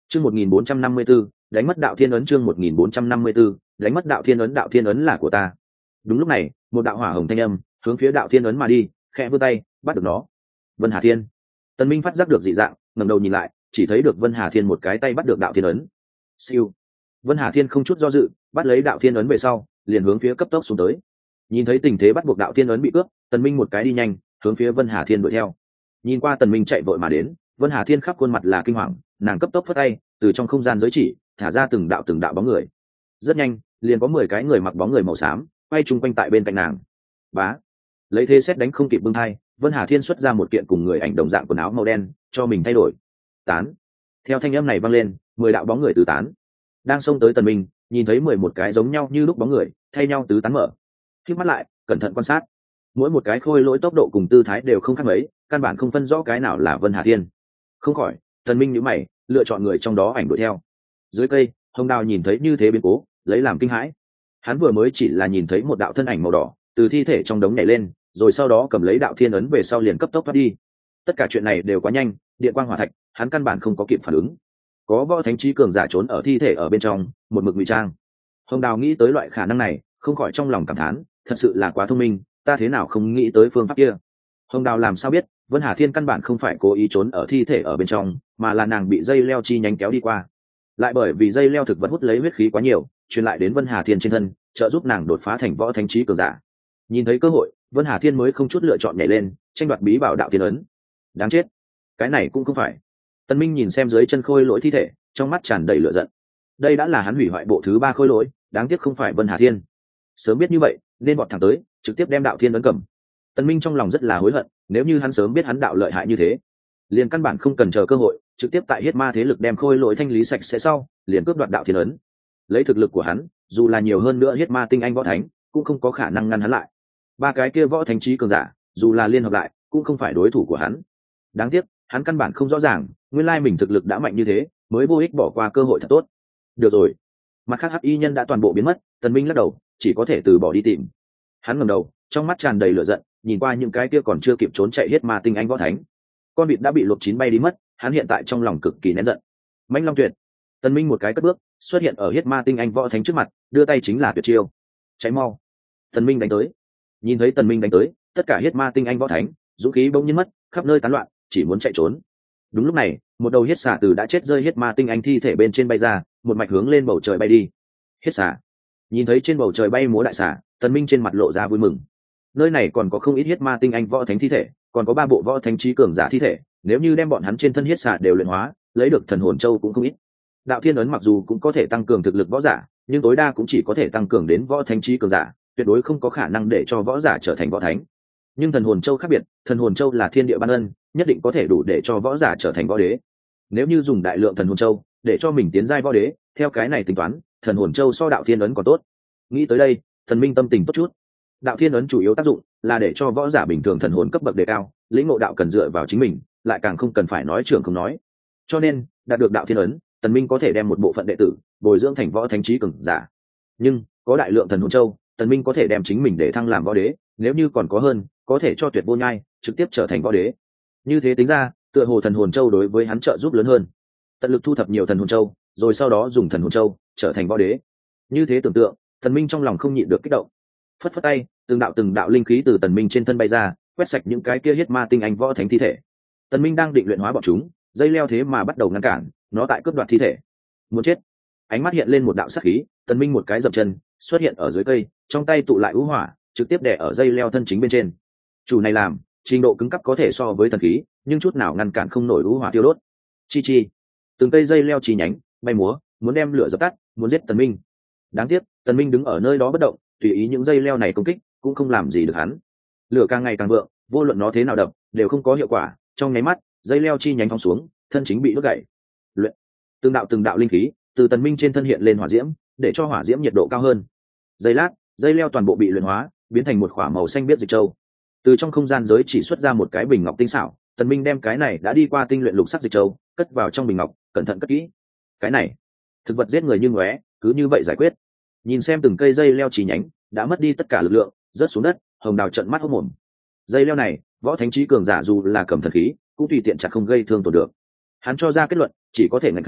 Chương 1454, đánh mất đạo thiên ấn. Chương 1454, đánh mất đạo thiên ấn. Đạo thiên ấn là của ta. Đúng lúc này, một đạo hỏa hồng thanh âm hướng phía đạo thiên ấn mà đi, khẽ vươn tay bắt được nó. Vân Hà Thiên. Tần Minh phát giác được dị dạng, ngẩng đầu nhìn lại, chỉ thấy được Vân Hà Thiên một cái tay bắt được đạo thiên ấn. Siêu. Vân Hà Thiên không chút do dự, bắt lấy đạo thiên ấn về sau, liền hướng phía cấp tốc xuống tới. Nhìn thấy tình thế bắt buộc đạo thiên ấn bị cướp, Tần Minh một cái đi nhanh, hướng phía Vân Hà Thiên đuổi theo. Nhìn qua Tần Minh chạy vội mà đến, Vân Hà Thiên khắp khuôn mặt là kinh hoàng, nàng cấp tốc phất tay, từ trong không gian giới chỉ thả ra từng đạo bóng người. Rất nhanh, liền có 10 cái người mặc bóng người màu xám quay chung quanh tại bên cạnh nàng. Bá, lấy thế xét đánh không kịp bưng thai, Vân Hà Thiên xuất ra một kiện cùng người ảnh đồng dạng quần áo màu đen, cho mình thay đổi. Tán. Theo thanh âm này vang lên, 10 đạo bóng người tứ tán. Đang xông tới Tần Minh, nhìn thấy 11 cái giống nhau như lúc bóng người, thay nhau tứ tán mở. Khép mắt lại, cẩn thận quan sát. Mỗi một cái khôi lỗi tốc độ cùng tư thái đều không khác mấy, căn bản không phân rõ cái nào là Vân Hà Thiên. Không khỏi, Tần Minh nhíu mày, lựa chọn người trong đó ảnh đuổi theo. Dưới cây, Hồng Đào nhìn thấy như thế biến cố, lấy làm kinh hãi. Hắn vừa mới chỉ là nhìn thấy một đạo thân ảnh màu đỏ từ thi thể trong đống nhảy lên, rồi sau đó cầm lấy đạo thiên ấn về sau liền cấp tốc thoát đi. Tất cả chuyện này đều quá nhanh, điện quang hỏa thạch, hắn căn bản không có kịp phản ứng. Có võ thánh trí cường giả trốn ở thi thể ở bên trong, một mực ngụy trang. Hồng Đào nghĩ tới loại khả năng này, không khỏi trong lòng cảm thán, thật sự là quá thông minh, ta thế nào không nghĩ tới phương pháp kia. Hồng Đào làm sao biết, Vân Hà Thiên căn bản không phải cố ý trốn ở thi thể ở bên trong, mà là nàng bị dây leo chi nhánh kéo đi qua. Lại bởi vì dây leo thực vật hút lấy huyết khí quá nhiều, truyền lại đến Vân Hà Thiên trên thân, trợ giúp nàng đột phá thành võ thánh trí cường giả. Nhìn thấy cơ hội, Vân Hà Thiên mới không chút lựa chọn nhảy lên, tranh đoạt bí bảo đạo thiên ấn. Đáng chết, cái này cũng không phải. Tần Minh nhìn xem dưới chân khôi lỗi thi thể, trong mắt tràn đầy lửa giận. Đây đã là hắn hủy hoại bộ thứ 3 khôi lỗi, đáng tiếc không phải Vân Hà Thiên. Sớm biết như vậy, nên vọt thẳng tới, trực tiếp đem đạo thiên ấn cầm. Tần Minh trong lòng rất là hối hận, nếu như hắn sớm biết hắn đạo lợi hại như thế, liền căn bản không cần chờ cơ hội, trực tiếp tại huyết ma thế lực đem khôi lỗi thanh lý sạch sẽ sau, liền cướp đoạt đạo thiên ấn. Lấy thực lực của hắn, dù là nhiều hơn nữa huyết ma tinh anh võ thánh, cũng không có khả năng ngăn hắn lại. 3 cái kia võ thánh trí cường giả, dù là liên hợp lại, cũng không phải đối thủ của hắn. Đáng tiếc, hắn căn bản không rõ ràng, nguyên lai mình thực lực đã mạnh như thế, mới vô ích bỏ qua cơ hội thật tốt. Được rồi, mặt khác hắc y nhân đã toàn bộ biến mất, Tần Minh lắc đầu, chỉ có thể từ bỏ đi tìm. Hắn ngẩng đầu, trong mắt tràn đầy lửa giận, nhìn qua những cái kia còn chưa kịp trốn chạy hết ma tinh anh võ thánh. Con vịt đã bị luộc chín bay đi mất, hắn hiện tại trong lòng cực kỳ nén giận. Mãnh Long Tuyệt. Tần Minh một cái cất bước, xuất hiện ở hết ma tinh anh võ thánh trước mặt, đưa tay chính là tuyệt chiêu. Cháy mau. Tần Minh đánh tới. Nhìn thấy Tần Minh đánh tới, tất cả hết ma tinh anh võ thánh, dũng khí bỗng nhiên mất, khắp nơi tán loạn, chỉ muốn chạy trốn. Đúng lúc này, một đầu huyết xà từ đã chết rơi hết ma tinh anh thi thể bên trên bay ra, một mạch hướng lên bầu trời bay đi. Huyết xà. Nhìn thấy trên bầu trời bay múa đại xà, Tần Minh trên mặt lộ ra vui mừng. Nơi này còn có không ít huyết ma tinh anh võ thánh thi thể, còn có 3 bộ võ thánh trí cường giả thi thể, nếu như đem bọn hắn trên thân huyết xà đều luyện hóa, lấy được thần hồn châu cũng không ít. Đạo thiên ấn mặc dù cũng có thể tăng cường thực lực võ giả, nhưng tối đa cũng chỉ có thể tăng cường đến võ thánh trí cường giả, tuyệt đối không có khả năng để cho võ giả trở thành võ thánh. Nhưng thần hồn châu khác biệt, thần hồn châu là thiên địa ban ân, nhất định có thể đủ để cho võ giả trở thành võ đế. Nếu như dùng đại lượng thần hồn châu để cho mình tiến giai võ đế, theo cái này tính toán, thần hồn châu so đạo thiên ấn còn tốt. Nghĩ tới đây, Thần Minh tâm tình tốt chút. Đạo thiên ấn chủ yếu tác dụng là để cho võ giả bình thường thần hồn cấp bậc đề cao, lĩnh ngộ đạo cần dựa vào chính mình, lại càng không cần phải nói trưởng không nói. Cho nên, đạt được đạo thiên ấn, Tần Minh có thể đem một bộ phận đệ tử bồi dưỡng thành võ thánh trí cường giả. Nhưng có đại lượng thần hồn châu, Tần Minh có thể đem chính mình để thăng làm võ đế, nếu như còn có hơn, có thể cho tuyệt vô nhai trực tiếp trở thành võ đế. Như thế tính ra, tựa hồ thần hồn châu đối với hắn trợ giúp lớn hơn. Tận lực thu thập nhiều thần hồn châu, rồi sau đó dùng thần hồn châu trở thành võ đế. Như thế tưởng tượng, Tần Minh trong lòng không nhịn được kích động. Phất phất tay, từng đạo linh khí từ Tần Minh trên thân bay ra, quét sạch những cái kia huyết ma tinh anh võ thánh thi thể. Tần Minh đang định luyện hóa bọn chúng, dây leo thế mà bắt đầu ngăn cản, nó tại cướp đoạt thi thể. Muốn chết. Ánh mắt hiện lên một đạo sát khí, Tần Minh một cái dậm chân, xuất hiện ở dưới cây, trong tay tụ lại u hỏa, trực tiếp đè ở dây leo thân chính bên trên. Chủ này làm, trình độ cứng cáp có thể so với thần khí, nhưng chút nào ngăn cản không nổi u hỏa tiêu đốt. Chi chi. Từng cây dây leo chi nhánh bay múa, muốn đem lửa dập tắt, muốn giết Tần Minh. Đáng tiếc, Tần Minh đứng ở nơi đó bất động, tùy ý những dây leo này công kích, cũng không làm gì được hắn. Lửa càng ngày càng vượng, vô luận nó thế nào đập, đều không có hiệu quả. Trong nháy mắt, dây leo chi nhánh phóng xuống, thân chính bị đốt gãy. Luyện. Từng đạo linh khí từ Tần Minh trên thân hiện lên hỏa diễm, để cho hỏa diễm nhiệt độ cao hơn. Giây lát, dây leo toàn bộ bị luyện hóa, biến thành một khỏa màu xanh biếc dịch châu. Từ trong không gian giới chỉ xuất ra một cái bình ngọc tinh xảo, Tần Minh đem cái này đã đi qua tinh luyện lục sắc dịch châu, cất vào trong bình ngọc, cẩn thận cất kỹ. Cái này, thực vật giết người như ngóe, cứ như vậy giải quyết. Nhìn xem từng cây dây leo chỉ nhánh đã mất đi tất cả lực lượng, rớt xuống đất, Hồng Đào trợn mắt hốt mồm. Dây leo này, võ thánh trí cường giả dù là cầm thần khí, cũng tùy tiện chặt không gây thương tổn được. Hắn cho ra kết luận, chỉ có thể ngăn kháng,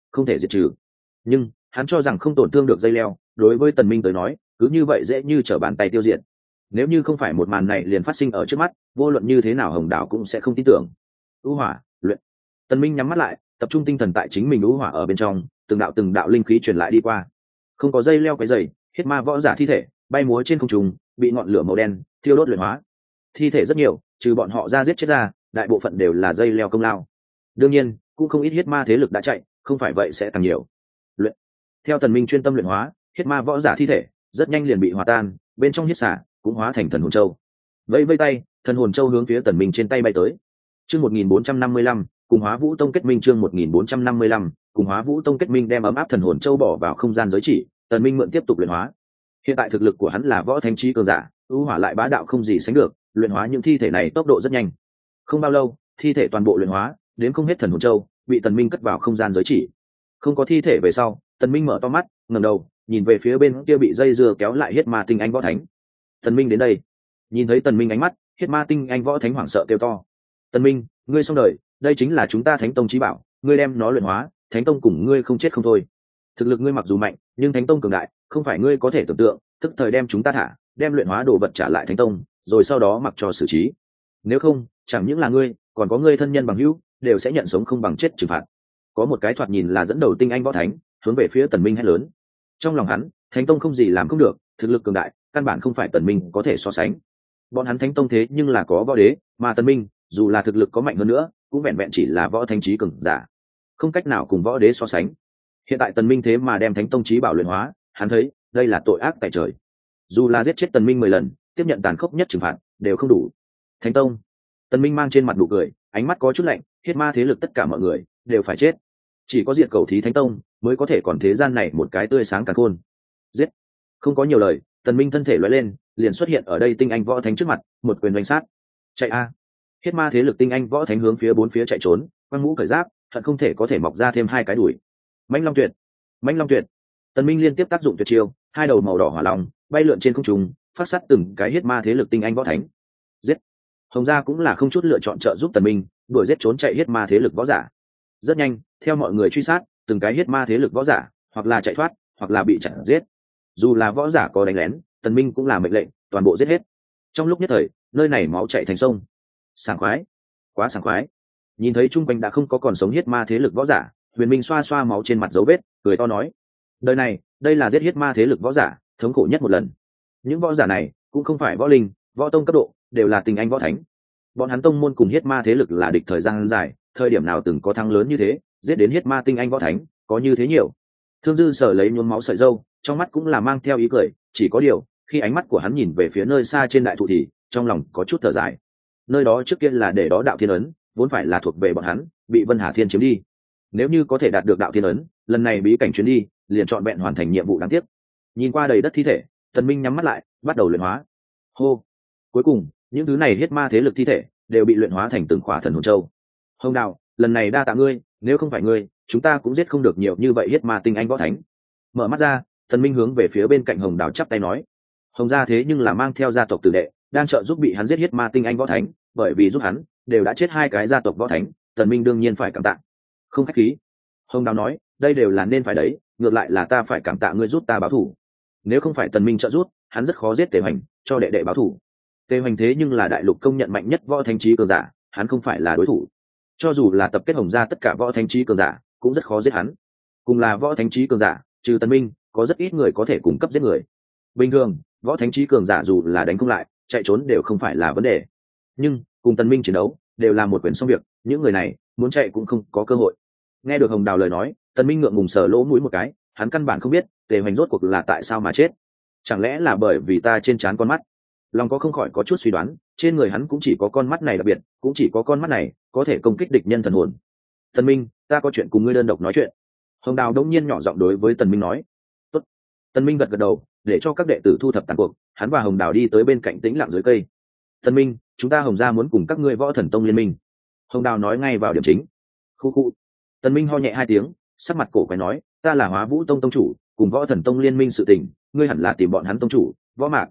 không thể diệt trừ. Nhưng hắn cho rằng không tổn thương được dây leo, đối với Tần Minh tới nói cứ như vậy dễ như trở bàn tay tiêu diệt. Nếu như không phải một màn này liền phát sinh ở trước mắt, vô luận như thế nào Hồng Đào cũng sẽ không tin tưởng. U hỏa luyện. Tần Minh nhắm mắt lại, tập trung tinh thần tại chính mình u hỏa ở bên trong, từng đạo linh khí truyền lại đi qua. Không có dây leo cái dày, Huyết Ma võ giả thi thể bay múa trên không trung, bị ngọn lửa màu đen thiêu đốt luyện hóa. Thi thể rất nhiều, trừ bọn họ ra giết chết ra, đại bộ phận đều là dây leo công lao. Đương nhiên, cũng không ít Huyết Ma thế lực đã chạy, không phải vậy sẽ càng nhiều. Luyện. Theo Tần Minh chuyên tâm luyện hóa, Huyết Ma võ giả thi thể rất nhanh liền bị hòa tan, bên trong huyết xả cũng hóa thành thần hồn châu. Vẫy vây tay, thần hồn châu hướng phía Tần Minh trên tay bay tới. Chương 1455, cùng Hóa Vũ Tông kết minh. Chương 1455, cùng Hóa Vũ Tông kết minh đem ấm áp thần hồn châu bỏ vào không gian giới chỉ, Tần Minh mượn tiếp tục luyện hóa. Hiện tại thực lực của hắn là võ thánh chí cường giả, ưu hỏa lại bá đạo không gì sánh được, luyện hóa những thi thể này tốc độ rất nhanh. Không bao lâu, thi thể toàn bộ luyện hóa, đến không hết thần hồn châu, bị Tần Minh cất vào không gian giới chỉ. Không có thi thể về sau, Tần Minh mở to mắt, ngẩng đầu, nhìn về phía bên kia bị dây dưa kéo lại Huyết Ma tinh anh võ thánh. Tần Minh đến đây. Nhìn thấy Tần Minh ánh mắt, Huyết Ma tinh anh võ thánh hoảng sợ kêu to: "Tần Minh, ngươi xong đời, đây chính là chúng ta Thánh Tông chí bảo, ngươi đem nó luyện hóa, Thánh Tông cùng ngươi không chết không thôi. Thực lực ngươi mặc dù mạnh, nhưng Thánh Tông cường đại, không phải ngươi có thể tưởng tượng, tức thời đem chúng ta thả, đem luyện hóa đồ vật trả lại Thánh Tông, rồi sau đó mặc cho xử trí. Nếu không, chẳng những là ngươi, còn có ngươi thân nhân bằng hữu, đều sẽ nhận sống không bằng chết trừng phạt." Có một cái thoạt nhìn là dẫn đầu tinh anh võ thánh, hướng về phía Tần Minh hét lớn. Trong lòng hắn, Thánh Tông không gì làm không được, thực lực cường đại, căn bản không phải Tần Minh có thể so sánh. Bọn hắn Thánh Tông thế nhưng là có võ đế, mà Tần Minh, dù là thực lực có mạnh hơn nữa, cũng vẹn vẹn chỉ là võ thánh chí cường giả, không cách nào cùng võ đế so sánh. Hiện tại Tần Minh thế mà đem Thánh Tông chí bảo luyện hóa, hắn thấy, đây là tội ác tại trời. Dù là giết chết Tần Minh 10 lần, tiếp nhận tàn khốc nhất trừng phạt, đều không đủ. Thánh Tông. Tần Minh mang trên mặt nụ cười, ánh mắt có chút lạnh, Huyết Ma thế lực tất cả mọi người đều phải chết. Chỉ có diệt cầu thí Thánh Tông mới có thể còn thế gian này một cái tươi sáng càn khôn. Giết. Không có nhiều lời, Tần Minh thân thể lóe lên, liền xuất hiện ở đây tinh anh võ thánh trước mặt, một quyền đánh sát. Chạy a! Huyết Ma thế lực tinh anh võ thánh hướng phía bốn phía chạy trốn, quăng mũ cởi giáp, hận không thể có thể mọc ra thêm hai cái đuổi. Mãnh Long Tuyệt, Mãnh Long Tuyệt. Tần Minh liên tiếp tác dụng tuyệt chiêu, hai đầu màu đỏ hỏa long bay lượn trên không trung, phát sát từng cái Huyết Ma thế lực tinh anh võ thánh. Giết. Hồng gia cũng là không chút lựa chọn trợ giúp Tần Minh, đuổi giết trốn chạy Huyết Ma thế lực võ giả. Rất nhanh, theo mọi người truy sát, từng cái Huyết Ma thế lực võ giả, hoặc là chạy thoát, hoặc là bị chặn giết. Dù là võ giả có đánh lén, Tần Minh cũng là mệnh lệnh, toàn bộ giết hết. Trong lúc nhất thời, nơi này máu chảy thành sông. Sảng khoái, quá sảng khoái. Nhìn thấy trung quanh đã không có còn sống Huyết Ma thế lực võ giả, Huyền Minh xoa xoa máu trên mặt dấu vết, cười to nói: "Đời này, đây là giết Huyết Ma thế lực võ giả, thống khổ nhất một lần. Những võ giả này cũng không phải võ linh, võ tông cấp độ, đều là tinh anh võ thánh. Bọn hắn tông môn cùng Huyết Ma thế lực là địch thời gian dài, thời điểm nào từng có thắng lớn như thế, giết đến Huyết Ma tinh anh võ thánh, có như thế nhiều." Thương Dư Sở lấy nhuốm máu sợi râu, trong mắt cũng là mang theo ý cười, chỉ có điều, khi ánh mắt của hắn nhìn về phía nơi xa trên đại thụ thì, trong lòng có chút thở dài. Nơi đó trước kia là để đó đạo thiên ấn, vốn phải là thuộc về bọn hắn, bị Vân Hà Thiên chiếm đi. Nếu như có thể đạt được đạo thiên ấn, lần này bí cảnh chuyến đi, liền trọn vẹn hoàn thành nhiệm vụ đáng tiếc. Nhìn qua đầy đất thi thể, Tần Minh nhắm mắt lại, bắt đầu luyện hóa. Hô. Cuối cùng, những thứ này Huyết Ma thế lực thi thể đều bị luyện hóa thành từng khỏa thần hồn châu. Hồng Đào, lần này đa tạ ngươi, nếu không phải ngươi, chúng ta cũng giết không được nhiều như vậy Huyết Ma tinh anh võ thánh. Mở mắt ra, Tần Minh hướng về phía bên cạnh Hồng Đào chắp tay nói: Hồng gia thế nhưng là mang theo gia tộc tử đệ, đang trợ giúp bị hắn giết Huyết Ma tinh anh võ thánh, bởi vì giúp hắn, đều đã chết hai cái gia tộc võ thánh, Tần Minh đương nhiên phải cảm tạ. Không khách khí. Hồng Đào nói, đây đều là nên phải đấy, ngược lại là ta phải cảm tạ ngươi giúp ta báo thù. Nếu không phải Tần Minh trợ giúp, hắn rất khó giết Tề Hoành, cho đệ đệ báo thù. Tề Hoành thế nhưng là đại lục công nhận mạnh nhất võ thánh trí cường giả, hắn không phải là đối thủ. Cho dù là tập kết Hồng gia tất cả võ thánh trí cường giả, cũng rất khó giết hắn. Cùng là võ thánh trí cường giả, trừ Tần Minh, có rất ít người có thể cung cấp giết người. Bình thường, võ thánh trí cường giả dù là đánh không lại, chạy trốn đều không phải là vấn đề. Nhưng cùng Tần Minh chiến đấu, đều là một quyền xong việc, những người này muốn chạy cũng không có cơ hội. Nghe được Hồng Đào lời nói, Tần Minh ngượng ngùng sờ lỗ mũi một cái, hắn căn bản không biết Tề Hoành rốt cuộc là tại sao mà chết. Chẳng lẽ là bởi vì ta trên trán con mắt? Lòng có không khỏi có chút suy đoán, trên người hắn cũng chỉ có con mắt này đặc biệt, cũng chỉ có con mắt này có thể công kích địch nhân thần hồn. Tần Minh, ta có chuyện cùng ngươi đơn độc nói chuyện. Hồng Đào đống nhiên nhỏ giọng đối với Tần Minh nói. Tốt. Tần Minh gật gật đầu, để cho các đệ tử thu thập tàn cuộc, hắn và Hồng Đào đi tới bên cạnh tĩnh lặng dưới cây. Tần Minh, chúng ta Hồng gia muốn cùng các ngươi Võ Thần Tông liên minh. Hồng Đào nói ngay vào điểm chính. Khu khu. Tần Minh ho nhẹ hai tiếng, sắc mặt cổ quái nói, ta là Hóa Vũ Tông tông chủ, cùng Võ Thần Tông liên minh sự tình, ngươi hẳn là tìm bọn hắn tông chủ, Võ Mạc.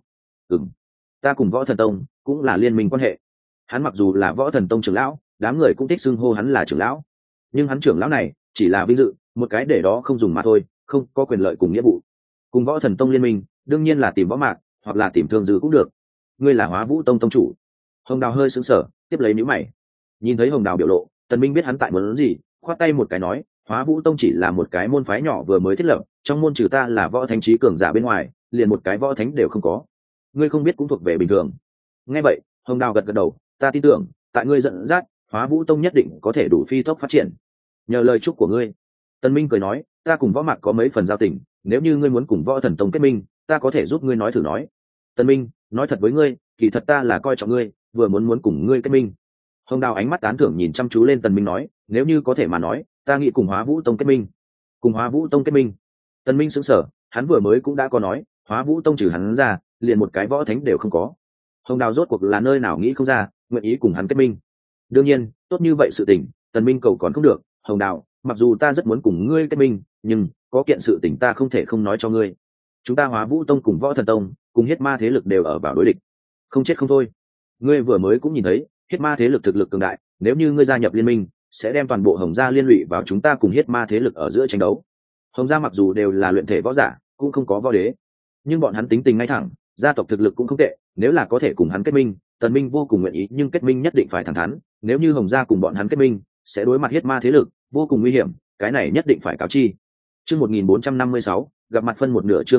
Ta cùng Võ Thần Tông cũng là liên minh quan hệ. Hắn mặc dù là Võ Thần Tông trưởng lão, đám người cũng thích xưng hô hắn là trưởng lão, nhưng hắn trưởng lão này chỉ là vinh dự, một cái để đó không dùng mà thôi, không có quyền lợi cùng nghĩa vụ. Cùng Võ Thần Tông liên minh đương nhiên là tìm Võ Mạc hoặc là tìm Thương Dư cũng được. Ngươi là Hóa Vũ Tông tông chủ. Hồng Đào hơi sững sờ, tiếp lấy nhíu mày. Nhìn thấy Hồng Đào biểu lộ, Tần Minh biết hắn tại muốn gì, khoát tay một cái nói, Hóa Vũ Tông chỉ là một cái môn phái nhỏ vừa mới thiết lập, trong môn trừ ta là võ thánh trí cường giả bên ngoài, liền một cái võ thánh đều không có. Ngươi không biết cũng thuộc về bình thường. Nghe vậy, Hồng Đào gật gật đầu, ta tin tưởng, tại ngươi dẫn dắt, Hóa Vũ Tông nhất định có thể đủ phi tốc phát triển. Nhờ lời chúc của ngươi. Tần Minh cười nói, ta cùng Võ Mạc có mấy phần giao tình, nếu như ngươi muốn cùng Võ Thần Tông kết minh, ta có thể giúp ngươi nói thử nói. Tần Minh, nói thật với ngươi, kỳ thật ta là coi trọng ngươi, vừa muốn cùng ngươi kết minh. Hồng Đào ánh mắt tán thưởng nhìn chăm chú lên Tần Minh nói, nếu như có thể mà nói, ta nghĩ cùng Hóa Vũ Tông kết minh. Cùng Hóa Vũ Tông kết minh? Tần Minh sững sờ, hắn vừa mới cũng đã có nói, Hóa Vũ Tông trừ hắn ra, liền một cái võ thánh đều không có. Hồng Đào rốt cuộc là nơi nào nghĩ không ra, nguyện ý cùng hắn kết minh. Đương nhiên, tốt như vậy sự tình, Tần Minh cầu còn không được. Hồng Đào, mặc dù ta rất muốn cùng ngươi kết minh, nhưng có kiện sự tình ta không thể không nói cho ngươi. Chúng ta Hóa Vũ Tông cùng Võ Thần Tông, cùng Hiết Ma thế lực đều ở vào đối địch, không chết không thôi. Ngươi vừa mới cũng nhìn thấy, Hiết Ma thế lực thực lực cường đại, nếu như ngươi gia nhập liên minh, sẽ đem toàn bộ Hồng gia liên lụy vào chúng ta cùng Hiết Ma thế lực ở giữa tranh đấu. Hồng gia mặc dù đều là luyện thể võ giả, cũng không có võ đế, nhưng bọn hắn tính tình ngay thẳng, gia tộc thực lực cũng không tệ, nếu là có thể cùng hắn kết minh, Tần Minh vô cùng nguyện ý, nhưng kết minh nhất định phải thẳng thắn, nếu như Hồng gia cùng bọn hắn kết minh, sẽ đối mặt Hiết Ma thế lực, vô cùng nguy hiểm, cái này nhất định phải cáo chi. Chương 1456, gặp mặt phân một nửa. Chương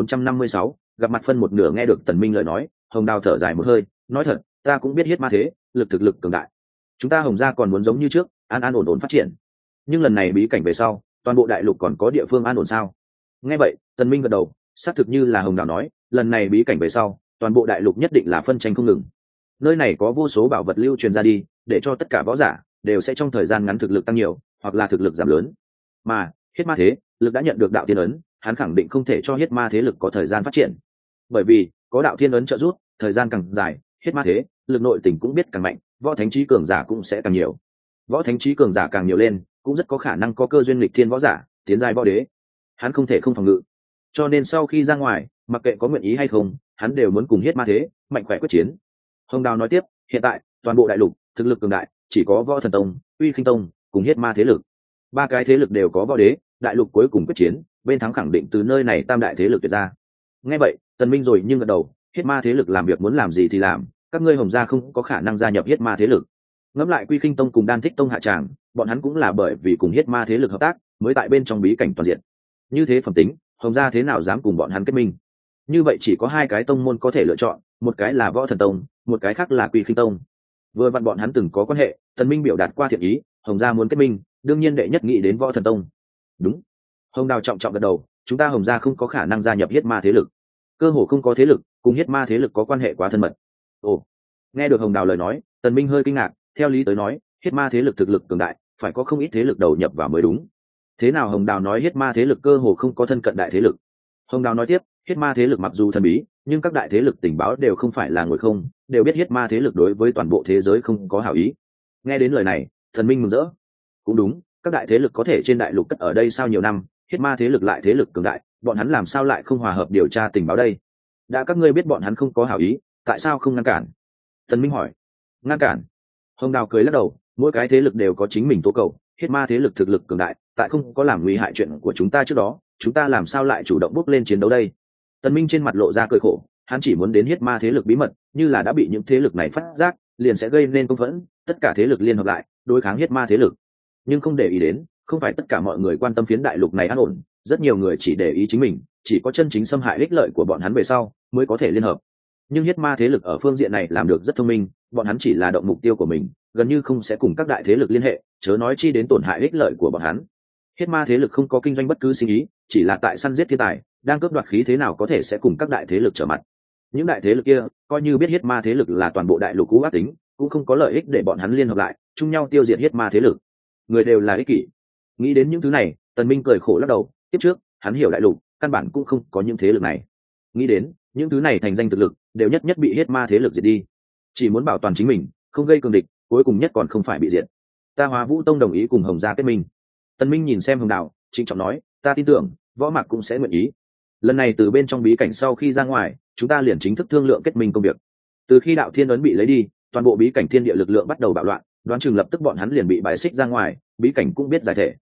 1456, gặp mặt phân một nửa. Nghe được Tần Minh lời nói, Hồng Đào thở dài một hơi, nói thật, ta cũng biết Hiết Ma thế lực thực lực cường đại, chúng ta Hồng gia còn muốn giống như trước, an an ổn ổn phát triển, nhưng lần này bí cảnh về sau, toàn bộ đại lục còn có địa phương an ổn sao? Nghe vậy, Tần Minh gật đầu, xác thực như là Hồng Đào nói, lần này bí cảnh về sau, toàn bộ đại lục nhất định là phân tranh không ngừng. Nơi này có vô số bảo vật lưu truyền ra đi, để cho tất cả võ giả đều sẽ trong thời gian ngắn thực lực tăng nhiều, hoặc là thực lực giảm lớn. Mà Hiết Ma thế lực đã nhận được đạo thiên ấn, hắn khẳng định không thể cho Hiết Ma thế lực có thời gian phát triển, bởi vì có đạo thiên ấn trợ giúp, thời gian càng dài, Hiết Ma thế lực nội tình cũng biết càng mạnh, võ thánh trí cường giả cũng sẽ càng nhiều. Võ thánh trí cường giả càng nhiều lên, cũng rất có khả năng có cơ duyên lịch thiên võ giả tiến giai võ đế, hắn không thể không phòng ngự. Cho nên sau khi ra ngoài, mặc kệ có nguyện ý hay không, hắn đều muốn cùng Hiết Ma thế mạnh khỏe quyết chiến. Hồng Đào nói tiếp, hiện tại toàn bộ đại lục thực lực cường đại chỉ có Võ Thần Tông, Uy Khinh Tông cùng Hiết Ma thế lực, ba cái thế lực đều có võ đế, đại lục cuối cùng quyết chiến, bên thắng khẳng định từ nơi này tam đại thế lực tuyệt ra. Nghe vậy, Tần Minh rồi nhưng gật đầu, Hiết Ma thế lực làm việc muốn làm gì thì làm, các ngươi Hồng gia không có khả năng gia nhập Hiết Ma thế lực. Ngẫm lại Quy Khinh Tông cùng Đan Thích Tông hạ tràng, bọn hắn cũng là bởi vì cùng Hiết Ma thế lực hợp tác, mới tại bên trong bí cảnh toàn diện. Như thế phẩm tính, Hồng gia thế nào dám cùng bọn hắn kết minh? Như vậy chỉ có hai cái tông môn có thể lựa chọn, một cái là Võ Thần Tông, một cái khác là Quy Khinh Tông. Vừa vặn bọn hắn từng có quan hệ, Tần Minh biểu đạt qua thiện ý, Hồng gia muốn kết minh, đương nhiên đệ nhất nghĩ đến Võ Thần Tông. Đúng. Hồng Đào trọng trọng gật đầu, chúng ta Hồng gia không có khả năng gia nhập Hiết Ma thế lực, cơ hồ không có thế lực cùng Hiết Ma thế lực có quan hệ quá thân mật. Ồ. Nghe được Hồng Đào lời nói, Tần Minh hơi kinh ngạc, theo lý tới nói, Hiết Ma thế lực thực lực cường đại, phải có không ít thế lực đầu nhập vào mới đúng. Thế nào Hồng Đào nói Hiết Ma thế lực cơ hồ không có thân cận đại thế lực? Hồng Đào nói tiếp, Hiết Ma thế lực mặc dù thần bí, nhưng các đại thế lực tình báo đều không phải là ngồi không, đều biết Hiết Ma thế lực đối với toàn bộ thế giới không có hảo ý. Nghe đến lời này, Tần Minh mừng rỡ. Cũng đúng, các đại thế lực có thể trên đại lục cất ở đây sau nhiều năm, Hiết Ma thế lực lại thế lực cường đại, bọn hắn làm sao lại không hòa hợp điều tra tình báo đây? Đã các ngươi biết bọn hắn không có hảo ý, tại sao không ngăn cản? Tần Minh hỏi. Ngăn cản? Hồng Đào cười lắc đầu, mỗi cái thế lực đều có chính mình tố cầu, Hiết Ma thế lực thực lực cường đại, tại không có làm nguy hại chuyện của chúng ta trước đó, chúng ta làm sao lại chủ động bước lên chiến đấu đây? Tần Minh trên mặt lộ ra cười khổ, hắn chỉ muốn đến Hiết Ma thế lực bí mật, như là đã bị những thế lực này phát giác, liền sẽ gây nên công phẫn, tất cả thế lực liên hợp lại, đối kháng Hiết Ma thế lực. Nhưng không để ý đến, không phải tất cả mọi người quan tâm phiến đại lục này an ổn, rất nhiều người chỉ để ý chính mình, chỉ có chân chính xâm hại ích lợi của bọn hắn về sau, mới có thể liên hợp. Nhưng Hiết Ma thế lực ở phương diện này làm được rất thông minh, bọn hắn chỉ là động mục tiêu của mình, gần như không sẽ cùng các đại thế lực liên hệ, chớ nói chi đến tổn hại ích lợi của bọn hắn. Hiết Ma thế lực không có kinh doanh bất cứ sinh ý, chỉ là tại săn giết thiên tài, đang cướp đoạt khí thế nào có thể sẽ cùng các đại thế lực trở mặt. Những đại thế lực kia, coi như biết Hiết Ma thế lực là toàn bộ đại lục cũ ác tính, cũng không có lợi ích để bọn hắn liên hợp lại, chung nhau tiêu diệt Hiết Ma thế lực. Người đều là ích kỷ. Nghĩ đến những thứ này, Tần Minh cười khổ lắc đầu, tiếp trước, hắn hiểu đại lục, căn bản cũng không có những thế lực này. Nghĩ đến, những thứ này thành danh thực lực, đều nhất nhất bị Hiết Ma thế lực diệt đi. Chỉ muốn bảo toàn chính mình, không gây cường địch, cuối cùng nhất còn không phải bị diệt. Ta Hóa Vũ Tông đồng ý cùng Hồng gia kết minh. Tần Minh nhìn xem Hồng Đào, trịnh trọng nói, ta tin tưởng, Võ Mạc cũng sẽ nguyện ý. Lần này từ bên trong bí cảnh sau khi ra ngoài, chúng ta liền chính thức thương lượng kết minh công việc. Từ khi đạo thiên ấn bị lấy đi, toàn bộ bí cảnh thiên địa lực lượng bắt đầu bạo loạn, đoán chừng lập tức bọn hắn liền bị bài xích ra ngoài, bí cảnh cũng biết giải thể.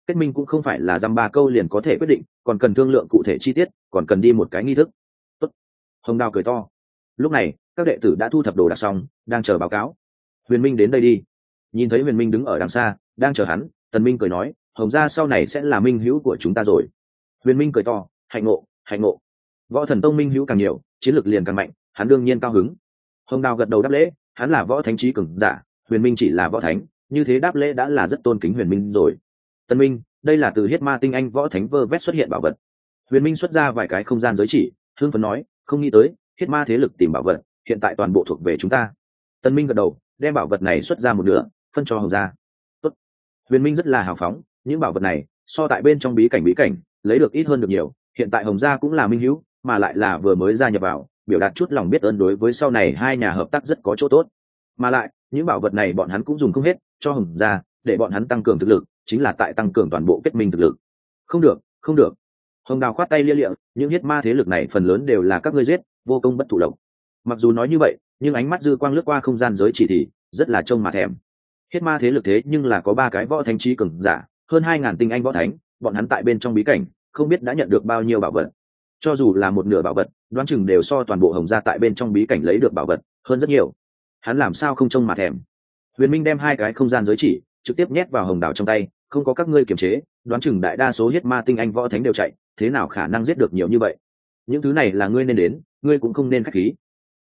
kết minh cũng không phải là dăm ba câu liền có thể quyết định, còn cần thương lượng cụ thể chi tiết, còn cần đi một cái nghi thức. Tốt. Hồng Đào cười to. Lúc này các đệ tử đã thu thập đồ đạc xong, đang chờ báo cáo. Huyền Minh đến đây đi. Nhìn thấy Huyền Minh đứng ở đằng xa đang chờ hắn, Tần Minh cười nói, Hồng gia sau này sẽ là minh hữu của chúng ta rồi. Huyền Minh cười to, hạnh ngộ, hạnh ngộ. Võ Thần Tông minh hữu càng nhiều, chiến lược liền càng mạnh, hắn đương nhiên cao hứng. Hồng Đào gật đầu đáp lễ, hắn là võ thánh trí cường giả, Huyền Minh chỉ là võ thánh, như thế đáp lễ đã là rất tôn kính Huyền Minh rồi. Tần Minh, đây là từ Huyết Ma tinh anh võ thánh vơ vét xuất hiện bảo vật. Huyền Minh xuất ra vài cái không gian giới chỉ, hưng phấn nói, không nghĩ tới Huyết Ma thế lực tìm bảo vật, hiện tại toàn bộ thuộc về chúng ta. Tần Minh gật đầu, đem bảo vật này xuất ra một nửa, phân cho Hồng gia. Tốt. Huyền Minh rất là hào phóng, những bảo vật này so tại bên trong bí cảnh lấy được ít hơn được nhiều, hiện tại Hồng gia cũng là minh hữu, mà lại là vừa mới gia nhập vào, biểu đạt chút lòng biết ơn đối với sau này hai nhà hợp tác rất có chỗ tốt. Mà lại những bảo vật này bọn hắn cũng dùng không hết, cho Hồng gia để bọn hắn tăng cường thực lực, chính là tại tăng cường toàn bộ kết minh thực lực. Không được, không được. Hồng Đào khoát tay lia lịa, những Huyết Ma thế lực này phần lớn đều là các ngươi giết, vô công bất thụ lộc. Mặc dù nói như vậy, nhưng ánh mắt dư quang lướt qua không gian giới chỉ thì rất là trông mà thèm. Huyết Ma thế lực thế nhưng là có 3 cái võ thánh trí cường giả, hơn 2000 tinh anh võ thánh, bọn hắn tại bên trong bí cảnh không biết đã nhận được bao nhiêu bảo vật. Cho dù là một nửa bảo vật, đoán chừng đều so toàn bộ Hồng gia tại bên trong bí cảnh lấy được bảo vật hơn rất nhiều. Hắn làm sao không trông mà thèm. Huyền Minh đem 2 cái không gian giới chỉ trực tiếp nhét vào Hồng Đào trong tay, không có các ngươi kiềm chế, đoán chừng đại đa số Huyết Ma tinh anh võ thánh đều chạy, thế nào khả năng giết được nhiều như vậy. Những thứ này là ngươi nên đến, ngươi cũng không nên khách khí.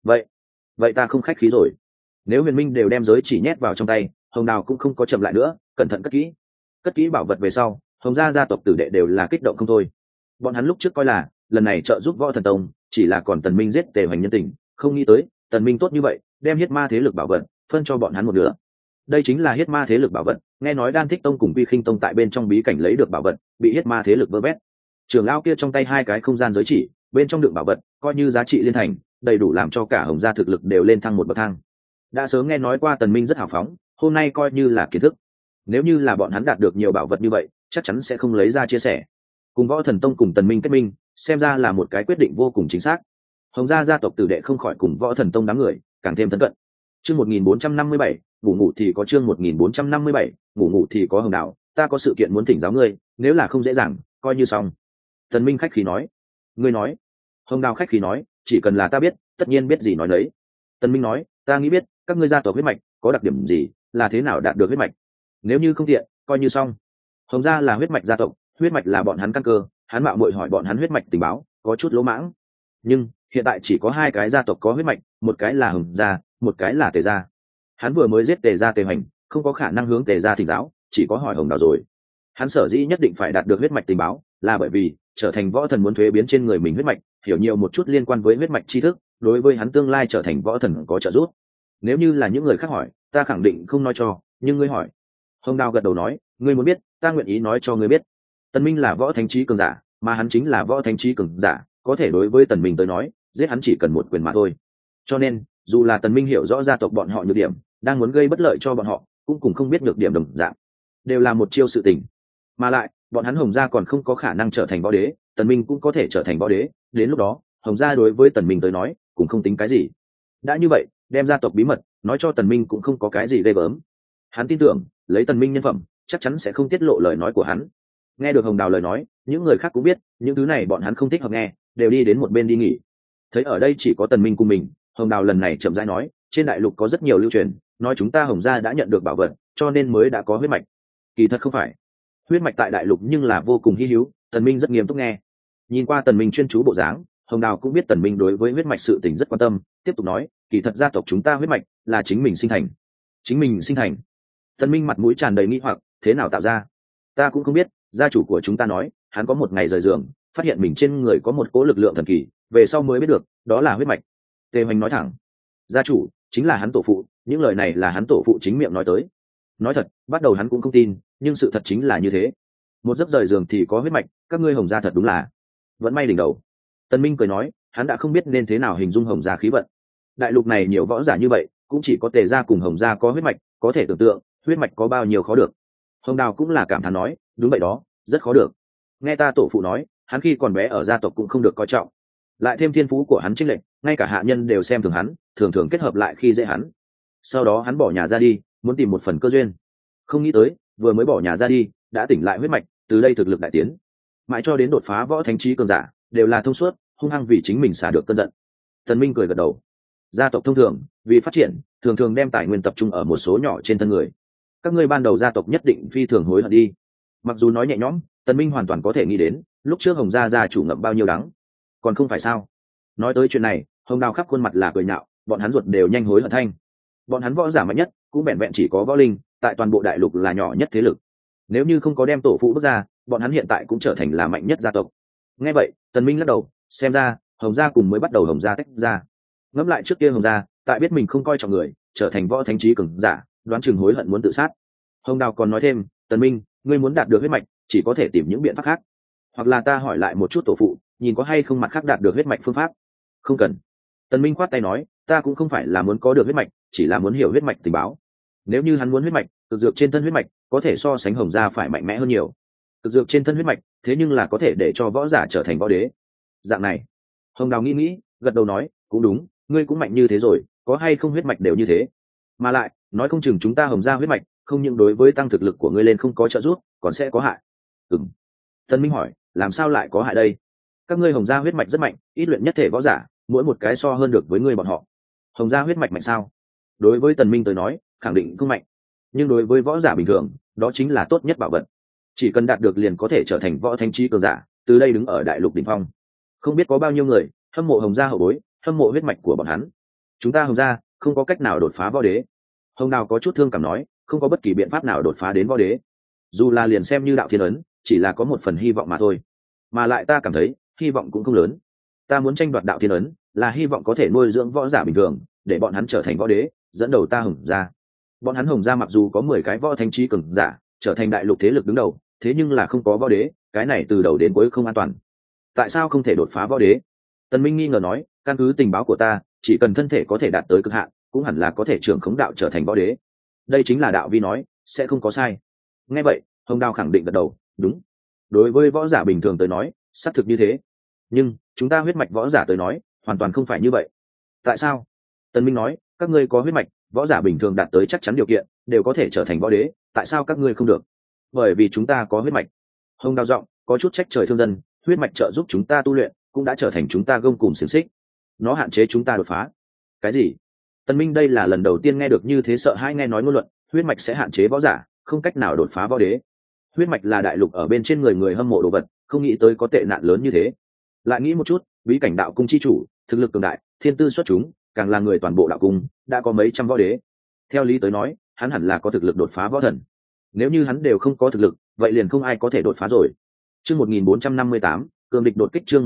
Vậy ta không khách khí rồi. Nếu Huyền Minh đều đem giới chỉ nhét vào trong tay, Hồng Đào cũng không có chậm lại nữa, cẩn thận cất kỹ bảo vật về sau, Hồng gia tộc tử đệ đều là kích động không thôi. Bọn hắn lúc trước coi là lần này trợ giúp Võ Thần Tông chỉ là còn Tần Minh giết Tề Hoành nhân tình, không nghĩ tới Tần Minh tốt như vậy, đem Huyết Ma thế lực bảo vật phân cho bọn hắn một nửa. Đây chính là Huyết Ma thế lực bảo vật, nghe nói Đan Thích Tông cùng Quy Khinh Tông tại bên trong bí cảnh lấy được bảo vật, bị Huyết Ma thế lực vơ vét. Trưởng lão kia trong tay 2 cái không gian giới chỉ, bên trong đựng bảo vật, coi như giá trị liên thành, đầy đủ làm cho cả Hồng gia thực lực đều lên thăng một bậc thang. Đã sớm nghe nói qua Tần Minh rất hào phóng, hôm nay coi như là kiến thức. Nếu như là bọn hắn đạt được nhiều bảo vật như vậy, chắc chắn sẽ không lấy ra chia sẻ. Cùng Võ Thần Tông cùng Tần Minh kết minh, xem ra là một cái quyết định vô cùng chính xác. Hồng gia tộc tử đệ không khỏi cùng Võ Thần Tông đám người càng thêm thân cận. Chương 1457, ngủ thì có chương 1457, ngủ thì có Hồng Đào, ta có sự kiện muốn thỉnh giáo ngươi, nếu là không dễ dàng, coi như xong. Tần Minh khách khí nói. Ngươi nói. Hồng Đào khách khí nói, chỉ cần là ta biết, tất nhiên biết gì nói đấy. Tần Minh nói, ta nghĩ biết, các ngươi gia tộc huyết mạch có đặc điểm gì, là thế nào đạt được huyết mạch. Nếu như không tiện, coi như xong. Hồng gia là huyết mạch gia tộc, huyết mạch là bọn hắn căn cơ, hắn mạo muội hỏi bọn hắn huyết mạch tình báo, có chút lỗ mãng. Nhưng hiện tại chỉ có 2 cái gia tộc có huyết mạch, một cái là Hồng gia, một cái là Tề gia. Hắn vừa mới giết Tề gia Tề Hoành, không có khả năng hướng Tề gia thỉnh giáo, chỉ có hỏi Hồng Đào rồi. Hắn sở dĩ nhất định phải đạt được huyết mạch tình báo, là bởi vì trở thành võ thần muốn thuế biến trên người mình huyết mạch, hiểu nhiều một chút liên quan với huyết mạch tri thức, đối với hắn tương lai trở thành võ thần có trợ giúp. Nếu như là những người khác hỏi, ta khẳng định không nói cho, nhưng ngươi hỏi. Hồng Đào gật đầu nói, ngươi muốn biết, ta nguyện ý nói cho ngươi biết. Tần Minh là võ thánh trí cường giả, mà hắn chính là võ thánh trí cường giả, có thể đối với Tần Minh tới nói, giết hắn chỉ cần một quyền mà thôi. Cho nên, dù là Tần Minh hiểu rõ gia tộc bọn họ nhược điểm, đang muốn gây bất lợi cho bọn họ, cũng cùng không biết nhược điểm đồng dạng, đều là một chiêu sự tình. Mà lại, bọn hắn Hồng gia còn không có khả năng trở thành võ đế, Tần Minh cũng có thể trở thành võ đế, đến lúc đó, Hồng gia đối với Tần Minh tới nói, cũng không tính cái gì. Đã như vậy, đem gia tộc bí mật nói cho Tần Minh cũng không có cái gì ghê gớm. Hắn tin tưởng, lấy Tần Minh nhân phẩm, chắc chắn sẽ không tiết lộ lời nói của hắn. Nghe được Hồng Đào lời nói, những người khác cũng biết, những thứ này bọn hắn không thích hợp nghe, đều đi đến một bên đi nghỉ. Thấy ở đây chỉ có Tần Minh cùng mình, Hồng Đào lần này chậm rãi nói, trên đại lục có rất nhiều lưu truyền, nói chúng ta Hồng gia đã nhận được bảo vật, cho nên mới đã có huyết mạch. Kỳ thật không phải. Huyết mạch tại đại lục nhưng là vô cùng hi hữu, Tần Minh rất nghiêm túc nghe. Nhìn qua Tần Minh chuyên chú bộ dáng, Hồng Đào cũng biết Tần Minh đối với huyết mạch sự tình rất quan tâm, tiếp tục nói, kỳ thật gia tộc chúng ta huyết mạch là chính mình sinh thành. Chính mình sinh thành. Tần Minh mặt mũi tràn đầy nghi hoặc, thế nào tạo ra? Ta cũng không biết, gia chủ của chúng ta nói, hắn có một ngày rời giường, phát hiện mình trên người có một cỗ lực lượng thần kỳ, về sau mới biết được, đó là huyết mạch. Tề Hoành nói thẳng, gia chủ chính là hắn tổ phụ, những lời này là hắn tổ phụ chính miệng nói tới. Nói thật, bắt đầu hắn cũng không tin, nhưng sự thật chính là như thế. Một giấc rời giường thì có huyết mạch, các ngươi Hồng gia thật đúng là vẫn may đỉnh đầu. Tần Minh cười nói, hắn đã không biết nên thế nào hình dung Hồng gia khí vận. Đại lục này nhiều võ giả như vậy, cũng chỉ có Tề gia cùng Hồng gia có huyết mạch, có thể tưởng tượng huyết mạch có bao nhiêu khó được. Hồng Đào cũng là cảm thán nói, đúng vậy đó, rất khó được. Nghe ta tổ phụ nói, hắn khi còn bé ở gia tộc cũng không được coi trọng, lại thêm thiên phú của hắn chênh lệch, ngay cả hạ nhân đều xem thường hắn, thường thường kết hợp lại khi dễ hắn. Sau đó hắn bỏ nhà ra đi, muốn tìm một phần cơ duyên. Không nghĩ tới, vừa mới bỏ nhà ra đi, đã tỉnh lại huyết mạch, từ đây thực lực đại tiến, mãi cho đến đột phá võ thánh trí cường giả đều là thông suốt, hung hăng vì chính mình xả được cơn giận. Tần Minh cười gật đầu. Gia tộc thông thường vì phát triển thường thường đem tài nguyên tập trung ở một số nhỏ trên thân người. Các ngươi ban đầu gia tộc nhất định phi thường hối hận đi. Mặc dù nói nhẹ nhõm, Tần Minh hoàn toàn có thể nghĩ đến lúc trước Hồng gia gia chủ ngậm bao nhiêu đắng. Còn không phải sao? Nói tới chuyện này, Hồng Đào khắp khuôn mặt là cười nhạo, bọn hắn ruột đều nhanh hối hận thanh. Bọn hắn võ giả mạnh nhất cũng vẹn vẹn chỉ có võ linh, tại toàn bộ đại lục là nhỏ nhất thế lực. Nếu như không có đem tổ phụ bước ra, bọn hắn hiện tại cũng trở thành là mạnh nhất gia tộc. Nghe vậy, Tần Minh lắc đầu, xem ra Hồng gia cùng mới bắt đầu Hồng gia tách ra. Ngẫm lại trước kia Hồng gia, tại biết mình không coi trọng người, trở thành võ thánh trí cường giả, đoán chừng hối hận muốn tự sát. Hồng Đào còn nói thêm, Tần Minh, ngươi muốn đạt được huyết mạch, chỉ có thể tìm những biện pháp khác, hoặc là ta hỏi lại một chút tổ phụ, nhìn có hay không mặt khác đạt được huyết mạch phương pháp. Không cần. Tần Minh khoát tay nói, ta cũng không phải là muốn có được huyết mạch, chỉ là muốn hiểu huyết mạch tình báo. Nếu như hắn muốn huyết mạch, cực dược trên thân huyết mạch có thể so sánh Hồng gia phải mạnh mẽ hơn nhiều. Cực dược trên thân huyết mạch, thế nhưng là có thể để cho võ giả trở thành võ đế. Dạng này, Hồng Đào nghĩ, gật đầu nói, cũng đúng, ngươi cũng mạnh như thế rồi, có hay không huyết mạch đều như thế. Mà lại, nói không chừng chúng ta Hồng gia huyết mạch, không những đối với tăng thực lực của ngươi lên không có trợ giúp, còn sẽ có hại. Ừm. Tần Minh hỏi, làm sao lại có hại đây? Các ngươi Hồng gia huyết mạch rất mạnh, ít luyện nhất thể võ giả, mỗi một cái so hơn được với ngươi bọn họ. Hồng gia huyết mạch mạnh sao? Đối với Tần Minh tới nói, khẳng định không mạnh. Nhưng đối với võ giả bình thường, đó chính là tốt nhất bảo vật. Chỉ cần đạt được liền có thể trở thành võ thánh trí cường giả, từ đây đứng ở đại lục đỉnh phong. Không biết có bao nhiêu người hâm mộ Hồng gia hậu bối, hâm mộ huyết mạch của bọn hắn. Chúng ta Hồng gia không có cách nào đột phá võ đế. Hồng Đào có chút thương cảm nói, không có bất kỳ biện pháp nào đột phá đến võ đế. Dù là liền xem như đạo thiên ấn, chỉ là có một phần hy vọng mà thôi. Mà lại ta cảm thấy, hy vọng cũng không lớn. Ta muốn tranh đoạt đạo thiên ấn, là hy vọng có thể nuôi dưỡng võ giả bình thường, để bọn hắn trở thành võ đế, dẫn đầu ta Hồng gia. Bọn hắn Hồng gia mặc dù có 10 cái võ thánh trí cường giả, trở thành đại lục thế lực đứng đầu, thế nhưng là không có võ đế, cái này từ đầu đến cuối không an toàn. Tại sao không thể đột phá võ đế? Tần Minh nghi ngờ nói, căn cứ tình báo của ta, chỉ cần thân thể có thể đạt tới cực hạn, cũng hẳn là có thể trưởng khống đạo trở thành võ đế. Đây chính là đạo vi nói, sẽ không có sai. Nghe vậy, Hồng Đào khẳng định gật đầu, đúng. Đối với võ giả bình thường tới nói, xác thực như thế. Nhưng chúng ta huyết mạch võ giả tới nói, hoàn toàn không phải như vậy. Tại sao? Tần Minh nói, các ngươi có huyết mạch, võ giả bình thường đạt tới chắc chắn điều kiện, đều có thể trở thành võ đế, tại sao các ngươi không được? Bởi vì chúng ta có huyết mạch. Hồng Đào giọng có chút trách trời thương dân, huyết mạch trợ giúp chúng ta tu luyện, cũng đã trở thành chúng ta gông cùm xiềng xích. Nó hạn chế chúng ta đột phá. Cái gì? Tần Minh đây là lần đầu tiên nghe được như thế, sợ hãi nghe nói ngôn luận, huyết mạch sẽ hạn chế võ giả, không cách nào đột phá võ đế. Huyết mạch là đại lục ở bên trên người hâm mộ đồ vật, không nghĩ tới có tệ nạn lớn như thế. Lại nghĩ một chút, bí cảnh đạo cung chi chủ, thực lực cường đại, thiên tư xuất chúng, càng là người toàn bộ đạo cung, đã có mấy trăm võ đế. Theo lý tới nói, hắn hẳn là có thực lực đột phá võ thần. Nếu như hắn đều không có thực lực, vậy liền không ai có thể đột phá rồi. Chương 1458, cường địch đột kích. Chương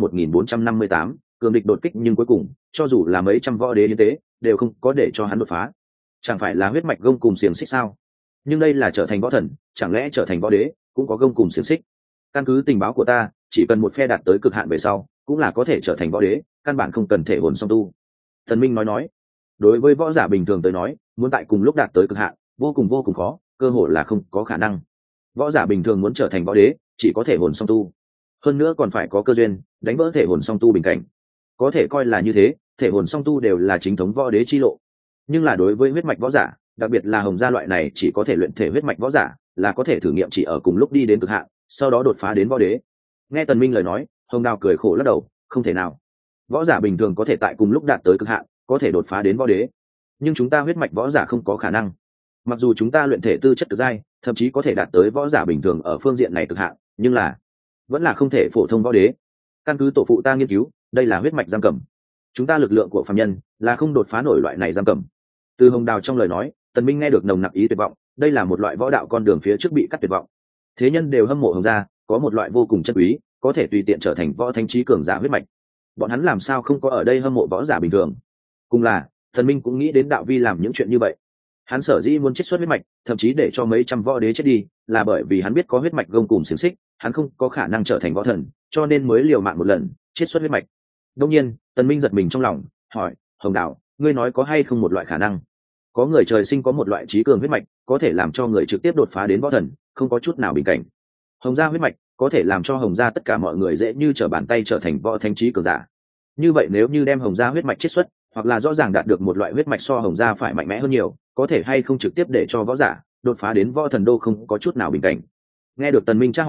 1458, cường địch đột kích, nhưng cuối cùng, cho dù là mấy trăm võ đế như thế, đều không có để cho hắn đột phá. Chẳng phải là huyết mạch gông cùng xiềng xích sao? Nhưng đây là trở thành võ thần, chẳng lẽ trở thành võ đế cũng có gông cùng xiềng xích? Căn cứ tình báo của ta, chỉ cần một phe đạt tới cực hạn về sau, cũng là có thể trở thành võ đế, căn bản không cần thể hồn song tu. Thần Minh nói, đối với võ giả bình thường tới nói, muốn tại cùng lúc đạt tới cực hạn, vô cùng khó, cơ hội là không có khả năng. Võ giả bình thường muốn trở thành võ đế, chỉ có thể hồn song tu, hơn nữa còn phải có cơ duyên, đánh vỡ thể hồn song tu bình cảnh. Có thể coi là như thế, thể hồn song tu đều là chính thống võ đế chi lộ. Nhưng là đối với huyết mạch võ giả, đặc biệt là Hồng gia loại này chỉ có thể luyện thể huyết mạch võ giả, là có thể thử nghiệm chỉ ở cùng lúc đi đến cực hạn, sau đó đột phá đến võ đế. Nghe Tần Minh lời nói, Hồng Đào cười khổ lắc đầu, không thể nào. Võ giả bình thường có thể tại cùng lúc đạt tới cực hạn, có thể đột phá đến võ đế, nhưng chúng ta huyết mạch võ giả không có khả năng. Mặc dù chúng ta luyện thể tư chất cực giai, thậm chí có thể đạt tới võ giả bình thường ở phương diện này cực hạn, nhưng là vẫn là không thể phổ thông võ đế. Căn cứ tổ phụ ta nghiên cứu, đây là huyết mạch giam cầm. Chúng ta lực lượng của phàm nhân là không đột phá nổi loại này giam cầm. Từ Hồng Đào trong lời nói, Tần Minh nghe được nồng nặc ý tuyệt vọng, đây là một loại võ đạo con đường phía trước bị cắt tuyệt vọng. Thế nhân đều hâm mộ Hồng gia, có một loại vô cùng chân quý, có thể tùy tiện trở thành võ thánh trí cường giả huyết mạch. Bọn hắn làm sao không có ở đây hâm mộ võ giả bình thường? Cùng là, Tần Minh cũng nghĩ đến đạo vi làm những chuyện như vậy. Hắn sở dĩ muốn chiết xuất huyết mạch, thậm chí để cho mấy trăm võ đế chết đi, là bởi vì hắn biết có huyết mạch gông cùm xiềng xích, hắn không có khả năng trở thành võ thần, cho nên mới liều mạng một lần, chiết xuất huyết mạch. Đương nhiên, Tần Minh giật mình trong lòng, hỏi, Hồng Đào, ngươi nói có hay không một loại khả năng? Có người trời sinh có một loại trí cường huyết mạch, có thể làm cho người trực tiếp đột phá đến võ thần, không có chút nào bình cảnh. Hồng gia huyết mạch có thể làm cho Hồng gia tất cả mọi người dễ như trở bàn tay trở thành võ thánh trí cường giả. Như vậy nếu như đem Hồng gia huyết mạch chiết xuất, hoặc là rõ ràng đạt được một loại huyết mạch so Hồng gia phải mạnh mẽ hơn nhiều, có thể hay không trực tiếp để cho võ giả đột phá đến võ thần đô không có chút nào bình cảnh? Nghe được Tần Minh tra hỏi,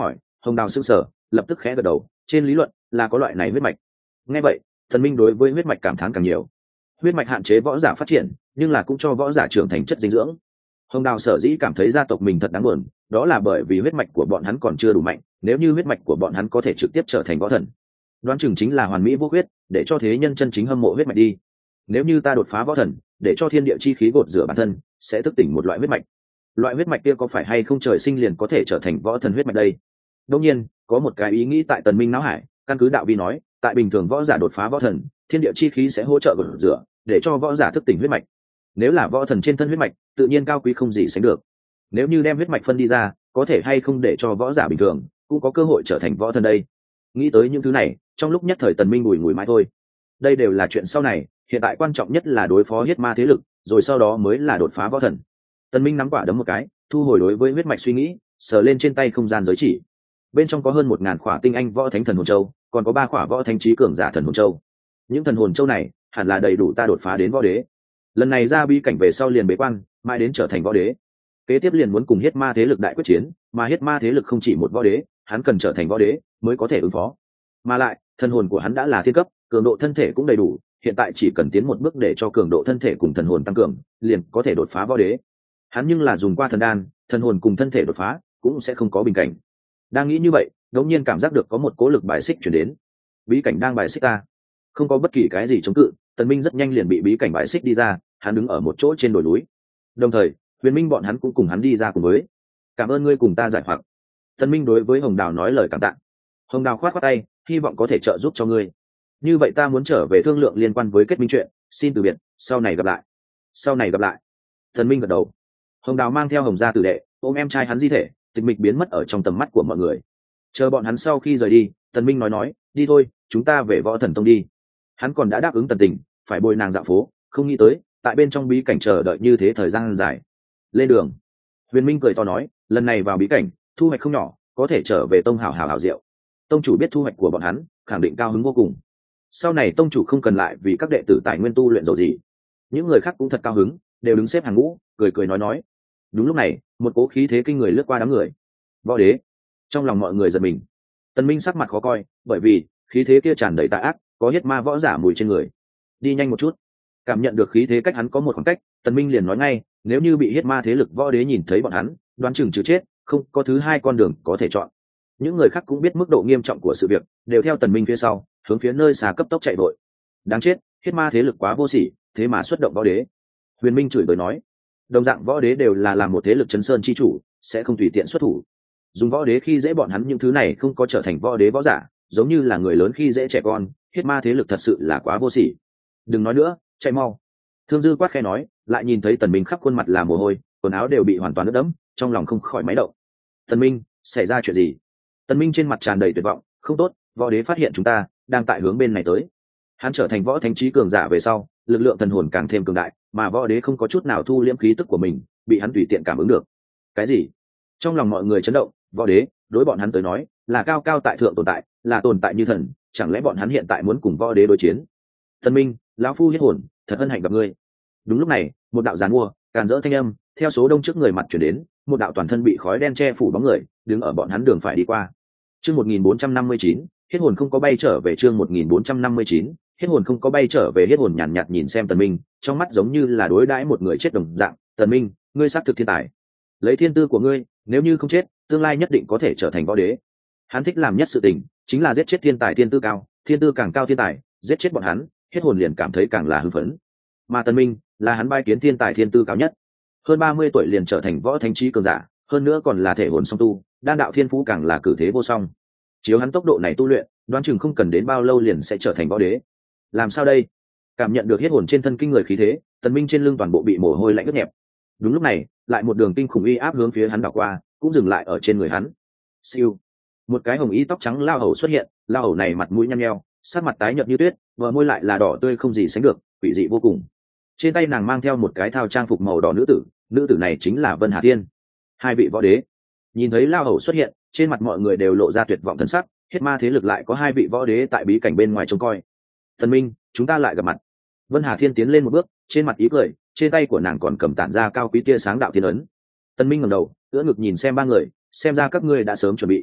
Hồng Đào sững sờ, lập tức khẽ gật đầu, trên lý luận là có loại này huyết mạch. Nghe vậy, Tần Minh đối với huyết mạch cảm thán càng nhiều. Huyết mạch hạn chế võ giả phát triển, nhưng là cũng cho võ giả trưởng thành chất dinh dưỡng. Hồng Đào sở dĩ cảm thấy gia tộc mình thật đáng buồn, đó là bởi vì huyết mạch của bọn hắn còn chưa đủ mạnh, nếu như huyết mạch của bọn hắn có thể trực tiếp trở thành võ thần, đoán chừng chính là hoàn mỹ vô huyết, để cho thế nhân chân chính hâm mộ huyết mạch đi. Nếu như ta đột phá võ thần, để cho thiên địa chi khí gột rửa bản thân, sẽ thức tỉnh một loại huyết mạch. Loại huyết mạch kia có phải hay không trời sinh liền có thể trở thành võ thần huyết mạch đây? Đương nhiên, có một cái ý nghĩ tại Tần Minh não hải, căn cứ đạo vi nói, tại bình thường võ giả đột phá võ thần, thiên địa chi khí sẽ hỗ trợ gột rửa, để cho võ giả thức tỉnh huyết mạch. Nếu là võ thần trên thân huyết mạch, tự nhiên cao quý không gì sánh được. Nếu như đem huyết mạch phân đi ra, có thể hay không để cho võ giả bình thường cũng có cơ hội trở thành võ thần đây? Nghĩ tới những thứ này, trong lúc nhất thời Tần Minh bùi ngùi mãi thôi. Đây đều là chuyện sau này, hiện tại quan trọng nhất là đối phó huyết ma thế lực, rồi sau đó mới là đột phá võ thần. Tần Minh nắm quả đấm một cái, thu hồi đối với huyết mạch suy nghĩ, sờ lên trên tay không gian giới chỉ. Bên trong có hơn 1000 khỏa tinh anh võ thánh thần hồn châu, còn có 3 khỏa võ thánh trí cường giả thần hồn châu. Những thần hồn châu này hẳn là đầy đủ ta đột phá đến võ đế. Lần này ra bí cảnh về sau liền bế quan, mãi đến trở thành võ đế. Kế tiếp liền muốn cùng huyết ma thế lực đại quyết chiến, mà huyết ma thế lực không chỉ một võ đế, hắn cần trở thành võ đế mới có thể ứng phó. Mà lại, thần hồn của hắn đã là thiên cấp, cường độ thân thể cũng đầy đủ, hiện tại chỉ cần tiến một bước để cho cường độ thân thể cùng thần hồn tăng cường, liền có thể đột phá võ đế. Hắn nhưng là dùng qua thần đan, thần hồn cùng thân thể đột phá cũng sẽ không có bình cảnh. Đang nghĩ như vậy, đột nhiên cảm giác được có một cỗ lực bài xích truyền đến. Bí cảnh đang bài xích ta. Không có bất kỳ cái gì chống cự, Tần Minh rất nhanh liền bị bí cảnh bài xích đi ra, hắn đứng ở một chỗ trên đồi núi. Đồng thời, Huyền Minh bọn hắn cũng cùng hắn đi ra cùng với. Cảm ơn ngươi cùng ta giải hoặc. Tần Minh đối với Hồng Đào nói lời cảm tạ. Hồng Đào khoát khoát tay, hy vọng có thể trợ giúp cho ngươi. Như vậy ta muốn trở về thương lượng liên quan với kết minh chuyện, xin từ biệt, sau này gặp lại. Sau này gặp lại. Tần Minh gật đầu. Hồng Đào mang theo Hồng gia tử đệ, ôm em trai hắn di thể, tịch mịch biến mất ở trong tầm mắt của mọi người. Chờ bọn hắn sau khi rời đi, Tần Minh nói, đi thôi, chúng ta về Võ Thần Tông đi. Hắn còn đã đáp ứng Tần Tình, phải bồi nàng dạo phố, không nghĩ tới, tại bên trong bí cảnh chờ đợi như thế thời gian dài. Lên đường. Huyền Minh cười to nói, lần này vào bí cảnh, thu hoạch không nhỏ, có thể trở về tông hảo hảo diệu. Tông chủ biết thu hoạch của bọn hắn, khẳng định cao hứng vô cùng. Sau này tông chủ không cần lại vì các đệ tử tài nguyên tu luyện dầu gì. Những người khác cũng thật cao hứng, đều đứng xếp hàng ngũ, cười cười nói. Đúng lúc này, một cỗ khí thế kinh người lướt qua đám người. Võ đế. Trong lòng mọi người giật mình. Tần Minh sắc mặt khó coi, bởi vì khí thế kia tràn đầy tà ác, có huyết ma võ giả mùi trên người. Đi nhanh một chút. Cảm nhận được khí thế cách hắn có một khoảng cách, Tần Minh liền nói ngay, nếu như bị huyết ma thế lực võ đế nhìn thấy bọn hắn, đoán chừng trừ chết, không có thứ hai con đường có thể chọn. Những người khác cũng biết mức độ nghiêm trọng của sự việc, đều theo Tần Minh phía sau, hướng phía nơi xa cấp tốc chạy vội. Đáng chết, huyết ma thế lực quá vô sỉ, thế mà xuất động võ đế. Huyền Minh chửi bới nói, đồng dạng võ đế đều là làm một thế lực chấn sơn chi chủ, sẽ không tùy tiện xuất thủ. Dùng võ đế khi dễ bọn hắn những thứ này không có trở thành võ đế võ giả, giống như là người lớn khi dễ trẻ con, huyết ma thế lực thật sự là quá vô sỉ. Đừng nói nữa, chạy mau. Thương Dư quát khẽ nói, lại nhìn thấy Tần Minh khắp khuôn mặt là mồ hôi, quần áo đều bị hoàn toàn ướt đẫm, trong lòng không khỏi máy động. Tần Minh, xảy ra chuyện gì? Tần Minh trên mặt tràn đầy tuyệt vọng, không tốt, võ đế phát hiện chúng ta đang tại hướng bên này tới. Hắn trở thành võ thánh trí cường giả về sau, lực lượng thần hồn càng thêm cường đại, mà võ đế không có chút nào thu liễm khí tức của mình, bị hắn tùy tiện cảm ứng được. Cái gì? Trong lòng mọi người chấn động, võ đế đối bọn hắn tới nói là cao cao tại thượng tồn tại, là tồn tại như thần, chẳng lẽ bọn hắn hiện tại muốn cùng võ đế đối chiến? Tần Minh, lão phu huyết hồn, thật hân hạnh gặp ngươi. Đúng lúc này, một đạo giàn mua càn rỡ thanh âm theo số đông trước người mặt chuyển đến, một đạo toàn thân bị khói đen che phủ bóng người đứng ở bọn hắn đường phải đi qua. Chương 1459, huyết hồn không có bay trở về. Chương 1459, huyết hồn không có bay trở về. Huyết hồn nhàn nhạt nhìn xem Tần Minh, trong mắt giống như là đối đãi một người chết đồng dạng. Tần Minh, ngươi xác thực thiên tài, lấy thiên tư của ngươi, nếu như không chết, tương lai nhất định có thể trở thành võ đế. Hắn thích làm nhất sự tình chính là giết chết thiên tài thiên tư cao, thiên tư càng cao thiên tài, giết chết bọn hắn, huyết hồn liền cảm thấy càng là hưng phấn. Mà Tần Minh là hắn bái kiến thiên tài thiên tư cao nhất, hơn 30 tuổi liền trở thành võ thánh trí cường giả, hơn nữa còn là thể hồn song tu, đan đạo thiên phú càng là cử thế vô song. Chiếu hắn tốc độ này tu luyện, đoán chừng không cần đến bao lâu liền sẽ trở thành võ đế. Làm sao đây? Cảm nhận được huyết hồn trên thân kinh người khí thế, Tần Minh trên lưng toàn bộ bị mồ hôi lạnh ướt nhẹp. Đúng lúc này, lại một đường kinh khủng uy áp hướng phía hắn đảo qua, cũng dừng lại ở trên người hắn. Siêu, một cái hồng y tóc trắng lao hầu xuất hiện, lao hầu này mặt mũi nhăn nheo, sắc mặt tái nhợt như tuyết, bờ môi lại là đỏ tươi không gì sánh được, quỷ dị vô cùng. Trên tay nàng mang theo một cái thao trang phục màu đỏ nữ tử này chính là Vân Hà Thiên. Hai vị võ đế. Nhìn thấy lao hầu xuất hiện, trên mặt mọi người đều lộ ra tuyệt vọng thần sắc, huyết ma thế lực lại có hai vị võ đế tại bí cảnh bên ngoài trông coi. Tần Minh, chúng ta lại gặp mặt. Vân Hà Thiên tiến lên một bước, trên mặt ý cười, trên tay của nàng còn cầm tản ra cao quý tia sáng đạo thiên ấn. Tần Minh ngẩng đầu, ưỡn ngực nhìn xem ba người, xem ra các ngươi đã sớm chuẩn bị.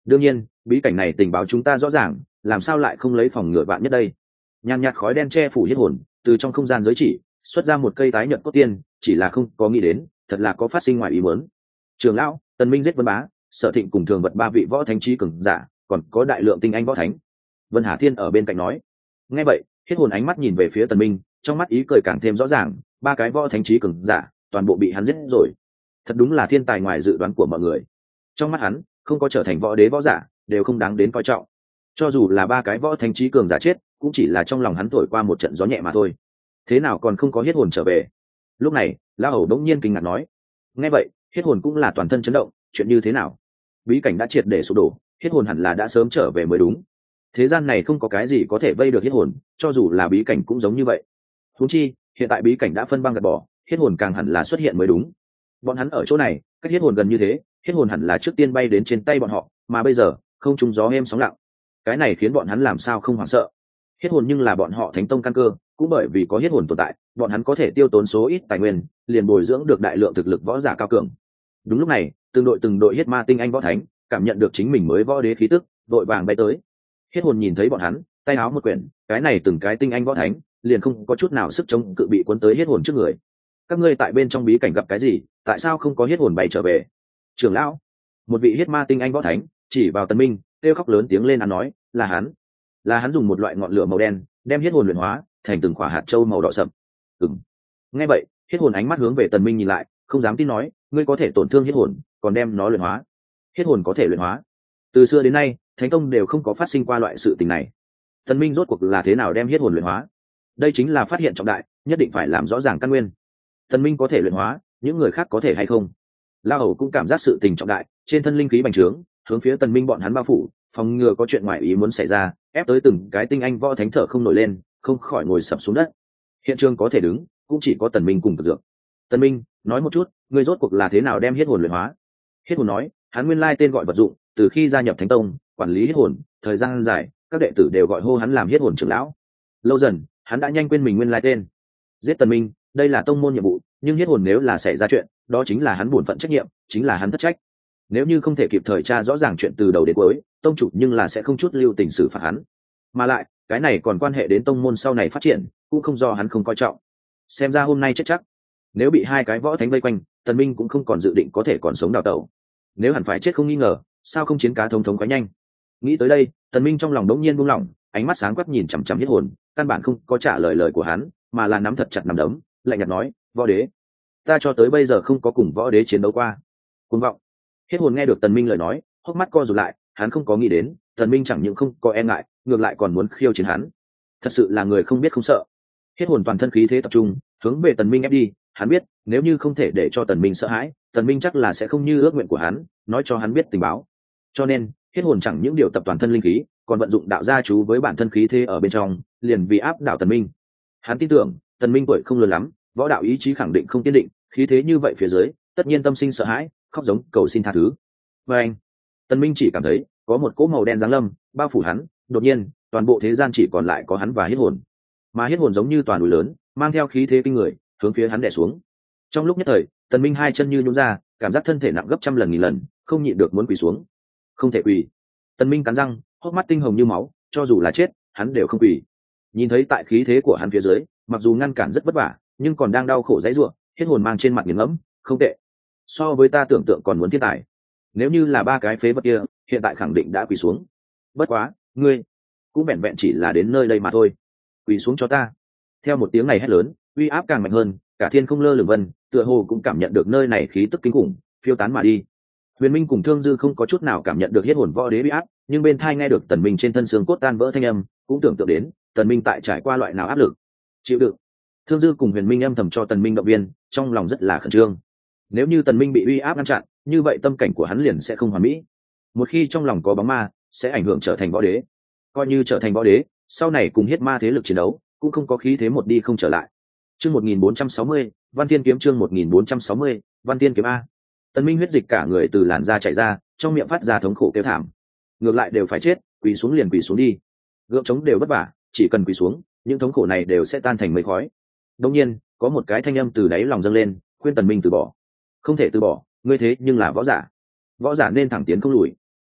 đương nhiên bí cảnh này tình báo chúng ta rõ ràng, làm sao lại không lấy phòng ngừa vạn nhất đây. Nhàn nhạt khói đen che phủ hết hồn, từ trong không gian giới chỉ xuất ra một cây tái nhợt cốt tiên, chỉ là không có nghĩ đến thật là có phát sinh ngoài ý muốn. Trường lão, Tần Minh giết Vân Bá, Sở Thịnh cùng Thường Vật ba vị võ thánh trí cường giả, còn có đại lượng tinh anh võ thánh. Vân Hà Thiên ở bên cạnh nói. Nghe vậy, hết hồn ánh mắt nhìn về phía Tần Minh, trong mắt ý cười càng thêm rõ ràng, ba cái võ thánh trí cường giả toàn bộ bị hắn giết rồi. Thật đúng là thiên tài ngoài dự đoán của mọi người. Trong mắt hắn, không có trở thành võ đế võ giả đều không đáng đến coi trọng. Cho dù là ba cái võ thánh trí cường giả chết, cũng chỉ là trong lòng hắn thổi qua một trận gió nhẹ mà thôi. Thế nào còn không có hết hồn trở về? Lúc này, La Hầu đống nhiên kinh ngạc nói. Nghe vậy, hết hồn cũng là toàn thân chấn động, chuyện như thế nào? Bí cảnh đã triệt để sụp đổ, hết hồn hẳn là đã sớm trở về mới đúng. Thế gian này không có cái gì có thể vây được hết hồn, cho dù là bí cảnh cũng giống như vậy. Huống chi, hiện tại bí cảnh đã phân băng gạt bỏ, hết hồn càng hẳn là xuất hiện mới đúng. Bọn hắn ở chỗ này, cách hết hồn gần như thế, hết hồn hẳn là trước tiên bay đến trên tay bọn họ, mà bây giờ, không trùng gió êm sóng lặng. Cái này khiến bọn hắn làm sao không hoảng sợ. Hết hồn nhưng là bọn họ thánh tông căn cơ, cũng bởi vì có hết hồn tồn tại, bọn hắn có thể tiêu tốn số ít tài nguyên, liền bồi dưỡng được đại lượng thực lực võ giả cao cường. Đúng lúc này, từng đội hết ma tinh anh võ thánh cảm nhận được chính mình mới võ đế khí tức, đội vàng bay tới. Hết hồn nhìn thấy bọn hắn, tay áo một quyển, cái này từng cái tinh anh võ thánh liền không có chút nào sức chống cự bị cuốn tới hết hồn trước người. Các ngươi tại bên trong bí cảnh gặp cái gì, tại sao không có hết hồn bay trở về? Trưởng lão, một vị hết ma tinh anh võ thánh chỉ vào Tần Minh, kêu khóc lớn tiếng lên ăn nói, là hắn dùng một loại ngọn lửa màu đen đem hết hồn luyện hóa thành từng quả hạt châu màu đỏ sậm. Nghe vậy, hết hồn ánh mắt hướng về Tần Minh nhìn lại, không dám tin nói, ngươi có thể tổn thương hết hồn, còn đem nó luyện hóa? Hết hồn có thể luyện hóa? Từ xưa đến nay, thánh tông đều không có phát sinh qua loại sự tình này. Tần Minh rốt cuộc là thế nào đem hết hồn luyện hóa? Đây chính là phát hiện trọng đại, nhất định phải làm rõ ràng căn nguyên. Tần Minh có thể luyện hóa, những người khác có thể hay không? La Hầu cũng cảm giác sự tình trọng đại, trên thân linh khí bành trướng, hướng phía Tần Minh bọn hắn bao phủ, phòng ngừa có chuyện ngoài ý muốn xảy ra, ép tới từng cái tinh anh võ thánh thở không nổi lên, không khỏi ngồi sập xuống đất. Hiện trường có thể đứng, cũng chỉ có Tần Minh cùng Cực Dược. Tần Minh, nói một chút, ngươi rốt cuộc là thế nào đem hết hồn luyện hóa? Hết hồn nói, hắn nguyên lai tên gọi vật dụng, từ khi gia nhập Thánh Tông, quản lý hết hồn, thời gian dài, các đệ tử đều gọi hô hắn làm hết hồn trưởng lão. Lâu dần, hắn đã nhanh quên mình nguyên lai tên. Giết Tần Minh, đây là tông môn nhiệm vụ, nhưng hết hồn nếu là xảy ra chuyện, đó chính là hắn bổn phận trách nhiệm, chính là hắn thất trách. Nếu như không thể kịp thời tra rõ ràng chuyện từ đầu đến cuối, tông chủ nhưng là sẽ không chút lưu tình xử phạt hắn. Mà lại, cái này còn quan hệ đến tông môn sau này phát triển, cũng không do hắn không coi trọng. Xem ra hôm nay chết chắc. Nếu bị hai cái võ thánh vây quanh, Tần Minh cũng không còn dự định có thể còn sống đào tẩu. Nếu hẳn phải chết không nghi ngờ, sao không chiến cá thống thống quá nhanh? Nghĩ tới đây, Tần Minh trong lòng đống nhiên buông lỏng, ánh mắt sáng quắc nhìn chằm chằm hết hồn, căn bản không có trả lời của hắn, mà là nắm thật chặt nắm đấm, lạnh nhạt nói, võ đế, ta cho tới bây giờ không có cùng võ đế chiến đấu qua. Cuồng vọng. Hết hồn nghe được Tần Minh lời nói, hốc mắt co rụt lại, hắn không có nghĩ đến, Tần Minh chẳng những không có e ngại, ngược lại còn muốn khiêu chiến hắn. Thật sự là người không biết không sợ. Hết hồn toàn thân khí thế tập trung, hướng về Tần Minh ép đi, hắn biết, nếu như không thể để cho Tần Minh sợ hãi, Tần Minh chắc là sẽ không như ước nguyện của hắn, nói cho hắn biết tình báo. Cho nên, hết hồn chẳng những điều tập toàn thân linh khí, còn vận dụng đạo gia chú với bản thân khí thế ở bên trong, liền vì áp đảo Tần Minh. Hắn tin tưởng, Tần Minh tuổi không lớn lắm, võ đạo ý chí khẳng định không kiên định, khí thế như vậy phía dưới, tất nhiên tâm sinh sợ hãi, khóc giống cầu xin tha thứ. Và anh, Tần Minh chỉ cảm thấy có một cỗ màu đen giáng lâm bao phủ hắn, đột nhiên, toàn bộ thế gian chỉ còn lại có hắn và hết hồn. Mà hết hồn giống như toàn núi lớn, mang theo khí thế kinh người, hướng phía hắn đè xuống. Trong lúc nhất thời, Tần Minh hai chân như nhũn ra, cảm giác thân thể nặng gấp trăm lần nghìn lần, không nhịn được muốn quỳ xuống. Không thể quỳ. Tần Minh cắn răng, hốc mắt tinh hồng như máu, cho dù là chết, hắn đều không quỳ. Nhìn thấy tại khí thế của hắn phía dưới, mặc dù ngăn cản rất vất vả, nhưng còn đang đau khổ dãy rủa, hết hồn mang trên mặt nghiền ngẫm, không tệ. So với ta tưởng tượng còn muốn thiên tài. Nếu như là ba cái phế vật kia, hiện tại khẳng định đã quỳ xuống. Bất quá, ngươi cũng vẹn vẹn chỉ là đến nơi đây mà thôi. Quỳ xuống cho ta. Theo một tiếng này hét lớn, uy áp càng mạnh hơn, cả thiên không lơ lửng vân, tựa hồ cũng cảm nhận được nơi này khí tức kinh khủng, phiêu tán mà đi. Huyền Minh cùng Thương Dư không có chút nào cảm nhận được hết hồn võ đế uy áp, nhưng bên tai nghe được Tần Minh trên thân xương cốt tan vỡ thanh âm, cũng tưởng tượng đến Tần Minh tại trải qua loại nào áp lực. Chịu đựng. Thương Dư cùng Huyền Minh âm thầm cho Tần Minh động viên, trong lòng rất là khẩn trương. Nếu như Tần Minh bị uy áp ngăn chặn, như vậy tâm cảnh của hắn liền sẽ không hoàn mỹ. Một khi trong lòng có bóng ma, sẽ ảnh hưởng trở thành võ đế. Coi như trở thành võ đế, sau này cùng hiết ma thế lực chiến đấu, cũng không có khí thế một đi không trở lại. Chương 1460, Văn Tiên kiếm chương 1460, Văn Tiên kiếm a. Tần Minh huyết dịch cả người từ làn da chảy ra, trong miệng phát ra thống khổ kêu thảm. Ngược lại đều phải chết, quỳ xuống liền quỳ xuống đi. Gượng chống đều vất vả, chỉ cần quỳ xuống, những thống khổ này đều sẽ tan thành mây khói. Đương nhiên, có một cái thanh âm từ đáy lòng dâng lên, khuyên Tần Minh từ bỏ. Không thể từ bỏ, ngươi thế nhưng là võ giả. Võ giả nên thẳng tiến không lùi.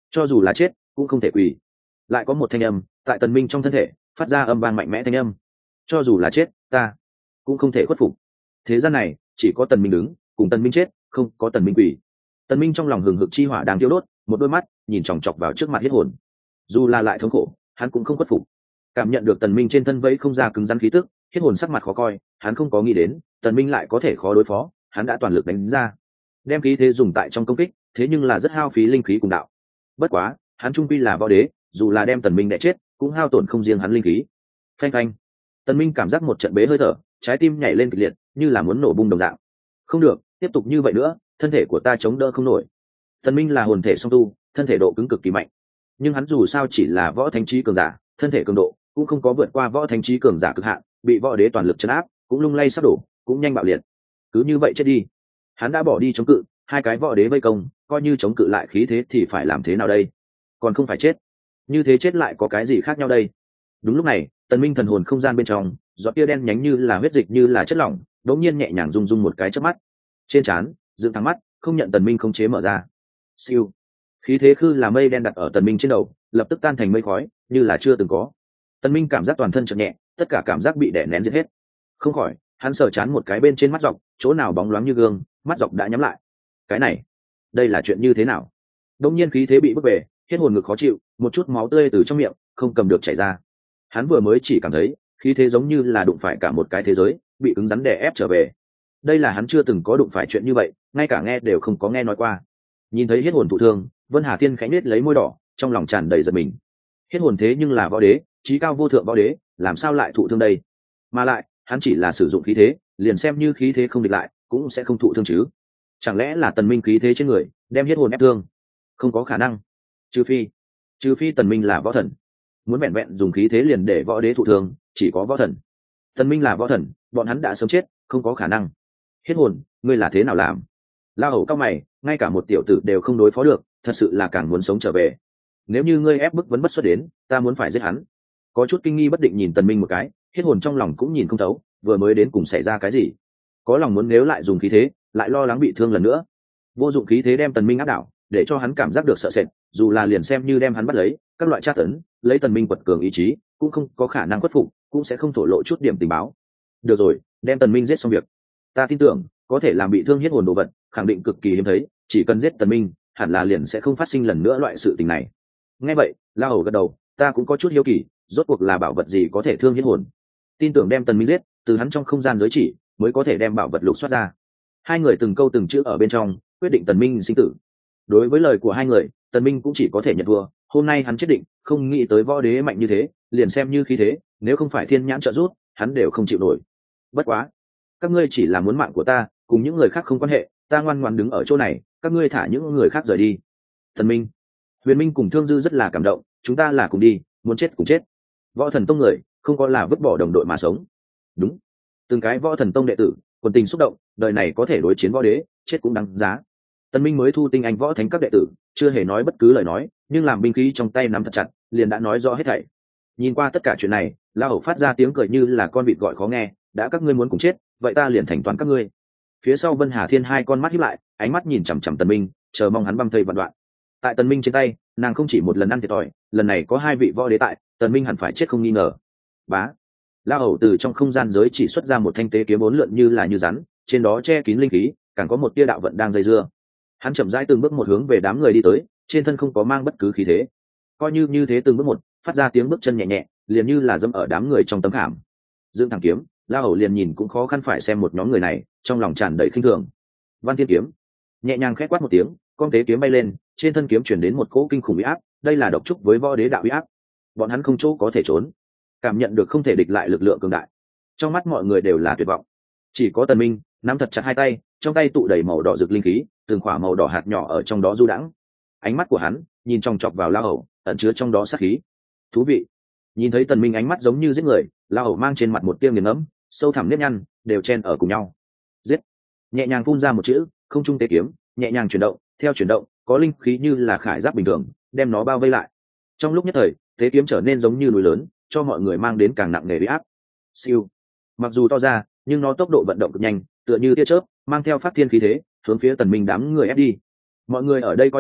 cho dù là chết cũng không thể quỳ. Lại có một thanh âm tại tần minh trong thân thể phát ra âm vang mạnh mẽ thanh âm, cho dù là chết ta cũng không thể khuất phục. Thế gian này chỉ có tần minh đứng, cùng tần minh chết không có tần minh quỳ. Tần minh trong lòng hừng hực chi hỏa đang thiêu đốt, một đôi mắt nhìn chòng chọc vào trước mặt Hiết hồn. Dù là lại thống khổ hắn cũng không khuất phục. Cảm nhận được tần minh trên thân vẫy không ra cứng rắn khí tức, Hiết hồn sắc mặt khó coi, hắn không có nghĩ đến tần minh lại có thể khó đối phó, hắn đã toàn lực đánh ra, đem khí thế dùng tại trong công kích, thế nhưng là rất hao phí linh khí cùng đạo. Bất quá hắn trung quy là võ đế, dù là đem tần minh đè chết cũng hao tổn không riêng hắn linh khí. Phanh phanh, tần minh cảm giác một trận bế hơi thở, trái tim nhảy lên kịch liệt như là muốn nổ bung đồng dạng. Không được, tiếp tục như vậy nữa thân thể của ta chống đỡ không nổi. Tần minh là hồn thể song tu, thân thể độ cứng cực kỳ mạnh, nhưng hắn dù sao chỉ là võ thánh trí cường giả, thân thể cường độ cũng không có vượt qua võ thánh trí cường giả cực hạn, bị võ đế toàn lực chấn áp cũng lung lay sắp đổ, cũng nhanh bạo liệt. Cứ như vậy chết đi. Hắn đã bỏ đi chống cự, hai cái võ đế vây công, coi như chống cự lại khí thế thì phải làm thế nào đây? Còn không phải chết. Như thế chết lại có cái gì khác nhau đây? Đúng lúc này tần minh thần hồn không gian bên trong giọt tia đen nhánh như là huyết dịch như là chất lỏng, đột nhiên nhẹ nhàng rung rung một cái chớp mắt, trên trán dựng thẳng mắt không nhận tần minh không chế mở ra. Siêu, khí thế khư là mây đen đặt ở tần minh trên đầu lập tức tan thành mây khói như là chưa từng có. Tần minh cảm giác toàn thân chợt nhẹ, tất cả cảm giác bị đè nén giết hết. Không khỏi hắn sờ chán một cái bên trên mắt dọc, chỗ nào bóng loáng như gương, mắt dọc đã nhắm lại. Cái này đây là chuyện như thế nào? Đột nhiên khí thế bị bức về, Hiết hồn ngực khó chịu, một chút máu tươi từ trong miệng không cầm được chảy ra. Hắn vừa mới chỉ cảm thấy khí thế giống như là đụng phải cả một cái thế giới bị cứng rắn đè ép trở về. Đây là hắn chưa từng có đụng phải chuyện như vậy, ngay cả nghe đều không có nghe nói qua. Nhìn thấy Hiết hồn thụ thương, Vân Hà Thiên khẽ nết lấy môi đỏ, trong lòng tràn đầy giận mình. Hiết hồn thế nhưng là võ đế, chí cao vô thượng võ đế, làm sao lại thụ thương đây? Mà lại hắn chỉ là sử dụng khí thế, liền xem như khí thế không địch lại cũng sẽ không thụ thương chứ. Chẳng lẽ là tần minh khí thế trên người đem Hiết hồn ép thương? Không có khả năng. Trừ phi tần minh là võ thần. Muốn vẹn vẹn dùng khí thế liền để võ đế thụ thương, chỉ có võ thần. Tần minh là võ thần, bọn hắn đã sớm chết, không có khả năng. Hiết hồn, ngươi là thế nào làm? La Hầu cao mày, ngay cả một tiểu tử đều không đối phó được, thật sự là càng muốn sống trở về. Nếu như ngươi ép bức vấn bất xuất đến, ta muốn phải giết hắn. Có chút kinh nghi bất định nhìn tần minh một cái, Hiết hồn trong lòng cũng nhìn không thấu, vừa mới đến cùng xảy ra cái gì. Có lòng muốn nếu lại dùng khí thế, lại lo lắng bị thương lần nữa. Vô dụng khí thế đem tần minh áp đảo, để cho hắn cảm giác được sợ sệt, dù là liền xem như đem hắn bắt lấy các loại tra tấn, lấy tần minh quật cường ý chí cũng không có khả năng khuất phục, cũng sẽ không thổ lộ chút điểm tình báo. Được rồi, đem tần minh giết xong việc. Ta tin tưởng có thể làm bị thương Hiết hồn đồ vật khẳng định cực kỳ hiếm thấy, chỉ cần giết tần minh hẳn là liền sẽ không phát sinh lần nữa loại sự tình này. Nghe vậy La Hầu gật đầu, ta cũng có chút hiếu kỳ, rốt cuộc là bảo vật gì có thể thương Hiết hồn. Tin tưởng đem tần minh giết, từ hắn trong không gian giới chỉ mới có thể đem bảo vật lục soát ra. Hai người từng câu từng chữ ở bên trong quyết định tần minh sinh tử. Đối với lời của hai người, tần minh cũng chỉ có thể nhận thua. Hôm nay hắn chết định, không nghĩ tới võ đế mạnh như thế, liền xem như khí thế, nếu không phải thiên nhãn trợ giúp, hắn đều không chịu nổi. Bất quá, các ngươi chỉ là muốn mạng của ta, cùng những người khác không quan hệ, ta ngoan ngoãn đứng ở chỗ này, các ngươi thả những người khác rời đi. Tần minh, Huyền Minh cùng Thương Dư rất là cảm động, chúng ta là cùng đi, muốn chết cùng chết. Võ Thần Tông người, không có là vứt bỏ đồng đội mà sống. Đúng, từng cái Võ Thần Tông đệ tử, quần tình xúc động, đời này có thể đối chiến võ đế, chết cũng đáng giá. Tần minh mới thu tinh anh võ thánh các đệ tử, chưa hề nói bất cứ lời nói, nhưng làm binh khí trong tay nắm thật chặt, liền đã nói rõ hết thảy. Nhìn qua tất cả chuyện này, La Hầu phát ra tiếng cười như là con vịt gọi khó nghe, đã các ngươi muốn cùng chết, vậy ta liền thành toàn các ngươi. Phía sau Vân Hà Thiên hai con mắt híp lại, ánh mắt nhìn chằm chằm Tần minh, chờ mong hắn băm thây vạn đoạn. Tại Tần minh trên tay, nàng không chỉ một lần ăn thiệt thòi, lần này có hai vị võ đế tại, Tần minh hẳn phải chết không nghi ngờ. Bá, La Hầu từ trong không gian giới chỉ xuất ra một thanh tế kiếm bốn lượn như là như rắn, trên đó che kín linh khí, càng có một tia đạo vận đang dây dưa. Hắn chậm rãi từng bước một hướng về đám người đi tới, trên thân không có mang bất cứ khí thế, coi như thế từng bước một phát ra tiếng bước chân nhẹ nhẹ, liền như là dẫm ở đám người trong tấm khảm. Dương thẳng kiếm, La Hầu liền nhìn cũng khó khăn phải xem một nhóm người này, trong lòng tràn đầy khinh thường. Văn Thiên kiếm, nhẹ nhàng khẽ quát một tiếng, con tế kiếm bay lên, trên thân kiếm chuyển đến một cỗ kinh khủng uy áp, đây là độc trúc với võ đế đạo uy áp, bọn hắn không chỗ có thể trốn, cảm nhận được không thể địch lại lực lượng cường đại, trong mắt mọi người đều là tuyệt vọng. Chỉ có Tần Minh nắm thật chặt hai tay, trong tay tụ đầy màu đỏ rực linh khí, từng khỏa màu đỏ hạt nhỏ ở trong đó du đãng. Ánh mắt của hắn nhìn chòng chọc vào La Hầu, ẩn chứa trong đó sát khí. Thú vị. Nhìn thấy Tần Minh ánh mắt giống như giết người, La Hầu mang trên mặt một tia nghiền ngẫm, sâu thẳm nếp nhăn đều chen ở cùng nhau. Giết. Nhẹ nhàng phun ra một chữ, không trung tế kiếm nhẹ nhàng chuyển động, theo chuyển động có linh khí như là khải giáp bình thường đem nó bao vây lại. Trong lúc nhất thời, tế kiếm trở nên giống như núi lớn, cho mọi người mang đến càng nặng nề uy áp. Siêu. Mặc dù to ra, nhưng nó tốc độ vận động cực nhanh, tựa như tia chớp, mang theo phát thiên khí thế, hướng phía Tần Minh đám người ép đi. Mọi người ở đây coi là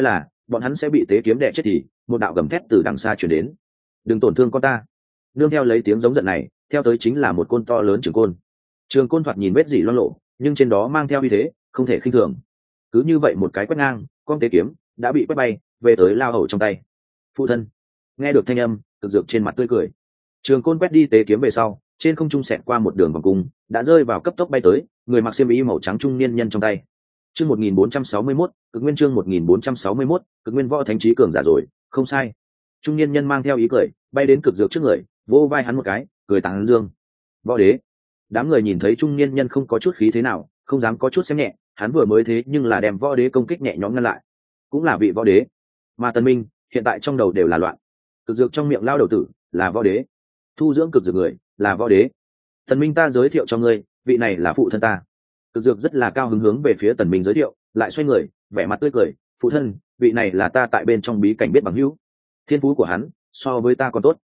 bọn hắn sẽ bị tế kiếm đè chết thì một đạo gầm thét từ đằng xa chuyển đến. Đừng tổn thương con ta. Nương theo lấy tiếng giống giận này, theo tới chính là một côn to lớn trường côn thoạt nhìn vết dỉ loang lộ, nhưng trên đó mang theo uy thế không thể khinh thường. Cứ như vậy một cái quét ngang, con tế kiếm đã bị quét bay về tới lao hầu trong tay. Phụ thân. Nghe được thanh âm, Cực Dược trên mặt tươi cười. Trường côn quét đi tế kiếm về sau, trên không trung xẹt qua một đường vòng cung, đã rơi vào cấp tốc bay tới người mặc xiêm y màu trắng trung niên nhân trong tay. Chương 1461, Cực Nguyên chương 1461, Cực Nguyên võ thánh trí cường giả rồi, không sai. Trung niên nhân mang theo ý cười, bay đến Cực Dược trước người, vỗ vai hắn một cái, cười tán dương. Võ đế. Đám người nhìn thấy trung niên nhân không có chút khí thế nào, không dám có chút xem nhẹ, hắn vừa mới thế nhưng là đem võ đế công kích nhẹ nhõm ngăn lại. Cũng là vị võ đế. Mà Tần Minh, hiện tại trong đầu đều là loạn. Cực Dược trong miệng lao đầu tử, là võ đế. Thu dưỡng Cực Dược người, là võ đế. Tần Minh ta giới thiệu cho ngươi, vị này là phụ thân ta. Cực Dược rất là cao hứng hướng về phía Tần Minh giới thiệu, lại xoay người, vẻ mặt tươi cười, phụ thân, vị này là ta tại bên trong bí cảnh biết bằng hữu. Thiên phú của hắn, so với ta còn tốt.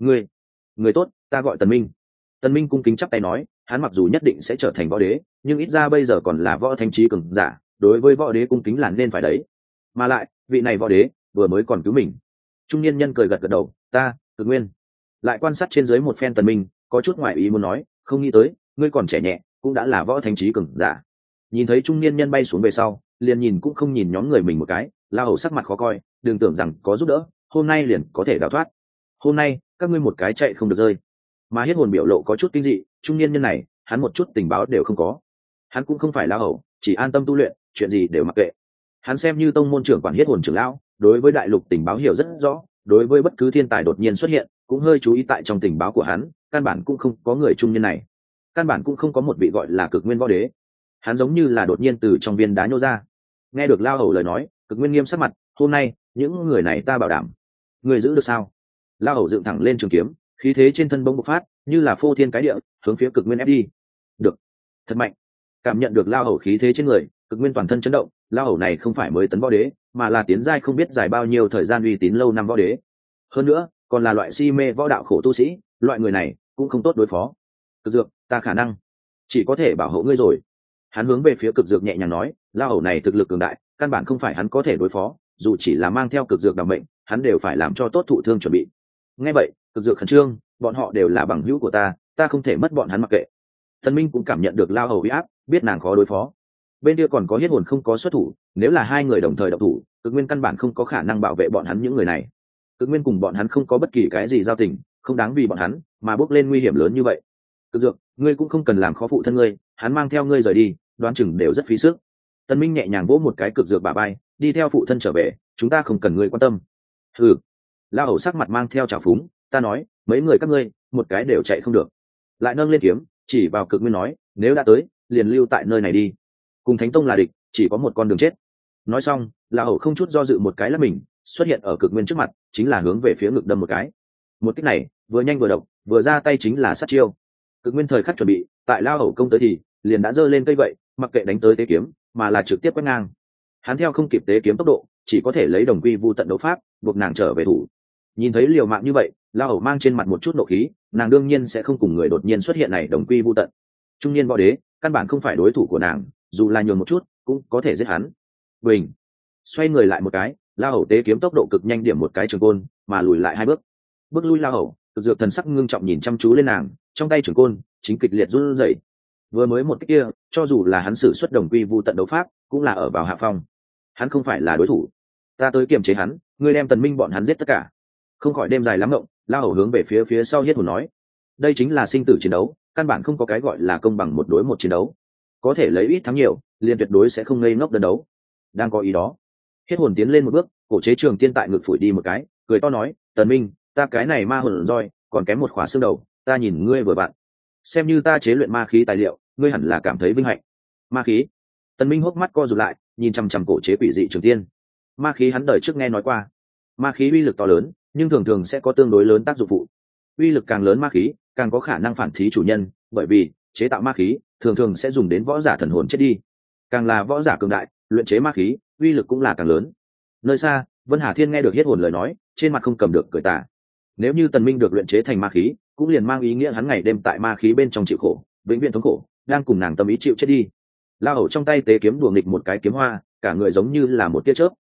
Người tốt, ta gọi Tần Minh. Tần Minh cung kính chắp tay nói, hắn mặc dù nhất định sẽ trở thành võ đế, nhưng ít ra bây giờ còn là võ thánh trí cường giả, đối với võ đế cung kính là nên phải đấy. Mà lại, vị này võ đế vừa mới còn cứu mình. Trung niên nhân cười gật gật đầu, ta, Cực Nguyên. Lại quan sát trên dưới một phen Tần Minh, có chút ngoại ý muốn nói, không nghĩ tới, ngươi còn trẻ nhẹ, cũng đã là võ thánh trí cường giả. Nhìn thấy trung niên nhân bay xuống về sau, liền nhìn cũng không nhìn nhóm người mình một cái, La Hầu sắc mặt khó coi, đừng tưởng rằng có giúp đỡ, hôm nay liền có thể đào thoát. Hôm nay, các ngươi một cái chạy không được rơi. Mà Hiết Hồn biểu lộ có chút kinh dị, trung niên nhân này, hắn một chút tình báo đều không có. Hắn cũng không phải La Hầu, chỉ an tâm tu luyện, chuyện gì đều mặc kệ. Hắn xem như tông môn trưởng quản Hiết Hồn trưởng lão, đối với đại lục tình báo hiểu rất rõ, đối với bất cứ thiên tài đột nhiên xuất hiện, cũng hơi chú ý tại trong tình báo của hắn, căn bản cũng không có người trung niên này, căn bản cũng không có một vị gọi là Cực Nguyên võ đế. Hắn giống như là đột nhiên từ trong viên đá nhô ra. Nghe được Lao Hầu lời nói, Cực Nguyên nghiêm sắc mặt, hôm nay những người này ta bảo đảm, người giữ được sao? Lao Hầu dựng thẳng lên trường kiếm, khí thế trên thân bỗng bộc phát, như là phô thiên cái địa, hướng phía Cực Nguyên ép đi. Được, thật mạnh. Cảm nhận được Lao Hầu khí thế trên người, Cực Nguyên toàn thân chấn động. Lao Hầu này không phải mới tấn võ đế, mà là tiến giai không biết dài bao nhiêu thời gian uy tín lâu năm võ đế. Hơn nữa, còn là loại si mê võ đạo khổ tu sĩ, loại người này cũng không tốt đối phó. Cực Dược, ta khả năng chỉ có thể bảo hộ ngươi rồi. Hắn hướng về phía Cực Dược nhẹ nhàng nói, Lao Hầu này thực lực cường đại, căn bản không phải hắn có thể đối phó, dù chỉ là mang theo Cực Dược đảm mệnh, hắn đều phải làm cho tốt thụ thương chuẩn bị. Nghe vậy, Cực Dược khẩn trương, bọn họ đều là bằng hữu của ta không thể mất bọn hắn mặc kệ. Thần Minh cũng cảm nhận được Lao Hầu uy áp, biết nàng khó đối phó. Bên kia còn có Hiết Hồn không có xuất thủ, nếu là hai người đồng thời động thủ, Cực Nguyên căn bản không có khả năng bảo vệ bọn hắn những người này. Cực Nguyên cùng bọn hắn không có bất kỳ cái gì giao tình, không đáng vì bọn hắn mà bước lên nguy hiểm lớn như vậy. Cực Dược, ngươi cũng không cần làm khó phụ thân ngươi, hắn mang theo ngươi rời đi, đoán chừng đều rất phí sức. Tân Minh nhẹ nhàng vỗ một cái Cực Dược bả vai, đi theo phụ thân trở về, chúng ta không cần ngươi quan tâm. Ừ. La Hầu sắc mặt mang theo trào phúng, ta nói, mấy người các ngươi, một cái đều chạy không được. Lại nâng lên kiếm, chỉ vào Cực Nguyên nói, nếu đã tới, liền lưu tại nơi này đi. Cùng Thánh Tông là địch, chỉ có một con đường chết. Nói xong, La Hầu không chút do dự một cái lắc mình, xuất hiện ở Cực Nguyên trước mặt, chính là hướng về phía ngực đâm một cái. Một kích này, vừa nhanh vừa độc, vừa ra tay chính là sát chiêu. Cực Nguyên thời khắc chuẩn bị, tại La Hầu công tới thì liền đã giơ lên cây gậy, mặc kệ đánh tới tế kiếm, mà là trực tiếp quét ngang. Hắn theo không kịp tế kiếm tốc độ, chỉ có thể lấy đồng quy vu tận đấu pháp, buộc nàng trở về thủ. Nhìn thấy liều mạng như vậy, La Hầu mang trên mặt một chút nộ khí, nàng đương nhiên sẽ không cùng người đột nhiên xuất hiện này đồng quy vu tận. Trung niên võ đế, căn bản không phải đối thủ của nàng, dù là nhường một chút, cũng có thể giết hắn. Bình, xoay người lại một cái, La Hầu tế kiếm tốc độ cực nhanh điểm một cái trường côn, mà lùi lại hai bước. Bước lui La Hầu, Cực Dược thần sắc ngưng trọng nhìn chăm chú lên nàng, trong tay trường côn chính kịch liệt run rẩy. Vừa mới một cái kia, cho dù là hắn sử xuất đồng quy vu tận đấu pháp, cũng là ở vào hạ phong. Hắn không phải là đối thủ. Ta tới kiềm chế hắn, ngươi đem Tần Minh bọn hắn giết tất cả. Không khỏi đêm dài lắm mộng, La Hầu hướng về phía sau Hiết Hồn nói, đây chính là sinh tử chiến đấu, căn bản không có cái gọi là công bằng một đối một chiến đấu. Có thể lấy ít thắng nhiều, liền tuyệt đối sẽ không ngây ngốc đơn đấu. Đang có ý đó, Hiết Hồn tiến lên một bước, cổ chế trường tiên tại ngực phủi đi một cái, cười to nói, Tần Minh, ta cái này ma hồn roi, còn kém một khóa xương đầu, ta nhìn ngươi vừa vặn, xem như ta chế luyện ma khí tài liệu, ngươi hẳn là cảm thấy vinh hạnh. Ma khí? Tần Minh hốc mắt co rụt lại, nhìn chằm chằm cổ chế quỷ dị trường tiên. Ma khí hắn đời trước nghe nói qua, ma khí uy lực to lớn, nhưng thường thường sẽ có tương đối lớn tác dụng phụ. Uy lực càng lớn ma khí, càng có khả năng phản thí chủ nhân, bởi vì chế tạo ma khí thường thường sẽ dùng đến võ giả thần hồn chết đi. Càng là võ giả cường đại, luyện chế ma khí, uy lực cũng là càng lớn. Nơi xa, Vân Hà Thiên nghe được Hiết Hồn lời nói, trên mặt không cầm được cười tà. Nếu như Tần Minh được luyện chế thành ma khí, cũng liền mang ý nghĩa hắn ngày đêm tại ma khí bên trong chịu khổ, vĩnh viễn thống khổ, đang cùng nàng tâm ý chịu chết đi. La Hầu trong tay tế kiếm đùa nghịch một cái kiếm hoa, cả người giống như là một tia chớp,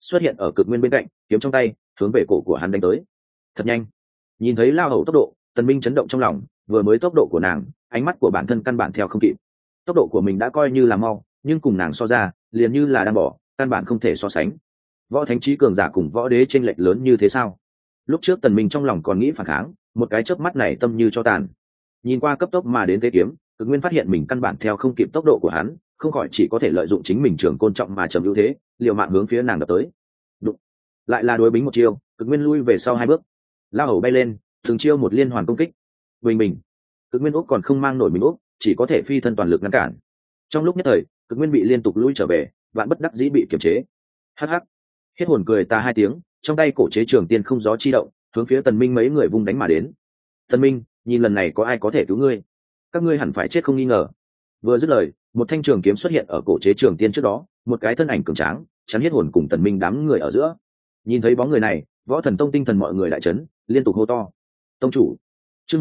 xuất hiện ở cực nguyên bên cạnh, kiếm trong tay hướng về cổ của hắn đánh tới. Thật nhanh. Nhìn thấy lao hầu tốc độ, Tần Minh chấn động trong lòng, vừa mới tốc độ của nàng, ánh mắt của bản thân căn bản theo không kịp. Tốc độ của mình đã coi như là mau, nhưng cùng nàng so ra, liền như là đang bỏ, căn bản không thể so sánh. Võ thánh trí cường giả cùng võ đế chênh lệch lớn như thế sao? Lúc trước Tần Minh trong lòng còn nghĩ phản kháng, một cái chớp mắt này tâm như cho tàn. Nhìn qua cấp tốc mà đến thế kiếm, Cực Nguyên phát hiện mình căn bản theo không kịp tốc độ của hắn, không khỏi chỉ có thể lợi dụng chính mình trường côn trọng mà trầm ưu thế, liều mạng hướng phía nàng đập tới. Đụng. Lại là đối bính một chiêu, Cực Nguyên lui về sau 2 bước. Lao hầu bay lên, từng chiêu một liên hoàn công kích. Bình bình. Cực Nguyên úp còn không mang nổi mình úp, chỉ có thể phi thân toàn lực ngăn cản. Trong lúc nhất thời, Cực Nguyên bị liên tục lui trở về, vạn bất đắc dĩ bị kiềm chế. Hắc hắc. Hết hồn cười ta 2 tiếng, trong tay cổ chế trường tiên không gió chi động, hướng phía Tần Minh mấy người vung đánh mà đến. Tần Minh, nhìn lần này có ai có thể cứu ngươi? Các ngươi hẳn phải chết không nghi ngờ. Vừa dứt lời, một thanh trường kiếm xuất hiện ở cổ chế trường tiên trước đó, một cái thân ảnh cường tráng chắn hết hồn cùng Tần Minh đám người ở giữa. Nhìn thấy bóng người này, Võ Thần Tông tinh thần mọi người đại chấn, liên tục hô to: "Tông chủ!" Chương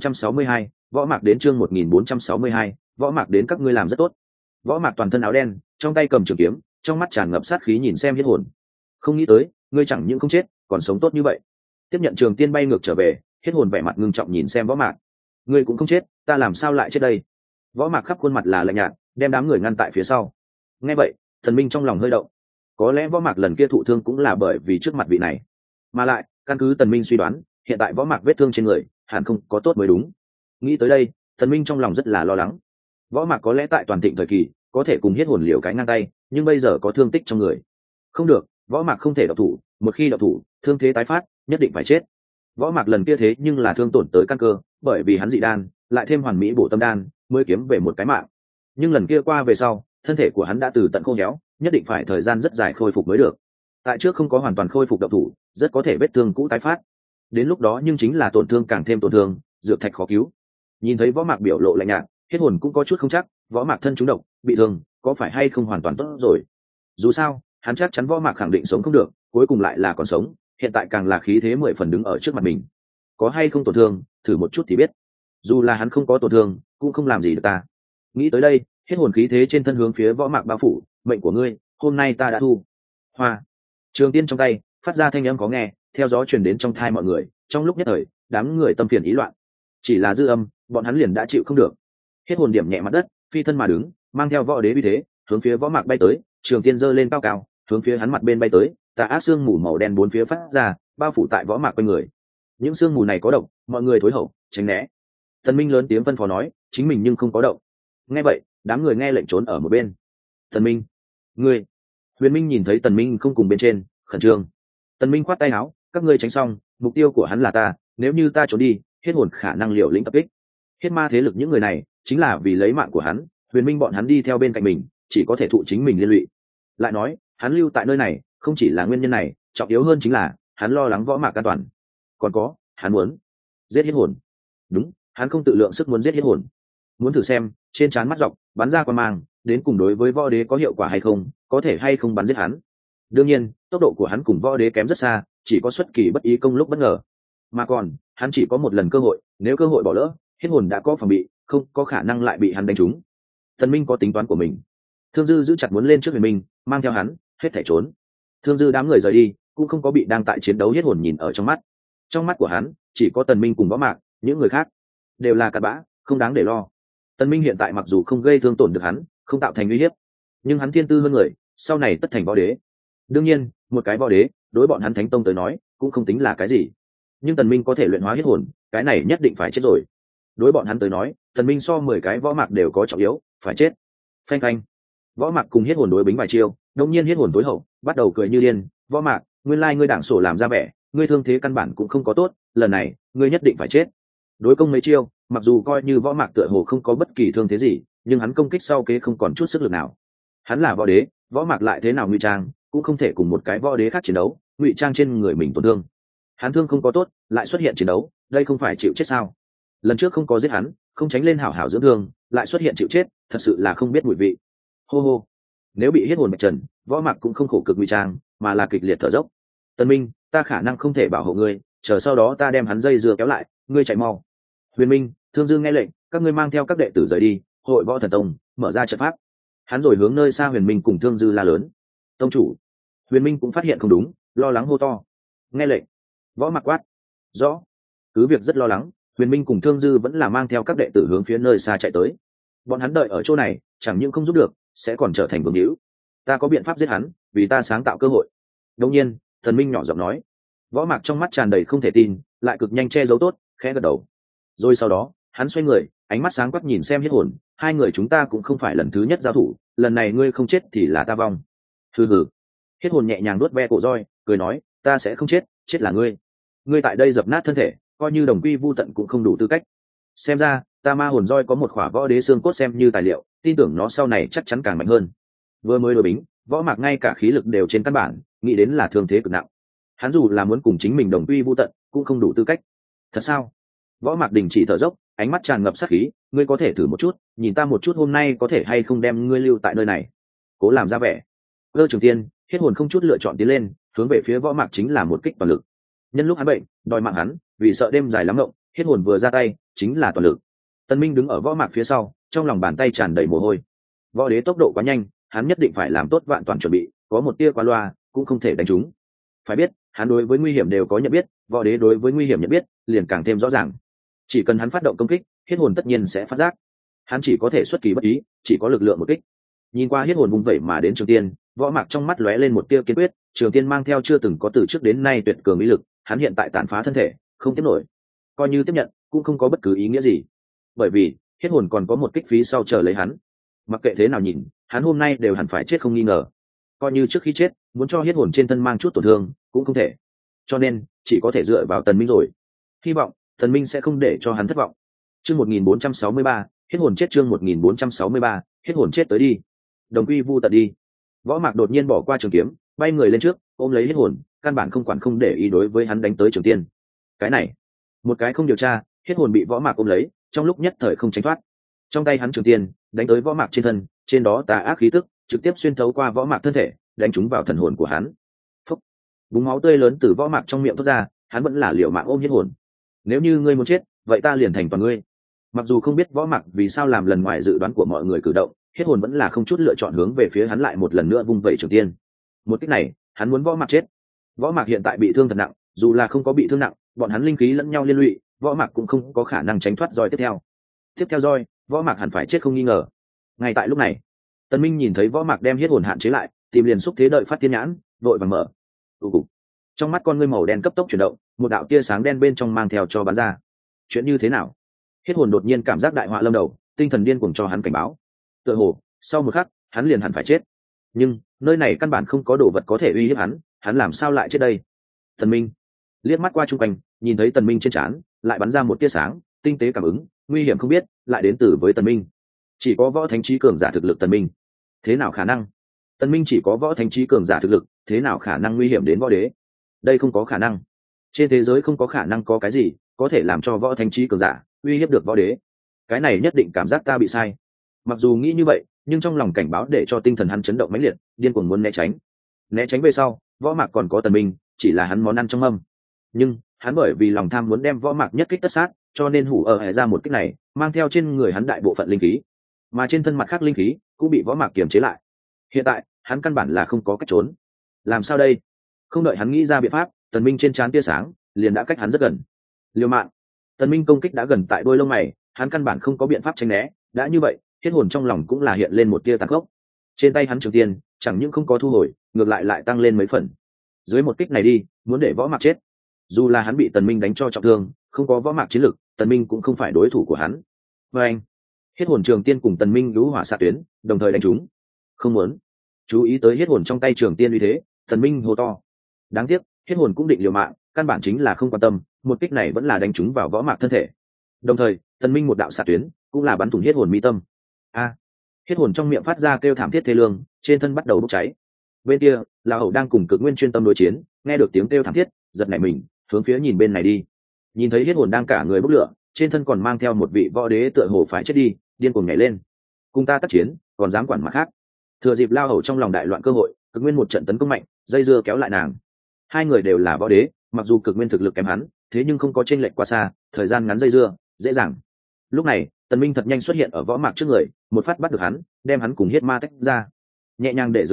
1462, Võ Mạc đến chương 1462, Võ Mạc đến các ngươi làm rất tốt. Võ Mạc toàn thân áo đen, trong tay cầm trường kiếm, trong mắt tràn ngập sát khí nhìn xem hết hồn. Không nghĩ tới, ngươi chẳng những không chết, còn sống tốt như vậy. Tiếp nhận trường tiên bay ngược trở về, hết hồn vẻ mặt ngưng trọng nhìn xem Võ Mạc. Ngươi cũng không chết, ta làm sao lại chết đây? Võ Mạc khắp khuôn mặt là lạnh nhạt, đem đám người ngăn tại phía sau. Nghe vậy, Thần Minh trong lòng hơi động. Có lẽ Võ Mạc lần kia thụ thương cũng là bởi vì trước mặt vị này. Mà lại, căn cứ Tần Minh suy đoán, hiện tại Võ Mạc vết thương trên người hẳn không có tốt mới đúng. Nghĩ tới đây, Thần Minh trong lòng rất là lo lắng. Võ Mạc có lẽ tại toàn thịnh thời kỳ có thể cùng Hiết hồn liều cái ngang tay, nhưng bây giờ có thương tích trong người. Không được, Võ Mạc không thể độc thủ, một khi độc thủ, thương thế tái phát, nhất định phải chết. Võ Mạc lần kia thế nhưng là thương tổn tới căn cơ, bởi vì hắn dị đan, lại thêm hoàn mỹ bổ tâm đan, mới kiếm về một cái mạng. Nhưng lần kia qua về sau, thân thể của hắn đã từ tận khô héo, nhất định phải thời gian rất dài khôi phục mới được. Tại trước không có hoàn toàn khôi phục độc thủ, rất có thể vết thương cũ tái phát. Đến lúc đó nhưng chính là tổn thương càng thêm tổn thương, dược thạch khó cứu. Nhìn thấy Võ Mạc biểu lộ lạnh nhạt, Hết hồn cũng có chút không chắc, Võ Mạc thân trúng độc, bị thương, có phải hay không hoàn toàn tốt rồi. Dù sao, hắn chắc chắn Võ Mạc khẳng định sống không được, cuối cùng lại là còn sống, hiện tại càng là khí thế 10 phần đứng ở trước mặt mình. Có hay không tổn thương, thử một chút thì biết. Dù là hắn không có tổn thương, cũng không làm gì được ta. Nghĩ tới đây, Hết hồn khí thế trên thân hướng phía Võ Mạc bao phủ, mệnh của ngươi, hôm nay ta đã thu. Hoa. Trường tiên trong tay, phát ra thanh âm có nghe, theo gió truyền đến trong tai mọi người, trong lúc nhất thời, đám người tâm phiền ý loạn. Chỉ là dư âm, bọn hắn liền đã chịu không được. Hết hồn điểm nhẹ mặt đất, phi thân mà đứng, mang theo võ đế uy thế, hướng phía Võ Mạc bay tới, trường tiên giơ lên cao cao, hướng phía hắn mặt bên bay tới, tà ác xương mù màu đen bốn phía phát ra, bao phủ tại Võ Mạc quanh người. Những xương mù này có độc, mọi người thối hậu, tránh né. Tần Minh lớn tiếng phân phó nói, chính mình nhưng không có động. Nghe vậy, đám người nghe lệnh trốn ở một bên. Tần Minh, ngươi. Huyền Minh nhìn thấy Tần Minh không cùng bên trên, khẩn trương. Tần Minh khoát tay áo, các ngươi tránh xong, mục tiêu của hắn là ta, nếu như ta trốn đi, Hết hồn khả năng liều lĩnh tập kích. Hết ma thế lực những người này, chính là vì lấy mạng của hắn, Huyền Minh bọn hắn đi theo bên cạnh mình, chỉ có thể thụ chính mình liên lụy. Lại nói, hắn lưu tại nơi này, không chỉ là nguyên nhân này, trọng yếu hơn chính là hắn lo lắng Võ Mạc an toàn. Còn có, hắn muốn giết Hết hồn. Đúng, hắn không tự lượng sức muốn giết Hết hồn. Muốn thử xem, trên trán mắt dọc, bắn ra qua mang, đến cùng đối với võ đế có hiệu quả hay không, có thể hay không bắn giết hắn. Đương nhiên, tốc độ của hắn cùng võ đế kém rất xa, chỉ có xuất kỳ bất ý công lúc bất ngờ. Mà còn, hắn chỉ có một lần cơ hội, nếu cơ hội bỏ lỡ, Hết hồn đã có phòng bị, không có khả năng lại bị hắn đánh trúng. Tần Minh có tính toán của mình. Thương Dư giữ chặt muốn lên trước Huyền Minh, mang theo hắn, hết thảy trốn. Thương Dư đám người rời đi, cũng không có bị đang tại chiến đấu Hết hồn nhìn ở trong mắt. Trong mắt của hắn, chỉ có Tần Minh cùng Võ Mạc, những người khác đều là cặn bã, không đáng để lo. Tần Minh hiện tại mặc dù không gây thương tổn được hắn, không tạo thành uy hiếp, nhưng hắn thiên tư hơn người, sau này tất thành võ đế. Đương nhiên, một cái võ đế, đối bọn hắn Thánh Tông tới nói, cũng không tính là cái gì. Nhưng Tần Minh có thể luyện hóa Hết hồn, cái này nhất định phải chết rồi. Đối bọn hắn tới nói, Tần Minh so 10 cái Võ Mạc đều có trọng yếu, phải chết. Phanh phanh. Võ Mạc cùng Hết hồn đối bính vài chiêu, đột nhiên Hết hồn tối hậu, bắt đầu cười như điên, "Võ Mạc, nguyên lai ngươi đảng sổ làm ra vẻ, ngươi thương thế căn bản cũng không có tốt, lần này, ngươi nhất định phải chết." Đối công mấy chiêu, mặc dù coi như Võ Mạc tựa hồ không có bất kỳ thương thế gì, nhưng hắn công kích sau kế không còn chút sức lực nào. Hắn là võ đế, Võ Mạc lại thế nào ngụy trang, cũng không thể cùng một cái võ đế khác chiến đấu, ngụy trang trên người mình tổn thương. Hắn thương không có tốt, lại xuất hiện chiến đấu, đây không phải chịu chết sao? Lần trước không có giết hắn, không tránh lên hảo hảo dưỡng thương, lại xuất hiện chịu chết, thật sự là không biết mùi vị. Hô hô. Nếu bị hết hồn bạch trần, Võ Mạc cũng không khổ cực ngụy trang, mà là kịch liệt thở dốc. Tân Minh, ta khả năng không thể bảo hộ ngươi, chờ sau đó ta đem hắn dây dưa kéo lại, ngươi chạy mau. Huyền Minh, Thương Dương nghe lệnh, các ngươi mang theo các đệ tử rời đi, hội Võ Thần Tông mở ra trận pháp. Hắn rồi hướng nơi xa Huyền Minh cùng Thương Dư la lớn. Tông chủ. Huyền Minh cũng phát hiện không đúng, lo lắng hô to. Nghe lệnh. Võ Mạc quát. Rõ. Cứ việc rất lo lắng, Huyền Minh cùng Thương Dư vẫn là mang theo các đệ tử hướng phía nơi xa chạy tới. Bọn hắn đợi ở chỗ này chẳng những không giúp được, sẽ còn trở thành vương hữu. Ta có biện pháp giết hắn, vì ta sáng tạo cơ hội. Đương nhiên, Thần Minh nhỏ giọng nói. Võ Mạc trong mắt tràn đầy không thể tin, lại cực nhanh che giấu tốt, khẽ gật đầu. Rồi sau đó, hắn xoay người, ánh mắt sáng quắc nhìn xem Hiết Hồn, hai người chúng ta cũng không phải lần thứ nhất giao thủ, lần này ngươi không chết thì là ta vong. Hừ hừ. Hiết Hồn nhẹ nhàng nuốt ve cổ roi, cười nói, ta sẽ không chết, chết là ngươi. Ngươi tại đây dập nát thân thể, coi như đồng quy vu tận cũng không đủ tư cách. Xem ra, ta ma hồn roi có một khỏa võ đế xương cốt xem như tài liệu, tin tưởng nó sau này chắc chắn càng mạnh hơn. Vừa mới đổi bính, Võ Mạc ngay cả khí lực đều trên căn bản, nghĩ đến là thương thế cực nặng. Hắn dù là muốn cùng chính mình đồng quy vu tận, cũng không đủ tư cách. Thật sao? Võ Mạc đình chỉ thở dốc, ánh mắt tràn ngập sát khí, ngươi có thể thử một chút, nhìn ta một chút hôm nay có thể hay không đem ngươi lưu tại nơi này. Cố làm ra vẻ. Cơ Trường Tiên, Hiết Hồn không chút lựa chọn tiến lên, hướng về phía Võ Mạc chính là một kích toàn lực. Nhân lúc hắn bệnh, đòi mạng hắn, vì sợ đêm dài lắm ngộng, Hiết Hồn vừa ra tay, chính là toàn lực. Tân Minh đứng ở Võ Mạc phía sau, trong lòng bàn tay tràn đầy mồ hôi. Võ đế tốc độ quá nhanh, hắn nhất định phải làm tốt vạn toàn chuẩn bị, có một tia qua loa, cũng không thể đánh trúng. Phải biết, hắn đối với nguy hiểm đều có nhận biết, võ đế đối với nguy hiểm nhận biết, liền càng thêm rõ ràng. Chỉ cần hắn phát động công kích, Hiết Hồn tất nhiên sẽ phát giác. Hắn chỉ có thể xuất kỳ bất ý, chỉ có lực lượng một kích. Nhìn qua Hiết Hồn vung vẩy mà đến Trường Tiên, Võ Mạc trong mắt lóe lên một tia kiên quyết, Trường Tiên mang theo chưa từng có từ trước đến nay tuyệt cường ý lực, hắn hiện tại tàn phá thân thể, không tiếp nổi. Coi như tiếp nhận, cũng không có bất cứ ý nghĩa gì. Bởi vì, Hiết Hồn còn có một kích phí sau chờ lấy hắn. Mặc kệ thế nào nhìn, hắn hôm nay đều hẳn phải chết không nghi ngờ. Coi như trước khi chết, muốn cho Hiết Hồn trên thân mang chút tổn thương, cũng không thể. Cho nên, chỉ có thể dựa vào Tần Minh rồi. Hy vọng Tần Minh sẽ không để cho hắn thất vọng. Chương 1463, Hiết Hồn chết. Chương 1463, Hiết Hồn chết tới đi. Đồng quy vu tận đi. Võ Mạc đột nhiên bỏ qua trường kiếm, bay người lên trước, ôm lấy Hiết Hồn, căn bản không quản không để ý đối với hắn đánh tới Trường Tiên. Cái này, một cái không điều tra, Hiết Hồn bị Võ Mạc ôm lấy, trong lúc nhất thời không tránh thoát. Trong tay hắn Trường Tiên đánh tới Võ Mạc trên thân, trên đó tà ác khí tức trực tiếp xuyên thấu qua Võ Mạc thân thể, đánh trúng vào thần hồn của hắn. Phúc! Búng máu tươi lớn từ Võ Mạc trong miệng thoát ra, hắn vẫn là liều mạng ôm Hiết Hồn. Nếu như ngươi muốn chết, vậy ta liền thành toàn ngươi. Mặc dù không biết Võ Mạc vì sao làm lần ngoài dự đoán của mọi người cử động, Hiết Hồn vẫn là không chút lựa chọn hướng về phía hắn lại một lần nữa vung vẩy Trường Tiên. Một cách này, hắn muốn Võ Mạc chết. Võ Mạc hiện tại bị thương thật nặng, dù là không có bị thương nặng, bọn hắn linh khí lẫn nhau liên lụy, Võ Mạc cũng không có khả năng tránh thoát roi tiếp theo. Tiếp theo roi, Võ Mạc hẳn phải chết không nghi ngờ. Ngay tại lúc này, Tần Minh nhìn thấy Võ Mạc đem Hiết Hồn hạn chế lại, tìm liền xúc thế đợi phát tiên nhãn, vội vàng mở. Trong mắt con ngươi màu đen cấp tốc chuyển động, một đạo tia sáng đen bên trong mang theo cho bắn ra. Chuyện như thế nào? Hiết Hồn đột nhiên cảm giác đại họa lâm đầu, tinh thần điên cuồng cho hắn cảnh báo. Tựa hồ, sau một khắc, hắn liền hẳn phải chết. Nhưng, nơi này căn bản không có đồ vật có thể uy hiếp hắn làm sao lại chết đây? Tần Minh liếc mắt qua chung quanh, nhìn thấy Tần Minh trên trán lại bắn ra một tia sáng, tinh tế cảm ứng, nguy hiểm không biết, lại đến từ với Tần Minh. Chỉ có võ thánh trí cường giả thực lực Tần Minh. Thế nào khả năng? Tần Minh chỉ có võ thánh trí cường giả thực lực, thế nào khả năng nguy hiểm đến võ đế? Đây không có khả năng. Trên thế giới không có khả năng có cái gì có thể làm cho võ thánh trí cường giả uy hiếp được võ đế. Cái này nhất định cảm giác ta bị sai. Mặc dù nghĩ như vậy, nhưng trong lòng cảnh báo để cho tinh thần hắn chấn động mãnh liệt, điên cuồng muốn né tránh. Né tránh về sau, Võ Mạc còn có Tần Minh, chỉ là hắn món ăn trong mâm. Nhưng hắn bởi vì lòng tham muốn đem Võ Mạc nhất kích tất sát, cho nên hủ ở hệ ra một kích này, mang theo trên người hắn đại bộ phận linh khí, mà trên thân mặt khác linh khí cũng bị Võ Mạc kiềm chế lại. Hiện tại hắn căn bản là không có cách trốn. Làm sao đây? Không đợi hắn nghĩ ra biện pháp, Tần Minh trên trán tia sáng liền đã cách hắn rất gần. Liều mạng. Tần Minh công kích đã gần tại đôi lông mày, hắn căn bản không có biện pháp tránh né. Đã như vậy, Hiết Hồn trong lòng cũng là hiện lên một tia tàn khốc. Trên tay hắn Trường Tiên chẳng những không có thu hồi, ngược lại tăng lên mấy phần. Dưới một kích này đi, muốn để Võ Mạc chết. Dù là hắn bị Tần Minh đánh cho trọng thương, không có Võ Mạc chiến lực, Tần Minh cũng không phải đối thủ của hắn. Và anh, Hiết Hồn Trường Tiên cùng Tần Minh lũ hỏa xạ tuyến, đồng thời đánh chúng. Không muốn. Chú ý tới Hiết Hồn trong tay Trường Tiên uy thế, Tần Minh hô to. Đáng tiếc, Hiết Hồn cũng định liều mạng, căn bản chính là không quan tâm, một kích này vẫn là đánh trúng vào Võ Mạc thân thể. Đồng thời, Tần Minh một đạo xạ tuyến, cũng là bắn thủng Hiết Hồn mi tâm. A! Hiết Hồn trong miệng phát ra kêu thảm thiết thê lương, trên thân bắt đầu bốc cháy. Bên kia, La Hầu đang cùng Cực Nguyên chuyên tâm đối chiến, nghe được tiếng kêu thảm thiết, giật nảy mình, hướng phía nhìn bên này đi. Nhìn thấy Hiết Hồn đang cả người bốc lửa, trên thân còn mang theo một vị võ đế tựa hồ phải chết đi, điên cuồng nhảy lên. Cùng ta tác chiến, còn dám quản mặt khác. Thừa dịp La Hầu trong lòng đại loạn cơ hội, Cực Nguyên một trận tấn công mạnh, dây dưa kéo lại nàng. Hai người đều là võ đế, mặc dù Cực Nguyên thực lực kém hắn, thế nhưng không có chênh lệch quá xa, thời gian ngắn dây dưa, dễ dàng. Lúc này, Tần Minh thật nhanh xuất hiện ở Võ Mạc trước người, một phát bắt được hắn, đem hắn cùng Hiết Ma tách ra. Nhẹ nhàng để dưới đất,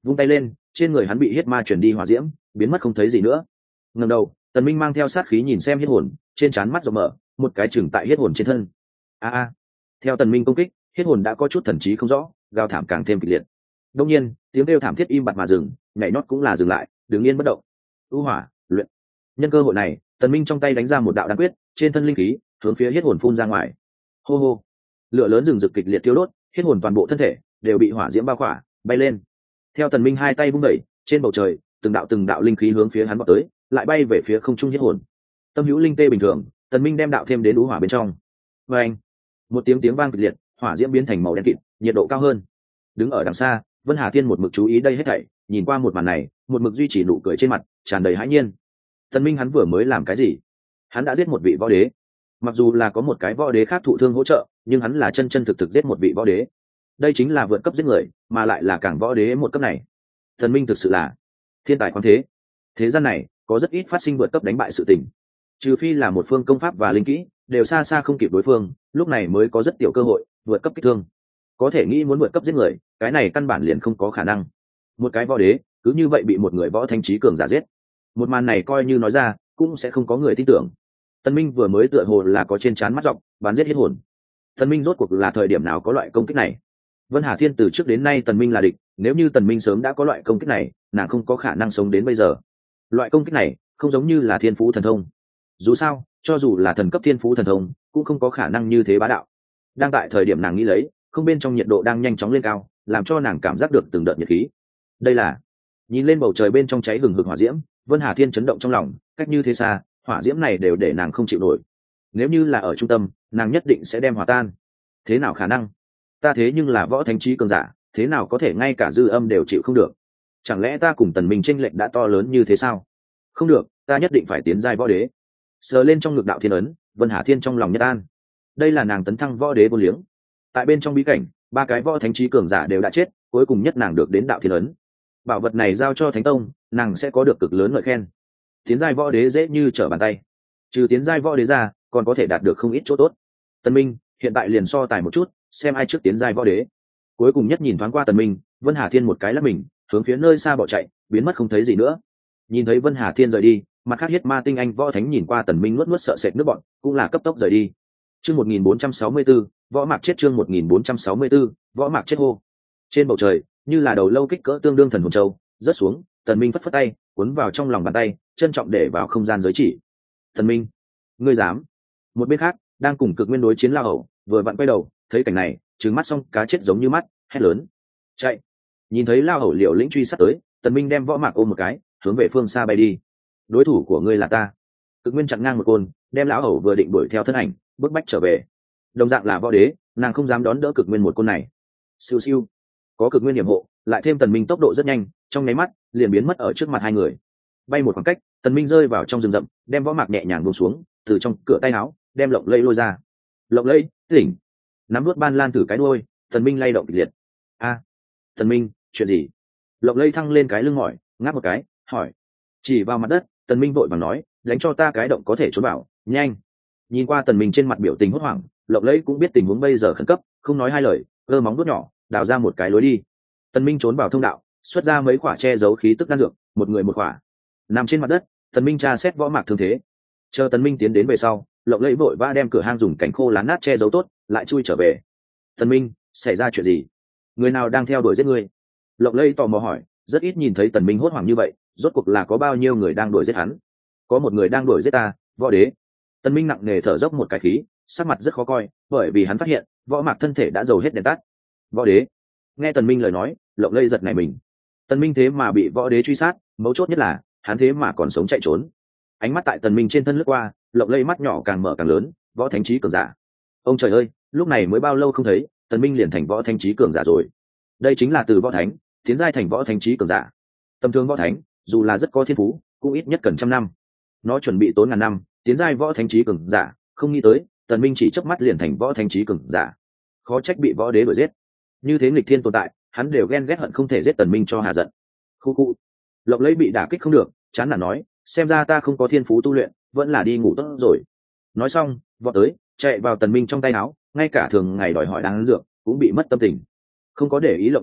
vung tay lên, trên người hắn bị huyết ma chuyển đi hỏa diễm biến mất không thấy gì nữa. Ngẩng đầu, Tần Minh mang theo sát khí nhìn xem huyết hồn, trên trán mắt rộng mở, một cái chừng tại huyết hồn trên thân. A. Theo Tần Minh công kích, huyết hồn đã có chút thần trí không rõ, gào thảm càng thêm kịch liệt. Đương nhiên, tiếng kêu thảm thiết im bặt mà dừng, nhảy nhót cũng là dừng lại, đứng yên bất động. U hỏa, luyện. Nhân cơ hội này, Tần Minh trong tay đánh ra một đạo đan quyết, trên thân linh khí hướng phía huyết hồn phun ra ngoài. Hô hô. Lửa lớn rừng rực kịch liệt thiêu đốt, huyết hồn toàn bộ thân thể đều bị hỏa diễm bao khỏa, bay lên. Theo Tần Minh hai tay vung đẩy, trên bầu trời, từng đạo linh khí hướng phía hắn vọt tới, lại bay về phía không trung huyết hồn. Tâm hữu linh tê bình thường, Tần Minh đem đạo thêm đến u hỏa bên trong. Oeng! Một tiếng vang kịch liệt, hỏa diễm biến thành màu đen kịt, nhiệt độ cao hơn. Đứng ở đằng xa, Vân Hà Thiên một mực chú ý đây hết thảy, nhìn qua một màn này, một mực duy trì nụ cười trên mặt, tràn đầy hãi nhiên. Tần Minh hắn vừa mới làm cái gì? Hắn đã giết một vị võ đế. Mặc dù là có một cái võ đế khác thụ thương hỗ trợ, nhưng hắn là chân chân thực thực giết một vị võ đế. Đây chính là vượt cấp giết người, mà lại là càng võ đế một cấp này. Tần Minh thực sự là thiên tài khoáng thế. Thế gian này có rất ít phát sinh vượt cấp đánh bại sự tình, trừ phi là một phương công pháp và linh kỹ đều xa xa không kịp đối phương, lúc này mới có rất tiểu cơ hội vượt cấp kích thương. Có thể nghĩ muốn vượt cấp giết người, cái này căn bản liền không có khả năng. Một cái võ đế cứ như vậy bị một người võ thánh trí cường giả giết, một màn này coi như nói ra cũng sẽ không có người tin tưởng. Tần Minh vừa mới tựa hồ là có trên trán mắt rộng, bán giết hết hồn. Tần Minh rốt cuộc là thời điểm nào có loại công kích này? Vân Hà Thiên từ trước đến nay Tần Minh là địch, nếu như Tần Minh sớm đã có loại công kích này, nàng không có khả năng sống đến bây giờ. Loại công kích này không giống như là thiên phú thần thông. Dù sao, cho dù là thần cấp thiên phú thần thông, cũng không có khả năng như thế bá đạo. Đang tại thời điểm nàng nghĩ lấy, không bên trong nhiệt độ đang nhanh chóng lên cao, làm cho nàng cảm giác được từng đợt nhiệt khí. Đây là nhìn lên bầu trời bên trong cháy hừng hực hỏa diễm, Vân Hà Thiên chấn động trong lòng, cách như thế xa, hỏa diễm này đều để nàng không chịu nổi. Nếu như là ở trung tâm, nàng nhất định sẽ đem hòa tan. Thế nào khả năng? Ta thế nhưng là võ thánh trí cường giả, thế nào có thể ngay cả dư âm đều chịu không được? Chẳng lẽ ta cùng Tần Minh chênh lệch đã to lớn như thế sao? Không được, ta nhất định phải tiến giai võ đế. Sờ lên trong ngực đạo thiên ấn, Vân Hà Thiên trong lòng nhất an. Đây là nàng tấn thăng võ đế vô liếng. Tại bên trong bí cảnh, ba cái võ thánh trí cường giả đều đã chết, cuối cùng nhất nàng được đến đạo thiên ấn. Bảo vật này giao cho Thánh Tông, nàng sẽ có được cực lớn ngợi khen. Tiến giai võ đế dễ như trở bàn tay. Trừ tiến giai võ đế ra, còn có thể đạt được không ít chỗ tốt. Tần Minh hiện tại liền so tài một chút, xem ai trước tiến giai võ đế. Cuối cùng nhất nhìn thoáng qua Tần Minh, Vân Hà Thiên một cái lắc mình, hướng phía nơi xa bỏ chạy, biến mất không thấy gì nữa. Nhìn thấy Vân Hà Thiên rời đi, mặt khác Huyết Ma tinh anh võ thánh nhìn qua Tần Minh nuốt sợ sệt nước bọn, cũng là cấp tốc rời đi. Chương 1464, võ mạc chết. Chương 1464, võ mạc chết hô. Trên bầu trời, như là đầu lâu kích cỡ tương đương thần hồn châu, rớt xuống, Tần Minh phất phất tay, cuốn vào trong lòng bàn tay, trân trọng để vào không gian giới chỉ. Tần Minh, ngươi dám? Một bên khác, đang cùng Cực Nguyên đối chiến Lao Hầu, vừa vặn quay đầu, thấy cảnh này, trừng mắt xong cá chết giống như mắt, hét lớn, chạy! Nhìn thấy Lao Hầu liều lĩnh truy sát tới, Tần Minh đem võ mạc ôm một cái, hướng về phương xa bay đi. Đối thủ của ngươi là ta. Cực Nguyên chặn ngang một côn, đem lão hầu vừa định đuổi theo thân ảnh, bước bách trở về. Đồng dạng là võ đế, nàng không dám đón đỡ Cực Nguyên một côn này. Siêu siêu, có Cực Nguyên điểm hộ, lại thêm Tần Minh tốc độ rất nhanh, trong nháy mắt liền biến mất ở trước mặt hai người. Bay một khoảng cách, Tần Minh rơi vào trong rừng rậm, đem võ mạc nhẹ nhàng buông xuống, từ trong cửa tay áo đem Lộng Lẫy lôi ra. Lộng Lẫy, tỉnh! Nắm nuốt ban lan thử cái đuôi, Tần Minh lay động kịch liệt. A, Tần Minh, chuyện gì? Lộng Lẫy thăng lên cái lưng mỏi, ngáp một cái, hỏi. Chỉ vào mặt đất, Tần Minh vội vàng nói, đánh cho ta cái động có thể trốn vào, nhanh! Nhìn qua Tần Minh trên mặt biểu tình hốt hoảng, Lộng Lẫy cũng biết tình huống bây giờ khẩn cấp, không nói hai lời, cơ móng vuốt nhỏ, đào ra một cái lối đi. Tần Minh trốn vào thông đạo, xuất ra mấy quả che giấu khí tức đan dược, một người một quả. Nằm trên mặt đất, Tần Minh tra xét võ mạc thương thế. Chờ Tần Minh tiến đến về sau, Lộng Lẫy vội vã đem cửa hang dùng cành khô lá nát che giấu tốt, lại chui trở về. Tần Minh, xảy ra chuyện gì? Người nào đang theo đuổi giết ngươi? Lộng Lẫy tò mò hỏi, rất ít nhìn thấy Tần Minh hốt hoảng như vậy, rốt cuộc là có bao nhiêu người đang đuổi giết hắn? Có một người đang đuổi giết ta, võ đế. Tần Minh nặng nề thở dốc một cái khí, sắc mặt rất khó coi, bởi vì hắn phát hiện võ mạc thân thể đã dầu hết đèn tắt. Võ đế. Nghe Tần Minh lời nói, Lộng Lẫy giật nảy mình. Tần Minh thế mà bị võ đế truy sát, mấu chốt nhất là hắn thế mà còn sống chạy trốn. Ánh mắt tại Tần Minh trên thân lướt qua, Lộng Lẫy mắt nhỏ càng mở càng lớn, võ thánh chí cường giả. Ông trời ơi, lúc này mới bao lâu không thấy, Tần Minh liền thành võ thánh chí cường giả rồi. Đây chính là từ võ thánh tiến giai thành võ thánh chí cường giả. Tầm thường võ thánh, dù là rất có thiên phú, cũng ít nhất cần trăm năm. Nó chuẩn bị tốn ngàn năm, tiến giai võ thánh chí cường giả, không nghĩ tới, Tần Minh chỉ chớp mắt liền thành võ thánh chí cường giả. Khó trách bị võ đế đuổi giết. Như thế nghịch thiên tồn tại, hắn đều ghen ghét hận không thể giết Tần Minh cho hà giận. Khu khu. Lộng Lẫy bị đả kích không được, chán nản nói, xem ra ta không có thiên phú tu luyện, vẫn là đi ngủ tốt rồi. Nói xong, vọt tới, chạy vào Tần Minh trong tay áo, ngay cả thường ngày đòi hỏi đan dược cũng bị mất tâm tình. Không có để ý Lộng Lẫy,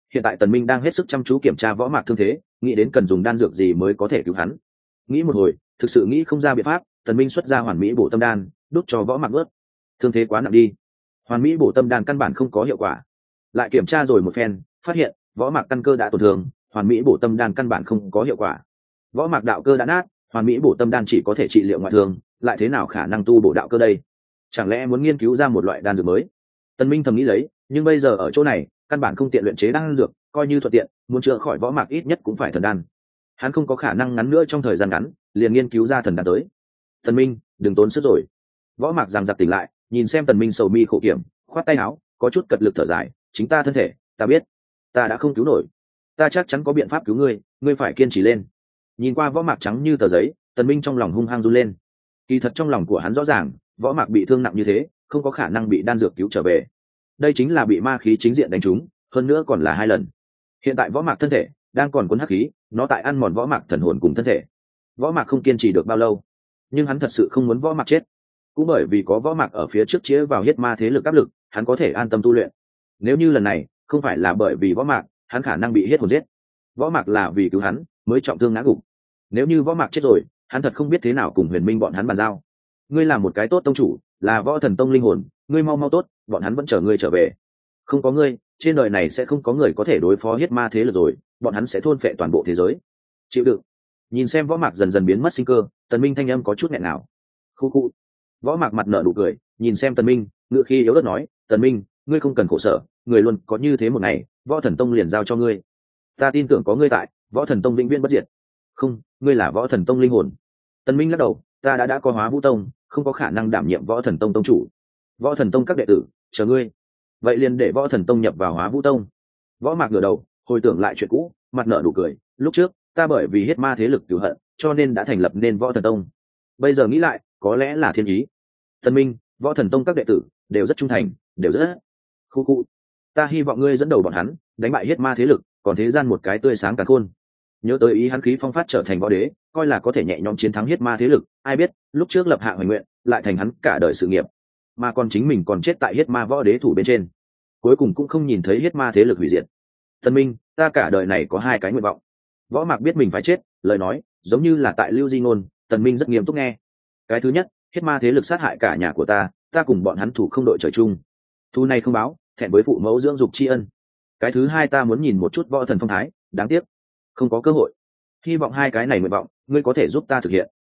Hiện tại Tần Minh đang hết sức chăm chú kiểm tra võ mạc thương thế, nghĩ đến cần dùng đan dược gì mới có thể cứu hắn. Nghĩ một hồi, thực sự nghĩ không ra biện pháp, Tần Minh xuất ra hoàn mỹ bổ tâm đan, đút cho võ mạc ướt. Thương thế quá nặng đi. Hoàn mỹ bổ tâm đan căn bản không có hiệu quả. Lại kiểm tra rồi một phen, phát hiện võ mạc căn cơ đã tổn thương, hoàn mỹ bổ tâm đan căn bản không có hiệu quả. Võ mạc đạo cơ đã nát, hoàn mỹ bổ tâm đan chỉ có thể trị liệu ngoại thương, lại thế nào khả năng tu bổ đạo cơ đây? Chẳng lẽ muốn nghiên cứu ra một loại đan dược mới? Tần Minh thầm nghĩ lấy, nhưng bây giờ ở chỗ này, căn bản không tiện luyện chế đan dược, coi như thuận tiện, muốn chữa khỏi võ mạc ít nhất cũng phải thần đan. Hắn không có khả năng ngắn nữa trong thời gian ngắn, liền nghiên cứu ra thần đan tới. Tần Minh, đừng tốn sức rồi. Võ mạc giằng giặc tỉnh lại, nhìn xem Tần Minh sầu mi khổ kiểm, khoát tay áo, có chút cật lực thở dài, chính ta thân thể, ta biết, ta đã không cứu nổi, ta chắc chắn có biện pháp cứu ngươi, ngươi phải kiên trì lên. Nhìn qua võ mạc trắng như tờ giấy, Tần Minh trong lòng hung hăng run lên. Kỳ thật trong lòng của hắn rõ ràng, võ mạc bị thương nặng như thế, không có khả năng bị đan dược cứu trở về. Đây chính là bị ma khí chính diện đánh trúng, hơn nữa còn là 2 lần. Hiện tại võ mạc thân thể đang còn cuốn hắc khí, nó tại ăn mòn võ mạc thần hồn cùng thân thể. Võ mạc không kiên trì được bao lâu, nhưng hắn thật sự không muốn võ mạc chết. Cũng bởi vì có võ mạc ở phía trước chĩa vào huyết ma thế lực áp lực, hắn có thể an tâm tu luyện. Nếu như lần này không phải là bởi vì võ mạc, hắn khả năng bị hết hồn giết. Võ mạc là vì cứu hắn mới trọng thương ngã gục. Nếu như võ mạc chết rồi, hắn thật không biết thế nào cùng Huyền Minh bọn hắn bàn giao. Ngươi là một cái tốt tông chủ, là Võ Thần Tông linh hồn, ngươi mau mau tốt, bọn hắn vẫn chờ ngươi trở về. Không có ngươi, trên đời này sẽ không có người có thể đối phó huyết ma thế lực rồi, bọn hắn sẽ thôn phệ toàn bộ thế giới. Chịu đựng. Nhìn xem võ mạc dần dần biến mất sinh cơ, Tần Minh thanh âm có chút nghẹn nào. Khu khu. Võ mạc mặt nở nụ cười, nhìn xem Tần Minh, ngựa khi yếu ớt nói, Tần Minh, ngươi không cần khổ sở, người luôn có như thế một ngày, Võ Thần Tông liền giao cho ngươi. Ta tin tưởng có ngươi tại, Võ Thần Tông vĩnh viễn bất diệt. Không, ngươi là Võ Thần Tông linh hồn. Tần Minh lắc đầu, ta đã có Hóa Vũ Tông, không có khả năng đảm nhiệm Võ Thần Tông tông chủ. Võ Thần Tông các đệ tử, chờ ngươi. Vậy liền để Võ Thần Tông nhập vào Hóa Vũ Tông. Võ mạc ngửa đầu, hồi tưởng lại chuyện cũ, mặt nở nụ cười, lúc trước ta bởi vì hết ma thế lực cửu hận, cho nên đã thành lập nên Võ Thần Tông. Bây giờ nghĩ lại, có lẽ là thiên ý. Tần Minh, Võ Thần Tông các đệ tử đều rất trung thành, đều rất khu. Ta hy vọng ngươi dẫn đầu bọn hắn, đánh bại hết ma thế lực, còn thế gian một cái tươi sáng càn khôn. Nhớ tới ý hắn khí phong phát trở thành võ đế, coi là có thể nhẹ nhõm chiến thắng hết ma thế lực, ai biết lúc trước lập hạ hoài nguyện, lại thành hắn cả đời sự nghiệp, mà còn chính mình còn chết tại hết ma võ đế thủ bên trên, cuối cùng cũng không nhìn thấy hết ma thế lực hủy diệt. Tần Minh, ta cả đời này có 2 cái nguyện vọng. Võ mạc biết mình phải chết, lời nói giống như là tại lưu di ngôn. Tần Minh rất nghiêm túc nghe. Cái thứ nhất, hết ma thế lực sát hại cả nhà của ta cùng bọn hắn thủ không đội trời chung, thu này không báo, thẹn với phụ mẫu dưỡng dục tri ân. Cái thứ hai, ta muốn nhìn một chút võ thần phong thái, đáng tiếc không có cơ hội. Hy vọng 2 cái này nguyện vọng ngươi có thể giúp ta thực hiện.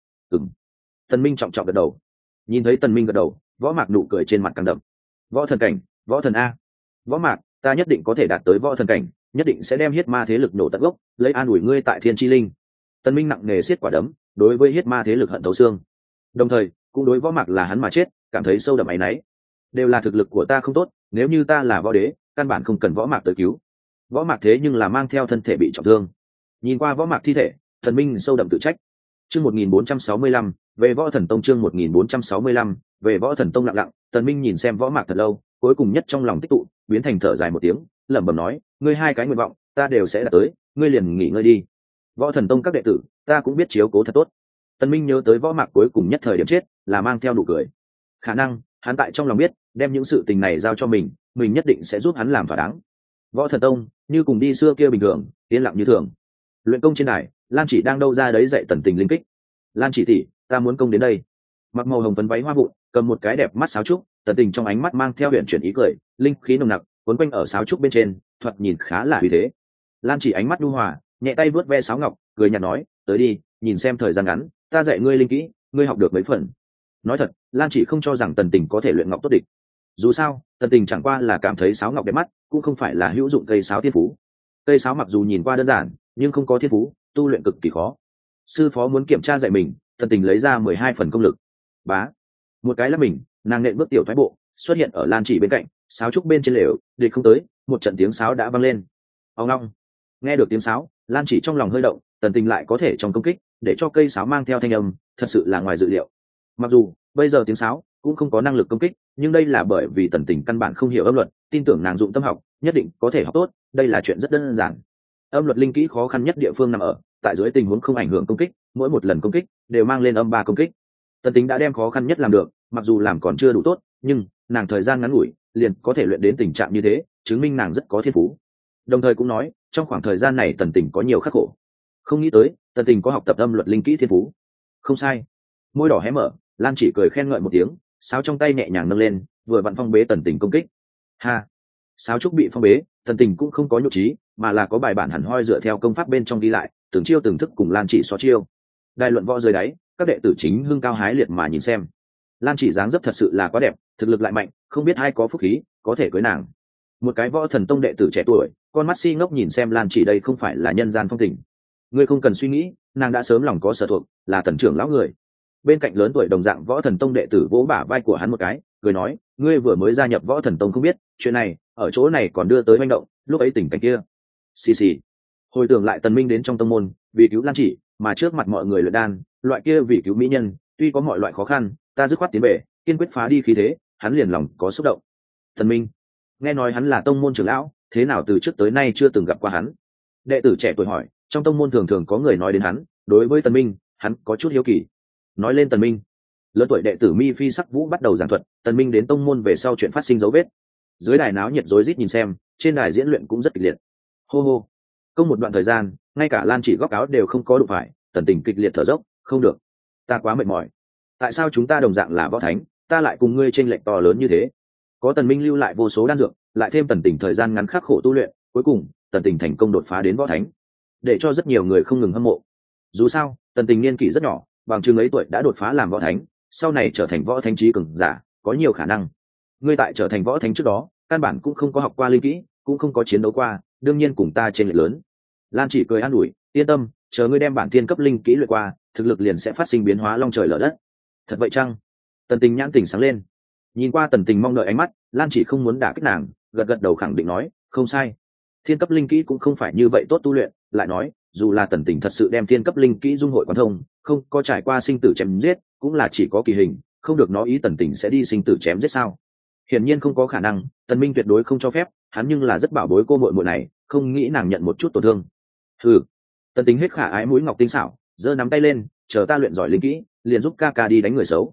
Tần Minh trọng trọng gật đầu. Nhìn thấy Tần Minh gật đầu, võ mạc nụ cười trên mặt càng đậm. Võ thần cảnh, võ thần a. Võ mạc, ta nhất định có thể đạt tới võ thần cảnh, nhất định sẽ đem huyết ma thế lực nổ tận gốc, lấy an ủi ngươi tại thiên chi linh. Tần Minh nặng nề siết quả đấm, đối với huyết ma thế lực hận thấu xương, đồng thời cũng đối võ mạc là hắn mà chết cảm thấy sâu đậm áy náy. Đều là thực lực của ta không tốt, nếu như ta là võ đế, căn bản không cần võ mạc tới cứu. Võ mạc thế nhưng là mang theo thân thể bị trọng thương. Nhìn qua võ mạc thi thể, Tần Minh sâu đậm tự trách. Chương 1465, về Võ Thần Tông. Chương 1465, về Võ Thần Tông. Lặng lặng, Tần Minh nhìn xem võ mạc thật lâu, cuối cùng nhất trong lòng tích tụ, biến thành thở dài một tiếng, lẩm bẩm nói, ngươi 2 cái nguyện vọng, ta đều sẽ đạt tới, ngươi liền nghỉ ngơi đi. Võ Thần Tông các đệ tử, ta cũng biết chiếu cố thật tốt. Tần Minh nhớ tới võ mạc cuối cùng nhất thời điểm chết, là mang theo nụ cười. Khả năng hắn tại trong lòng biết, đem những sự tình này giao cho mình nhất định sẽ giúp hắn làm thỏa đáng. Võ Thần Tông như cùng đi xưa kia bình thường, yên lặng như thường. Luyện công trên đài, Lan Chỉ đang đâu ra đấy dạy Tần Tình linh kích. Lan Chỉ tỷ, ta muốn công đến đây. Mặc màu hồng phấn váy hoa vụn, cầm một cái đẹp mắt sáo trúc, Tần Tình trong ánh mắt mang theo huyền chuyển ý cười, linh khí nồng nặc cuốn quanh ở sáo trúc bên trên, thoạt nhìn khá là uy thế. Lan Chỉ ánh mắt nhu hòa, nhẹ tay vớt ve sáo ngọc, cười nhạt nói, tới đi, nhìn xem thời gian ngắn, ta dạy ngươi linh kỹ, ngươi học được mấy phần. Nói thật, Lan Chỉ không cho rằng Tần Tình có thể luyện ngọc tốt địch. Dù sao, Tần Tình chẳng qua là cảm thấy sáo ngọc đẹp mắt, cũng không phải là hữu dụng cây sáo thiên phú. Cây sáo mặc dù nhìn qua đơn giản, nhưng không có thiên phú, tu luyện cực kỳ khó. Sư phó muốn kiểm tra dạy mình, Tần Tình lấy ra 12 phần công lực. Bá, một cái là mình, nàng nện bước tiểu thoái bộ, xuất hiện ở Lan Chỉ bên cạnh, sáo trúc bên trên lều, địch không tới, một trận tiếng sáo đã vang lên. Ông long, nghe được tiếng sáo, Lan Chỉ trong lòng hơi động, Tần Tình lại có thể trong công kích, để cho cây sáo mang theo thanh âm, thật sự là ngoài dự liệu. Mặc dù bây giờ tiếng sáo cũng không có năng lực công kích, nhưng đây là bởi vì Tần Tình căn bản không hiểu âm luật, tin tưởng nàng dụng tâm học, nhất định có thể học tốt, đây là chuyện rất đơn giản. Âm luật linh kỹ khó khăn nhất địa phương nằm ở, tại dưới tình huống không ảnh hưởng công kích, mỗi một lần công kích đều mang lên âm 3 công kích. Tần Tình đã đem khó khăn nhất làm được, mặc dù làm còn chưa đủ tốt, nhưng nàng thời gian ngắn ngủi liền có thể luyện đến tình trạng như thế, chứng minh nàng rất có thiên phú. đồng thời cũng nói trong khoảng thời gian này Tần Tình có nhiều khắc khổ. Không nghĩ tới Tần Tình có học tập âm luật linh kỹ thiên phú. Không sai. Môi đỏ hé mở, Lan Chỉ cười khen ngợi một tiếng, sáo trong tay nhẹ nhàng nâng lên, vừa vặn phong bế Tần Tình công kích. Ha. Sáo trúc bị phong bế, Tần Tình cũng không có nhục trí, mà là có bài bản hẳn hoi dựa theo công pháp bên trong đi lại, từng chiêu từng thức cùng Lan Chỉ so chiêu. Đài luận võ dưới đáy, các đệ tử chính hưng cao hái liệt mà nhìn xem. Lan Chỉ dáng dấp thật sự là quá đẹp, thực lực lại mạnh, không biết ai có phúc khí có thể cưới nàng. Một cái võ thần tông đệ tử trẻ tuổi, con mắt si ngốc nhìn xem Lan Chỉ, đây không phải là nhân gian phong tình. Ngươi không cần suy nghĩ, nàng đã sớm lòng có sở thuộc, là Tần trưởng lão người. Bên cạnh lớn tuổi đồng dạng võ thần tông đệ tử vỗ bả vai của hắn một cái, cười nói, ngươi vừa mới gia nhập võ thần tông không biết, chuyện này ở chỗ này còn đưa tới manh động, lúc ấy tình cảnh kia. Xì xì. Hồi tưởng lại Tần Minh đến trong tông môn, vì cứu Lan Chỉ, mà trước mặt mọi người luyện đan, loại kia vì cứu mỹ nhân, tuy có mọi loại khó khăn, ta dứt khoát tiến về, kiên quyết phá đi khí thế, hắn liền lòng có xúc động. Tần Minh, nghe nói hắn là tông môn trưởng lão, thế nào từ trước tới nay chưa từng gặp qua hắn? Đệ tử trẻ tuổi hỏi, trong tông môn thường thường có người nói đến hắn, đối với Tần Minh, hắn có chút hiếu kỳ. Nói lên Tần Minh, lớn tuổi đệ tử Mi Phi Sắc Vũ bắt đầu giảng thuật, Tần Minh đến tông môn về sau chuyện phát sinh dấu vết. Dưới đài náo nhiệt rối rít nhìn xem, trên đài diễn luyện cũng rất kịch liệt. Hô hô. Công một đoạn thời gian, ngay cả Lan Chỉ góc áo đều không có đụng phải, Tần Tình kịch liệt thở dốc, không được, ta quá mệt mỏi. Tại sao chúng ta đồng dạng là võ thánh, ta lại cùng ngươi chênh lệch to lớn như thế? Có Tần Minh lưu lại vô số đan dược, lại thêm Tần Tình thời gian ngắn khắc khổ tu luyện, cuối cùng Tần Tình thành công đột phá đến võ thánh, để cho rất nhiều người không ngừng hâm mộ. Dù sao, Tần Tình niên kỷ rất nhỏ, bằng chừng ấy tuổi đã đột phá làm võ thánh, sau này trở thành võ thánh chí cường giả, có nhiều khả năng. Ngươi tại trở thành võ thánh trước đó, căn bản cũng không có học qua linh kỹ, cũng không có chiến đấu qua, đương nhiên cùng ta chênh lệch lớn. Lan Chỉ cười an ủi, yên tâm, chờ ngươi đem bản tiên cấp linh kỹ luyện qua, thực lực liền sẽ phát sinh biến hóa long trời lở đất. Thật vậy chăng? Tần Tình nhãn tỉnh sáng lên, nhìn qua Tần Tình mong đợi ánh mắt, Lan Chỉ không muốn đả kích nàng, gật gật đầu khẳng định nói, không sai, thiên cấp linh kỹ cũng không phải như vậy tốt tu luyện. Lại nói, dù là Tần Tình thật sự đem thiên cấp linh kỹ dung hội quán thông, không có trải qua sinh tử chém giết, cũng là chỉ có kỳ hình, không được nói ý Tần Tình sẽ đi sinh tử chém giết sao? Hiển nhiên không có khả năng, Tần Minh tuyệt đối không cho phép, hắn nhưng là rất bảo bối cô muội muội này, không nghĩ nàng nhận một chút tổn thương. Hừ. Tần Tình hết khả ái mũi ngọc tinh xảo, giơ nắm tay lên, chờ ta luyện giỏi linh kỹ, liền giúp ca ca đi đánh người xấu.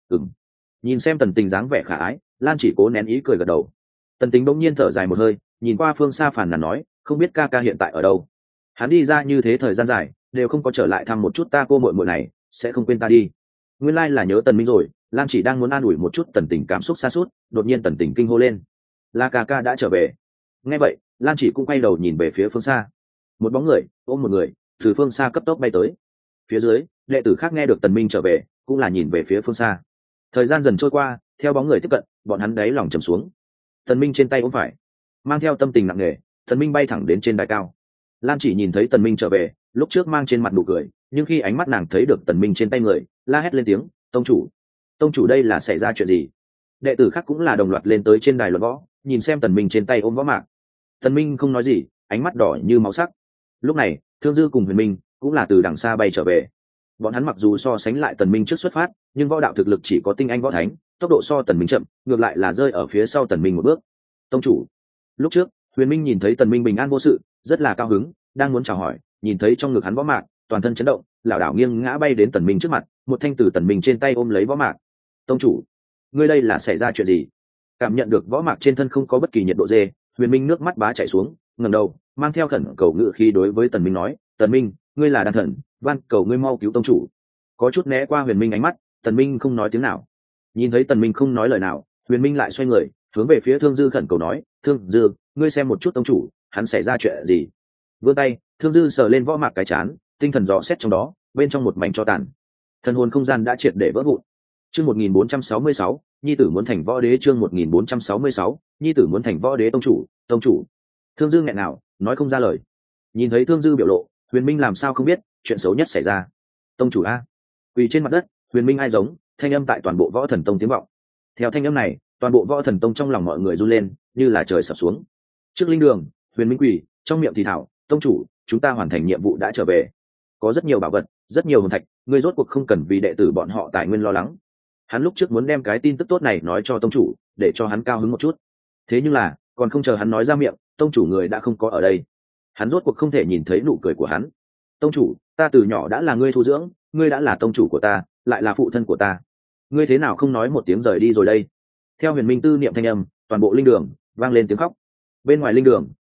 Nhìn xem Tần Tình dáng vẻ khả ái, Lan Chỉ cố nén ý cười gật đầu. Tần Tình bỗng nhiên thở dài một hơi, nhìn qua phương xa phàn nàn nói, không biết ca ca hiện tại ở đâu. Hắn đi ra như thế thời gian dài, đều không có trở lại thăm một chút ta cô muội muội này, sẽ không quên ta đi. Nguyên lai là nhớ Tần Minh rồi. Lan Chỉ đang muốn an ủi một chút Tần Tình cảm xúc sa sút, đột nhiên Tần Tình kinh hô lên, là ca ca đã trở về. Nghe vậy, Lan Chỉ cũng quay đầu nhìn về phía phương xa. Một bóng người ôm một người từ phương xa cấp tốc bay tới. Phía dưới, đệ tử khác nghe được Tần Minh trở về, cũng là nhìn về phía phương xa. Thời gian dần trôi qua, theo bóng người tiếp cận, bọn hắn đáy lòng trầm xuống. Tần Minh trên tay ôm phải, mang theo tâm tình nặng nề, Tần Minh bay thẳng đến trên đài cao. Lan Chỉ nhìn thấy Tần Minh trở về, lúc trước mang trên mặt nụ cười, nhưng khi ánh mắt nàng thấy được Tần Minh trên tay người, la hét lên tiếng, tông chủ, tông chủ, đây là xảy ra chuyện gì? Đệ tử khác cũng là đồng loạt lên tới trên đài luận võ, nhìn xem Tần Minh trên tay ôm võ mạc. Tần Minh không nói gì, ánh mắt đỏ như máu sắc. Lúc này, Thương Dư cùng Huyền Minh cũng là từ đằng xa bay trở về. Bọn hắn mặc dù so sánh lại Tần Minh trước xuất phát, nhưng võ đạo thực lực chỉ có tinh anh võ thánh, tốc độ so Tần Minh chậm, ngược lại là rơi ở phía sau Tần Minh một bước. Tông chủ. Lúc trước, Huyền Minh nhìn thấy Tần Minh bình an vô sự, rất là cao hứng, đang muốn chào hỏi, nhìn thấy trong ngực hắn võ mạc, toàn thân chấn động, lảo đảo nghiêng ngã bay đến Tần Minh trước mặt, một thanh từ Tần Minh trên tay ôm lấy võ mạc. Tông chủ, ngươi đây là xảy ra chuyện gì? Cảm nhận được võ mạc trên thân không có bất kỳ nhiệt độ dê, Huyền Minh nước mắt bá chảy xuống, ngẩng đầu, mang theo khẩn cầu ngữ khí đối với Tần Minh nói, Tần Minh, ngươi là đan thần, van cầu ngươi mau cứu tông chủ. Có chút né qua Huyền Minh ánh mắt, Tần Minh không nói tiếng nào. Nhìn thấy Tần Minh không nói lời nào, Huyền Minh lại xoay người, hướng về phía Thương Dư khẩn cầu nói, Thương Dư, ngươi xem một chút tông chủ, hắn xảy ra chuyện gì? Vươn tay, Thương Dư sờ lên võ mạc cái chán, tinh thần dò xét trong đó, bên trong một mảnh tro tàn. Thần hồn không gian đã triệt để vỡ vụn. Chương 1466, nhi tử muốn thành võ đế. Chương 1466, nhi tử muốn thành võ đế. Tông chủ, tông chủ. Thương Dư nghẹn nào, nói không ra lời. Nhìn thấy Thương Dư biểu lộ, Huyền Minh làm sao không biết, chuyện xấu nhất xảy ra. Tông chủ a. Quỳ trên mặt đất, Huyền Minh ai giống, thanh âm tại toàn bộ Võ Thần Tông tiếng vọng. Theo thanh âm này, toàn bộ Võ Thần Tông trong lòng mọi người run lên, như là trời sập xuống. Trước linh đường, Huyền Minh quỳ, trong miệng thì thảo, tông chủ, chúng ta hoàn thành nhiệm vụ đã trở về. Có rất nhiều bảo vật, rất nhiều hồn thạch, ngươi rốt cuộc không cần vì đệ tử bọn họ tài nguyên lo lắng. Hắn lúc trước muốn đem cái tin tức tốt này nói cho tông chủ, để cho hắn cao hứng một chút. Thế nhưng là, còn không chờ hắn nói ra miệng, tông chủ người đã không có ở đây. Hắn rốt cuộc không thể nhìn thấy nụ cười của hắn. Tông chủ, ta từ nhỏ đã là ngươi thu dưỡng, ngươi đã là tông chủ của ta, lại là phụ thân của ta. Ngươi thế nào không nói một tiếng rời đi rồi đây? Theo Huyền Minh tư niệm thanh âm, toàn bộ linh đường vang lên tiếng khóc. Bên ngoài linh đường,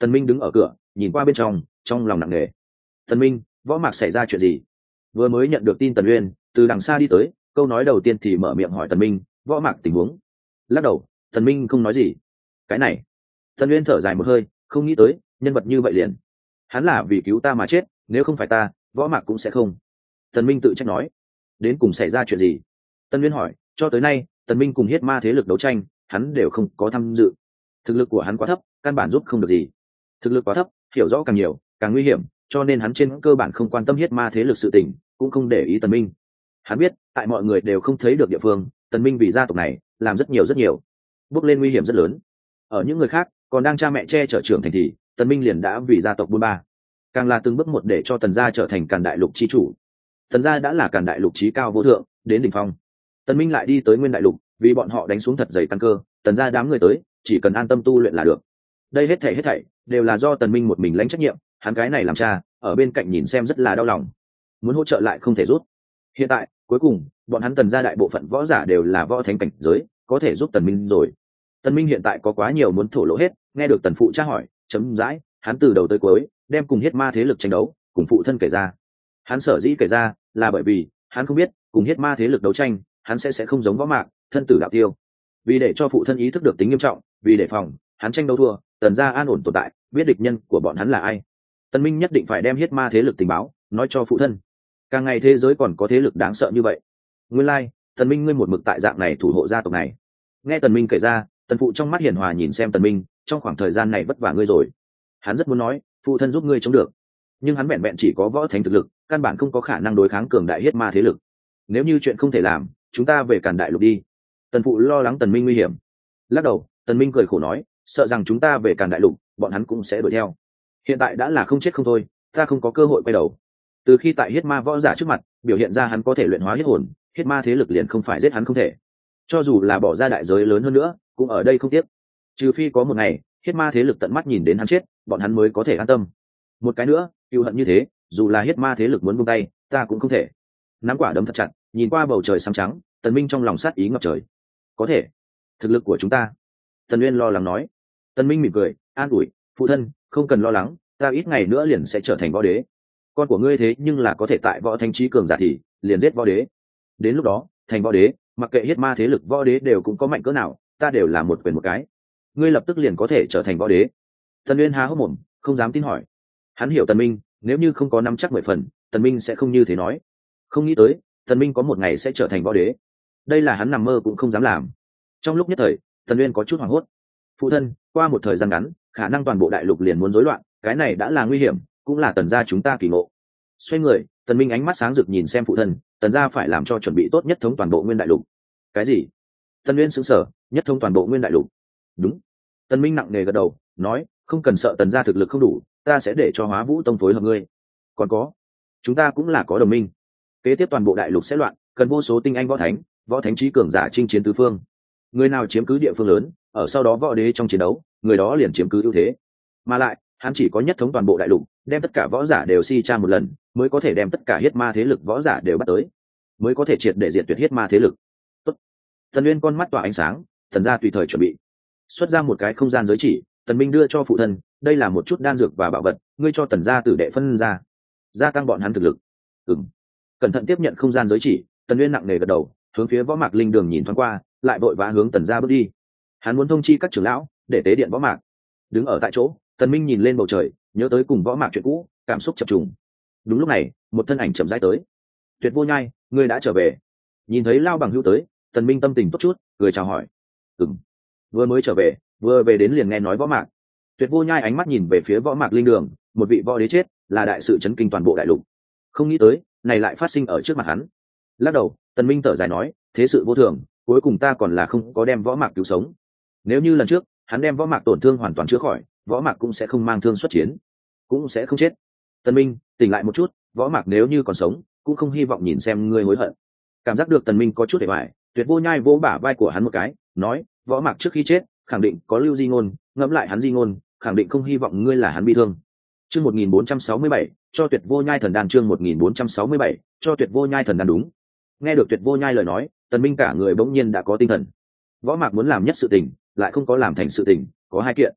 Tần Minh đứng ở cửa nhìn qua bên trong, trong lòng nặng nề. Tần Minh, Võ Mạc xảy ra chuyện gì? Vừa mới nhận được tin Tần Uyên từ đằng xa đi tới, câu nói đầu tiên thì mở miệng hỏi Tần Minh Võ Mạc tình huống. Lắc đầu, Tần Minh không nói gì. Cái này, Tần Uyên thở dài một hơi, không nghĩ tới nhân vật như vậy liền. Hắn là vì cứu ta mà chết, nếu không phải ta, Võ Mạc cũng sẽ không. Tần Minh tự trách nói. Đến cùng xảy ra chuyện gì? Tần Uyên hỏi. Cho tới nay Tần Minh cùng Hiết Ma thế lực đấu tranh, hắn đều không có tham dự. Thực lực của hắn quá thấp, căn bản giúp không được gì. Thực lực quá thấp, hiểu rõ càng nhiều càng nguy hiểm, cho nên hắn trên cơ bản không quan tâm Hiết Ma thế lực sự tình, cũng không để ý Tần Minh. Hắn biết tại mọi người đều không thấy được địa phương, Tần Minh vì gia tộc này làm rất nhiều bước lên nguy hiểm rất lớn. Ở những người khác còn đang cha mẹ che chở trưởng thành thì Tần Minh liền đã vì gia tộc buôn ba, càng là từng bước một để cho Tần gia trở thành Càn Đại Lục chi chủ. Tần gia đã là Càn Đại Lục chí cao vô thượng, đến đỉnh phong. Tần Minh lại đi tới Nguyên Đại Lục, vì bọn họ đánh xuống thật dày căn cơ, Tần gia đám người tới chỉ cần an tâm tu luyện là được. Đây hết thảy đều là do Tần Minh một mình lãnh trách nhiệm, hắn cái này làm cha ở bên cạnh nhìn xem rất là đau lòng, muốn hỗ trợ lại không thể rút. Hiện tại cuối cùng bọn hắn Tần gia đại bộ phận võ giả đều là võ thánh cảnh giới, có thể giúp Tần Minh rồi. Tần Minh hiện tại có quá nhiều muốn thổ lộ hết, nghe được Tần phụ tra hỏi, chấm dãi, hắn từ đầu tới cuối đem cùng Hiết Ma thế lực tranh đấu cùng phụ thân kể ra. Hắn sở dĩ kể ra là bởi vì hắn không biết cùng Hiết Ma thế lực đấu tranh, hắn sẽ không giống Võ Mạc thân tử đạo tiêu. Vì để cho phụ thân ý thức được tính nghiêm trọng, vì đề phòng hắn tranh đấu thua, Tần gia an ổn tồn tại, biết địch nhân của bọn hắn là ai. Tần Minh nhất định phải đem Hiết Ma thế lực tình báo nói cho phụ thân. Càng ngày thế giới còn có thế lực đáng sợ như vậy. Nguyên lai, Tần Minh ngươi một mực tại dạng này thủ hộ gia tộc này. Nghe Tần Minh kể ra, Tần phụ trong mắt hiền hòa nhìn xem Tần Minh, trong khoảng thời gian này vất vả ngươi rồi. Hắn rất muốn nói, phụ thân giúp ngươi chống được, nhưng hắn vẹn vẹn chỉ có võ thánh thực lực, căn bản không có khả năng đối kháng cường đại Hiết Ma thế lực. Nếu như chuyện không thể làm, chúng ta về Càn Đại Lục đi. Tần phụ lo lắng Tần Minh nguy hiểm. Lắc đầu, Tần Minh cười khổ nói, sợ rằng chúng ta về Càn Đại Lục, bọn hắn cũng sẽ đuổi theo. Hiện tại đã là không chết không thôi, ta không có cơ hội quay đầu. Từ khi tại Hiết Ma võ giả trước mặt biểu hiện ra hắn có thể luyện hóa huyết hồn, Hiết Ma thế lực liền không phải giết hắn không thể. Cho dù là bỏ ra đại giới lớn hơn nữa, cũng ở đây không tiếc. Trừ phi có một ngày Hiết Ma thế lực tận mắt nhìn đến hắn chết, bọn hắn mới có thể an tâm. Một cái nữa, cừu hận như thế, dù là Hiết Ma thế lực muốn buông tay, ta cũng không thể. Nắm quả đấm thật chặt, nhìn qua bầu trời xám trắng, Tần Minh trong lòng sát ý ngập trời. Có thể, thực lực của chúng ta. Tần Uyên lo lắng nói. Tần Minh mỉm cười, an ủi, phụ thân, không cần lo lắng, ta ít ngày nữa liền sẽ trở thành võ đế. Con của ngươi thế nhưng là có thể tại võ thánh trí cường giả thì liền giết võ đế. Đến lúc đó, thành võ đế, mặc kệ Hiết Ma thế lực võ đế đều cũng có mạnh cỡ nào, ta đều là một quyền một cái. Ngươi lập tức liền có thể trở thành võ đế. Tần Uyên há hốc mồm, không dám tin hỏi. Hắn hiểu Tần Minh, nếu như không có nắm chắc 10 phần, Tần Minh sẽ không như thế nói. Không nghĩ tới, Tần Minh có một ngày sẽ trở thành võ đế. Đây là hắn nằm mơ cũng không dám làm. Trong lúc nhất thời, Tần Uyên có chút hoảng hốt. Phụ thân, qua một thời gian ngắn, khả năng toàn bộ đại lục liền muốn rối loạn, cái này đã là nguy hiểm, cũng là Tần gia chúng ta kỳ ngộ. Xoay người, Tần Minh ánh mắt sáng rực nhìn xem phụ thân, Tần gia phải làm cho chuẩn bị tốt nhất thống toàn bộ Nguyên Đại Lục. Cái gì? Tần Uyên sững sờ, nhất thống toàn bộ Nguyên Đại Lục. Đúng. Tần Minh nặng nề gật đầu, nói, không cần sợ Tần gia thực lực không đủ, ta sẽ để cho Hóa Vũ Tông phối hợp ngươi. Còn có, chúng ta cũng là có đồng minh. Kế tiếp toàn bộ đại lục sẽ loạn, cần vô số tinh anh võ thánh trí cường giả chinh chiến tứ phương. Người nào chiếm cứ địa phương lớn, ở sau đó võ đế trong chiến đấu, người đó liền chiếm cứ ưu thế. Mà lại, hắn chỉ có nhất thống toàn bộ đại lục, đem tất cả võ giả đều si tra một lần, mới có thể đem tất cả Hiết Ma thế lực võ giả đều bắt tới, mới có thể triệt để diệt tuyệt Hiết Ma thế lực. Tốt. Tần Uyên con mắt tỏa ánh sáng, Tần gia tùy thời chuẩn bị. Xuất ra một cái không gian giới chỉ, Tần Minh đưa cho phụ thân, đây là một chút đan dược và bảo vật, ngươi cho Tần gia tử đệ phân ra, gia tăng bọn hắn thực lực. Ừm. Cẩn thận tiếp nhận không gian giới chỉ, Tần Uyên nặng nề gật đầu, hướng phía Võ Mạc Linh Đường nhìn thoáng qua, lại vội vã hướng Tần gia bước đi. Hắn muốn thông chi các trưởng lão để tế điện Võ Mạc. Đứng ở tại chỗ, Tần Minh nhìn lên bầu trời, nhớ tới cùng Võ Mạc chuyện cũ, cảm xúc chập trùng. Đúng lúc này, một thân ảnh chậm rãi tới. Tuyệt Vô Nhai, ngươi đã trở về. Nhìn thấy Lao Bằng Hữu tới, Tần Minh tâm tình tốt chút, cười chào hỏi. Vừa mới trở về, vừa về đến liền nghe nói Võ Mạc. Tuyệt Vô Nhai ánh mắt nhìn về phía Võ Mạc Linh Đường, một vị võ đế chết, là đại sự chấn kinh toàn bộ đại lục. Không nghĩ tới, này lại phát sinh ở trước mặt hắn. Lắc đầu, Tần Minh thở dài nói, thế sự vô thường, cuối cùng ta còn là không có đem Võ Mạc cứu sống. Nếu như lần trước, hắn đem Võ Mạc tổn thương hoàn toàn chữa khỏi, Võ Mạc cũng sẽ không mang thương xuất chiến, cũng sẽ không chết. Tần Minh, tỉnh lại một chút, Võ Mạc nếu như còn sống, cũng không hy vọng nhìn xem ngươi hối hận. Cảm giác được Tần Minh có chút hề bại, Tuyệt Vô Nhai vỗ bả vai của hắn một cái, nói, Võ Mạc trước khi chết, khẳng định có lưu di ngôn, ngẫm lại hắn di ngôn, khẳng định không hy vọng ngươi là hắn bị thương. Chương 1467, cho Tuyệt Vô Nhai thần đan. Chương 1467, cho Tuyệt Vô Nhai thần đan. Đúng. Nghe được Tuyệt Vô Nhai lời nói, Tần Minh cả người bỗng nhiên đã có tinh thần. Võ Mạc muốn làm nhất sự tình, lại không có làm thành sự tình, có hai kiện.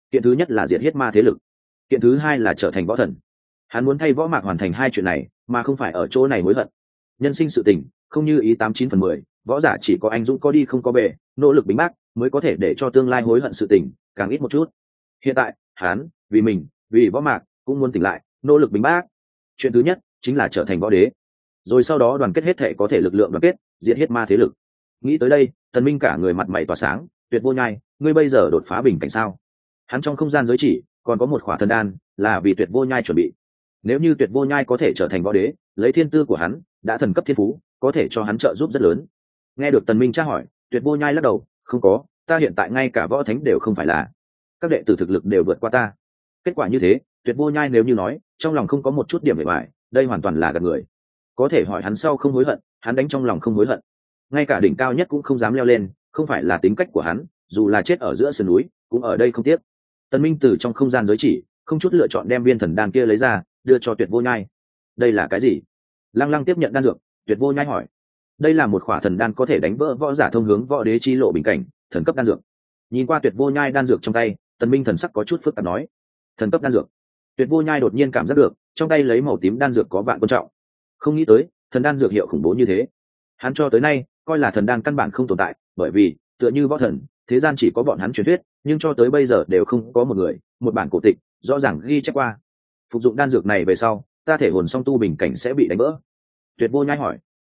Kiện thứ nhất là diệt hết ma thế lực, kiện thứ hai là trở thành võ thần. Hắn muốn thay Võ Mạc hoàn thành hai chuyện này, mà không phải ở chỗ này hối hận. Nhân sinh sự tình không như ý 89/10, võ giả chỉ có anh dũng có đi không có bề, nỗ lực bính bác mới có thể để cho tương lai hối hận sự tình càng ít một chút. Hiện tại hắn vì mình, vì Võ Mạc cũng muốn tỉnh lại, nỗ lực bính bác. Chuyện thứ nhất chính là trở thành võ đế, rồi sau đó đoàn kết hết thể có thể lực lượng đoàn kết, diệt hết ma thế lực. Nghĩ tới đây, Tần Minh cả người mặt mày tỏa sáng. Tuyệt Vô Nhai, ngươi bây giờ đột phá bình cảnh sao? Hắn trong không gian giới chỉ còn có một khỏa thần đan, là vì Tuyệt Vô Nhai chuẩn bị. Nếu như Tuyệt Vô Nhai có thể trở thành võ đế, lấy thiên tư của hắn đã thần cấp thiên phú, có thể cho hắn trợ giúp rất lớn. Nghe được Tần Minh tra hỏi, Tuyệt Vô Nhai lắc đầu, không có, ta hiện tại ngay cả võ thánh đều không phải là, các đệ tử thực lực đều vượt qua ta. Kết quả như thế, Tuyệt Vô Nhai nếu như nói trong lòng không có một chút điểm bề ngoài, đây hoàn toàn là gạt người. Có thể hỏi hắn sau không hối hận, hắn đánh trong lòng không hối hận, ngay cả đỉnh cao nhất cũng không dám leo lên, không phải là tính cách của hắn, dù là chết ở giữa sườn núi cũng ở đây không tiếc. Tần Minh từ trong không gian giới chỉ không chút lựa chọn đem viên thần đan kia lấy ra, đưa cho Tuyệt Vô Nhai. Đây là cái gì? Lăng Lăng tiếp nhận đan dược. Tuyệt Vô Nhai hỏi. Đây là một khỏa thần đan có thể đánh vỡ võ giả thông hướng võ đế chi lộ bình cảnh, thần cấp đan dược. Nhìn qua Tuyệt Vô Nhai đan dược trong tay, Tần Minh thần sắc có chút phức tạp nói, thần cấp đan dược. Tuyệt Vô Nhai đột nhiên cảm giác được trong tay lấy màu tím đan dược có vạn quan trọng, không nghĩ tới thần đan dược hiệu khủng bố như thế. Hắn cho tới nay coi là thần đan căn bản không tồn tại, bởi vì tựa như võ thần, thế gian chỉ có bọn hắn truyền thuyết, nhưng cho tới bây giờ đều không có một người, một bản cổ tịch rõ ràng ghi chép qua. Phục dụng đan dược này về sau, ta thể hồn song tu bình cảnh sẽ bị đánh vỡ. Tuyệt Vô Nhai hỏi.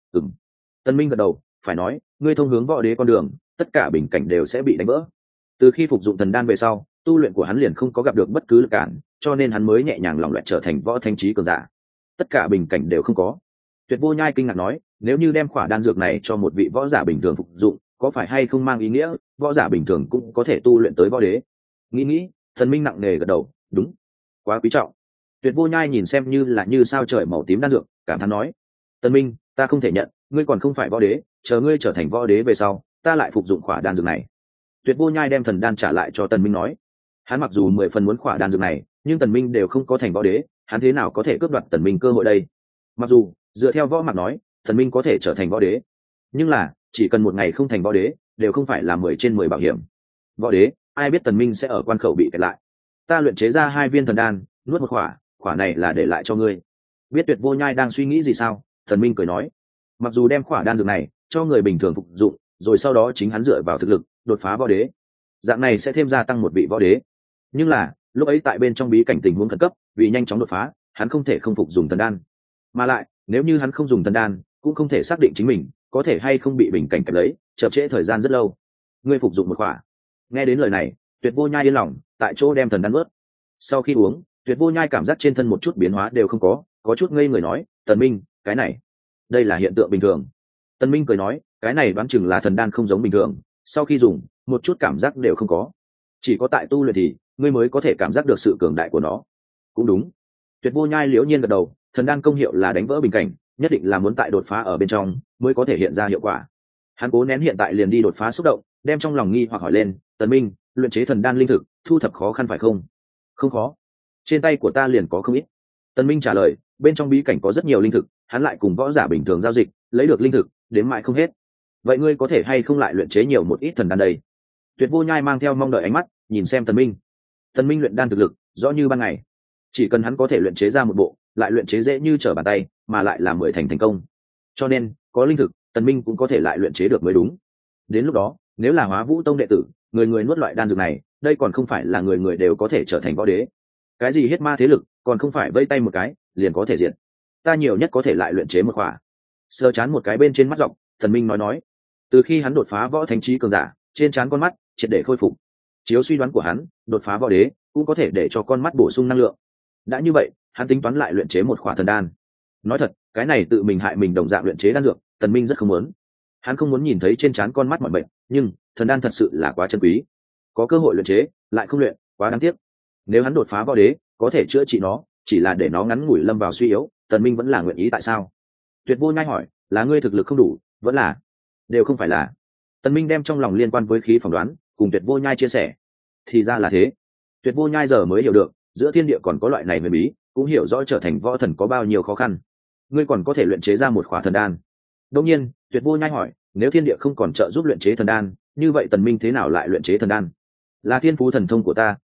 Tân Minh gật đầu, phải nói, ngươi thông hướng võ đế con đường, tất cả bình cảnh đều sẽ bị đánh vỡ. Từ khi phục dụng thần đan về sau, tu luyện của hắn liền không có gặp được bất cứ lực cản, cho nên hắn mới nhẹ nhàng lỏng loẹt trở thành võ thánh trí cường giả. Tất cả bình cảnh đều không có. Tuyệt Vô Nhai kinh ngạc nói, nếu như đem khỏa đan dược này cho một vị võ giả bình thường phục dụng, có phải hay không mang ý nghĩa võ giả bình thường cũng có thể tu luyện tới võ đế? Nghĩ, Thần Minh nặng nề gật đầu, đúng, quá quý trọng. Tuyệt Vô Nhai nhìn xem như là như sao trời màu tím đan dược, cảm thán nói, Tần Minh, ta không thể nhận, ngươi còn không phải võ đế, chờ ngươi trở thành võ đế về sau, ta lại phục dụng khỏa đan dược này. Tuyệt Vô Nhai đem thần đan trả lại cho Tần Minh nói, hắn mặc dù 10 phần muốn khỏa đan dược này, nhưng Tần Minh đều không có thành võ đế, hắn thế nào có thể cướp đoạt Tần Minh cơ hội đây? Mặc dù dựa theo Võ Mạc nói, Tần Minh có thể trở thành võ đế, nhưng là chỉ cần một ngày không thành võ đế, đều không phải là 10 trên 10 bảo hiểm. Võ đế, ai biết Tần Minh sẽ ở quan khẩu bị kẹt lại. Ta luyện chế ra 2 viên thần đan, nuốt một khỏa này là để lại cho ngươi. Biết Tuyệt Vô Nhai đang suy nghĩ gì sao? Tần Minh cười nói, mặc dù đem khỏa đan dược này cho người bình thường phục dụng, rồi sau đó chính hắn dựa vào thực lực đột phá võ đế, dạng này sẽ thêm gia tăng một vị võ đế. Nhưng là lúc ấy tại bên trong bí cảnh tình huống khẩn cấp, vì nhanh chóng đột phá, hắn không thể không phục dùng thần đan. Mà lại nếu như hắn không dùng thần đan, cũng không thể xác định chính mình có thể hay không bị bình cảnh kẹp lấy, chậm trễ thời gian rất lâu. Ngươi phục dụng một khỏa. Nghe đến lời này, Tuyệt Vô Nhai yên lòng, tại chỗ đem thần đan nuốt. Sau khi uống, Tuyệt Vô Nhai cảm giác trên thân một chút biến hóa đều không có chút ngây người nói, Tần Minh, cái này, đây là hiện tượng bình thường. Tần Minh cười nói, cái này đoán chừng là thần đan không giống bình thường, sau khi dùng, một chút cảm giác đều không có. Chỉ có tại tu luyện thì ngươi mới có thể cảm giác được sự cường đại của nó. Cũng đúng. Tuyệt Vô Nhai liễu nhiên gật đầu, thần đan công hiệu là đánh vỡ bình cảnh, nhất định là muốn tại đột phá ở bên trong mới có thể hiện ra hiệu quả. Hắn cố nén hiện tại liền đi đột phá xúc động, đem trong lòng nghi hoặc hỏi lên, Tần Minh, luyện chế thần đan linh thực, thu thập khó khăn phải không? Không khó, trên tay của ta liền có không ít. Tần Minh trả lời, bên trong bí cảnh có rất nhiều linh thực, hắn lại cùng võ giả bình thường giao dịch, lấy được linh thực đến mãi không hết. Vậy ngươi có thể hay không lại luyện chế nhiều một ít thần đan đây? Tuyệt Vô Nhai mang theo mong đợi ánh mắt nhìn xem Tần Minh. Tần Minh luyện đan thực lực rõ như ban ngày, chỉ cần hắn có thể luyện chế ra một bộ, lại luyện chế dễ như trở bàn tay, mà lại là 10 thành công. Cho nên có linh thực, Tần Minh cũng có thể lại luyện chế được mới đúng. Đến lúc đó, nếu là Hóa Vũ Tông đệ tử, người người nuốt loại đan dược này, đây còn không phải là người người đều có thể trở thành võ đế. Cái gì hết ma thế lực, còn không phải vây tay một cái liền có thể diệt. Ta nhiều nhất có thể lại luyện chế một khỏa. Sờ chán một cái bên trên mắt rộng, Tần Minh nói, từ khi hắn đột phá võ thánh trí cường giả, trên trán con mắt triệt để khôi phục. Chiếu suy đoán của hắn, đột phá võ đế cũng có thể để cho con mắt bổ sung năng lượng. Đã như vậy, hắn tính toán lại luyện chế một khỏa thần đan. Nói thật, cái này tự mình hại mình đồng dạng luyện chế đan dược, Tần Minh rất không muốn. Hắn không muốn nhìn thấy trên trán con mắt mọi bệnh, nhưng thần đan thật sự là quá chân quý. Có cơ hội luyện chế, lại không luyện, quá đáng tiếc. Nếu hắn đột phá võ đế, có thể chữa trị nó, chỉ là để nó ngắn ngủi lâm vào suy yếu, Tần Minh vẫn là nguyện ý. Tại sao? Tuyệt Vô Nhai hỏi, là ngươi thực lực không đủ, vẫn là? Đều không phải là. Tần Minh đem trong lòng liên quan với khí phỏng đoán cùng Tuyệt Vô Nhai chia sẻ. Thì ra là thế. Tuyệt Vô Nhai giờ mới hiểu được, giữa thiên địa còn có loại này huyền bí, cũng hiểu rõ trở thành võ thần có bao nhiêu khó khăn. Ngươi còn có thể luyện chế ra một khỏa thần đan. Đương nhiên, Tuyệt Vô Nhai hỏi, nếu thiên địa không còn trợ giúp luyện chế thần đan, như vậy Tần Minh thế nào lại luyện chế thần đan? Là thiên phú thần thông của ta,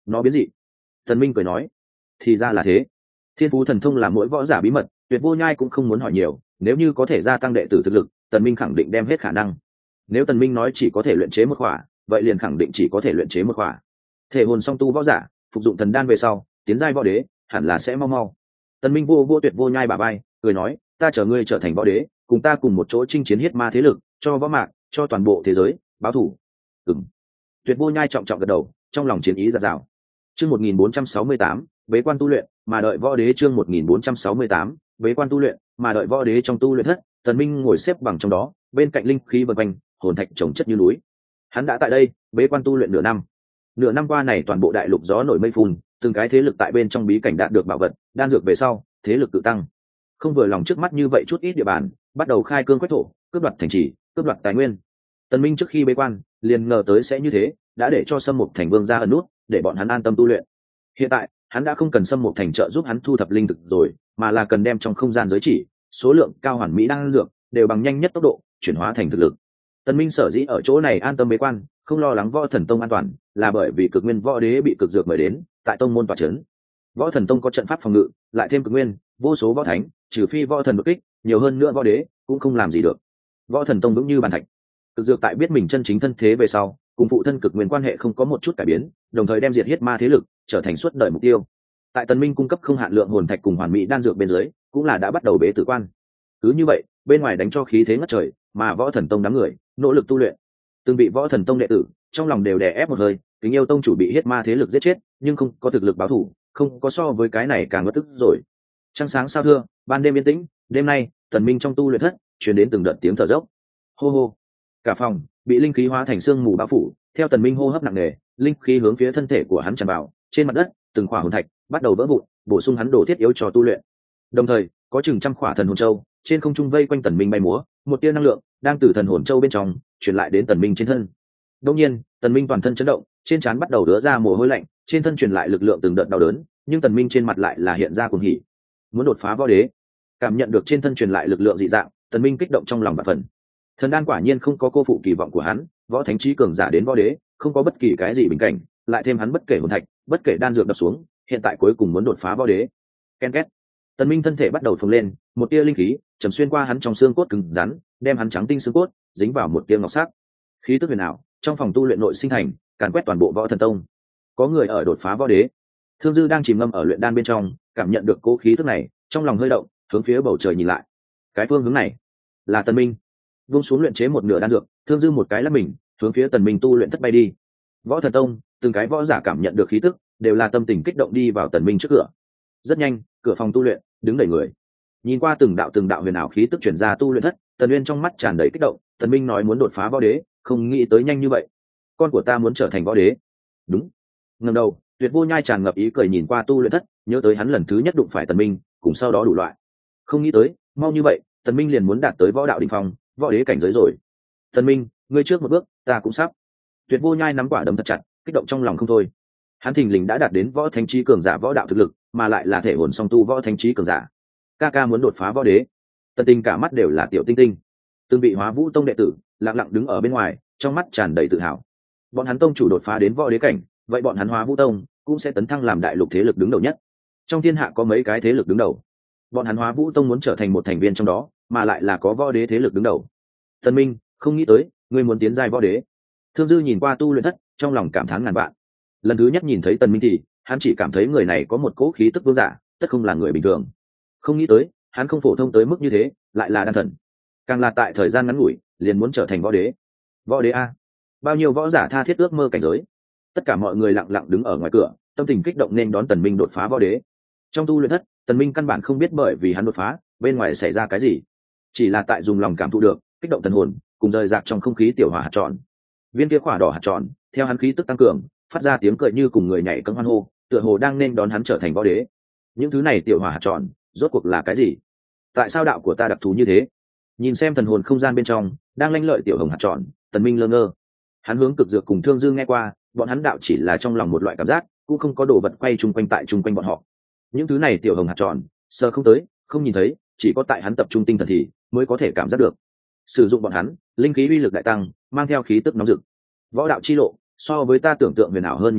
nó biến dị. Tần Minh cười nói, thì ra là thế. Thiên phú thần thông là mỗi võ giả bí mật, Tuyệt Vô Nhai cũng không muốn hỏi nhiều, nếu như có thể gia tăng đệ tử thực lực, Tần Minh khẳng định đem hết khả năng. Nếu Tần Minh nói chỉ có thể luyện chế một khỏa, vậy liền khẳng định chỉ có thể luyện chế một khỏa. Thể hồn song tu võ giả, phục dụng thần đan về sau, tiến giai võ đế, hẳn là sẽ mau mau. Tần Minh vô Tuyệt Vô Nhai bả vai, cười nói, ta chờ ngươi trở thành võ đế, cùng ta cùng một chỗ chinh chiến huyết ma thế lực, cho võ mạc, cho toàn bộ thế giới báo thù. Ừm. Tuyệt Vô Nhai trọng trọng gật đầu, trong lòng chiến ý dạt dào. Chương 1468, bế quan tu luyện, mà đợi võ đế. Chương 1468, bế quan tu luyện, mà đợi võ đế. Trong tu luyện thất, Tần Minh ngồi xếp bằng trong đó, bên cạnh linh khí vần quanh, hồn thạch chồng chất như núi. Hắn đã tại đây bế quan tu luyện nửa năm. Nửa năm qua này toàn bộ đại lục gió nổi mây phun, từng cái thế lực tại bên trong bí cảnh đạt được bảo vật, đan dược về sau, thế lực tự tăng. Không vừa lòng trước mắt như vậy chút ít địa bàn, bắt đầu khai cương quét thổ, cướp đoạt thành trì, cướp đoạt tài nguyên. Tần Minh trước khi bế quan, liền ngờ tới sẽ như thế, đã để cho Sâm Mục Thành Vương ra ẩn nút, để bọn hắn an tâm tu luyện. Hiện tại, hắn đã không cần Sâm Mục Thành trợ giúp hắn thu thập linh thực rồi, mà là cần đem trong không gian giới chỉ, số lượng cao hoàn mỹ đan dược, đều bằng nhanh nhất tốc độ chuyển hóa thành thực lực. Tần Minh sở dĩ ở chỗ này an tâm bế quan, không lo lắng Võ Thần Tông an toàn, là bởi vì Cực Nguyên Võ Đế bị cực dược mời đến, tại tông môn tọa trấn. Võ Thần Tông có trận pháp phòng ngự, lại thêm Cực Nguyên, vô số võ thánh, trừ phi võ thần đột kích, nhiều hơn nữa võ đế cũng không làm gì được. Võ Thần Tông vững như bàn thạch. Cực dược tại biết mình chân chính thân thế về sau, cùng phụ thân Cực Nguyên quan hệ không có một chút cải biến, đồng thời đem diệt huyết ma thế lực trở thành suốt đời mục tiêu. Tại Tần Minh cung cấp không hạn lượng hồn thạch cùng hoàn mỹ đan dược bên dưới, cũng là đã bắt đầu bế tử quan. Cứ như vậy, bên ngoài đánh cho khí thế ngất trời, mà Võ Thần Tông đám người nỗ lực tu luyện. Từng bị Võ Thần Tông đệ tử trong lòng đều đè ép một hơi, kính yêu tông chủ bị huyết ma thế lực giết chết, nhưng không có thực lực báo thù, không có so với cái này càng bất tức rồi. Trăng sáng sao thưa, ban đêm yên tĩnh, đêm nay, Tần Minh trong tu luyện thất truyền đến từng đợt tiếng thở dốc. Hô hô. Cả phòng bị linh khí hóa thành sương mù bao phủ, theo Tần Minh hô hấp nặng nề, linh khí hướng phía thân thể của hắn tràn vào, trên mặt đất, từng khỏa hồn thạch bắt đầu vỡ vụn, bổ sung hắn đồ thiết yếu cho tu luyện. Đồng thời, có chừng trăm khỏa thần hồn châu trên không trung vây quanh Tần Minh bay múa, một tia năng lượng đang từ thần hồn châu bên trong truyền lại đến Tần Minh trên thân. Đột nhiên, Tần Minh toàn thân chấn động, trên trán bắt đầu đứa ra mồ hôi lạnh, trên thân truyền lại lực lượng từng đợt đau đớn, nhưng Tần Minh trên mặt lại là hiện ra cuồng hỉ. Muốn đột phá võ đế. Cảm nhận được trên thân truyền lại lực lượng dị dạng, Tần Minh kích động trong lòng và phần. Thần đan quả nhiên không có cô phụ kỳ vọng của hắn, võ thánh chí cường giả đến võ đế, không có bất kỳ cái gì bình cảnh, lại thêm hắn bất kể hồn thạch, bất kể đan dược đập xuống, hiện tại cuối cùng muốn đột phá võ đế. Ken két. Tần Minh thân thể bắt đầu phồng lên, một tia linh khí chầm xuyên qua hắn trong xương cốt cứng rắn, đem hắn trắng tinh xương cốt dính vào một tia ngọc sắc. Khí tức huyền ảo, trong phòng tu luyện nội sinh thành, càn quét toàn bộ Võ Thần Tông. Có người ở đột phá võ đế. Thương Dư đang chìm ngâm ở luyện đan bên trong, cảm nhận được cố khí tức này, trong lòng hơi động, hướng phía bầu trời nhìn lại. Cái phương hướng này là Tần Minh. Vung xuống luyện chế một nửa đan dược, Thương Dư một cái lắc mình, hướng phía Tần Minh tu luyện thất bay đi. Võ Thần Tông, từng cái võ giả cảm nhận được khí tức, đều là tâm tình kích động đi vào Tần Minh trước cửa. Rất nhanh, cửa phòng tu luyện đứng đầy người. Nhìn qua từng đạo huyền ảo khí tức truyền ra tu luyện thất, Tần Uyên trong mắt tràn đầy kích động. Tần Minh nói muốn đột phá võ đế, không nghĩ tới nhanh như vậy. Con của ta muốn trở thành võ đế. Đúng. Ngẩng đầu, Tuyệt Vô Nhai tràn ngập ý cười nhìn qua tu luyện thất, nhớ tới hắn lần thứ nhất đụng phải Tần Minh, cùng sau đó đủ loại. Không nghĩ tới, mau như vậy, Tần Minh liền muốn đạt tới võ đạo đỉnh phong, võ đế cảnh giới rồi. Tần Minh, ngươi trước một bước, ta cũng sắp. Tuyệt Vô Nhai nắm quả đấm thật chặt, kích động trong lòng không thôi. Hắn thình lình đã đạt đến võ thánh chí cường giả võ đạo thực lực, mà lại là thể hồn song tu võ thánh chí cường giả. Ca muốn đột phá võ đế. Tần Tình cả mắt đều là tiểu tinh tinh. Từng bị Hóa Vũ tông đệ tử lặng lặng đứng ở bên ngoài, trong mắt tràn đầy tự hào. Bọn hắn tông chủ đột phá đến võ đế cảnh, vậy bọn hắn Hóa Vũ tông cũng sẽ tấn thăng làm đại lục thế lực đứng đầu nhất. Trong thiên hạ có mấy cái thế lực đứng đầu, bọn hắn Hóa Vũ tông muốn trở thành một thành viên trong đó, mà lại là có võ đế thế lực đứng đầu. Tần Minh, không nghĩ tới ngươi muốn tiến giai võ đế. Thương Dư nhìn qua tu luyện thất, trong lòng cảm thán ngàn vạn. Lần thứ nhất nhìn thấy Tần Minh thì hắn chỉ cảm thấy người này có một cỗ khí tức vương giả, tất không là người bình thường. Không nghĩ tới hắn không phổ thông tới mức như thế, lại là đan thần, càng là tại thời gian ngắn ngủi liền muốn trở thành võ đế. Võ đế a, bao nhiêu võ giả tha thiết ước mơ cảnh giới. Tất cả mọi người lặng lặng đứng ở ngoài cửa, tâm tình kích động nên đón Tần Minh đột phá võ đế. Trong tu luyện thất, Tần Minh căn bản không biết bởi vì hắn đột phá bên ngoài xảy ra cái gì, chỉ là tại dùng lòng cảm thụ được kích động thần hồn cùng rời rạc trong không khí tiểu hỏa hạt tròn. Viên kia quả đỏ hạt tròn theo hắn khí tức tăng cường, phát ra tiếng cười như cùng người nhảy cẫng hoan hô, tựa hồ đang nên đón hắn trở thành võ đế. Những thứ này tiểu hỏa hạt tròn rốt cuộc là cái gì? Tại sao đạo của ta đặc thù như thế? Nhìn xem thần hồn không gian bên trong đang lanh lợi tiểu hồng hạt tròn, Tần Minh lơ ngơ. Hắn hướng Cực Dược cùng Thương Dương nghe qua, bọn hắn đạo chỉ là trong lòng một loại cảm giác, cũng không có đồ vật quay chung quanh tại chung quanh bọn họ. Những thứ này tiểu hồng hạt tròn sờ không tới, không nhìn thấy, chỉ có tại hắn tập trung tinh thần thì mới có thể cảm giác được. Sử dụng bọn hắn, linh khí uy lực đại tăng, mang theo khí tức nóng rực. Võ đạo chi lộ so với ta tưởng tượng huyền ảo hơn nhiều lắm,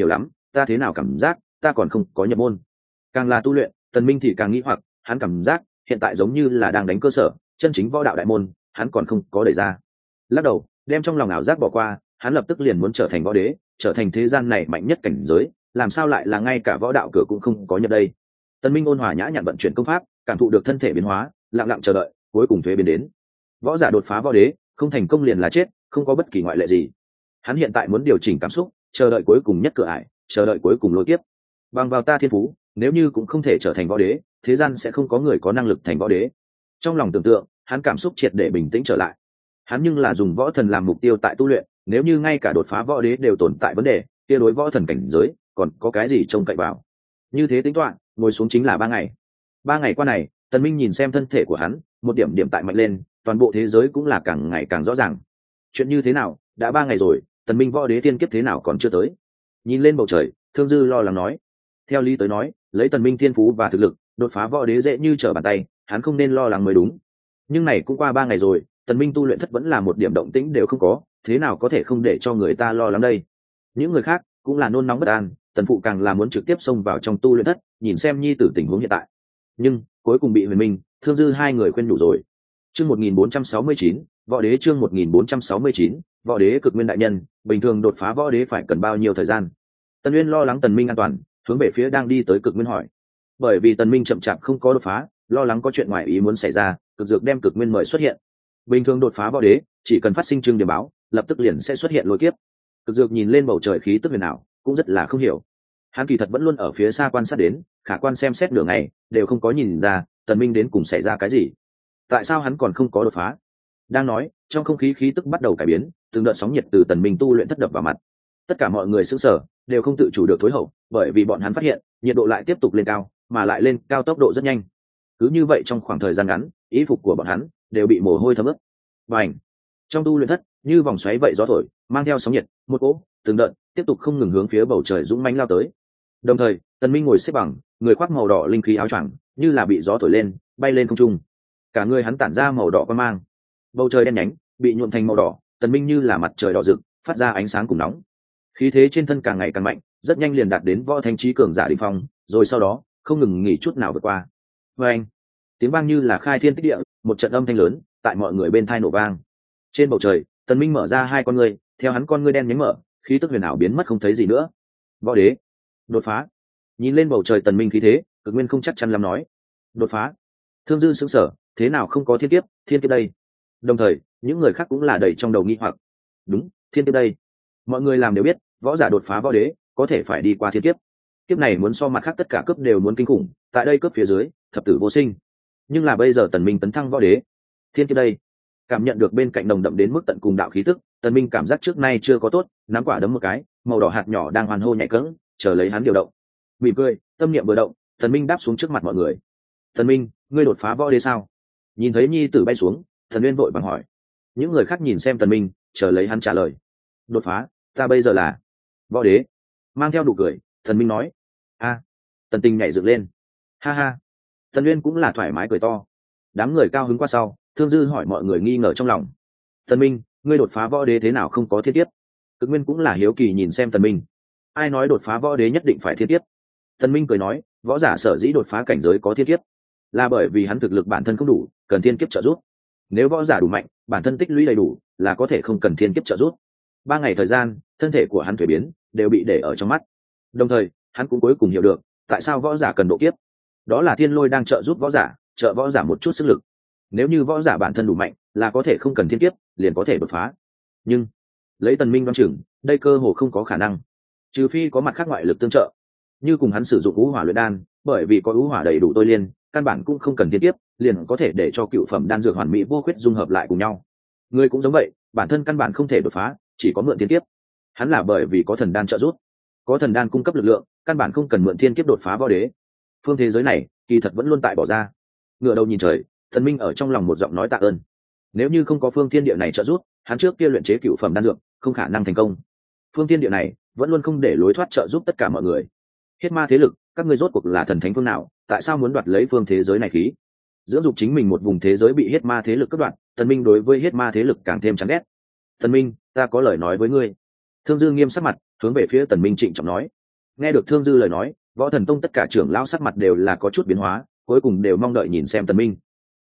ta thế nào cảm giác ta còn không có nhập môn. Càng là tu luyện, tần minh thì càng nghĩ hoặc hắn cảm giác hiện tại giống như là đang đánh cơ sở, chân chính võ đạo đại môn hắn còn không có đẩy ra. Lắc đầu đem trong lòng ảo giác bỏ qua, hắn lập tức liền muốn trở thành võ đế, trở thành thế gian này mạnh nhất cảnh giới, làm sao lại là ngay cả võ đạo cửa cũng không có nhập đây. Tần minh ôn hòa nhã nhặn vận chuyển công pháp, cảm thụ được thân thể biến hóa, lặng lặng chờ đợi, cuối cùng thuế biến đến. Võ giả đột phá võ đế không thành công liền là chết, không có bất kỳ ngoại lệ gì. Hắn hiện tại muốn điều chỉnh cảm xúc, chờ đợi cuối cùng nhất cửa ải, chờ đợi cuối cùng lôi tiếp. Bằng vào ta thiên phú, nếu như cũng không thể trở thành võ đế, thế gian sẽ không có người có năng lực thành võ đế. Trong lòng tưởng tượng, hắn cảm xúc triệt để bình tĩnh trở lại. Hắn nhưng là dùng võ thần làm mục tiêu tại tu luyện, nếu như ngay cả đột phá võ đế đều tồn tại vấn đề, kia đối võ thần cảnh giới còn có cái gì trông cậy vào. Như thế tính toán, ngồi xuống chính là 3 ngày. 3 ngày qua này, Tần Minh nhìn xem thân thể của hắn, một điểm điểm tại mạnh lên, toàn bộ thế giới cũng là càng ngày càng rõ ràng. Chuyện như thế nào, đã 3 ngày rồi, Tần Minh võ đế tiên kiếp thế nào còn chưa tới. Nhìn lên bầu trời, Thương Dư lo lắng nói. Theo lý tới nói, lấy Tần Minh thiên phú và thực lực, đột phá võ đế dễ như trở bàn tay, hắn không nên lo lắng mới đúng. Nhưng này cũng qua 3 ngày rồi, Tần Minh tu luyện thất vẫn là một điểm động tĩnh đều không có, thế nào có thể không để cho người ta lo lắng đây. Những người khác cũng là nôn nóng bất an, Tần phụ càng là muốn trực tiếp xông vào trong tu luyện thất, nhìn xem nhi tử tình huống hiện tại. Nhưng cuối cùng bị Huyền Minh, Thương Dư hai người khuyên nhủ rồi. Chương 1469, võ đế chương 1469, võ đế cực nguyên đại nhân, bình thường đột phá võ đế phải cần bao nhiêu thời gian? Tần Uyên lo lắng Tần Minh an toàn, hướng về phía đang đi tới cực nguyên hỏi. Bởi vì Tần Minh chậm chạp không có đột phá, lo lắng có chuyện ngoài ý muốn xảy ra, cực dược đem cực nguyên mời xuất hiện. Bình thường đột phá võ đế, chỉ cần phát sinh chương điểm báo, lập tức liền sẽ xuất hiện lôi kiếp. Cực dược nhìn lên bầu trời khí tức huyền ảo, cũng rất là không hiểu. Hắn kỳ thật vẫn luôn ở phía xa quan sát đến, khả quan xem xét nửa ngày, đều không có nhìn ra Tần Minh đến cùng xảy ra cái gì. Tại sao hắn còn không có đột phá? Đang nói, trong không khí khí tức bắt đầu cải biến, từng đợt sóng nhiệt từ Tần Minh tu luyện thất đập vào mặt. Tất cả mọi người sững sờ, đều không tự chủ được thối hậu, bởi vì bọn hắn phát hiện, nhiệt độ lại tiếp tục lên cao, mà lại lên cao tốc độ rất nhanh. Cứ như vậy trong khoảng thời gian ngắn, y phục của bọn hắn đều bị mồ hôi thấm ướt. Bành! Trong tu luyện thất, như vòng xoáy vậy gió thổi, mang theo sóng nhiệt, một cỗ, từng đợt, tiếp tục không ngừng hướng phía bầu trời dũng mãnh lao tới. Đồng thời, Tần Minh ngồi xếp bằng, người khoác màu đỏ linh khí áo choàng, như là bị gió thổi lên, bay lên không trung. Cả người hắn tản ra màu đỏ quang mang. Bầu trời đen nhánh, bị nhuộm thành màu đỏ, Tần Minh như là mặt trời đỏ rực, phát ra ánh sáng cùng nóng. Khí thế trên thân càng ngày càng mạnh, rất nhanh liền đạt đến võ thánh trí cường giả đỉnh phong, rồi sau đó, không ngừng nghỉ chút nào vượt qua. Oeng! Tiếng vang như là khai thiên tích địa, một trận âm thanh lớn, tại mọi người bên tai nổ vang. Trên bầu trời, Tần Minh mở ra hai con ngươi, theo hắn con ngươi đen nhánh mở, khí tức huyền ảo biến mất không thấy gì nữa. Võ đế, đột phá. Nhìn lên bầu trời Tần Minh khí thế, Cực Nguyên không chắc chắn lắm nói, đột phá. Thương Dư sững sờ, thế nào không có thiên kiếp đây? Đồng thời, những người khác cũng là đầy trong đầu nghi hoặc. Đúng, thiên kiếp đây. Mọi người làm đều biết, võ giả đột phá võ đế, có thể phải đi qua thiên kiếp. Kiếp này muốn so mặt khác tất cả cấp đều muốn kinh khủng, tại đây cấp phía dưới, thập tử vô sinh. Nhưng là bây giờ Tần Minh tấn thăng võ đế, thiên kiếp đây. Cảm nhận được bên cạnh nồng đậm đến mức tận cùng đạo khí tức, Tần Minh cảm giác trước nay chưa có tốt, nắm quả đấm một cái, màu đỏ hạt nhỏ đang hoàn hô nhảy cẫng, chờ lấy hắn điều động. Mỉm cười, tâm niệm vừa động, Tần Minh đáp xuống trước mặt mọi người. Tần Minh, ngươi đột phá võ đế sao? Nhìn thấy nhi tử bay xuống, Tần Uyên vội vàng hỏi. Những người khác nhìn xem Tần Minh, chờ lấy hắn trả lời. Đột phá, ta bây giờ là võ đế. Mang theo nụ cười, Tần Minh nói. A. Tần Tinh nhảy dựng lên. Ha ha. Tần Uyên cũng là thoải mái cười to. Đám người cao hứng qua sau, Thương Dư hỏi mọi người nghi ngờ trong lòng. Tần Minh, ngươi đột phá võ đế thế nào không có thiên kiếp? Cực Nguyên cũng là hiếu kỳ nhìn xem Tần Minh. Ai nói đột phá võ đế nhất định phải thiên kiếp? Tần Minh cười nói, võ giả sở dĩ đột phá cảnh giới có thiên kiếp, là bởi vì hắn thực lực bản thân không đủ, cần thiên kiếp trợ giúp. Nếu võ giả đủ mạnh, bản thân tích lũy đầy đủ, là có thể không cần thiên kiếp trợ giúp. 3 ngày thời gian, thân thể của hắn thuế biến, đều bị để ở trong mắt. Đồng thời, hắn cũng cuối cùng hiểu được, tại sao võ giả cần độ kiếp. Đó là thiên lôi đang trợ giúp võ giả, trợ võ giả một chút sức lực. Nếu như võ giả bản thân đủ mạnh, là có thể không cần thiên kiếp, liền có thể đột phá. Nhưng lấy Tần Minh đoán chừng, đây cơ hồ không có khả năng, trừ phi có mặt khác ngoại lực tương trợ. Như cùng hắn sử dụng ngũ hỏa luyện đan, bởi vì có ngũ hỏa đầy đủ tôi liên, căn bản cũng không cần thiên kiếp, liền có thể để cho cựu phẩm đan dược hoàn mỹ vô khuyết dung hợp lại cùng nhau. Người cũng giống vậy, bản thân căn bản không thể đột phá, chỉ có mượn thiên kiếp. Hắn là bởi vì có thần đan trợ giúp, có thần đan cung cấp lực lượng, căn bản không cần mượn thiên kiếp đột phá võ đế. Phương thế giới này, kỳ thật vẫn luôn tại bỏ ra. Ngửa đầu nhìn trời, Thần Minh ở trong lòng một giọng nói tạ ơn. Nếu như không có phương thiên địa này trợ giúp, hắn trước kia luyện chế cựu phẩm đan dược, không khả năng thành công. Phương thiên địa này vẫn luôn không để lối thoát trợ giúp tất cả mọi người. Hết ma thế lực, các ngươi rốt cuộc là thần thánh phương nào, tại sao muốn đoạt lấy phương thế giới này khí? Dưỡng dục chính mình một vùng thế giới bị hết ma thế lực cướp đoạt, Tần Minh đối với hết ma thế lực càng thêm chán ghét. Tần Minh, ta có lời nói với ngươi. Thương Dương nghiêm sắc mặt, hướng về phía Tần Minh trịnh trọng nói. Nghe được Thương Dư lời nói, Võ Thần Tông tất cả trưởng lão sắc mặt đều là có chút biến hóa, cuối cùng đều mong đợi nhìn xem Tần Minh.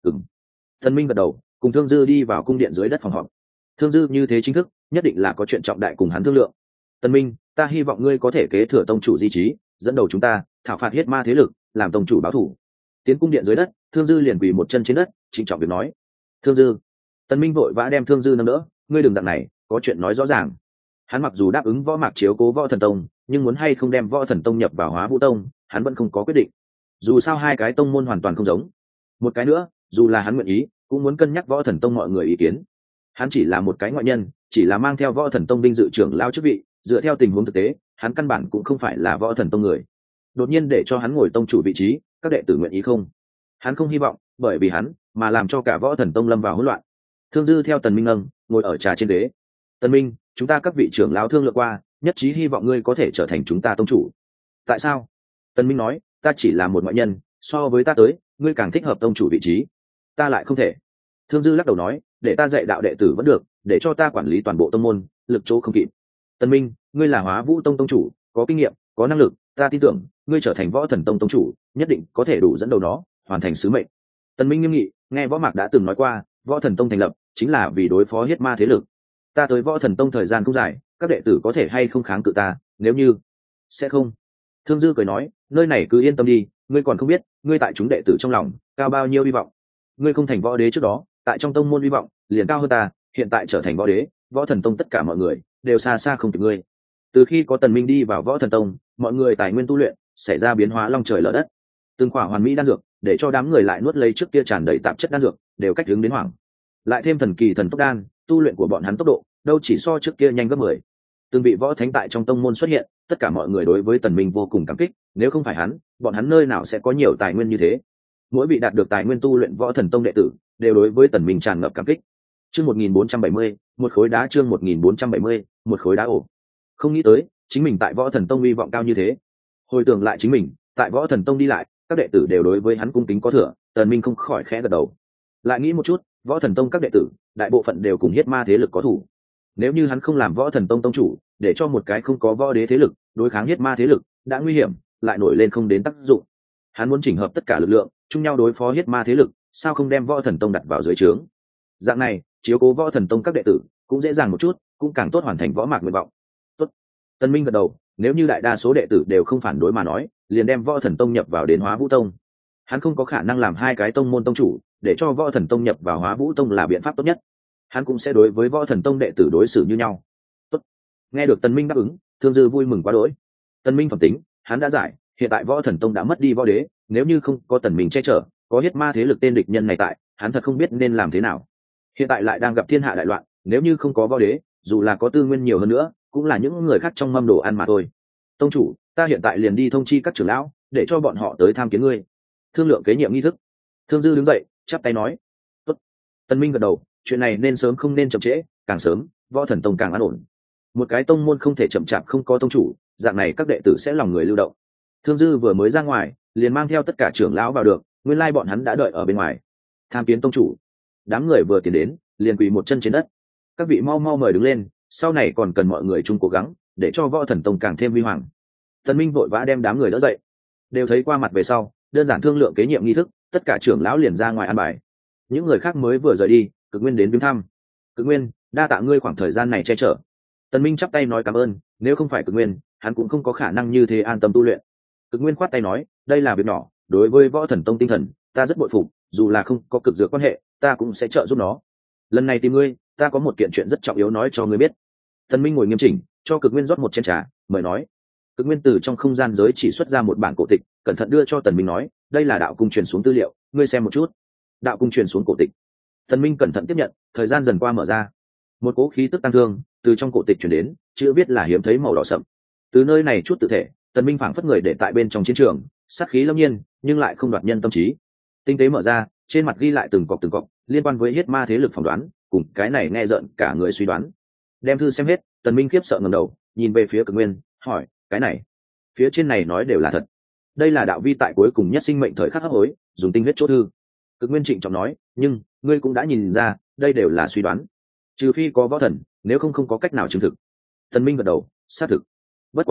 Tần Minh gật đầu, cùng Thương Dư đi vào cung điện dưới đất phòng họp. Thương Dư như thế chính thức, nhất định là có chuyện trọng đại cùng hắn thương lượng. Tần Minh, ta hy vọng ngươi có thể kế thừa tông chủ di trí, dẫn đầu chúng ta thảo phạt huyết ma thế lực, làm tông chủ báo thù. Tiến cung điện dưới đất, Thương Dư liền quỳ một chân trên đất, trịnh trọng việc nói. Thương Dư. Tần Minh vội vã đem Thương Dư nâng đỡ, ngươi đừng dạng này, có chuyện nói rõ ràng. Hắn mặc dù đáp ứng Võ Mạc chiếu cố Võ Thần Tông, nhưng muốn hay không đem Võ Thần Tông nhập vào Hóa Vũ Tông, hắn vẫn không có quyết định. Dù sao hai cái tông môn hoàn toàn không giống. Một cái nữa, dù là hắn nguyện ý, cũng muốn cân nhắc Võ Thần Tông mọi người ý kiến. Hắn chỉ là một cái ngoại nhân, chỉ là mang theo Võ Thần Tông vinh dự trưởng lao chức vị, dựa theo tình huống thực tế, hắn căn bản cũng không phải là Võ Thần Tông người. Đột nhiên để cho hắn ngồi tông chủ vị trí, các đệ tử nguyện ý không? Hắn không hy vọng, bởi vì hắn mà làm cho cả Võ Thần Tông lâm vào hỗn loạn. Thương Dư theo Tần Minh nâng, ngồi ở trà trên ghế. Tần Minh, chúng ta các vị trưởng lão thương lượng qua, nhất trí hy vọng ngươi có thể trở thành chúng ta tông chủ. Tại sao? Tần Minh nói, ta chỉ là một ngoại nhân, so với ta tới, ngươi càng thích hợp tông chủ vị trí. Ta lại không thể. Thương Dư lắc đầu nói, để ta dạy đạo đệ tử vẫn được, để cho ta quản lý toàn bộ tông môn, lực chỗ không kịp. Tần Minh, ngươi là Hóa Vũ Tông tông chủ, có kinh nghiệm, có năng lực, ta tin tưởng, ngươi trở thành Võ Thần Tông tông chủ, nhất định có thể đủ dẫn đầu nó, hoàn thành sứ mệnh. Tần Minh nghiêm nghị, nghe Võ Mạc đã từng nói qua, Võ Thần Tông thành lập chính là vì đối phó huyết ma thế lực. Ta tới Võ Thần Tông thời gian không dài, các đệ tử có thể hay không kháng cự ta, nếu như sẽ không. Thương Dư cười nói, nơi này cứ yên tâm đi, ngươi còn không biết, ngươi tại chúng đệ tử trong lòng cao bao nhiêu hy vọng. Ngươi không thành võ đế trước đó, tại trong tông môn hy vọng liền cao hơn ta, hiện tại trở thành võ đế, Võ Thần Tông tất cả mọi người đều xa xa không kịp ngươi. Từ khi có Tần Minh đi vào Võ Thần Tông, mọi người tài nguyên tu luyện xảy ra biến hóa long trời lở đất. Từng khỏa hoàn mỹ đan dược, để cho đám người lại nuốt lấy trước kia tràn đầy tạp chất đan dược, đều cách hướng đến hoảng. Lại thêm thần kỳ thần tốc đan, tu luyện của bọn hắn tốc độ đâu chỉ so trước kia nhanh gấp 10. Từng vị võ thánh tại trong tông môn xuất hiện, tất cả mọi người đối với Tần Minh vô cùng cảm kích, nếu không phải hắn, bọn hắn nơi nào sẽ có nhiều tài nguyên như thế. Mỗi vị đạt được tài nguyên tu luyện Võ Thần Tông đệ tử, đều đối với Tần Minh tràn ngập cảm kích. Chương 1470, một khối đá, chương 1470, một khối đá ổ. Không nghĩ tới, chính mình tại Võ Thần Tông uy vọng cao như thế. Hồi tưởng lại chính mình, tại Võ Thần Tông đi lại, các đệ tử đều đối với hắn cung kính có thừa, Tần Minh không khỏi khẽ gật đầu. Lại nghĩ một chút, Võ Thần Tông các đệ tử, đại bộ phận đều cùng huyết ma thế lực có thủ. Nếu như hắn không làm Võ Thần Tông tông chủ, để cho một cái không có võ đế thế lực đối kháng huyết ma thế lực, đã nguy hiểm, lại nổi lên không đến tác dụng. Hắn muốn chỉnh hợp tất cả lực lượng, chung nhau đối phó huyết ma thế lực, sao không đem Võ Thần Tông đặt vào dưới trướng? Dạng này, chiếu cố Võ Thần Tông các đệ tử cũng dễ dàng một chút, cũng càng tốt hoàn thành võ mạc nguyện vọng. Tốt. Tân Minh gật đầu, nếu như đại đa số đệ tử đều không phản đối mà nói, liền đem Võ Thần Tông nhập vào đến Hóa Vũ Tông. Hắn không có khả năng làm hai cái tông môn tông chủ, để cho Võ Thần Tông nhập vào Hóa Vũ Tông là biện pháp tốt nhất. Hắn cũng sẽ đối với Võ Thần Tông đệ tử đối xử như nhau. Tốt. Nghe được Tần Minh đáp ứng, Thương Dư vui mừng quá đỗi. Tần Minh phẩm tính, hắn đã giải, hiện tại Võ Thần Tông đã mất đi võ đế, nếu như không có Tần Minh che chở, có huyết ma thế lực tên địch nhân này tại, hắn thật không biết nên làm thế nào. Hiện tại lại đang gặp thiên hạ đại loạn, nếu như không có võ đế, dù là có tư nguyên nhiều hơn nữa, cũng là những người khác trong mâm đồ ăn mà thôi. Tông chủ, ta hiện tại liền đi thông chi các trưởng lão, để cho bọn họ tới tham kiến ngươi. Thương lượng kế nhiệm nghi thức. Thương Dư đứng dậy, chắp tay nói. Tốt. Tần Minh gật đầu, chuyện này nên sớm không nên chậm trễ, càng sớm, Võ Thần Tông càng an ổn. Một cái tông môn không thể chậm chạp không có tông chủ, dạng này các đệ tử sẽ lòng người lưu động. Thương Dư vừa mới ra ngoài, liền mang theo tất cả trưởng lão vào được, nguyên lai bọn hắn đã đợi ở bên ngoài. Tham kiến tông chủ. Đám người vừa tiến đến, liền quỳ một chân trên đất. Các vị mau mau mời đứng lên, sau này còn cần mọi người chung cố gắng, để cho Võ Thần Tông càng thêm huy hoàng. Tần Minh vội vã đem đám người đỡ dậy. Đều thấy qua mặt về sau, đơn giản thương lượng kế nhiệm nghi thức, tất cả trưởng lão liền ra ngoài ăn bài. Những người khác mới vừa rời đi, Cực Nguyên đến viếng thăm. Cực Nguyên, đa tạ ngươi khoảng thời gian này che chở. Tần Minh chắp tay nói cảm ơn, nếu không phải Cực Nguyên, hắn cũng không có khả năng như thế an tâm tu luyện. Cực Nguyên khoát tay nói, đây là việc nhỏ, đối với Võ Thần Tông tinh thần, ta rất bội phục, dù là không có cực dược quan hệ, ta cũng sẽ trợ giúp nó. Lần này tìm ngươi, ta có một kiện chuyện rất trọng yếu nói cho ngươi biết. Tần Minh ngồi nghiêm chỉnh, cho Cực Nguyên rót một chén trà, mời nói. Cực Nguyên từ trong không gian giới chỉ xuất ra một bản cổ tịch, cẩn thận đưa cho Tần Minh nói, đây là đạo cung truyền xuống tư liệu, ngươi xem một chút. Đạo cung truyền xuống cổ tịch. Tần Minh cẩn thận tiếp nhận, thời gian dần qua mở ra. Một cỗ khí tức tăng thương từ trong cổ tịch truyền đến, chữ viết là hiếm thấy màu đỏ sậm. Từ nơi này chút tự thể, Tần Minh phảng phất người để tại bên trong chiến trường, sát khí lâm nhiên, nhưng lại không đoạt nhân tâm trí. Tinh tế mở ra, trên mặt ghi lại từng cọc liên quan với huyết ma thế lực phỏng đoán, cùng cái này nghe rợn cả người suy đoán. Đem thư xem hết, Tần Minh khiếp sợ ngẩng đầu, nhìn về phía Cực Nguyên, hỏi, cái này, phía trên này nói đều là thật. Đây là đạo vi tại cuối cùng nhất sinh mệnh thời khắc hấp hối, dùng tinh huyết chốt thư. Cực Nguyên trịnh trọng nói, nhưng ngươi cũng đã nhìn ra, đây đều là suy đoán. Trừ phi có võ thần, nếu không có cách nào chứng thực. Tần Minh gật đầu, xác thực. Bất quá,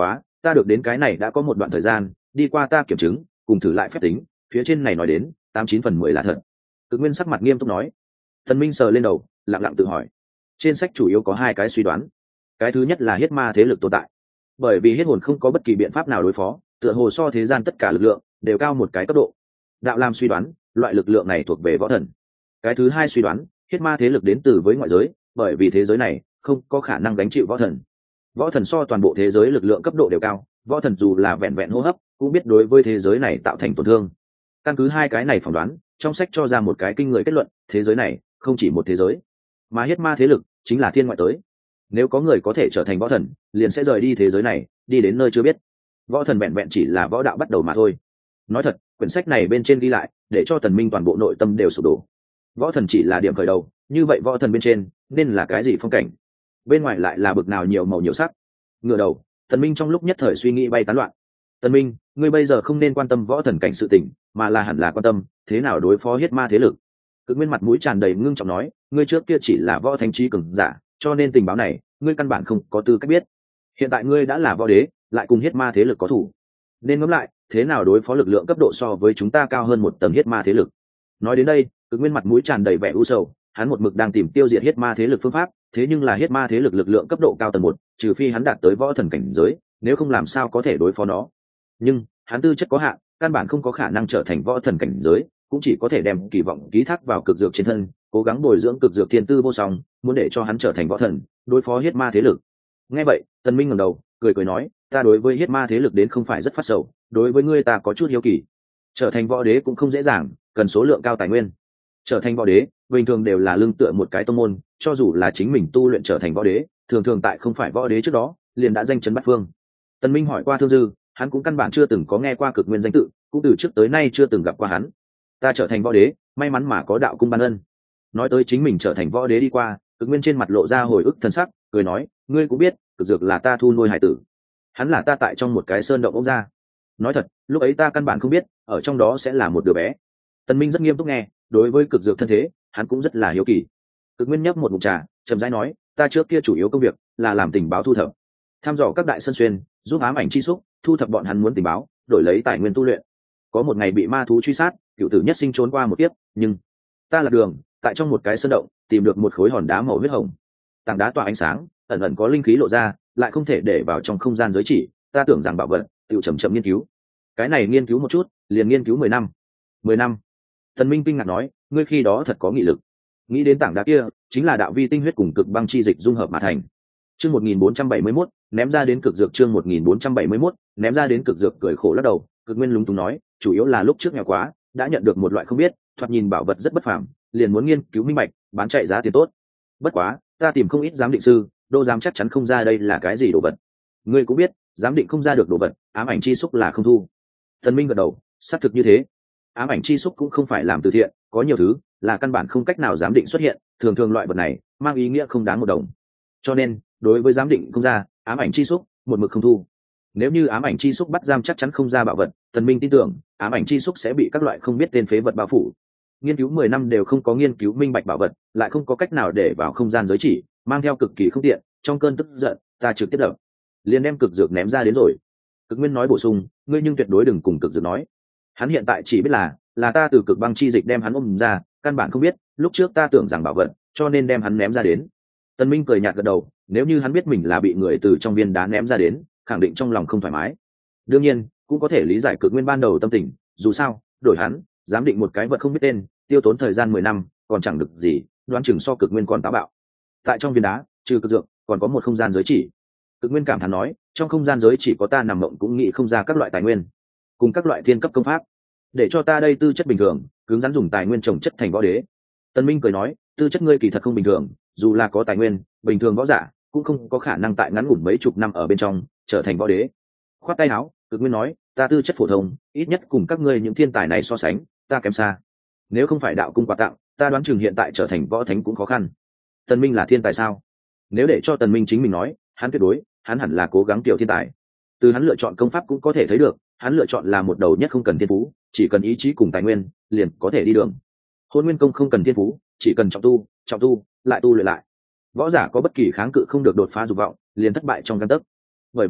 ta được đến cái này đã có một đoạn thời gian, đi qua ta kiểm chứng cùng thử lại phép tính, phía trên này nói đến 89/10 là thật. Cực Nguyên sắc mặt nghiêm túc nói. Tần Minh sờ lên đầu, lặng lặng tự hỏi. Trên sách chủ yếu có hai cái suy đoán. Cái thứ nhất là huyết ma thế lực tồn tại, bởi vì huyết hồn không có bất kỳ biện pháp nào đối phó, tựa hồ so thế gian tất cả lực lượng đều cao một cái cấp độ. Đạo làm suy đoán loại lực lượng này thuộc về võ thần. Cái thứ hai suy đoán, huyết ma thế lực đến từ với ngoại giới, bởi vì thế giới này không có khả năng gánh chịu võ thần. Võ thần so toàn bộ thế giới lực lượng cấp độ đều cao, võ thần dù là vẹn vẹn hô hấp cũng biết đối với thế giới này tạo thành tổn thương. Căn cứ hai cái này phỏng đoán, trong sách cho ra một cái kinh người kết luận, thế giới này không chỉ một thế giới, mà huyết ma thế lực chính là thiên ngoại tới. Nếu có người có thể trở thành võ thần, liền sẽ rời đi thế giới này, đi đến nơi chưa biết. Võ thần vẹn vẹn chỉ là võ đạo bắt đầu mà thôi. Nói thật, quyển sách này bên trên ghi lại, để cho Tần Minh toàn bộ nội tâm đều sụp đổ. Võ thần chỉ là điểm khởi đầu, như vậy võ thần bên trên nên là cái gì phong cảnh? Bên ngoài lại là bực nào nhiều màu nhiều sắc? Ngửa đầu, Tần Minh trong lúc nhất thời suy nghĩ bay tán loạn. Tần Minh, ngươi bây giờ không nên quan tâm võ thần cảnh sự tình, mà là hẳn là quan tâm thế nào đối phó huyết ma thế lực. Cực Nguyên mặt mũi tràn đầy ngưng trọng nói, ngươi trước kia chỉ là võ thánh trí cường giả, cho nên tình báo này ngươi căn bản không có tư cách biết. Hiện tại ngươi đã là võ đế, lại cùng huyết ma thế lực có thủ, nên ngẫm lại thế nào đối phó lực lượng cấp độ so với chúng ta cao hơn một tầng huyết ma thế lực. Nói đến đây, Cực Nguyên mặt mũi tràn đầy vẻ u sầu, hắn một mực đang tìm tiêu diệt huyết ma thế lực phương pháp, thế nhưng là huyết ma thế lực lực lượng cấp độ cao tầng 1, trừ phi hắn đạt tới võ thần cảnh giới, nếu không làm sao có thể đối phó nó. Nhưng hắn tư chất có hạn, căn bản không có khả năng trở thành võ thần cảnh giới, cũng chỉ có thể đem kỳ vọng ký thác vào cực dược trên thân, cố gắng bồi dưỡng cực dược thiên tư vô song, muốn để cho hắn trở thành võ thần, đối phó huyết ma thế lực. Nghe vậy, Tần Minh ngẩng đầu, cười cười nói, ta đối với huyết ma thế lực đến không phải rất phát sầu, đối với ngươi ta có chút hiếu kỳ. Trở thành võ đế cũng không dễ dàng, cần số lượng cao tài nguyên. Trở thành võ đế, bình thường đều là lương tựa một cái tông môn, cho dù là chính mình tu luyện trở thành võ đế, thường thường tại không phải võ đế trước đó, liền đã danh chấn bát phương. Tần Minh hỏi qua Thương Dư, hắn cũng căn bản chưa từng có nghe qua Cực Nguyên danh tự, cũng từ trước tới nay chưa từng gặp qua hắn. Ta trở thành võ đế, may mắn mà có đạo cung ban ân. Nói tới chính mình trở thành võ đế đi qua, Cực Nguyên trên mặt lộ ra hồi ức thân sắc, cười nói, ngươi cũng biết, Cực Dược là ta thu nuôi hải tử. Hắn là ta tại trong một cái sơn động ốc ra. Nói thật, lúc ấy ta căn bản không biết, ở trong đó sẽ là một đứa bé. Tần Minh rất nghiêm túc nghe, đối với Cực Dược thân thế, hắn cũng rất là hiếu kỳ. Cực Nguyên nhấp một ngụm trà, chậm rãi nói, ta trước kia chủ yếu công việc là làm tình báo thu thập, thăm dò các đại sơn xuyên, giúp ám ảnh chi xúc, thu thập bọn hắn muốn tình báo, đổi lấy tài nguyên tu luyện. Có một ngày bị ma thú truy sát, cựu tử nhất sinh trốn qua một kiếp, nhưng ta lạc đường, tại trong một cái sơn động tìm được một khối hòn đá màu huyết hồng. Tảng đá tỏa ánh sáng, ẩn ẩn có linh khí lộ ra, lại không thể để vào trong không gian giới chỉ, ta tưởng rằng bảo vật, tự chậm chậm nghiên cứu. Cái này nghiên cứu một chút, liền nghiên cứu 10 năm. 10 năm. Tần Minh kinh ngạc nói, ngươi khi đó thật có nghị lực. Nghĩ đến tảng đá kia, chính là đạo vi tinh huyết cùng cực băng chi dịch dung hợp mà thành. Chương 1471, ném ra đến cực dược. Chương 1471, ném ra đến cực dược. Cười khổ lắc đầu, Cực Nguyên lúng túng nói, chủ yếu là lúc trước nghèo quá, đã nhận được một loại không biết, thoạt nhìn bảo vật rất bất phàm, liền muốn nghiên cứu minh bạch, bán chạy giá tiền tốt. Bất quá, ta tìm không ít giám định sư, đô giám chắc chắn không ra đây là cái gì đồ vật. Ngươi cũng biết, giám định không ra được đồ vật, ám ảnh chi xúc là không thu. Thần Minh gật đầu, xác thực như thế. Ám ảnh chi xúc cũng không phải làm từ thiện, có nhiều thứ là căn bản không cách nào giám định xuất hiện, thường thường loại vật này mang ý nghĩa không đáng một đồng. Cho nên, đối với giám định không ra, ám ảnh chi xúc một mực không thu. Nếu như ám ảnh chi xúc bắt giam chắc chắn không ra bảo vật, Thần Minh tin tưởng ám ảnh chi xúc sẽ bị các loại không biết tên phế vật bao phủ. Nghiên cứu 10 năm đều không có nghiên cứu minh bạch bảo vật, lại không có cách nào để vào không gian giới chỉ, mang theo cực kỳ không tiện. Trong cơn tức giận, ta trực tiếp đập, liền đem cực dược ném ra đến rồi. Cực Nguyên nói bổ sung, ngươi nhưng tuyệt đối đừng cùng cực dược nói. Hắn hiện tại chỉ biết là ta từ cực băng chi dịch đem hắn ôm ra, căn bản không biết, lúc trước ta tưởng rằng bảo vật, cho nên đem hắn ném ra đến. Tần Minh cười nhạt gật đầu, nếu như hắn biết mình là bị người từ trong viên đá ném ra đến, khẳng định trong lòng không thoải mái. Đương nhiên, cũng có thể lý giải Cực Nguyên ban đầu tâm tình, dù sao, đổi hắn, giám định một cái vật không biết tên, tiêu tốn thời gian 10 năm, còn chẳng được gì, đoán chừng so Cực Nguyên còn táo bạo. Tại trong viên đá, trừ cực dược, còn có một không gian giới chỉ. Cực Nguyên cảm thán nói, trong không gian giới chỉ có ta nằm mộng cũng nghĩ không ra các loại tài nguyên, cùng các loại thiên cấp công pháp, để cho ta đây tư chất bình thường, cứng rắn dùng tài nguyên trồng chất thành võ đế. Tân Minh cười nói, tư chất ngươi kỳ thật không bình thường, dù là có tài nguyên, bình thường võ giả cũng không có khả năng tại ngắn ngủn mấy chục năm ở bên trong trở thành võ đế. Khoát tay áo, Cực Nguyên nói, ta tư chất phổ thông, ít nhất cùng các ngươi những thiên tài này so sánh, ta kém xa. Nếu không phải đạo cung quà tặng, ta đoán chừng hiện tại trở thành võ thánh cũng khó khăn. Tần Minh là thiên tài sao? Nếu để cho Tần Minh chính mình nói, hắn tuyệt đối, hắn hẳn là cố gắng tiểu thiên tài. Từ hắn lựa chọn công pháp cũng có thể thấy được, hắn lựa chọn là một đầu nhất không cần thiên phú, chỉ cần ý chí cùng tài nguyên, liền có thể đi đường. Hôn Nguyên công không cần thiên phú, chỉ cần trọng tu, lại tu luyện lại. Võ giả có bất kỳ kháng cự không được đột phá dục vọng, liền thất bại trong gang tấc. Bởi vì,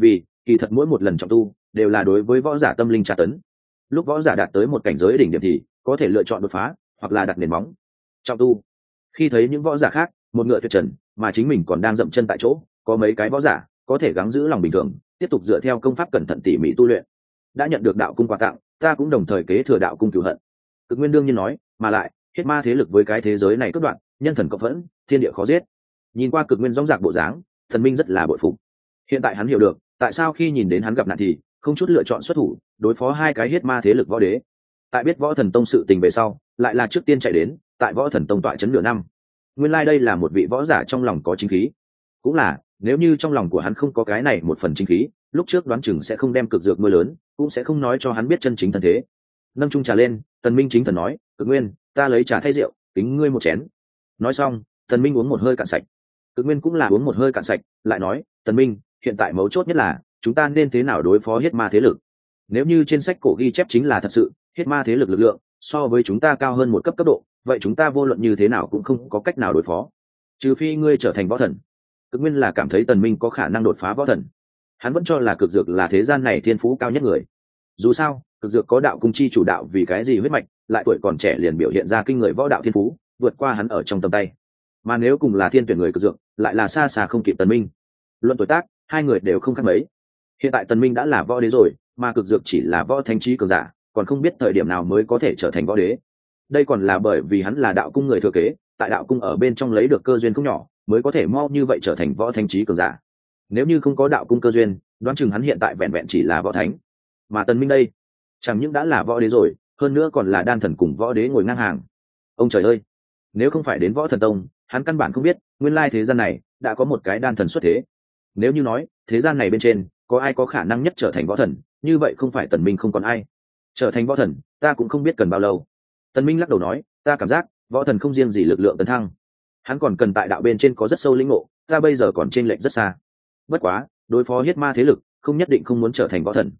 kỳ thật mỗi một lần trọng tu đều là đối với võ giả tâm linh tra tấn. Lúc võ giả đạt tới một cảnh giới đỉnh điểm thì có thể lựa chọn đột phá hoặc là đặt nền móng. Trọng tu, khi thấy những võ giả khác một ngựa tuyệt trần mà chính mình còn đang dậm chân tại chỗ, có mấy cái võ giả có thể gắng giữ lòng bình thường, tiếp tục dựa theo công pháp cẩn thận tỉ mỉ tu luyện. Đã nhận được đạo cung quà tặng, ta cũng đồng thời kế thừa đạo cung cửu hận. Cực Nguyên đương nhiên nói, mà lại hết ma thế lực với cái thế giới này cướp đoạt, nhân thần cộng phẫn, thiên địa khó giết. Nhìn qua Cực Nguyên rõng rạc bộ dáng, Thần Minh rất là bội phục. Hiện tại hắn hiểu được tại sao khi nhìn đến hắn gặp nạn thì không chút lựa chọn xuất thủ đối phó hai cái hết ma thế lực võ đế. Tại biết Võ Thần Tông sự tình về sau, lại là trước tiên chạy đến tại Võ Thần Tông tọa chấn nửa năm. Nguyên lai đây là một vị võ giả trong lòng có chính khí. Cũng là, nếu như trong lòng của hắn không có cái này một phần chính khí, lúc trước đoán chừng sẽ không đem cực dược mưa lớn, cũng sẽ không nói cho hắn biết chân chính thân thế. Nâng chung trà lên, Tần Minh chính thần nói, Cực Nguyên, ta lấy trà thay rượu, kính ngươi một chén. Nói xong, Tần Minh uống một hơi cạn sạch. Cực Nguyên cũng là uống một hơi cạn sạch, lại nói, Tần Minh, hiện tại mấu chốt nhất là chúng ta nên thế nào đối phó huyết ma thế lực. Nếu như trên sách cổ ghi chép chính là thật sự, huyết ma thế lực lực lượng so với chúng ta cao hơn một cấp độ, vậy chúng ta vô luận như thế nào cũng không có cách nào đối phó, trừ phi ngươi trở thành võ thần. Cực Nguyên là cảm thấy Tần Minh có khả năng đột phá võ thần. Hắn vẫn cho là cực dược là thế gian này thiên phú cao nhất người. Dù sao, cực dược có đạo cung chi chủ đạo, vì cái gì huyết mạch lại tuổi còn trẻ liền biểu hiện ra kinh người võ đạo thiên phú, vượt qua hắn ở trong tầm tay. Mà nếu cùng là thiên tuyển người cực dược, lại là xa xa không kịp Tần Minh. Luận tuổi tác, hai người đều không khác mấy. Hiện tại Tần Minh đã là võ đế rồi, mà cực dược chỉ là võ thánh trí cường giả, còn không biết thời điểm nào mới có thể trở thành võ đế. Đây còn là bởi vì hắn là đạo cung người thừa kế, tại đạo cung ở bên trong lấy được cơ duyên không nhỏ, mới có thể mau như vậy trở thành võ thánh trí cường giả. Nếu như không có đạo cung cơ duyên, đoán chừng hắn hiện tại vẹn vẹn chỉ là võ thánh. Mà Tần Minh đây, chẳng những đã là võ đế rồi, hơn nữa còn là đan thần cùng võ đế ngồi ngang hàng. Ông trời ơi, nếu không phải đến Võ Thần Tông, hắn căn bản không biết nguyên lai thế gian này đã có một cái đan thần xuất thế. Nếu như nói thế gian này bên trên có ai có khả năng nhất trở thành võ thần, như vậy không phải Tần Minh không còn ai. Trở thành võ thần, ta cũng không biết cần bao lâu. Tần Minh lắc đầu nói, ta cảm giác võ thần không riêng gì lực lượng tấn thăng, hắn còn cần tại đạo bên trên có rất sâu lĩnh ngộ, ta bây giờ còn trên lệnh rất xa. Bất quá, đối phó huyết ma thế lực, không nhất định không muốn trở thành võ thần.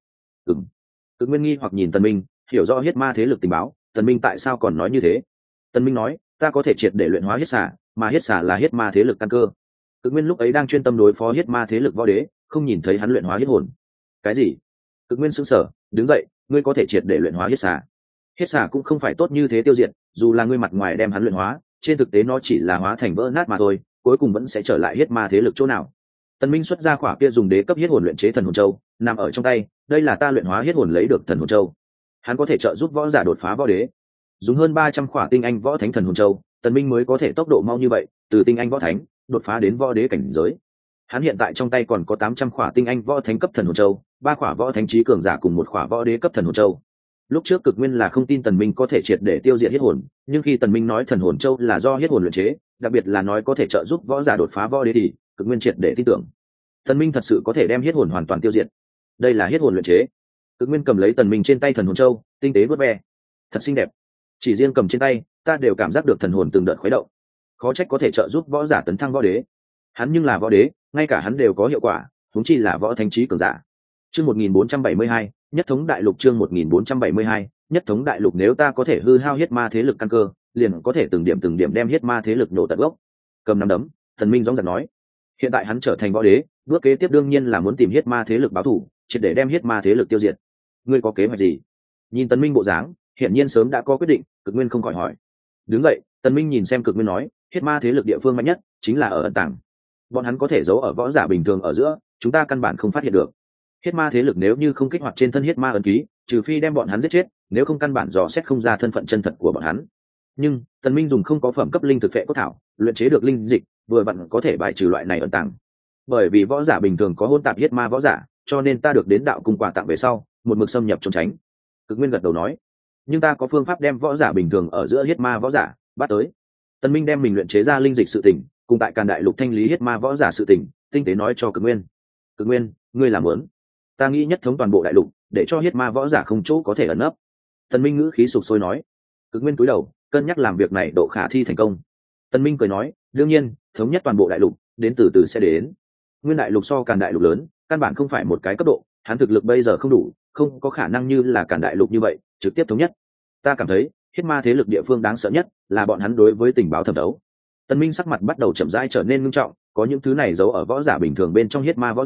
Cực Nguyên nghi hoặc nhìn Tần Minh, hiểu rõ huyết ma thế lực tình báo, Tần Minh tại sao còn nói như thế? Tần Minh nói, ta có thể triệt để luyện hóa huyết xà, mà huyết xà là huyết ma thế lực căn cơ. Cực Nguyên lúc ấy đang chuyên tâm đối phó huyết ma thế lực võ đế, không nhìn thấy hắn luyện hóa huyết hồn. Cái gì? Cực Nguyên sững sờ, đứng dậy, ngươi có thể triệt để luyện hóa huyết xà. Huyết xà cũng không phải tốt như thế tiêu diệt, dù là ngươi mặt ngoài đem hắn luyện hóa, trên thực tế nó chỉ là hóa thành vỡ nát mà thôi, cuối cùng vẫn sẽ trở lại huyết ma thế lực chỗ nào. Tần Minh xuất ra khỏa kia dùng đế cấp huyết hồn luyện chế thần hồn châu, nằm ở trong tay, đây là ta luyện hóa huyết hồn lấy được thần hồn châu. Hắn có thể trợ giúp võ giả đột phá võ đế. Dùng hơn 300 khỏa tinh anh võ thánh thần hồn châu, Tần Minh mới có thể tốc độ mau như vậy, từ tinh anh võ thánh đột phá đến võ đế cảnh giới. Hắn hiện tại trong tay còn có 800 khỏa tinh anh võ thánh cấp thần hồn châu, 3 khỏa võ thánh trí cường giả cùng 1 khỏa võ đế cấp thần hồn châu. Lúc trước Cực Nguyên là không tin Tần Minh có thể triệt để tiêu diệt huyết hồn, nhưng khi Tần Minh nói thần hồn châu là do huyết hồn luyện chế, đặc biệt là nói có thể trợ giúp võ giả đột phá võ đế thì Cực Nguyên triệt để tin tưởng. Tần Minh thật sự có thể đem huyết hồn hoàn toàn tiêu diệt. Đây là huyết hồn luyện chế. Cực Nguyên cầm lấy Tần Minh trên tay thần hồn châu, tinh tế vuốt ve, thật xinh đẹp. Chỉ riêng cầm trên tay, ta đều cảm giác được thần hồn từng đợt khuấy động. Khó trách có thể trợ giúp võ giả tấn thăng võ đế. Hắn nhưng là võ đế, ngay cả hắn đều có hiệu quả, huống chi là võ thánh trí cường giả. Chương 1472, nhất thống đại lục. Chương 1472, nhất thống đại lục. Nếu ta có thể hư hao huyết ma thế lực căn cơ, liền có thể từng điểm đem huyết ma thế lực nổ tận gốc. Cầm nắm đấm, Tần Minh rõ ràng nói. Hiện tại hắn trở thành võ đế, bước kế tiếp đương nhiên là muốn tìm huyết ma thế lực báo thù, triệt để đem huyết ma thế lực tiêu diệt. Ngươi có kế hoạch gì? Nhìn Tần Minh bộ dáng, hiển nhiên sớm đã có quyết định. Cực Nguyên không khỏi hỏi. Đứng vậy, Tần Minh nhìn xem Cực Nguyên nói, huyết ma thế lực địa phương mạnh nhất chính là ở ẩn tàng. Bọn hắn có thể giấu ở võ giả bình thường ở giữa, chúng ta căn bản không phát hiện được. Huyết ma thế lực nếu như không kích hoạt trên thân huyết ma ấn ký, trừ phi đem bọn hắn giết chết, nếu không căn bản dò xét không ra thân phận chân thật của bọn hắn. Nhưng Tần Minh dùng không có phẩm cấp linh thực phệ cốt thảo luyện chế được linh dịch, vừa vặn có thể bài trừ loại này ẩn tàng. Bởi vì võ giả bình thường có hôn tạp huyết ma võ giả, cho nên ta được đến đạo cung quà tặng về sau, một mực xâm nhập trốn tránh. Cực Nguyên gật đầu nói, nhưng ta có phương pháp đem võ giả bình thường ở giữa huyết ma võ giả bắt tới. Tần Minh đem mình luyện chế ra linh dịch sự tình, cùng tại Càn Đại Lục thanh lý huyết ma võ giả sự tình, tinh tế nói cho Cực Nguyên. Cực Nguyên, ngươi làm muốn? Ta nghĩ nhất thống toàn bộ đại lục, để cho huyết ma võ giả không chỗ có thể ẩn nấp. Tần Minh ngữ khí sục sôi nói. Cực Nguyên cúi đầu, cân nhắc làm việc này độ khả thi thành công. Tần Minh cười nói, đương nhiên, thống nhất toàn bộ đại lục, đến từ từ sẽ đến. Nguyên đại lục so Càn Đại Lục lớn, căn bản không phải một cái cấp độ, hắn thực lực bây giờ không đủ, không có khả năng như là Càn Đại Lục như vậy trực tiếp thống nhất. Ta cảm thấy huyết ma thế lực địa phương đáng sợ nhất là bọn hắn đối với tình báo thẩm đấu. Tần Minh sắc mặt bắt đầu chậm rãi trở nên nghiêm trọng, có những thứ này giấu ở võ giả bình thường bên trong huyết ma võ giả,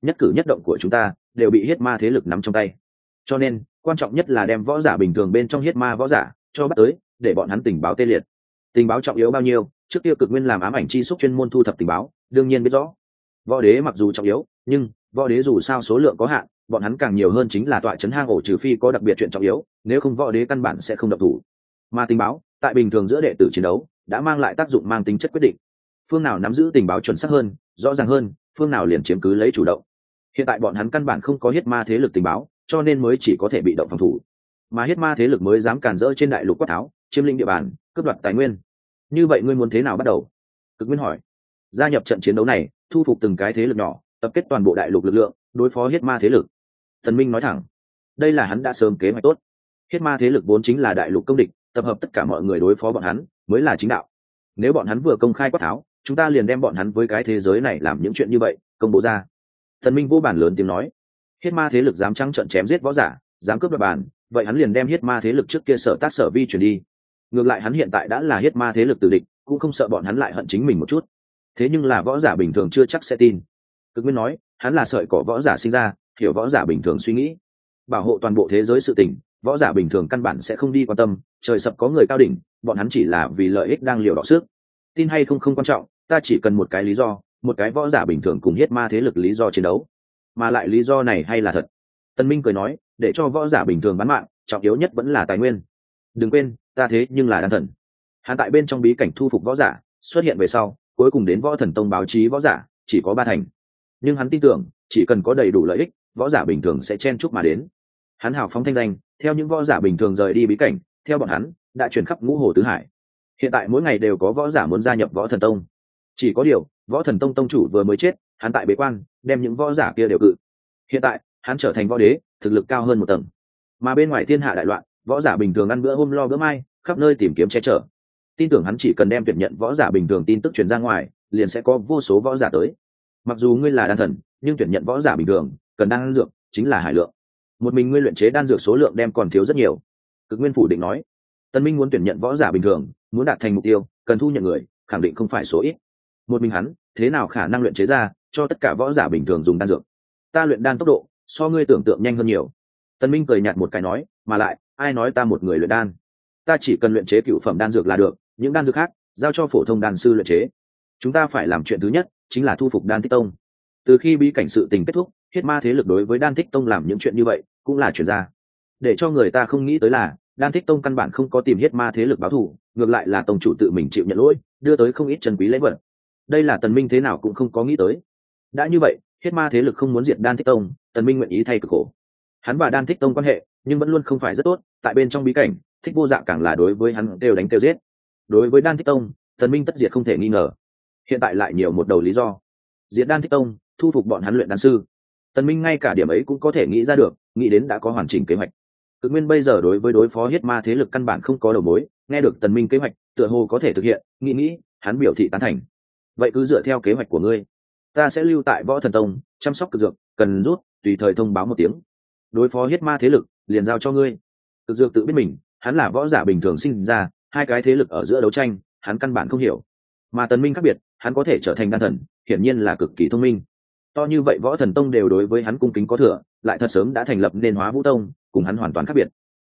nhất cử nhất động của chúng ta đều bị huyết ma thế lực nắm trong tay, cho nên quan trọng nhất là đem võ giả bình thường bên trong huyết ma võ giả cho bắt tới, để bọn hắn tình báo tê liệt. Tình báo trọng yếu bao nhiêu, trước kia Cực Nguyên làm ám ảnh chi xúc chuyên môn thu thập tình báo, đương nhiên biết rõ. Võ đế mặc dù trọng yếu, nhưng võ đế dù sao số lượng có hạn, bọn hắn càng nhiều hơn chính là tọa trấn hang ổ, trừ phi có đặc biệt chuyện trọng yếu, nếu không võ đế căn bản sẽ không động thủ. Mà tình báo tại bình thường giữa đệ tử chiến đấu đã mang lại tác dụng mang tính chất quyết định. Phương nào nắm giữ tình báo chuẩn xác hơn, rõ ràng hơn, phương nào liền chiếm cứ lấy chủ động. Hiện tại bọn hắn căn bản không có huyết ma thế lực tình báo, cho nên mới chỉ có thể bị động phòng thủ. Mà huyết ma thế lực mới dám càn rỡ trên đại lục quát tháo, chiếm lĩnh địa bàn, cướp đoạt tài nguyên. Như vậy ngươi muốn thế nào bắt đầu? Cực Nguyên hỏi. Gia nhập trận chiến đấu này, thu phục từng cái thế lực nhỏ, tập kết toàn bộ đại lục lực lượng, đối phó huyết ma thế lực. Tần Minh nói thẳng, đây là hắn đã sớm kế hoạch tốt. Huyết ma thế lực vốn chính là đại lục công địch, tập hợp tất cả mọi người đối phó bọn hắn mới là chính đạo. Nếu bọn hắn vừa công khai quát tháo, chúng ta liền đem bọn hắn với cái thế giới này làm những chuyện như vậy công bố ra. Tần Minh vô bản lớn tiếng nói, huyết ma thế lực dám trắng trợn chém giết võ giả, dám cướp đoạt bàn, vậy hắn liền đem huyết ma thế lực trước kia sở tác sở vi chuyển đi. Ngược lại hắn hiện tại đã là huyết ma thế lực tử địch, cũng không sợ bọn hắn lại hận chính mình một chút. Thế nhưng là võ giả bình thường chưa chắc sẽ tin. Cực Nguyên nói, hắn là sợi cỏ võ giả sinh ra, hiểu võ giả bình thường suy nghĩ, bảo hộ toàn bộ thế giới sự tình, võ giả bình thường căn bản sẽ không đi quan tâm. Trời sập có người cao đỉnh, bọn hắn chỉ là vì lợi ích đang liều đỏ sức. Tin hay không không quan trọng, ta chỉ cần một cái lý do, một cái võ giả bình thường cùng huyết ma thế lực lý do chiến đấu, mà lại lý do này hay là thật. Tân Minh cười nói, để cho võ giả bình thường bán mạng, trọng yếu nhất vẫn là tài nguyên. Đừng quên, ta thế nhưng là đan thần. Hắn tại bên trong bí cảnh thu phục võ giả, xuất hiện về sau, cuối cùng đến Võ Thần Tông báo chí võ giả chỉ có 3 thành. Nhưng hắn tin tưởng, chỉ cần có đầy đủ lợi ích, võ giả bình thường sẽ chen chúc mà đến. Hắn hào phóng thanh danh, theo những võ giả bình thường rời đi bí cảnh, theo bọn hắn đã truyền khắp ngũ hồ tứ hải. Hiện tại mỗi ngày đều có võ giả muốn gia nhập Võ Thần Tông. Chỉ có điều, Võ Thần Tông tông chủ vừa mới chết, hắn tại bế quan, đem những võ giả kia đều cự. Hiện tại, hắn trở thành võ đế, thực lực cao hơn một tầng. Mà bên ngoài thiên hạ đại loạn, võ giả bình thường ăn bữa hôm lo bữa mai, khắp nơi tìm kiếm che chở. Tin tưởng hắn chỉ cần đem tuyển nhận võ giả bình thường tin tức truyền ra ngoài, liền sẽ có vô số võ giả tới. Mặc dù ngươi là đan thần, nhưng tuyển nhận võ giả bình thường cần đan dược chính là hải lượng. Một mình ngươi luyện chế đan dược số lượng đem còn thiếu rất nhiều. Cực Nguyên phủ định nói. Tân Minh muốn tuyển nhận võ giả bình thường, muốn đạt thành mục tiêu, cần thu nhận người, khẳng định không phải số ít. Một mình hắn, thế nào khả năng luyện chế ra cho tất cả võ giả bình thường dùng đan dược? Ta luyện đan tốc độ so ngươi tưởng tượng nhanh hơn nhiều. Tân Minh cười nhạt một cái nói, mà lại, ai nói ta một người luyện đan? Ta chỉ cần luyện chế cựu phẩm đan dược là được, những đan dược khác giao cho phổ thông đan sư luyện chế. Chúng ta phải làm chuyện thứ nhất chính là thu phục Đan Thích Tông. Từ khi bí cảnh sự tình kết thúc, huyết ma thế lực đối với Đan Thích Tông làm những chuyện như vậy cũng là chuyển ra. Để cho người ta không nghĩ tới là Đan Thích Tông căn bản không có tìm huyết ma thế lực báo thù, ngược lại là tông chủ tự mình chịu nhận lỗi, đưa tới không ít chân quý lễ vật. Đây là Tần Minh thế nào cũng không có nghĩ tới. Đã như vậy, huyết ma thế lực không muốn diệt Đan Thích Tông, Tần Minh nguyện ý thay cực khổ. Hắn và Đan Thích Tông quan hệ nhưng vẫn luôn không phải rất tốt, tại bên trong bí cảnh, Thích Vô Dạ càng là đối với hắn đều đánh đều giết. Đối với Đan Thích Tông, Tần Minh tất diệt không thể nghi ngờ. Hiện tại lại nhiều một đầu lý do, diệt Đan Thích Tông, thu phục bọn hắn luyện đan sư. Tần Minh ngay cả điểm ấy cũng có thể nghĩ ra được, nghĩ đến đã có hoàn chỉnh kế hoạch. Cực Nguyên bây giờ đối với đối phó huyết ma thế lực căn bản không có đầu mối, nghe được Tần Minh kế hoạch, tựa hồ có thể thực hiện, nghĩ, hắn biểu thị tán thành. Vậy cứ dựa theo kế hoạch của ngươi, ta sẽ lưu tại Võ Thần Tông, chăm sóc cực dược, cần rút, tùy thời thông báo một tiếng. Đối phó huyết ma thế lực, liền giao cho ngươi. Cực dược tự biết mình, hắn là võ giả bình thường sinh ra, hai cái thế lực ở giữa đấu tranh, hắn căn bản không hiểu. Mà Tần Minh khác biệt, hắn có thể trở thành đan thần, hiển nhiên là cực kỳ thông minh. To như vậy Võ Thần Tông đều đối với hắn cung kính có thừa, lại thật sớm đã thành lập nên Hóa Vũ Tông, cùng hắn hoàn toàn khác biệt.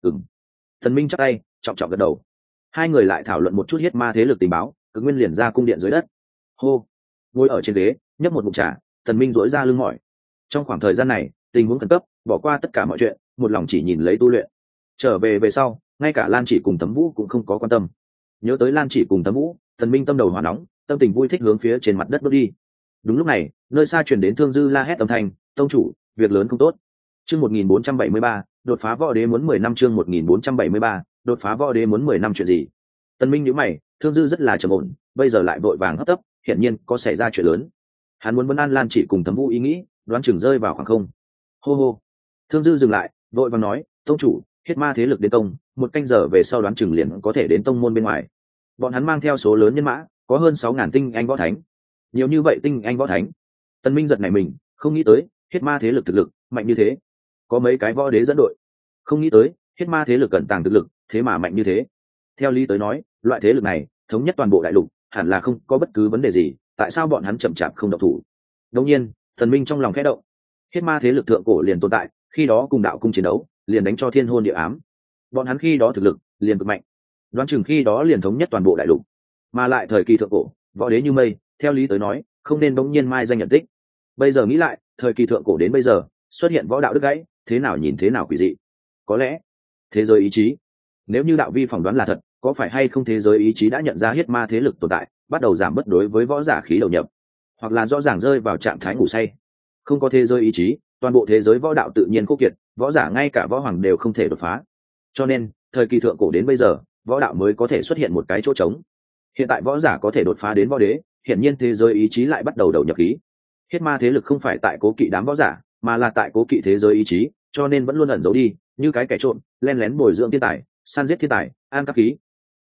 Tần Minh chắp tay, trọng trọng gật đầu. Hai người lại thảo luận một chút huyết ma thế lực tình báo, Cực Nguyên liền ra cung điện dưới đất. Hô, ngồi ở trên ghế, nhấp một ngụm trà, Tần Minh duỗi ra lưng mỏi. Trong khoảng thời gian này, tình huống khẩn cấp, bỏ qua tất cả mọi chuyện, một lòng chỉ nhìn lấy tu luyện. Trở về sau, ngay cả Lan Chỉ cùng Tấm Vũ cũng không có quan tâm. Nhớ tới Lan Chỉ cùng Tấm Vũ, Tần Minh tâm đầu hỏa nóng, tâm tình vui thích hướng phía trên mặt đất bước đi. Đúng lúc này, nơi xa truyền đến Thương Dư la hét âm thanh, "Tông chủ, việc lớn không tốt." Chương 1473, đột phá võ đế muốn 10 năm. Chương 1473, đột phá võ đế muốn 10 năm. Chuyện gì? Tần Minh nhíu mày, Thương Dư rất là trầm ổn, bây giờ lại vội vàng hấp tấp, hiển nhiên có xảy ra chuyện lớn. Hắn muốn vấn an Lan Chỉ cùng Tấm Vũ ý nghĩ, đoán chừng rơi vào khoảng không. Hô hô. Thương Dư dừng lại, vội vàng nói, "Tông chủ, huyết ma thế lực đến tông, một canh giờ về sau đoán chừng liền có thể đến tông môn bên ngoài. Bọn hắn mang theo số lớn nhân mã, có hơn 6.000 tinh anh võ thánh." Nhiều như vậy tinh anh võ thánh. Tần Minh giật nảy mình, không nghĩ tới huyết ma thế lực thực lực mạnh như thế, có mấy cái võ đế dẫn đội. Không nghĩ tới huyết ma thế lực cẩn tàng thực lực thế mà mạnh như thế. Theo lý tới nói, loại thế lực này thống nhất toàn bộ đại lục, hẳn là không có bất cứ vấn đề gì, tại sao bọn hắn chậm chạp không động thủ? Đương nhiên, Tần Minh trong lòng khẽ động, Huyết ma thế lực thượng cổ liền tồn tại, khi đó cùng đạo cung chiến đấu liền đánh cho thiên hôn địa ám. Bọn hắn khi đó thực lực liền cực mạnh, đoán chừng khi đó liền thống nhất toàn bộ đại lục. Mà lại thời kỳ thượng cổ võ đế như mây, theo lý tới nói không nên bỗng nhiên mai danh nhận tích. Bây giờ nghĩ lại, thời kỳ thượng cổ đến bây giờ xuất hiện võ đạo đứt gãy, thế nào nhìn thế nào quỷ dị. Có lẽ thế giới ý chí, nếu như đạo vi phỏng đoán là thật, có phải hay không thế giới ý chí đã nhận ra huyết ma thế lực tồn tại, bắt đầu giảm bớt đối với võ giả khí đầu nhập, hoặc là rõ ràng rơi vào trạng thái ngủ say. Không có thế giới ý chí, toàn bộ thế giới võ đạo tự nhiên khô kiệt, võ giả ngay cả võ hoàng đều không thể đột phá. Cho nên thời kỳ thượng cổ đến bây giờ, võ đạo mới có thể xuất hiện một cái chỗ trống. Hiện tại võ giả có thể đột phá đến võ đế, hiển nhiên thế giới ý chí lại bắt đầu đầu nhập khí. Huyết ma thế lực không phải tại cố kỵ đám võ giả, mà là tại cố kỵ thế giới ý chí, cho nên vẫn luôn ẩn giấu đi, như cái kẻ trộm len lén bồi dưỡng thiên tài, săn giết thiên tài, an các khí.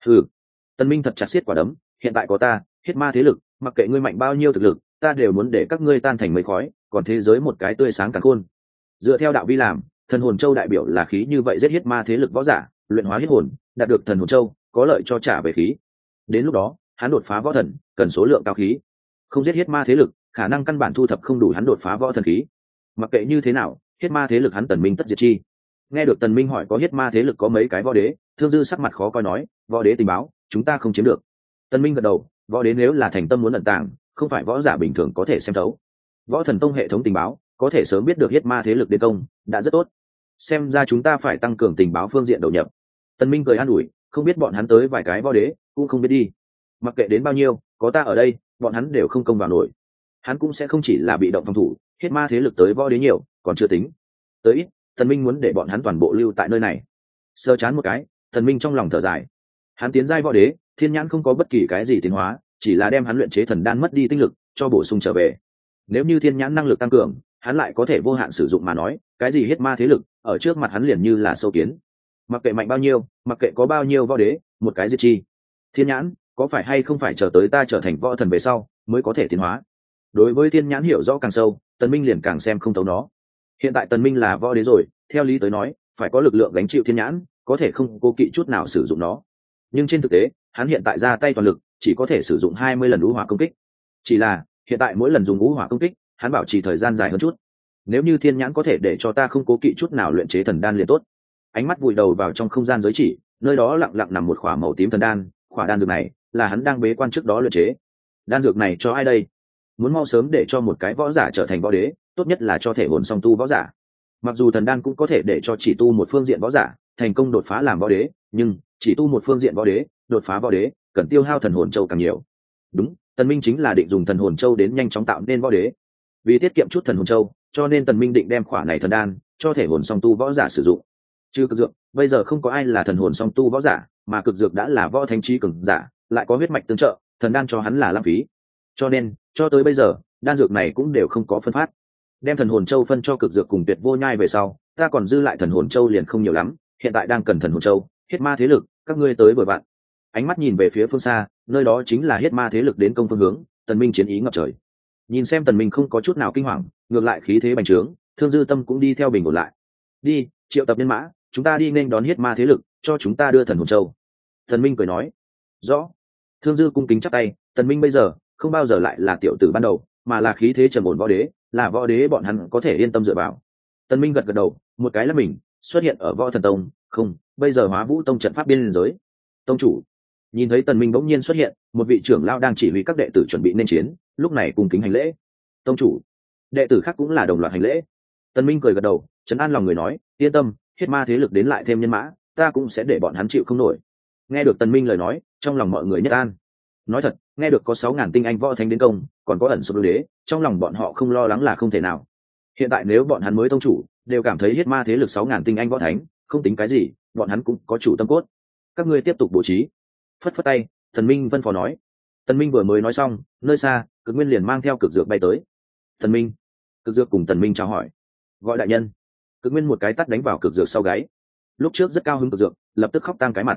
Tần Minh thật chặt siết quả đấm, hiện tại có ta, huyết ma thế lực, mặc kệ ngươi mạnh bao nhiêu thực lực, ta đều muốn để các ngươi tan thành mây khói, còn thế giới một cái tươi sáng càng khôn. Dựa theo đạo vi làm, thần hồn châu đại biểu là khí, như vậy giết huyết ma thế lực võ giả, luyện hóa huyết hồn, đạt được thần hồn châu, có lợi cho trả về khí. Đến lúc đó hắn đột phá võ thần cần số lượng cao khí, không giết huyết ma thế lực khả năng căn bản thu thập không đủ hắn đột phá võ thần khí. Mặc kệ như thế nào, huyết ma thế lực hắn Tần Minh tất diệt chi. Nghe được Tần Minh hỏi có huyết ma thế lực có mấy cái võ đế, Thương Dư sắc mặt khó coi nói, võ đế tình báo chúng ta không chiếm được. Tần Minh gật đầu, võ đế nếu là thành tâm muốn ẩn tàng, không phải võ giả bình thường có thể xem thấu. Võ thần tông hệ thống tình báo có thể sớm biết được huyết ma thế lực đến công, đã rất tốt. Xem ra chúng ta phải tăng cường tình báo phương diện đầu nhập. Tần Minh cười an ủi, không biết bọn hắn tới vài cái võ đế cũng không biết đi. Mặc kệ đến bao nhiêu, có ta ở đây, bọn hắn đều không công vào nổi. Hắn cũng sẽ không chỉ là bị động phòng thủ, huyết ma thế lực tới võ đế nhiều, còn chưa tính. Tới ít, Tần Minh muốn để bọn hắn toàn bộ lưu tại nơi này. Sơ chán một cái, Tần Minh trong lòng thở dài. Hắn tiến giai võ đế, thiên nhãn không có bất kỳ cái gì tiến hóa, chỉ là đem hắn luyện chế thần đan mất đi tinh lực, cho bổ sung trở về. Nếu như thiên nhãn năng lực tăng cường, hắn lại có thể vô hạn sử dụng mà nói, cái gì huyết ma thế lực, ở trước mặt hắn liền như là sâu kiến. Mặc kệ mạnh bao nhiêu, mặc kệ có bao nhiêu võ đế, một cái diệt chi. Thiên nhãn, có phải hay không phải chờ tới ta trở thành võ thần về sau mới có thể tiến hóa? Đối với thiên nhãn hiểu rõ càng sâu, Tần Minh liền càng xem không thấu nó. Hiện tại Tần Minh là võ đế rồi, theo lý tới nói phải có lực lượng gánh chịu thiên nhãn, có thể không cố kỵ chút nào sử dụng nó. Nhưng trên thực tế, hắn hiện tại ra tay toàn lực, chỉ có thể sử dụng 20 lần ngũ hỏa công kích. Chỉ là hiện tại mỗi lần dùng ngũ hỏa công kích, hắn bảo trì thời gian dài hơn chút. Nếu như thiên nhãn có thể để cho ta không cố kỵ chút nào luyện chế thần đan liền tốt. Ánh mắt vùi đầu vào trong không gian giới chỉ, nơi đó lặng lặng nằm một khỏa màu tím thần đan. Khỏa đan dược này là hắn đang bế quan trước đó luyện chế. Đan dược này cho ai đây? Muốn mau sớm để cho một cái võ giả trở thành võ đế, tốt nhất là cho thể hồn song tu võ giả. Mặc dù thần đan cũng có thể để cho chỉ tu một phương diện võ giả thành công đột phá làm võ đế, nhưng chỉ tu một phương diện võ đế đột phá võ đế cần tiêu hao thần hồn châu càng nhiều. Đúng, Tần Minh chính là định dùng thần hồn châu đến nhanh chóng tạo nên võ đế. Vì tiết kiệm chút thần hồn châu, cho nên Tần Minh định đem khỏa này thần đan cho thể hồn song tu võ giả sử dụng. Trừ cực dược, bây giờ không có ai là thần hồn song tu võ giả, mà cực dược đã là võ thánh trí cường giả, lại có huyết mạch tương trợ, thần đan cho hắn là lãng phí. Cho nên, cho tới bây giờ, đan dược này cũng đều không có phân phát. Đem thần hồn châu phân cho cực dược cùng tuyệt vô nhai về sau, ta còn dư lại thần hồn châu liền không nhiều lắm, hiện tại đang cần thần hồn châu, huyết ma thế lực, các ngươi tới vừa vặn. Ánh mắt nhìn về phía phương xa, nơi đó chính là huyết ma thế lực đến công phương hướng, Tần Minh chiến ý ngập trời. Nhìn xem Tần Minh không có chút nào kinh hoàng, ngược lại khí thế bành trướng, Thương Dư Tâm cũng đi theo bình ổn lại. Đi, triệu tập nhân mã, chúng ta đi nên đón huyết ma thế lực, cho chúng ta đưa thần hồn châu. Tần Minh cười nói. Rõ. Thương Dư cung kính chắp tay, Tần Minh bây giờ không bao giờ lại là tiểu tử ban đầu, mà là khí thế trầm ổn võ đế, là võ đế bọn hắn có thể yên tâm dựa vào. Tần Minh gật gật đầu, một cái là mình xuất hiện ở Võ Thần Tông, không, bây giờ Hóa Vũ Tông trận pháp biên giới. Tông chủ nhìn thấy Tần Minh bỗng nhiên xuất hiện, một vị trưởng lão đang chỉ huy các đệ tử chuẩn bị nên chiến, lúc này cùng kính hành lễ. Tông chủ, đệ tử khác cũng là đồng loạt hành lễ. Tần Minh cười gật đầu, trấn an lòng người nói, yên tâm, huyết ma thế lực đến lại thêm nhân mã, ta cũng sẽ để bọn hắn chịu không nổi. Nghe được Tần Minh lời nói, trong lòng mọi người nhất an. Nói thật, nghe được có 6.000 tinh anh võ thánh đến công, còn có ẩn số đế, trong lòng bọn họ không lo lắng là không thể nào. Hiện tại nếu bọn hắn mới tông chủ, đều cảm thấy huyết ma thế lực 6.000 tinh anh võ thánh, không tính cái gì, bọn hắn cũng có chủ tâm cốt. Các ngươi tiếp tục bố trí. Phất phất tay, Tần Minh vân phò nói. Tần Minh vừa mới nói xong, nơi xa, Cực Nguyên liền mang theo cực dược bay tới. Tần Minh. Cực dược cùng Tần Minh chào hỏi. Gọi đại nhân. Cực Nguyên một cái tát đánh vào cực dược sau gáy. Lúc trước rất cao hứng cực dược, lập tức khóc tang cái mặt,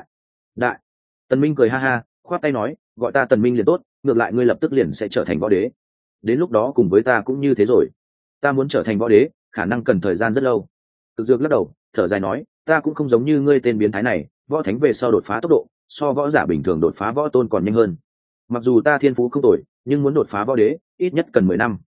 đại. Tần Minh cười ha ha, khoát tay nói, gọi ta Tần Minh liền tốt, ngược lại ngươi lập tức liền sẽ trở thành võ đế. Đến lúc đó cùng với ta cũng như thế rồi. Ta muốn trở thành võ đế, khả năng cần thời gian rất lâu. Cực dược lắc đầu, thở dài nói, ta cũng không giống như ngươi tên biến thái này, võ thánh về sau đột phá tốc độ so võ giả bình thường đột phá võ tôn còn nhanh hơn. Mặc dù ta thiên phú không tồi, nhưng muốn đột phá võ đế ít nhất cần 10 năm.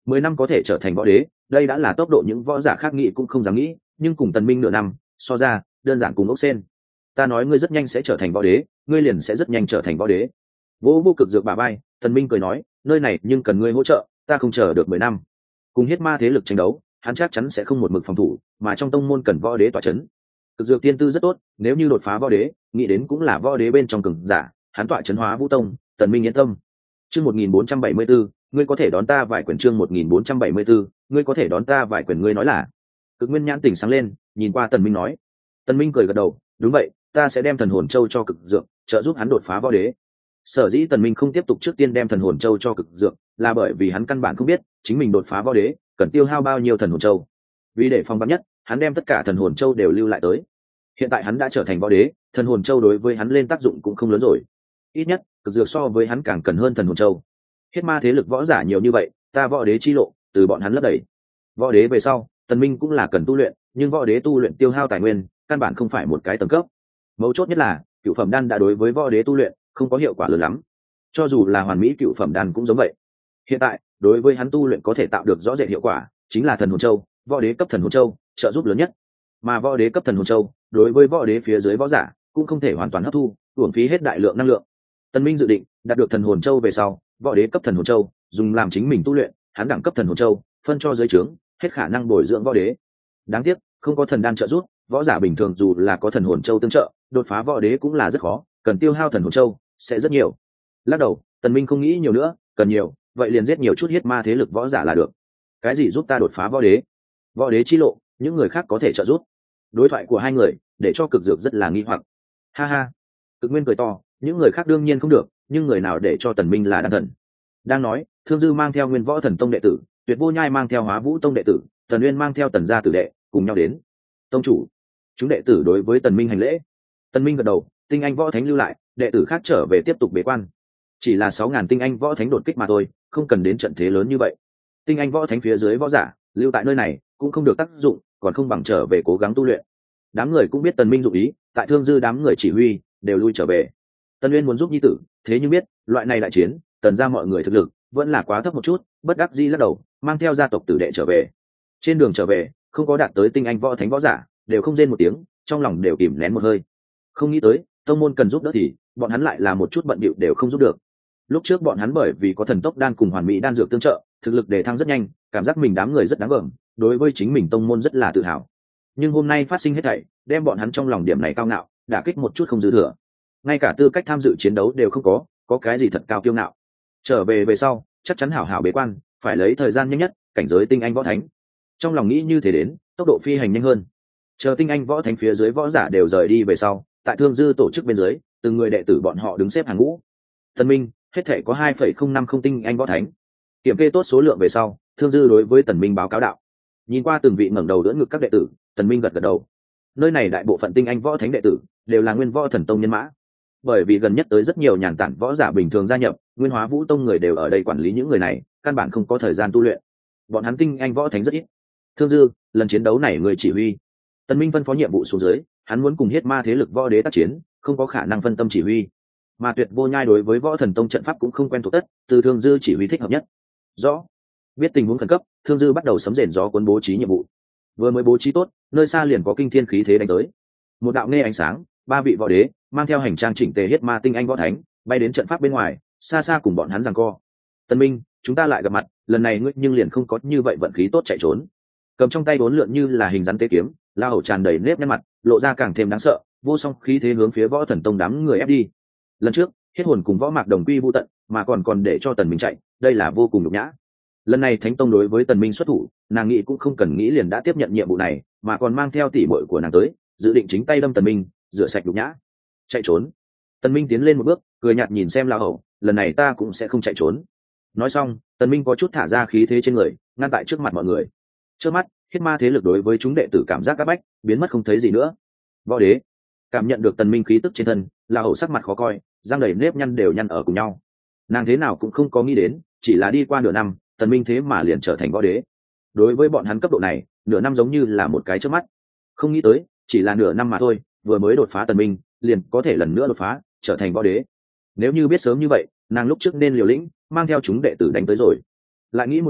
10 năm có thể trở thành võ đế, đây đã là tốc độ những võ giả khác nghĩ cũng không dám nghĩ, nhưng cùng Tần Minh nửa năm so ra đơn giản cùng ốc sen. Ta nói ngươi rất nhanh sẽ trở thành võ đế, ngươi liền sẽ rất nhanh trở thành võ đế. Vô vô cực dược bà bay, Tần Minh cười nói, nơi này nhưng cần ngươi hỗ trợ, ta không chờ được 10 năm. Cùng huyết ma thế lực tranh đấu, hắn chắc chắn sẽ không một mực phòng thủ, mà trong tông môn cần võ đế tỏa chấn. Cực dược tiên tư rất tốt, nếu như đột phá võ đế, nghĩ đến cũng là võ đế bên trong cường giả, hắn tỏa chấn Hóa Vũ Tông, Tần Minh yên tâm. Chương 1474, ngươi có thể đón ta vài quyển. Chương 1474, ngươi có thể đón ta vài quyển. Ngươi nói là? Cực Nguyên nhãn tỉnh sáng lên, nhìn qua Tần Minh nói. Tần Minh cười gật đầu, đúng vậy, ta sẽ đem thần hồn châu cho Cực dược, trợ giúp hắn đột phá võ đế. Sở dĩ Tần Minh không tiếp tục trước tiên đem thần hồn châu cho Cực dược, là bởi vì hắn căn bản không biết chính mình đột phá võ đế cần tiêu hao bao nhiêu thần hồn châu. Vì để phòng vắn nhất, hắn đem tất cả thần hồn châu đều lưu lại tới. Hiện tại hắn đã trở thành võ đế, thần hồn châu đối với hắn lên tác dụng cũng không lớn rồi. Ít nhất Cực dược so với hắn càng cần hơn thần hồn châu. Hết ma thế lực võ giả nhiều như vậy, ta võ đế chi lộ từ bọn hắn lấp đầy. Võ đế về sau, Tần Minh cũng là cần tu luyện, nhưng võ đế tu luyện tiêu hao tài nguyên, căn bản không phải một cái tầng cấp. Mấu chốt nhất là cựu phẩm đan đã đối với võ đế tu luyện không có hiệu quả lớn lắm. Cho dù là hoàn mỹ cựu phẩm đan cũng giống vậy. Hiện tại đối với hắn tu luyện có thể tạo được rõ rệt hiệu quả chính là thần hồn châu, võ đế cấp thần hồn châu trợ giúp lớn nhất. Mà võ đế cấp thần hồn châu đối với võ đế phía dưới võ giả cũng không thể hoàn toàn hấp thu, uổng phí hết đại lượng năng lượng. Tần Minh dự định đạt được thần hồn châu về sau, võ đế cấp thần hồn châu dùng làm chính mình tu luyện, hắn đẳng cấp thần hồn châu phân cho dưới trướng, hết khả năng bồi dưỡng võ đế. Đáng tiếc không có thần đan trợ giúp, võ giả bình thường dù là có thần hồn châu tương trợ, đột phá võ đế cũng là rất khó, cần tiêu hao thần hồn châu sẽ rất nhiều. Lắc đầu, Tần Minh không nghĩ nhiều nữa, cần nhiều, vậy liền giết nhiều chút huyết ma thế lực võ giả là được. Cái gì giúp ta đột phá võ đế? Võ đế chi lộ, những người khác có thể trợ giúp. Đối thoại của hai người để cho Cực dược rất là nghi hoặc. Ha ha, Cực Nguyên cười to, những người khác đương nhiên không được, nhưng người nào để cho Tần Minh là đan thần? Đang nói, Thương Dư mang theo Nguyên Võ Thần Tông đệ tử, Tuyệt Vô Nhai mang theo Hóa Vũ Tông đệ tử, Tần Uyên mang theo Tần gia tử đệ, cùng nhau đến. Tông chủ, chúng đệ tử đối với Tần Minh hành lễ. Tần Minh gật đầu, tinh anh võ thánh lưu lại, đệ tử khác trở về tiếp tục bế quan. Chỉ là 6.000 tinh anh võ thánh đột kích mà thôi, không cần đến trận thế lớn như vậy. Tinh anh võ thánh phía dưới võ giả lưu tại nơi này cũng không được tác dụng, còn không bằng trở về cố gắng tu luyện. Đám người cũng biết Tần Minh dụng ý, tại Thương Dư đám người chỉ huy đều lui trở về. Tần Uyên muốn giúp nhi tử, thế nhưng biết loại này đại chiến, Tần gia mọi người thực lực vẫn là quá thấp một chút, bất đắc dĩ lắc đầu, mang theo gia tộc tử đệ trở về. Trên đường trở về, không có đạt tới tinh anh võ thánh võ giả đều không rên một tiếng, trong lòng đều kìm nén một hơi. Không nghĩ tới tông môn cần giúp đỡ thì bọn hắn lại là một chút bận bịu đều không giúp được. Lúc trước bọn hắn bởi vì có thần tốc đan cùng hoàn mỹ đan dược tương trợ, thực lực đề thăng rất nhanh, cảm giác mình đám người rất đáng gờm, đối với chính mình tông môn rất là tự hào. Nhưng hôm nay phát sinh hết thảy, đem bọn hắn trong lòng điểm này cao ngạo đả kích một chút không dư thừa. Ngay cả tư cách tham dự chiến đấu đều không có cái gì thật cao kiêu ngạo. Trở về sau chắc chắn hảo hảo bế quan, phải lấy thời gian nhanh nhất cảnh giới tinh anh võ thánh. Trong lòng nghĩ như thế đến, tốc độ phi hành nhanh hơn. Chờ tinh anh võ thánh phía dưới võ giả đều rời đi về sau, tại Thương Dư tổ chức bên dưới, từng người đệ tử bọn họ đứng xếp hàng ngũ. Tần Minh hết thể có 2,050 tinh anh võ thánh. Kiểm kê tốt số lượng về sau, Thương Dư đối với Tần Minh báo cáo đạo. Nhìn qua từng vị ngẩng đầu đỡ ngực các đệ tử, Tần Minh gật gật đầu. Nơi này đại bộ phận tinh anh võ thánh đệ tử đều là Nguyên Võ Thần Tông nhân mã. Bởi vì gần nhất tới rất nhiều nhàn tản võ giả bình thường gia nhập, Nguyên Hóa Vũ Tông người đều ở đây quản lý những người này, căn bản không có thời gian tu luyện. Bọn hắn tinh anh võ thánh rất ít. Thương Dư, lần chiến đấu này người chỉ huy. Tần Minh phân phó nhiệm vụ xuống dưới, hắn muốn cùng Hiết Ma thế lực võ đế tác chiến, không có khả năng phân tâm chỉ huy. Mà Tuyệt Vô Nhai đối với Võ Thần Tông trận pháp cũng không quen thuộc tất, từ Thương Dư chỉ huy thích hợp nhất. Rõ. Biết tình huống khẩn cấp, Thương Dư bắt đầu sấm rền gió cuốn bố trí nhiệm vụ. Vừa mới bố trí tốt, nơi xa liền có kinh thiên khí thế đánh tới. Một đạo nghe ánh sáng, 3 vị võ đế mang theo hành trang chỉnh tề Hiết Ma tinh anh võ thánh, bay đến trận pháp bên ngoài, xa xa cùng bọn hắn giằng co. Tần Minh, chúng ta lại gặp mặt, lần này ngươi nhưng liền không có như vậy vận khí tốt chạy trốn. Cầm trong tay bốn lượn như là hình rắn tế kiếm, la hầu tràn đầy nếp nhăn mặt, lộ ra càng thêm đáng sợ, vô song khí thế hướng phía Võ Thần Tông đám người ép đi. Lần trước hết hồn cùng Võ Mạc đồng quy vu tận, mà còn để cho Tần Minh chạy, đây là vô cùng nhục nhã. Lần này Thánh Tông đối với Tần Minh xuất thủ, nàng nghĩ cũng không cần nghĩ liền đã tiếp nhận nhiệm vụ này, mà còn mang theo tỷ muội của nàng tới, dự định chính tay đâm Tần Minh, rửa sạch nhục nhã. Chạy trốn. Tần Minh tiến lên một bước, cười nhạt nhìn xem la hầu, lần này ta cũng sẽ không chạy trốn. Nói xong, Tần Minh có chút thả ra khí thế trên người, ngăn tại trước mặt mọi người. Trước mắt, Hiết Ma thế lực đối với chúng đệ tử cảm giác áp bách, biến mất không thấy gì nữa. Võ đế cảm nhận được Tần Minh khí tức trên thân, là hậu sắc mặt khó coi, răng đầy nếp nhăn đều nhăn ở cùng nhau. Nàng thế nào cũng không có nghĩ đến, chỉ là đi qua nửa năm, Tần Minh thế mà liền trở thành võ đế. Đối với bọn hắn cấp độ này, nửa năm giống như là một cái chớp mắt. Không nghĩ tới, chỉ là nửa năm mà thôi, vừa mới đột phá Tần Minh, liền có thể lần nữa đột phá, trở thành võ đế. Nếu như biết sớm như vậy, nàng lúc trước nên liều lĩnh, mang theo chúng đệ tử đánh tới rồi. Lại nghĩ một chút,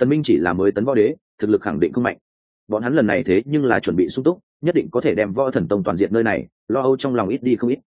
Tần Minh chỉ là mới tấn võ đế, thực lực khẳng định không mạnh. Bọn hắn lần này thế nhưng là chuẩn bị sung túc, nhất định có thể đem Võ Thần Tông toàn diện nơi này, lo âu trong lòng ít đi không ít.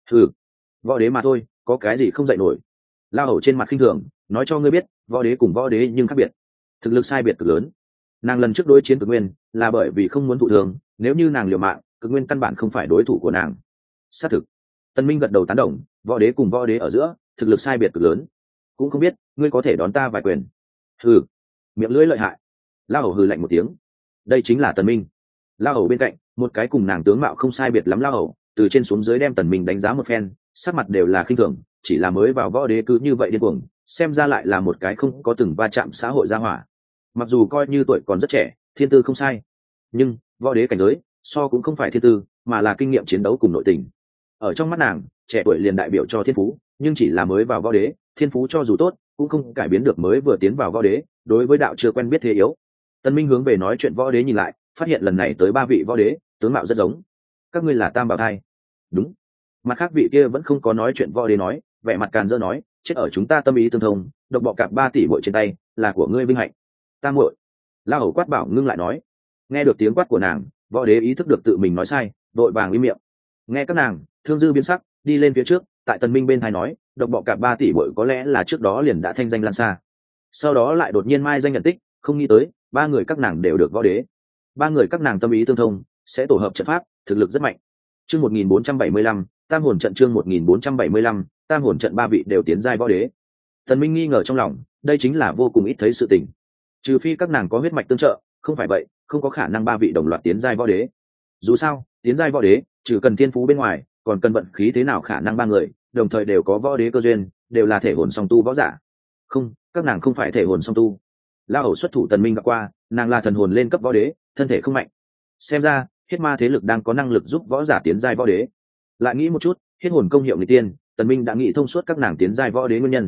Võ đế mà thôi, có cái gì không dạy nổi. La Hầu trên mặt khinh thường, nói cho ngươi biết, võ đế cùng võ đế nhưng khác biệt, thực lực sai biệt cực lớn. Nàng lần trước đối chiến Cực Nguyên là bởi vì không muốn thụ thường, nếu như nàng liều mạng, Cực Nguyên căn bản không phải đối thủ của nàng. Xác thực. Tân Minh gật đầu tán đồng, võ đế cùng võ đế ở giữa, thực lực sai biệt cực lớn. Cũng không biết, ngươi có thể đón ta vài quyền. Hừ, miệng lưỡi lợi hại. La Hầu hừ lạnh một tiếng. Đây chính là Tần Minh. La Hầu bên cạnh, một cái cùng nàng tướng mạo không sai biệt lắm La Hầu, từ trên xuống dưới đem Tần Minh đánh giá một phen, sắc mặt đều là khinh thường, chỉ là mới vào võ đế cứ như vậy điên cuồng, xem ra lại là một cái không có từng va chạm xã hội gia hỏa. Mặc dù coi như tuổi còn rất trẻ, thiên tư không sai, nhưng võ đế cảnh giới so cũng không phải thiên tư, mà là kinh nghiệm chiến đấu cùng nội tình. Ở trong mắt nàng, trẻ tuổi liền đại biểu cho thiên phú, nhưng chỉ là mới vào võ đế, thiên phú cho dù tốt, cũng không cải biến được mới vừa tiến vào võ đế, đối với đạo chưa quen biết thế yếu. Tân Minh hướng về nói chuyện võ đế nhìn lại, phát hiện lần này tới 3 vị võ đế, tướng mạo rất giống. Các ngươi là Tam Bảo Thai? Đúng. Mặt khác vị kia vẫn không có nói chuyện võ đế nói, vẻ mặt càn dỡ nói, chết ở chúng ta tâm ý tương thông, độc bọ cạp 3 tỷ bội trên tay, là của ngươi vinh hạnh. Tam muội. La Hầu quát bảo ngưng lại nói. Nghe được tiếng quát của nàng, võ đế ý thức được tự mình nói sai, đội vàng im miệng. Nghe các nàng, Thương Dư biến sắc, đi lên phía trước, tại Tần Minh bên tai nói, độc bọ cạp 3 tỷ bội có lẽ là trước đó liền đã thanh danh lan xa. Sau đó lại đột nhiên mai danh nhận tích, không nghĩ tới, 3 người các nàng đều được võ đế. 3 người các nàng tâm ý tương thông, sẽ tổ hợp trận pháp, thực lực rất mạnh. Chương 1475, Tam hồn trận chương 1475, Tam hồn trận 3 vị đều tiến giai võ đế. Tần Minh nghi ngờ trong lòng, đây chính là vô cùng ít thấy sự tình. Trừ phi các nàng có huyết mạch tương trợ, không phải vậy, không có khả năng 3 vị đồng loạt tiến giai võ đế. Dù sao, tiến giai võ đế, trừ cần thiên phú bên ngoài, còn cần vận khí thế nào khả năng 3 người, đồng thời đều có võ đế cơ duyên, đều là thể hồn song tu võ giả. Không, các nàng không phải thể hồn song tu. La Hầu xuất thủ Tần Minh gặp qua, nàng là thần hồn lên cấp võ đế, thân thể không mạnh. Xem ra, Huyết Ma thế lực đang có năng lực giúp võ giả tiến giai võ đế. Lại nghĩ một chút, Huyết hồn công hiệu nghịch tiên, Tần Minh đã nghĩ thông suốt các nàng tiến giai võ đế nguyên nhân.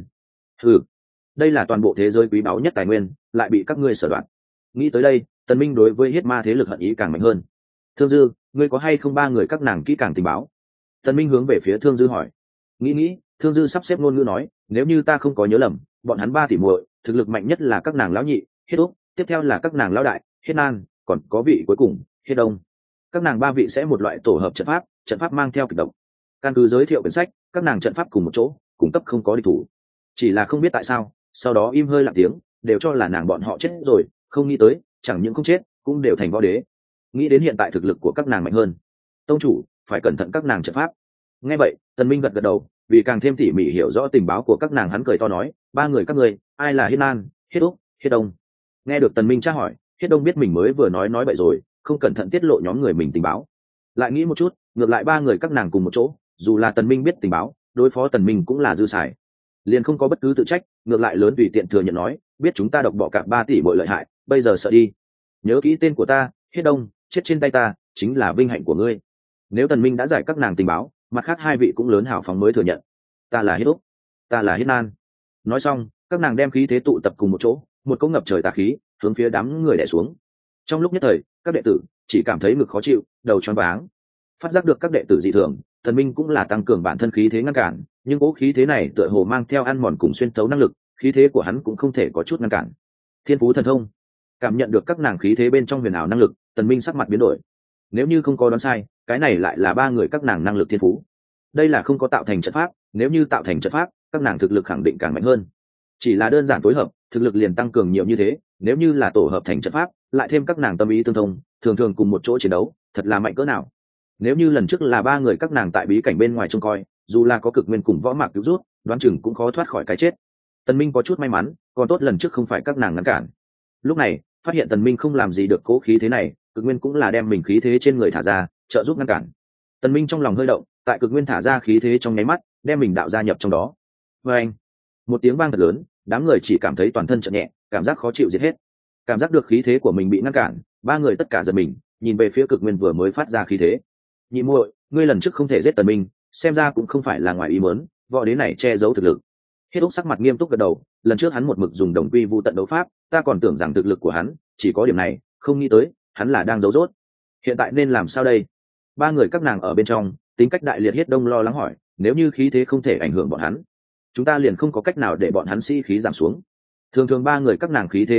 Đây là toàn bộ thế giới quý báu nhất tài nguyên, lại bị các ngươi sở đoạt. Nghĩ tới đây, Tần Minh đối với Huyết Ma thế lực hận ý càng mạnh hơn. Thương Dư, ngươi có hay không 3 người các nàng kỹ càng tình báo? Tần Minh hướng về phía Thương Dư hỏi. Nghĩ, Thương Dư sắp xếp ngôn ngữ nói, nếu như ta không có nhớ lầm, bọn hắn 3 tỷ muội, thực lực mạnh nhất là các nàng lão nhị, Huyết Úc, tiếp theo là các nàng lão đại, Huyết Nan, còn có vị cuối cùng, Huyết Đông. Các nàng 3 vị sẽ một loại tổ hợp trận pháp mang theo kịch độc. Căn cứ giới thiệu quyển sách, các nàng trận pháp cùng một chỗ, cung cấp không có địch thủ. Chỉ là không biết tại sao, sau đó im hơi lặng tiếng, đều cho là nàng bọn họ chết rồi, không nghĩ tới, chẳng những không chết, cũng đều thành võ đế. Nghĩ đến hiện tại thực lực của các nàng mạnh hơn, tông chủ phải cẩn thận các nàng trận pháp. Nghe vậy, Tần Minh gật gật đầu, vì càng thêm tỉ mỉ hiểu rõ tình báo của các nàng, hắn cười to nói, 3 người các ngươi, ai là Hiên Nan, Hiết Úc, Hiết Đông? Nghe được Tần Minh tra hỏi, Hiết Đông biết mình mới vừa nói bậy rồi, không cẩn thận tiết lộ nhóm người mình tình báo. Lại nghĩ một chút, ngược lại 3 người các nàng cùng một chỗ, dù là Tần Minh biết tình báo, đối phó Tần Minh cũng là dư xài, liền không có bất cứ tự trách, ngược lại lớn tùy tiện thừa nhận nói, biết chúng ta độc bọ cạp 3 tỷ bội lợi hại, bây giờ sợ đi. Nhớ kỹ tên của ta, Hiết Đông, chết trên tay ta, chính là vinh hạnh của ngươi. Nếu Tần Minh đã giải các nàng tình báo, mặt khác 2 vị cũng lớn hào phóng mới thừa nhận. Ta là Hiết Úc, ta là Hiết Nan. Nói xong, các nàng đem khí thế tụ tập cùng một chỗ, một cỗ ngập trời tà khí hướng phía đám người đè xuống. Trong lúc nhất thời, các đệ tử chỉ cảm thấy ngực khó chịu, đầu choáng váng. Phát giác được các đệ tử dị thường, Tần Minh cũng là tăng cường bản thân khí thế ngăn cản, nhưng cỗ khí thế này tựa hồ mang theo ăn mòn cùng xuyên thấu năng lực, khí thế của hắn cũng không thể có chút ngăn cản. Thiên phú thần thông. Cảm nhận được các nàng khí thế bên trong huyền ảo năng lực, Tần Minh sắc mặt biến đổi. Nếu như không có đoán sai, cái này lại là 3 người các nàng năng lực thiên phú. Đây là không có tạo thành trận pháp, nếu như tạo thành trận pháp, các nàng thực lực khẳng định càng mạnh hơn. Chỉ là đơn giản phối hợp, thực lực liền tăng cường nhiều như thế, nếu như là tổ hợp thành trận pháp, lại thêm các nàng tâm ý tương thông, thường thường cùng một chỗ chiến đấu, thật là mạnh cỡ nào. Nếu như lần trước là 3 người các nàng tại bí cảnh bên ngoài trông coi, dù là có cực nguyên cùng võ mạc cứu rút, đoán chừng cũng khó thoát khỏi cái chết. Tần Minh có chút may mắn, còn tốt lần trước không phải các nàng ngăn cản. Lúc này, phát hiện Tần Minh không làm gì được cố khí thế này, cực nguyên cũng là đem mình khí thế trên người thả ra, trợ giúp ngăn cản. Tần Minh trong lòng hơi động, tại cực nguyên thả ra khí thế trong nháy mắt, đem mình đạo gia nhập trong đó. Oeng! Một tiếng vang thật lớn, đám người chỉ cảm thấy toàn thân chợt nhẹ, cảm giác khó chịu diệt hết. Cảm giác được khí thế của mình bị ngăn cản, 3 người tất cả giật mình, nhìn về phía cực nguyên vừa mới phát ra khí thế. Nhị muội, ngươi lần trước không thể giết Tần Minh, xem ra cũng không phải là ngoài ý muốn, võ đế này che giấu thực lực. Hết Úc sắc mặt nghiêm túc gật đầu, lần trước hắn một mực dùng đồng quy vu tận đấu pháp, ta còn tưởng rằng thực lực của hắn chỉ có điểm này, không nghĩ tới hắn là đang giấu rốt. Hiện tại nên làm sao đây? 3 người các nàng ở bên trong, tính cách đại liệt Hiết Đông lo lắng hỏi, nếu như khí thế không thể ảnh hưởng bọn hắn, chúng ta liền không có cách nào để bọn hắn sĩ khí giảm xuống. Thường thường 3 người các nàng khí thế ép đi,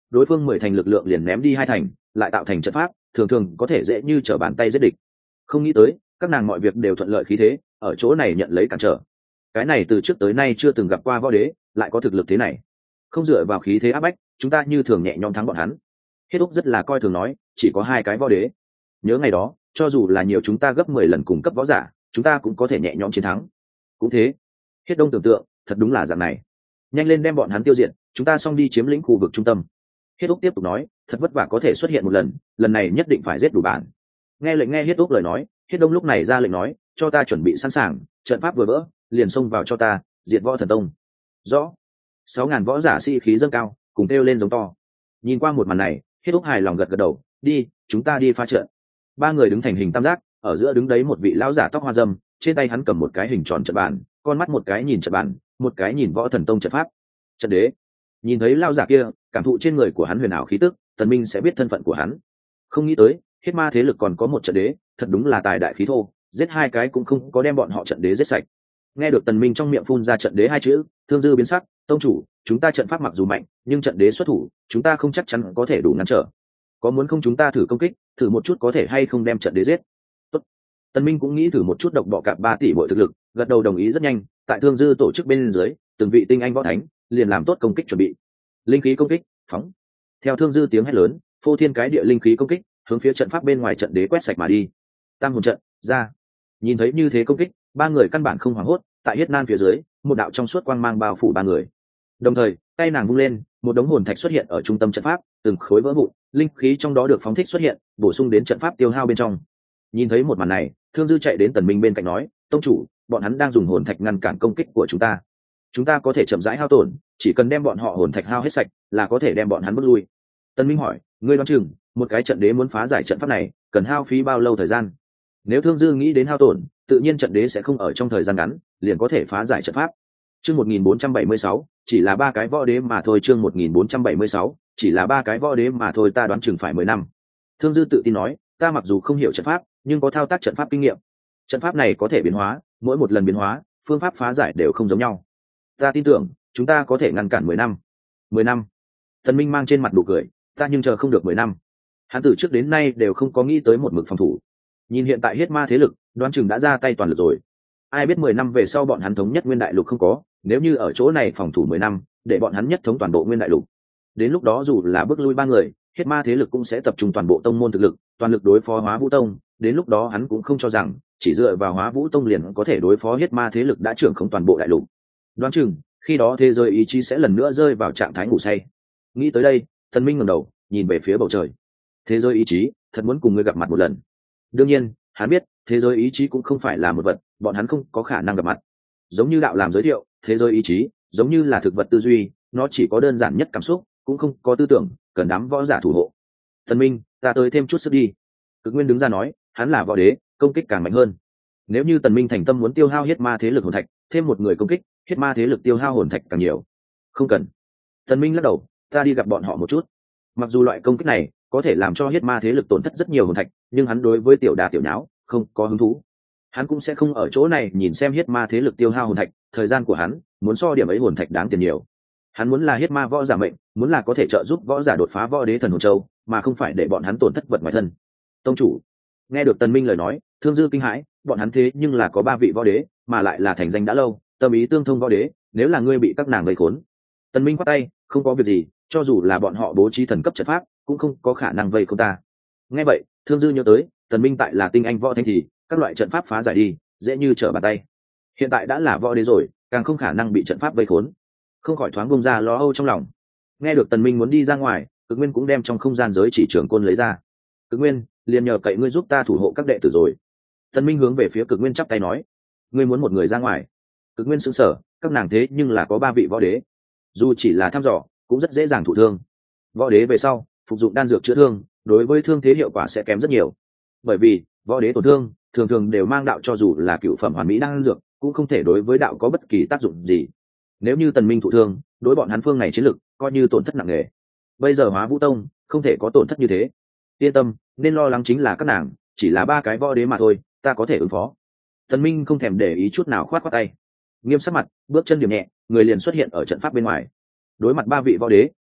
đối phương 10 thành lực lượng liền ném đi 2 thành, lại tạo thành trận pháp, thường thường có thể dễ như trở bàn tay giết địch. Không nghĩ tới, các nàng mọi việc đều thuận lợi khí thế, ở chỗ này nhận lấy cản trở. Cái này từ trước tới nay chưa từng gặp qua võ đế, lại có thực lực thế này. Không dựa vào khí thế áp bách, chúng ta như thường nhẹ nhõm thắng bọn hắn. Hết Úc rất là coi thường nói, chỉ có 2 cái võ đế. Nhớ ngày đó, cho dù là nhiều chúng ta gấp 10 lần cùng cấp võ giả, chúng ta cũng có thể nhẹ nhõm chiến thắng. Cũng thế. Hết Đông tưởng tượng, thật đúng là dạng này. Nhanh lên đem bọn hắn tiêu diệt, chúng ta xong đi chiếm lĩnh khu vực trung tâm. Hết Úc tiếp tục nói, thật vất vả có thể xuất hiện một lần, lần này nhất định phải giết đủ bản. Nghe lệnh nghe Hết Úc lời nói, Hết Đông lúc này ra lệnh nói, cho ta chuẩn bị sẵn sàng, trận pháp vừa vỡ, liền xông vào cho ta, diệt võ thần tông. Rõ. 6.000 võ giả sĩ khí dâng cao, cùng kêu lên giống to. Nhìn qua một màn này, Hết Úc hài lòng gật gật đầu, đi, chúng ta đi phá trận. 3 người đứng thành hình tam giác, ở giữa đứng đấy một vị lão giả tóc hoa râm, trên tay hắn cầm một cái hình tròn trận bàn, con mắt một cái nhìn trận bàn, một cái nhìn võ thần tông trận pháp. Trận đế. Nhìn thấy lão giả kia, cảm thụ trên người của hắn huyền ảo khí tức, Tần Minh sẽ biết thân phận của hắn. Không nghĩ tới, Hết Ma thế lực còn có một trận đế, thật đúng là tài đại khí thô, giết 2 cái cũng không có đem bọn họ trận đế giết sạch. Nghe được Tần Minh trong miệng phun ra trận đế 2 chữ, Thương Dư biến sắc, tông chủ, chúng ta trận pháp mặc dù mạnh, nhưng trận đế xuất thủ, chúng ta không chắc chắn có thể đủ ngăn trở. Có muốn không chúng ta thử công kích, thử một chút có thể hay không đem trận đế giết? Tốt. Tần Minh cũng nghĩ thử một chút độc bọ cạp 3 tỷ bộ thực lực, gật đầu đồng ý rất nhanh, tại Thương Dư tổ chức bên dưới, từng vị tinh anh võ thánh liền làm tốt công kích chuẩn bị. Linh khí công kích, phóng. Theo Thương Dư tiếng hét lớn, phô thiên cái địa linh khí công kích, hướng phía trận pháp bên ngoài trận đế quét sạch mà đi. Tam hồn trận, ra. Nhìn thấy như thế công kích, 3 người căn bản không hoảng hốt, tại huyết nan phía dưới, một đạo trong suốt quang mang bao phủ 3 người. Đồng thời, tay nàng vung lên, một đống hồn thạch xuất hiện ở trung tâm trận pháp, từng khối vỡ vụn, linh khí trong đó được phóng thích xuất hiện, bổ sung đến trận pháp tiêu hao bên trong. Nhìn thấy một màn này, Thương Dư chạy đến Tần Minh bên cạnh nói, tông chủ, bọn hắn đang dùng hồn thạch ngăn cản công kích của chúng ta. Chúng ta có thể chậm rãi hao tổn, chỉ cần đem bọn họ hồn thạch hao hết sạch, là có thể đem bọn hắn bước lui. Tần Minh hỏi, ngươi đoán chừng, một cái trận đế muốn phá giải trận pháp này, cần hao phí bao lâu thời gian? Nếu Thương Dư nghĩ đến hao tổn, tự nhiên trận đế sẽ không ở trong thời gian ngắn, liền có thể phá giải trận pháp. Chương 1476, chỉ là 3 cái võ đế mà thôi. Chương 1476, chỉ là 3 cái võ đế mà thôi, ta đoán chừng phải 10 năm. Thương Dư tự tin nói, ta mặc dù không hiểu trận pháp, nhưng có thao tác trận pháp kinh nghiệm. Trận pháp này có thể biến hóa, mỗi một lần biến hóa, phương pháp phá giải đều không giống nhau. Ta tin tưởng, chúng ta có thể ngăn cản 10 năm. 10 năm. Tần Minh mang trên mặt nụ cười, ta nhưng chờ không được 10 năm. Hắn từ trước đến nay đều không có nghĩ tới một mực phòng thủ. Nhìn hiện tại Hết Ma thế lực, đoán chừng đã ra tay toàn lực rồi. Ai biết 10 năm về sau bọn hắn thống nhất nguyên đại lục không có, nếu như ở chỗ này phòng thủ 10 năm, để bọn hắn nhất thống toàn bộ nguyên đại lục. Đến lúc đó dù là bước lui 3 người, Hết Ma thế lực cũng sẽ tập trung toàn bộ tông môn thực lực, toàn lực đối phó Hóa Vũ Tông, đến lúc đó hắn cũng không cho rằng chỉ dựa vào Hóa Vũ Tông liền có thể đối phó Hết Ma thế lực đã trưởng không toàn bộ đại lục. Đoán chừng, khi đó thế giới ý chí sẽ lần nữa rơi vào trạng thái ngủ say. Nghĩ tới đây, Tần Minh ngẩng đầu, nhìn về phía bầu trời. Thế giới ý chí, thật muốn cùng ngươi gặp mặt một lần. Đương nhiên, hắn biết, thế giới ý chí cũng không phải là một vật, bọn hắn không có khả năng gặp mặt. Giống như đạo làm giới thiệu, thế giới ý chí giống như là thực vật tư duy, nó chỉ có đơn giản nhất cảm xúc, cũng không có tư tưởng, cần đám võ giả thủ hộ. Thần Minh, ta tới thêm chút sức đi. Cực Nguyên đứng ra nói, hắn là võ đế, công kích càng mạnh hơn. Nếu như Tần Minh thành tâm muốn tiêu hao Hết Ma thế lực hồn thạch, thêm một người công kích, Hết Ma thế lực tiêu hao hồn thạch càng nhiều. Không cần. Tần Minh lắc đầu, ta đi gặp bọn họ một chút. Mặc dù loại công kích này có thể làm cho Hết Ma thế lực tổn thất rất nhiều hồn thạch, nhưng hắn đối với tiểu đà tiểu nháo không có hứng thú. Hắn cũng sẽ không ở chỗ này nhìn xem Hết Ma thế lực tiêu hao hồn thạch, thời gian của hắn muốn so điểm ấy hồn thạch đáng tiền nhiều. Hắn muốn là Hết Ma võ giả mệnh, muốn là có thể trợ giúp võ giả đột phá võ đế thần hồn châu, mà không phải để bọn hắn tổn thất vật ngoài thân. Tông chủ. Nghe được Tần Minh lời nói, Thương Dư kinh hãi, bọn hắn thế nhưng là có 3 vị võ đế, mà lại là thành danh đã lâu, tâm ý tương thông võ đế, nếu là ngươi bị các nàng gây khốn. Tần Minh quát tay, không có việc gì, cho dù là bọn họ bố trí thần cấp trận pháp, cũng không có khả năng vây khốn ta. Nghe vậy, Thương Dư nhớ tới, Tần Minh tại là tinh anh võ thánh thì các loại trận pháp phá giải đi, dễ như trở bàn tay. Hiện tại đã là võ đế rồi, càng không khả năng bị trận pháp vây khốn. Không khỏi thoáng bông ra lo âu trong lòng. Nghe được Tần Minh muốn đi ra ngoài, Cực Nguyên cũng đem trong không gian giới chỉ trưởng côn lấy ra. Cực Nguyên, liền nhờ cậy ngươi giúp ta thủ hộ các đệ tử rồi. Tần Minh hướng về phía Cực Nguyên chắp tay nói, ngươi muốn một người ra ngoài. Cực Nguyên sững sờ, các nàng thế nhưng là có 3 vị võ đế, dù chỉ là thăm dò, cũng rất dễ dàng thụ thương. Võ đế về sau, phục dụng đan dược chữa thương, đối với thương thế hiệu quả sẽ kém rất nhiều. Bởi vì võ đế tổn thương thường thường đều mang đạo, cho dù là cựu phẩm hoàn mỹ đan dược, cũng không thể đối với đạo có bất kỳ tác dụng gì. Nếu như Tần Minh thụ thương, đối bọn hắn phương này chiến lực coi như tổn thất nặng nề. Bây giờ Hóa Vũ Tông không thể có tổn thất như thế. Yên tâm, nên lo lắng chính là các nàng, chỉ là 3 cái võ đế mà thôi, ta có thể ứng phó. Tần Minh không thèm để ý chút nào, khoát tay, nghiêm sắc mặt, bước chân điểm nhẹ, người liền xuất hiện ở trận pháp bên ngoài. Đối mặt 3 vị võ đế,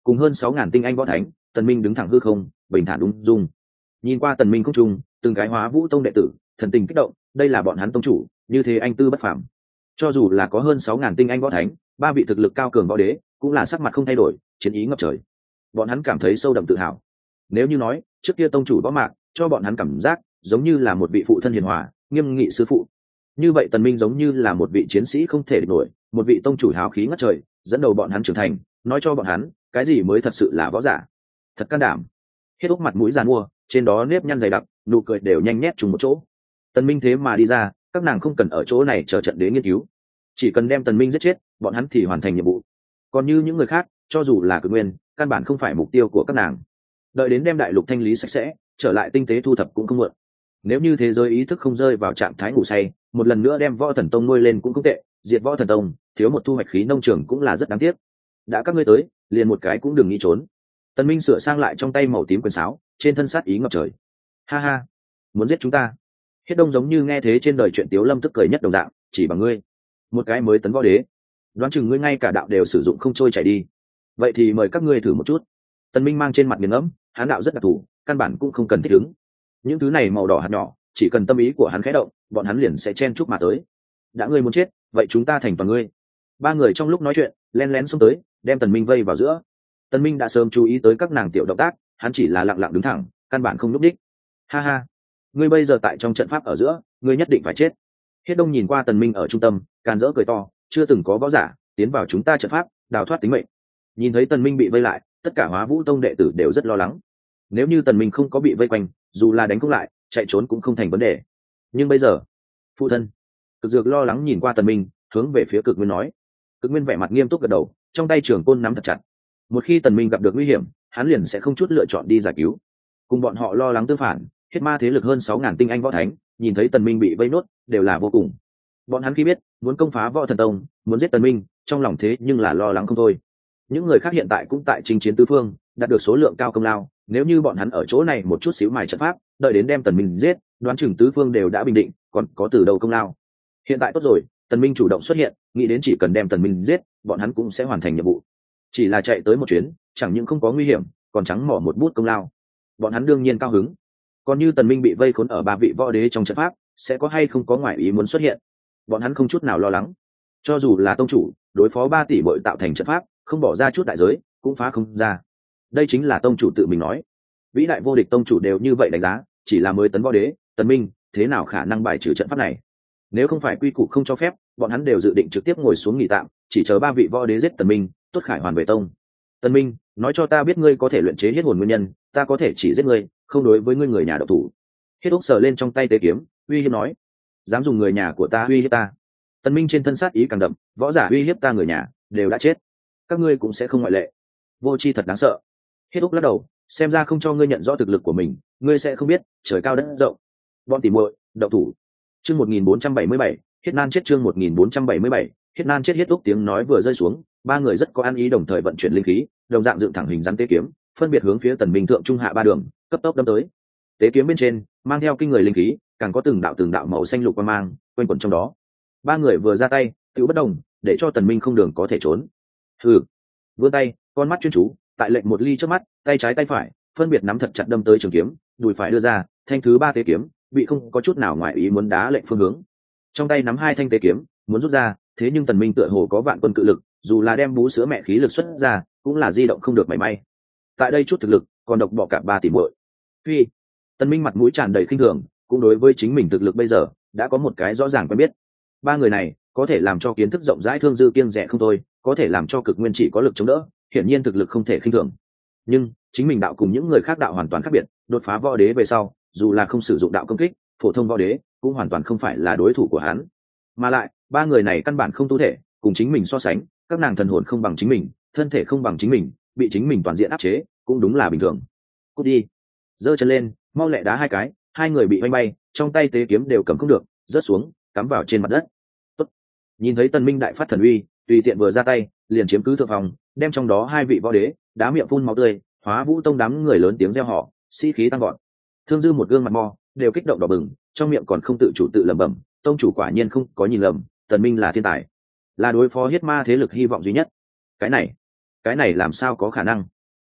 cùng hơn 6.000 tinh anh võ thánh, Tần Minh đứng thẳng hư không, bình thản ung dung. Nhìn qua Tần Minh không trung, từng cái Hóa Vũ Tông đệ tử, thần tình kích động, đây là bọn hắn tông chủ, như thế anh tư bất phàm. Cho dù là có hơn 6.000 tinh anh võ thánh, ba vị thực lực cao cường võ đế, cũng là sắc mặt không thay đổi, chiến ý ngập trời. Bọn hắn cảm thấy sâu đậm tự hào. Nếu như nói, trước kia tông chủ võ mạc, cho bọn hắn cảm giác giống như là một vị phụ thân hiền hòa, nghiêm nghị sư phụ. Như vậy Tần Minh giống như là một vị chiến sĩ không thể địch nổi, một vị tông chủ hào khí ngất trời, dẫn đầu bọn hắn trưởng thành, nói cho bọn hắn, cái gì mới thật sự là võ giả. Thật can đảm. Hết úc mặt mũi giàn mua, trên đó nếp nhăn dày đặc, nụ cười đều nhanh nhét trùng một chỗ. Tần Minh thế mà đi ra, các nàng không cần ở chỗ này chờ trận đế nghiên cứu, chỉ cần đem Tần Minh giết chết, bọn hắn thì hoàn thành nhiệm vụ. Còn như những người khác, cho dù là Cực Nguyên, căn bản không phải mục tiêu của các nàng. Đợi đến đem đại lục thanh lý sạch sẽ, trở lại tinh tế thu thập cũng không muộn. Nếu như thế giới ý thức không rơi vào trạng thái ngủ say, một lần nữa đem Võ Thần Tông nuôi lên cũng không tệ, diệt Võ Thần Tông, thiếu một thu hoạch khí nông trường cũng là rất đáng tiếc. Đã các ngươi tới, liền một cái cũng đừng nghĩ trốn. Tần Minh sửa sang lại trong tay màu tím quyền sáo, trên thân sát ý ngập trời. Ha ha, muốn giết chúng ta? Hết Đông giống như nghe thế trên đời chuyện Tiếu Lâm tức cười nhất đồng dạng, chỉ bằng ngươi, một cái mới tấn võ đế, đoán chừng ngươi ngay cả đạo đều sử dụng không trôi chảy đi. Vậy thì mời các ngươi thử một chút. Tần Minh mang trên mặt nghiền ngẫm, hắn đạo rất đặc thù, căn bản cũng không cần thích ứng. Những thứ này màu đỏ hạt nhỏ, chỉ cần tâm ý của hắn khẽ động, bọn hắn liền sẽ chen chúc mà tới. Đã ngươi muốn chết, vậy chúng ta thành toàn ngươi. Ba người trong lúc nói chuyện, lén lén xông tới, đem Tần Minh vây vào giữa. Tần Minh đã sớm chú ý tới các nàng tiểu động tác, hắn chỉ là lặng lặng đứng thẳng, căn bản không nhúc đích. Ha ha, ngươi bây giờ tại trong trận pháp ở giữa, ngươi nhất định phải chết. Hết Đông nhìn qua Tần Minh ở trung tâm, càn rỡ cười to, chưa từng có võ giả tiến vào chúng ta trận pháp, đào thoát tính mệnh. Nhìn thấy Tần Minh bị vây lại, tất cả Hóa Vũ Tông đệ tử đều rất lo lắng. Nếu như Tần Minh không có bị vây quanh, dù là đánh cũng lại, chạy trốn cũng không thành vấn đề. Nhưng bây giờ, phụ thân, Cực Dược lo lắng nhìn qua Tần Minh, hướng về phía Cực Nguyên nói. Cực Nguyên vẻ mặt nghiêm túc gật đầu, trong tay trường côn nắm thật chặt. Một khi Tần Minh gặp được nguy hiểm, hắn liền sẽ không chút lựa chọn đi giải cứu. Cùng bọn họ lo lắng tương phản, Hết Ma thế lực hơn 6.000 tinh anh võ thánh, nhìn thấy Tần Minh bị vây nốt, đều là vô cùng. Bọn hắn khi biết muốn công phá Võ Thần Tông, muốn giết Tần Minh, trong lòng thế nhưng là lo lắng không thôi. Những người khác hiện tại cũng tại chinh chiến tứ phương, đạt được số lượng cao công lao. Nếu như bọn hắn ở chỗ này một chút xíu mài trận pháp, đợi đến đem Tần Minh giết, đoán chừng tứ phương đều đã bình định, còn có từ đầu công lao. Hiện tại tốt rồi, Tần Minh chủ động xuất hiện, nghĩ đến chỉ cần đem Tần Minh giết, bọn hắn cũng sẽ hoàn thành nhiệm vụ. Chỉ là chạy tới một chuyến, chẳng những không có nguy hiểm, còn trắng mỏ một bút công lao. Bọn hắn đương nhiên cao hứng. Còn như Tần Minh bị vây khốn ở ba vị võ đế trong trận pháp, sẽ có hay không có ngoại ý muốn xuất hiện, bọn hắn không chút nào lo lắng. Cho dù là tông chủ, đối phó 3 tỷ bội tạo thành trận pháp, không bỏ ra chút đại giới, cũng phá không ra. Đây chính là tông chủ tự mình nói. Vĩ đại vô địch tông chủ đều như vậy đánh giá, chỉ là mới tấn võ đế, Tần Minh, thế nào khả năng bài trừ trận pháp này? Nếu không phải quy củ không cho phép, bọn hắn đều dự định trực tiếp ngồi xuống nghỉ tạm, chỉ chờ 3 vị võ đế giết Tần Minh, tốt khải hoàn về tông. Tần Minh, nói cho ta biết ngươi có thể luyện chế huyết hồn nguyên nhân, ta có thể chỉ giết ngươi, không đối với ngươi người nhà độc thủ. Hết Úc sờ lên trong tay tế kiếm, uy hiếp nói, dám dùng người nhà của ta uy hiếp ta. Tần Minh trên thân sát ý càng đậm, võ giả uy hiếp ta người nhà đều đã chết, các ngươi cũng sẽ không ngoại lệ. Vô tri thật đáng sợ. Hết Úc lắc đầu, xem ra không cho ngươi nhận rõ thực lực của mình, ngươi sẽ không biết trời cao đất rộng. Bọn tỉ muội, đậu thủ. Chương 1477, Hết Nan chết. Chương 1477, Hết Nan chết. Hết Úc tiếng nói vừa rơi xuống, ba người rất có ăn ý đồng thời vận chuyển linh khí, đồng dạng dựng thẳng hình rắn tế kiếm, phân biệt hướng phía Tần Minh thượng trung hạ ba đường, cấp tốc đâm tới. Tế kiếm bên trên mang theo kinh người linh khí, càng có từng đạo màu xanh lục quang mang quanh quẩn trong đó. Ba người vừa ra tay, tự bất đồng, để cho Tần Minh không đường có thể trốn. Hừ, vươn tay, con mắt chuyên chú, tại lệnh một ly trước mắt, tay trái tay phải phân biệt nắm thật chặt đâm tới trường kiếm, đùi phải đưa ra, thanh thứ 3 tế kiếm bị không có chút nào ngoài ý muốn đá lệnh phương hướng. Trong tay nắm 2 thanh tế kiếm, muốn rút ra, thế nhưng Tần Minh tựa hồ có vạn quân cự lực, dù là đem bú sữa mẹ khí lực xuất ra, cũng là di động không được mảy may. Tại đây chút thực lực, còn độc bỏ cả 3 tỷ muội. Phi, Tần Minh mặt mũi tràn đầy khinh thường, cũng đối với chính mình thực lực bây giờ đã có một cái rõ ràng quen biết. Ba người này có thể làm cho kiến thức rộng rãi Thương Dư kiêng rẻ không thôi, có thể làm cho Cực Nguyên chỉ có lực chống đỡ, hiển nhiên thực lực không thể khinh thường. Nhưng chính mình đạo cùng những người khác đạo hoàn toàn khác biệt, đột phá võ đế về sau, dù là không sử dụng đạo công kích, phổ thông võ đế cũng hoàn toàn không phải là đối thủ của hắn. Mà lại, ba người này căn bản không tu thể, cùng chính mình so sánh, các nàng thần hồn không bằng chính mình, thân thể không bằng chính mình, bị chính mình toàn diện áp chế, cũng đúng là bình thường. Cút đi. Giơ chân lên, mau lẹ đá 2 cái, 2 người bị oanh bay, trong tay tế kiếm đều cầm không được, rớt xuống, cắm vào trên mặt đất. Tốt. Nhìn thấy Tần Minh đại phát thần uy, tùy tiện vừa ra tay, liền chiếm cứ thượng phòng, đem trong đó 2 vị võ đế đá miệng phun máu tươi. Hóa Vũ Tông đám người lớn tiếng reo hò, sĩ khí tăng vọt. Thương Dư một gương mặt mo đều kích động đỏ bừng, trong miệng còn không tự chủ tự lẩm bẩm, tông chủ quả nhiên không có nhìn lầm, Tần Minh là thiên tài, là đối phó Hiết Ma thế lực hy vọng duy nhất. Cái này làm sao có khả năng?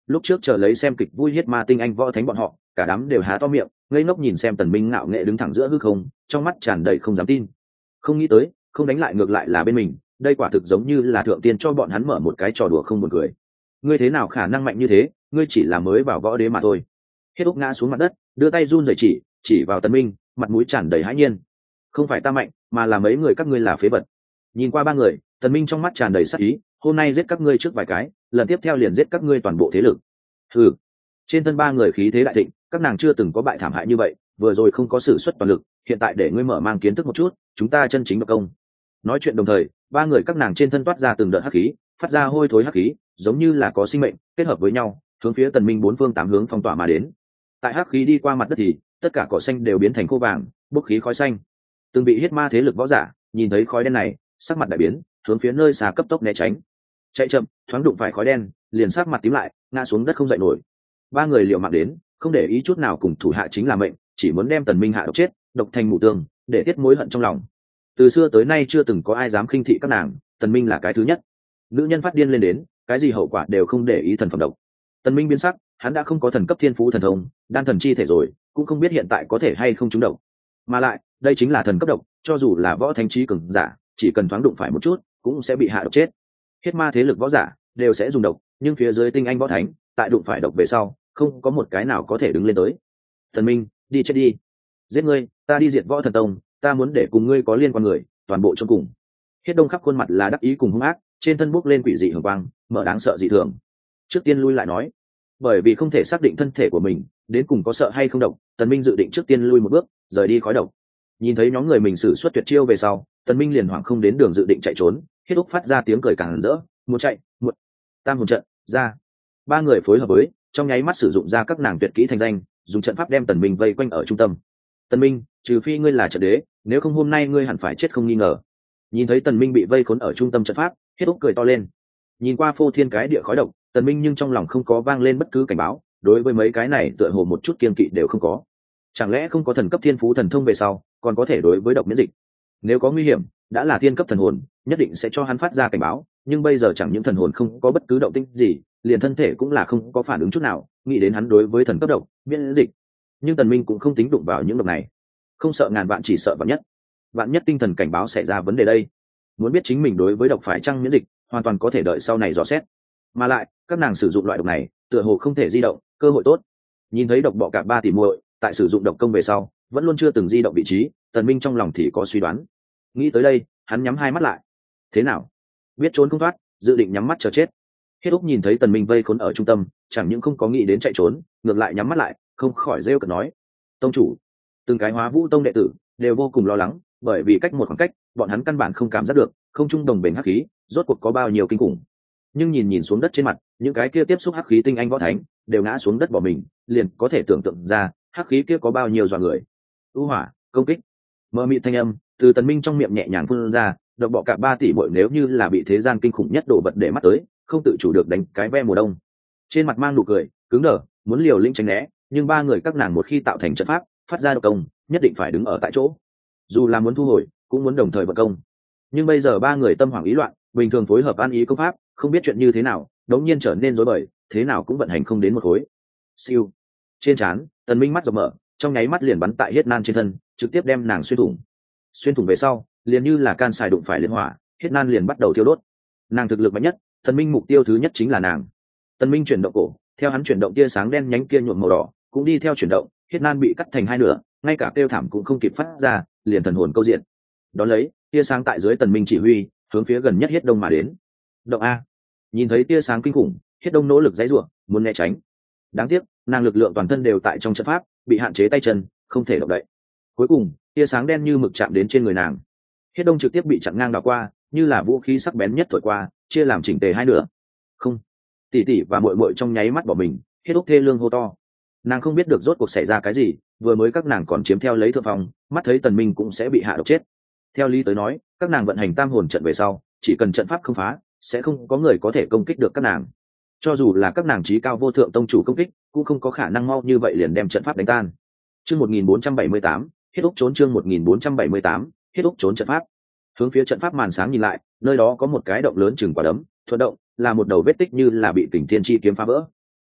Lúc trước chờ lấy xem kịch vui Huyết Ma tinh anh võ thánh bọn họ cả đám đều há to miệng ngây ngốc nhìn xem Tần Minh ngạo nghệ đứng thẳng giữa hư không, trong mắt tràn đầy không dám tin. Không nghĩ tới không đánh lại ngược lại là bên mình, đây quả thực giống như là thượng tiên cho bọn hắn mở một cái trò đùa không buồn cười. Ngươi thế nào khả năng mạnh như thế, ngươi chỉ là mới vào võ đế mà thôi. Hết Úc ngã xuống mặt đất, đưa tay run rẩy chỉ vào Tần Minh, mặt mũi tràn đầy hãi nhiên. Không phải ta mạnh, mà là mấy người các ngươi là phế vật. Nhìn qua ba người, Tần Minh trong mắt tràn đầy sát ý, hôm nay giết các ngươi trước vài cái, lần tiếp theo liền giết các ngươi toàn bộ thế lực. Hừ. Trên thân ba người khí thế đại thịnh, các nàng chưa từng có bại thảm hại như vậy, vừa rồi không có sử xuất toàn lực, hiện tại để ngươi mở mang kiến thức một chút, chúng ta chân chính độc công. Nói chuyện đồng thời, ba người các nàng trên thân toát ra từng đợt hắc khí, phát ra hôi thối hắc khí, giống như là có sinh mệnh kết hợp với nhau, hướng phía Tần Minh bốn phương tám hướng phong tỏa mà đến. Tại hắc khí đi qua mặt đất thì tất cả cỏ xanh đều biến thành khô vàng, bốc khí khói xanh. Từng bị huyết ma thế lực võ giả nhìn thấy khói đen này, sắc mặt đại biến, hướng phía nơi xa cấp tốc né tránh. Chạy chậm, thoáng đụng phải khói đen, liền sắc mặt tím lại, ngã xuống đất không dậy nổi. Ba người liều mạng đến, không để ý chút nào cùng thủ hạ chính là mệnh, chỉ muốn đem Tần Minh hạ độc chết, độc thành mù tương, để tiết mối hận trong lòng. Từ xưa tới nay chưa từng có ai dám khinh thị các nàng, Tần Minh là cái thứ nhất. Nữ nhân phát điên lên đến, cái gì hậu quả đều không để ý thần phẩm độc. Tần Minh biến sắc, hắn đã không có thần cấp thiên phú thần thông, đan thần chi thể rồi, cũng không biết hiện tại có thể hay không trúng độc. Mà lại, đây chính là thần cấp độc, cho dù là võ thánh trí cường giả, chỉ cần thoáng đụng phải một chút, cũng sẽ bị hạ độc chết. Hết ma thế lực võ giả đều sẽ dùng độc, nhưng phía dưới tinh anh võ thánh, tại đụng phải độc về sau, không có một cái nào có thể đứng lên tới. Tần Minh, đi chết đi, giết ngươi, ta đi diệt võ thần tông, ta muốn để cùng ngươi có liên quan người, toàn bộ chôn cùng. Hết Đông khắp khuôn mặt là đắc ý cùng hung ác, trên thân bốc lên quỷ dị hường quang, mở đáng sợ dị thường. Trước tiên lui lại nói, bởi vì không thể xác định thân thể của mình đến cùng có sợ hay không độc, Tần Minh dự định trước tiên lui một bước, rời đi khói độc. Nhìn thấy nhóm người mình sử xuất tuyệt chiêu về sau, Tần Minh liền hoảng không đến đường dự định chạy trốn, Hết Úc phát ra tiếng cười càng rỡ, muốn chạy, một tam hồn trận ra. Ba người phối hợp với, trong nháy mắt sử dụng ra các nàng tuyệt kỹ thành danh, dùng trận pháp đem Tần Minh vây quanh ở trung tâm. Tần Minh, trừ phi ngươi là trận đế, nếu không hôm nay ngươi hẳn phải chết không nghi ngờ. Nhìn thấy Tần Minh bị vây khốn ở trung tâm trận pháp, Hết Úc cười to lên. Nhìn qua phô thiên cái địa khói độc, Tần Minh nhưng trong lòng không có vang lên bất cứ cảnh báo, đối với mấy cái này tựa hồ một chút kiên kỵ đều không có. Chẳng lẽ không có thần cấp thiên phú thần thông về sau, còn có thể đối với độc miễn dịch? Nếu có nguy hiểm, đã là thiên cấp thần hồn, nhất định sẽ cho hắn phát ra cảnh báo, nhưng bây giờ chẳng những thần hồn không có bất cứ động tĩnh gì, liền thân thể cũng là không có phản ứng chút nào, nghĩ đến hắn đối với thần cấp độc miễn dịch. Nhưng Tần Minh cũng không tính đụng vào những độc này, không sợ ngàn vạn chỉ sợ vạn nhất. Vạn nhất tinh thần cảnh báo xảy ra vấn đề đây. Muốn biết chính mình đối với độc phải chăng miễn dịch, hoàn toàn có thể đợi sau này dò xét. Mà lại, các nàng sử dụng loại độc này, tựa hồ không thể di động, cơ hội tốt. Nhìn thấy độc bọ cạp ba tỷ muội, tại sử dụng độc công về sau, vẫn luôn chưa từng di động vị trí, Tần Minh trong lòng thì có suy đoán. Nghĩ tới đây, hắn nhắm hai mắt lại. Thế nào? Biết trốn không thoát, dự định nhắm mắt chờ chết. Hết Úc nhìn thấy Tần Minh vây khốn ở trung tâm, chẳng những không có nghĩ đến chạy trốn, ngược lại nhắm mắt lại, không khỏi rêu cợt nói: "Tông chủ." Từng cái Hóa Vũ tông đệ tử đều vô cùng lo lắng, bởi vì cách một khoảng cách, bọn hắn căn bản không cảm giác được không trung đồng bền hắc khí rốt cuộc có bao nhiêu kinh khủng. Nhưng nhìn xuống đất trên mặt, những cái kia tiếp xúc hắc khí tinh anh võ thánh đều ngã xuống đất bỏ mình, liền có thể tưởng tượng ra hắc khí kia có bao nhiêu dọa người. U hỏa, công kích. Mơ mịt thanh âm từ Tần Minh trong miệng nhẹ nhàng phun ra, độc bọ cạp 3 tỷ muội nếu như là bị thế gian kinh khủng nhất đổ vật để mắt tới, không tự chủ được đánh cái ve mùa đông. Trên mặt mang nụ cười, cứng đờ, muốn liều lĩnh tránh né, nhưng ba người các nàng một khi tạo thành trận pháp, phát ra độc công, nhất định phải đứng ở tại chỗ. Dù là muốn thu hồi, cũng muốn đồng thời vận công. Nhưng bây giờ ba người tâm hoảng ý loạn, bình thường phối hợp an ý công pháp, không biết chuyện như thế nào, đống nhiên trở nên rối bời, thế nào cũng vận hành không đến một khối. Siêu. Trên trán, Tần Minh mắt rộng mở, trong nháy mắt liền bắn tại Hết Nan trên thân, trực tiếp đem nàng xuyên thủng. Xuyên thủng về sau, liền như là can xài đụng phải liên hỏa, Hết Nan liền bắt đầu thiêu đốt. Nàng thực lực mạnh nhất, Tần Minh mục tiêu thứ nhất chính là nàng. Tần Minh chuyển động cổ, theo hắn chuyển động tia sáng đen nhánh kia nhuộm màu đỏ, cũng đi theo chuyển động, Hết Nan bị cắt thành hai nửa, ngay cả kêu thảm cũng không kịp phát ra, liền thần hồn câu diện. Đón lấy, tia sáng tại dưới Tần Minh chỉ huy, hướng phía gần nhất Hết Đông mà đến. Động a! Nhìn thấy tia sáng kinh khủng, Hết Đông nỗ lực giãy giụa, muốn né tránh. Đáng tiếc, nàng lực lượng toàn thân đều tại trong trận pháp, bị hạn chế tay chân, không thể động đậy. Cuối cùng, tia sáng đen như mực chạm đến trên người nàng. Hết Đông trực tiếp bị chặn ngang đảo qua, như là vũ khí sắc bén nhất thổi qua, chia làm chỉnh tề hai nửa. Không, tỷ tỷ và muội muội trong nháy mắt bỏ mình, Hết Úc thê lương hô to. Nàng không biết được rốt cuộc xảy ra cái gì, vừa mới các nàng còn chiếm theo lấy thượng phong, mắt thấy Tần Minh cũng sẽ bị hạ độc chết. Theo lý tới nói, các nàng vận hành tam hồn trận về sau, chỉ cần trận pháp không phá, sẽ không có người có thể công kích được các nàng. Cho dù là các nàng chí cao vô thượng tông chủ công kích, cũng không có khả năng mau như vậy liền đem trận pháp đánh tan. Chương 1478, Hết Úc trốn. Chương 1478, Hết Úc trốn trận pháp. Hướng phía trận pháp màn sáng nhìn lại, nơi đó có một cái động lớn chừng quả đấm, thuận động là một đầu vết tích như là bị Kình Thiên chi kiếm phá vỡ.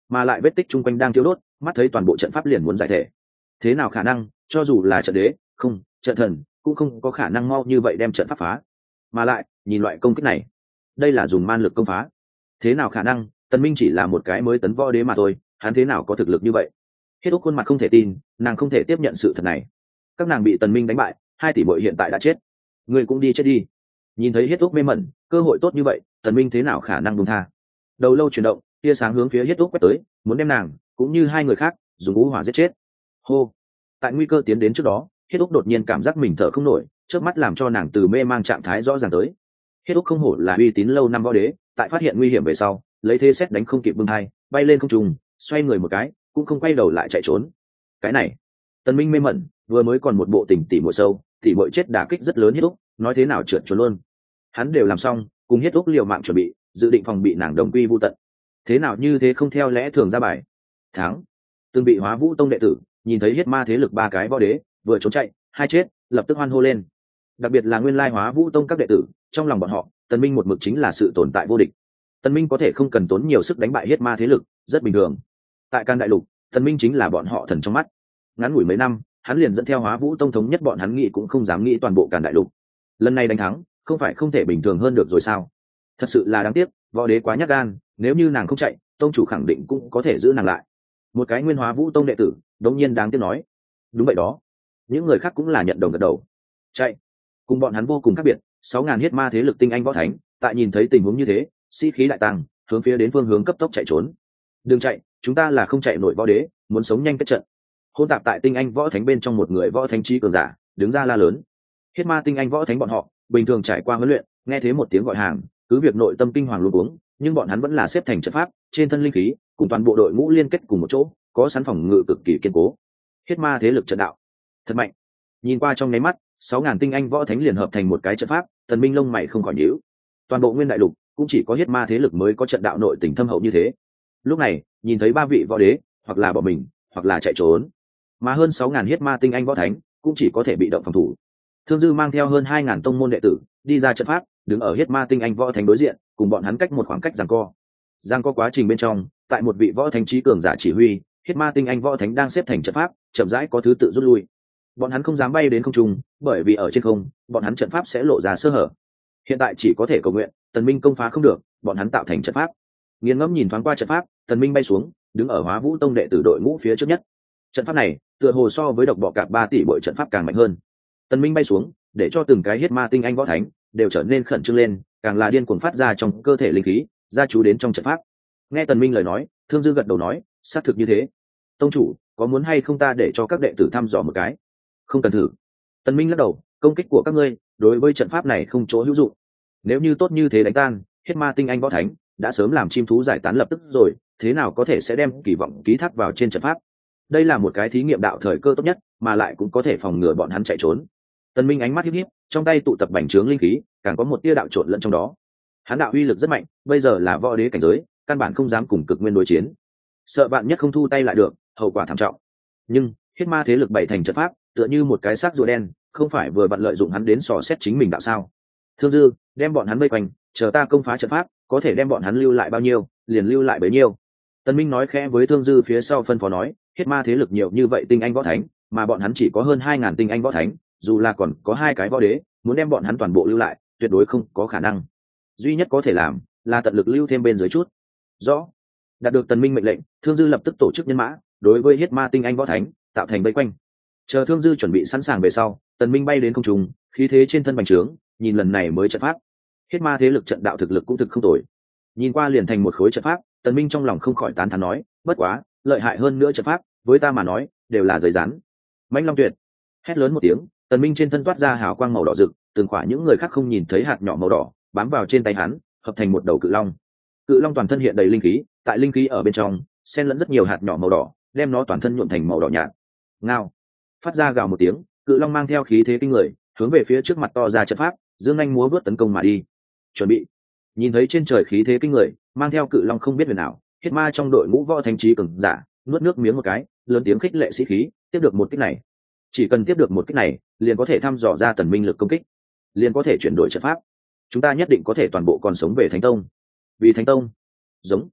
mà lại vết tích chung quanh đang thiêu đốt, mắt thấy toàn bộ trận pháp liền muốn giải thể. Thế nào khả năng, cho dù là trận đế, không, trận thần cũng không có khả năng mau như vậy đem trận pháp phá. Mà lại, nhìn loại công kích này, đây là dùng man lực công phá. Thế nào khả năng, Tần Minh chỉ là một cái mới tấn võ đế mà thôi, hắn thế nào có thực lực như vậy? Hết Úc khuôn mặt không thể tin, nàng không thể tiếp nhận sự thật này. Các nàng bị Tần Minh đánh bại, 2 tỷ muội hiện tại đã chết. Người cũng đi chết đi. Nhìn thấy Hết Úc mê mẩn, cơ hội tốt như vậy, Tần Minh thế nào khả năng buông tha? Đầu lâu chuyển động, tia sáng hướng phía Hết Úc quét tới, muốn đem nàng cũng như 2 người khác dùng vũ hỏa giết chết. Hô! Tại nguy cơ tiến đến trước đó, Hết Úc đột nhiên cảm giác mình thở không nổi, chớp mắt làm cho nàng từ mê mang trạng thái rõ ràng tới. Hết Úc không hổ là uy tín lâu năm võ đế, tại phát hiện nguy hiểm về sau, lấy thế xét đánh không kịp bưng hai, bay lên không trung, xoay người một cái, cũng không quay đầu lại chạy trốn. Cái này, Tần Minh mê mẩn, vừa mới còn một bộ tình tỉ muội sâu, tỉ muội chết đả kích rất lớn Hết Úc, nói thế nào trượt trốn luôn. Hắn đều làm xong, cùng Hết Úc liều mạng chuẩn bị, dự định phòng bị nàng đồng quy vu tận. Thế nào như thế không theo lẽ thường ra bài. Thắng. Từng bị Hóa Vũ Tông đệ tử, nhìn thấy Hết Ma thế lực 3 cái võ đế, vừa trốn chạy, 2 chết, lập tức hoan hô lên. Đặc biệt là nguyên lai Hóa Vũ Tông các đệ tử, trong lòng bọn họ, Tần Minh một mực chính là sự tồn tại vô địch. Tần Minh có thể không cần tốn nhiều sức đánh bại Hết Ma thế lực, rất bình thường. Tại Can Đại Lục, Tần Minh chính là bọn họ thần trong mắt. Ngắn ngủi mấy năm, hắn liền dẫn theo Hóa Vũ Tông thống nhất bọn hắn nghĩ cũng không dám nghĩ toàn bộ Can Đại Lục. Lần này đánh thắng, không phải không thể bình thường hơn được rồi sao? Thật sự là đáng tiếc, võ đế quá nhát gan, nếu như nàng không chạy, tông chủ khẳng định cũng có thể giữ nàng lại. Một cái nguyên Hóa Vũ Tông đệ tử, đống nhiên đáng tiếc nói. Đúng vậy đó. Những người khác cũng là nhận đồng gật đầu. Chạy. Cùng bọn hắn vô cùng khác biệt, 6.000 Hết Ma thế lực tinh anh võ thánh, tại nhìn thấy tình huống như thế, sĩ khí đại tăng, hướng phía đến phương hướng cấp tốc chạy trốn. Đừng chạy, chúng ta là không chạy nổi võ đế, muốn sống nhanh kết trận. Hôn tạp tại tinh anh võ thánh bên trong một người võ thánh trí cường giả, đứng ra la lớn. Hết Ma tinh anh võ thánh bọn họ, bình thường trải qua huấn luyện, nghe thấy một tiếng gọi hàng, cứ việc nội tâm kinh hoàng luống cuống, nhưng bọn hắn vẫn là xếp thành trận pháp, trên thân linh khí, cùng toàn bộ đội ngũ liên kết cùng một chỗ, có sẵn phòng ngự cực kỳ kiên cố. Hết Ma thế lực trận đạo, thật mạnh. Nhìn qua trong nháy mắt, 6.000 tinh anh võ thánh liền hợp thành một cái trận pháp, Tần Minh lông mày không khỏi nhíu. Toàn bộ nguyên đại lục cũng chỉ có Hết Ma thế lực mới có trận đạo nội tình thâm hậu như thế. Lúc này, nhìn thấy 3 vị võ đế, hoặc là bỏ mình, hoặc là chạy trốn, mà hơn 6.000 Hết Ma tinh anh võ thánh cũng chỉ có thể bị động phòng thủ. Thương Dư mang theo hơn 2.000 tông môn đệ tử đi ra trận pháp, đứng ở Hết Ma tinh anh võ thánh đối diện, cùng bọn hắn cách một khoảng cách giằng co. Giằng co quá trình bên trong, tại một vị võ thánh trí cường giả chỉ huy, Hết Ma tinh anh võ thánh đang xếp thành trận pháp, chậm rãi có thứ tự rút lui. Bọn hắn không dám bay đến không trung, bởi vì ở trên không, bọn hắn trận pháp sẽ lộ ra sơ hở. Hiện tại chỉ có thể cầu nguyện, Tần Minh công phá không được, bọn hắn tạo thành trận pháp. Nghiền ngẫm nhìn thoáng qua trận pháp, Tần Minh bay xuống, đứng ở Hóa Vũ Tông đệ tử đội ngũ phía trước nhất. Trận pháp này, tựa hồ so với độc bọ cạp 3 tỷ bội trận pháp càng mạnh hơn. Tần Minh bay xuống, để cho từng cái Hết Ma tinh anh võ thánh đều trở nên khẩn trương lên, càng là điên cuồng phát ra trong cơ thể linh khí, gia chú đến trong trận pháp. Nghe Tần Minh lời nói, Thương Dư gật đầu nói, xác thực như thế. Tông chủ, có muốn hay không ta để cho các đệ tử thăm dò một cái? Không cần thử. Tần Minh lắc đầu, công kích của các ngươi đối với trận pháp này không chỗ hữu dụng. Nếu như tốt như thế đánh tan, Hết Ma tinh anh võ thánh đã sớm làm chim thú giải tán lập tức rồi, thế nào có thể sẽ đem kỳ vọng ký thác vào trên trận pháp? Đây là một cái thí nghiệm đạo thời cơ tốt nhất, mà lại cũng có thể phòng ngừa bọn hắn chạy trốn. Tần Minh ánh mắt híp híp, trong tay tụ tập bành trướng linh khí, càng có một tia đạo trộn lẫn trong đó. Hắn đạo uy lực rất mạnh, bây giờ là võ đế cảnh giới, căn bản không dám cùng cực nguyên đối chiến. Sợ bạn nhất không thu tay lại được, hậu quả thảm trọng. Nhưng Hết Ma thế lực bày thành trận pháp, tựa như một cái xác rùa đen, không phải vừa vặn lợi dụng hắn đến sò xét chính mình đạo sao? Thương Dư, đem bọn hắn vây quanh, chờ ta công phá trận pháp, có thể đem bọn hắn lưu lại bao nhiêu, liền lưu lại bấy nhiêu. Tần Minh nói khẽ với Thương Dư phía sau phân phó nói, Hết Ma thế lực nhiều như vậy tinh anh võ thánh, mà bọn hắn chỉ có hơn 2.000 tinh anh võ thánh, dù là còn có 2 cái võ đế, muốn đem bọn hắn toàn bộ lưu lại, tuyệt đối không có khả năng. Duy nhất có thể làm là tận lực lưu thêm bên dưới chút. Rõ. Đạt được Tần Minh mệnh lệnh, Thương Dư lập tức tổ chức nhân mã, đối với Hết Ma tinh anh võ thánh tạo thành vây quanh. Chờ Thương Dư chuẩn bị sẵn sàng về sau, Tần Minh bay đến không trung, khí thế trên thân bành trướng, nhìn lần này mới trận pháp. Hết Ma thế lực trận đạo thực lực cũng thực không tồi. Nhìn qua liền thành một khối trận pháp, Tần Minh trong lòng không khỏi tán thán nói, bất quá, lợi hại hơn nữa trận pháp, với ta mà nói, đều là giấy rán. Mãnh Long Tuyệt. Hét lớn một tiếng, Tần Minh trên thân toát ra hào quang màu đỏ rực, từng khỏa những người khác không nhìn thấy hạt nhỏ màu đỏ, bám vào trên tay hắn, hợp thành một đầu cự long. Cự long toàn thân hiện đầy linh khí, tại linh khí ở bên trong, xen lẫn rất nhiều hạt nhỏ màu đỏ, đem nó toàn thân nhuộm thành màu đỏ nhạt. Ngao. Phát ra gào một tiếng, cự long mang theo khí thế kinh người, hướng về phía trước mặt to ra trận pháp, dương anh múa vớt tấn công mà đi. Chuẩn bị. Nhìn thấy trên trời khí thế kinh người, mang theo cự long không biết người nào, Hết Ma trong đội ngũ võ thánh trí cường giả, nuốt nước miếng một cái, lớn tiếng khích lệ sĩ khí, tiếp được một kích này. Chỉ cần tiếp được một kích này, liền có thể thăm dò ra Tần Minh lực công kích, liền có thể chuyển đổi trận pháp. Chúng ta nhất định có thể toàn bộ còn sống về Thánh Tông. Vì Thánh Tông. Giống.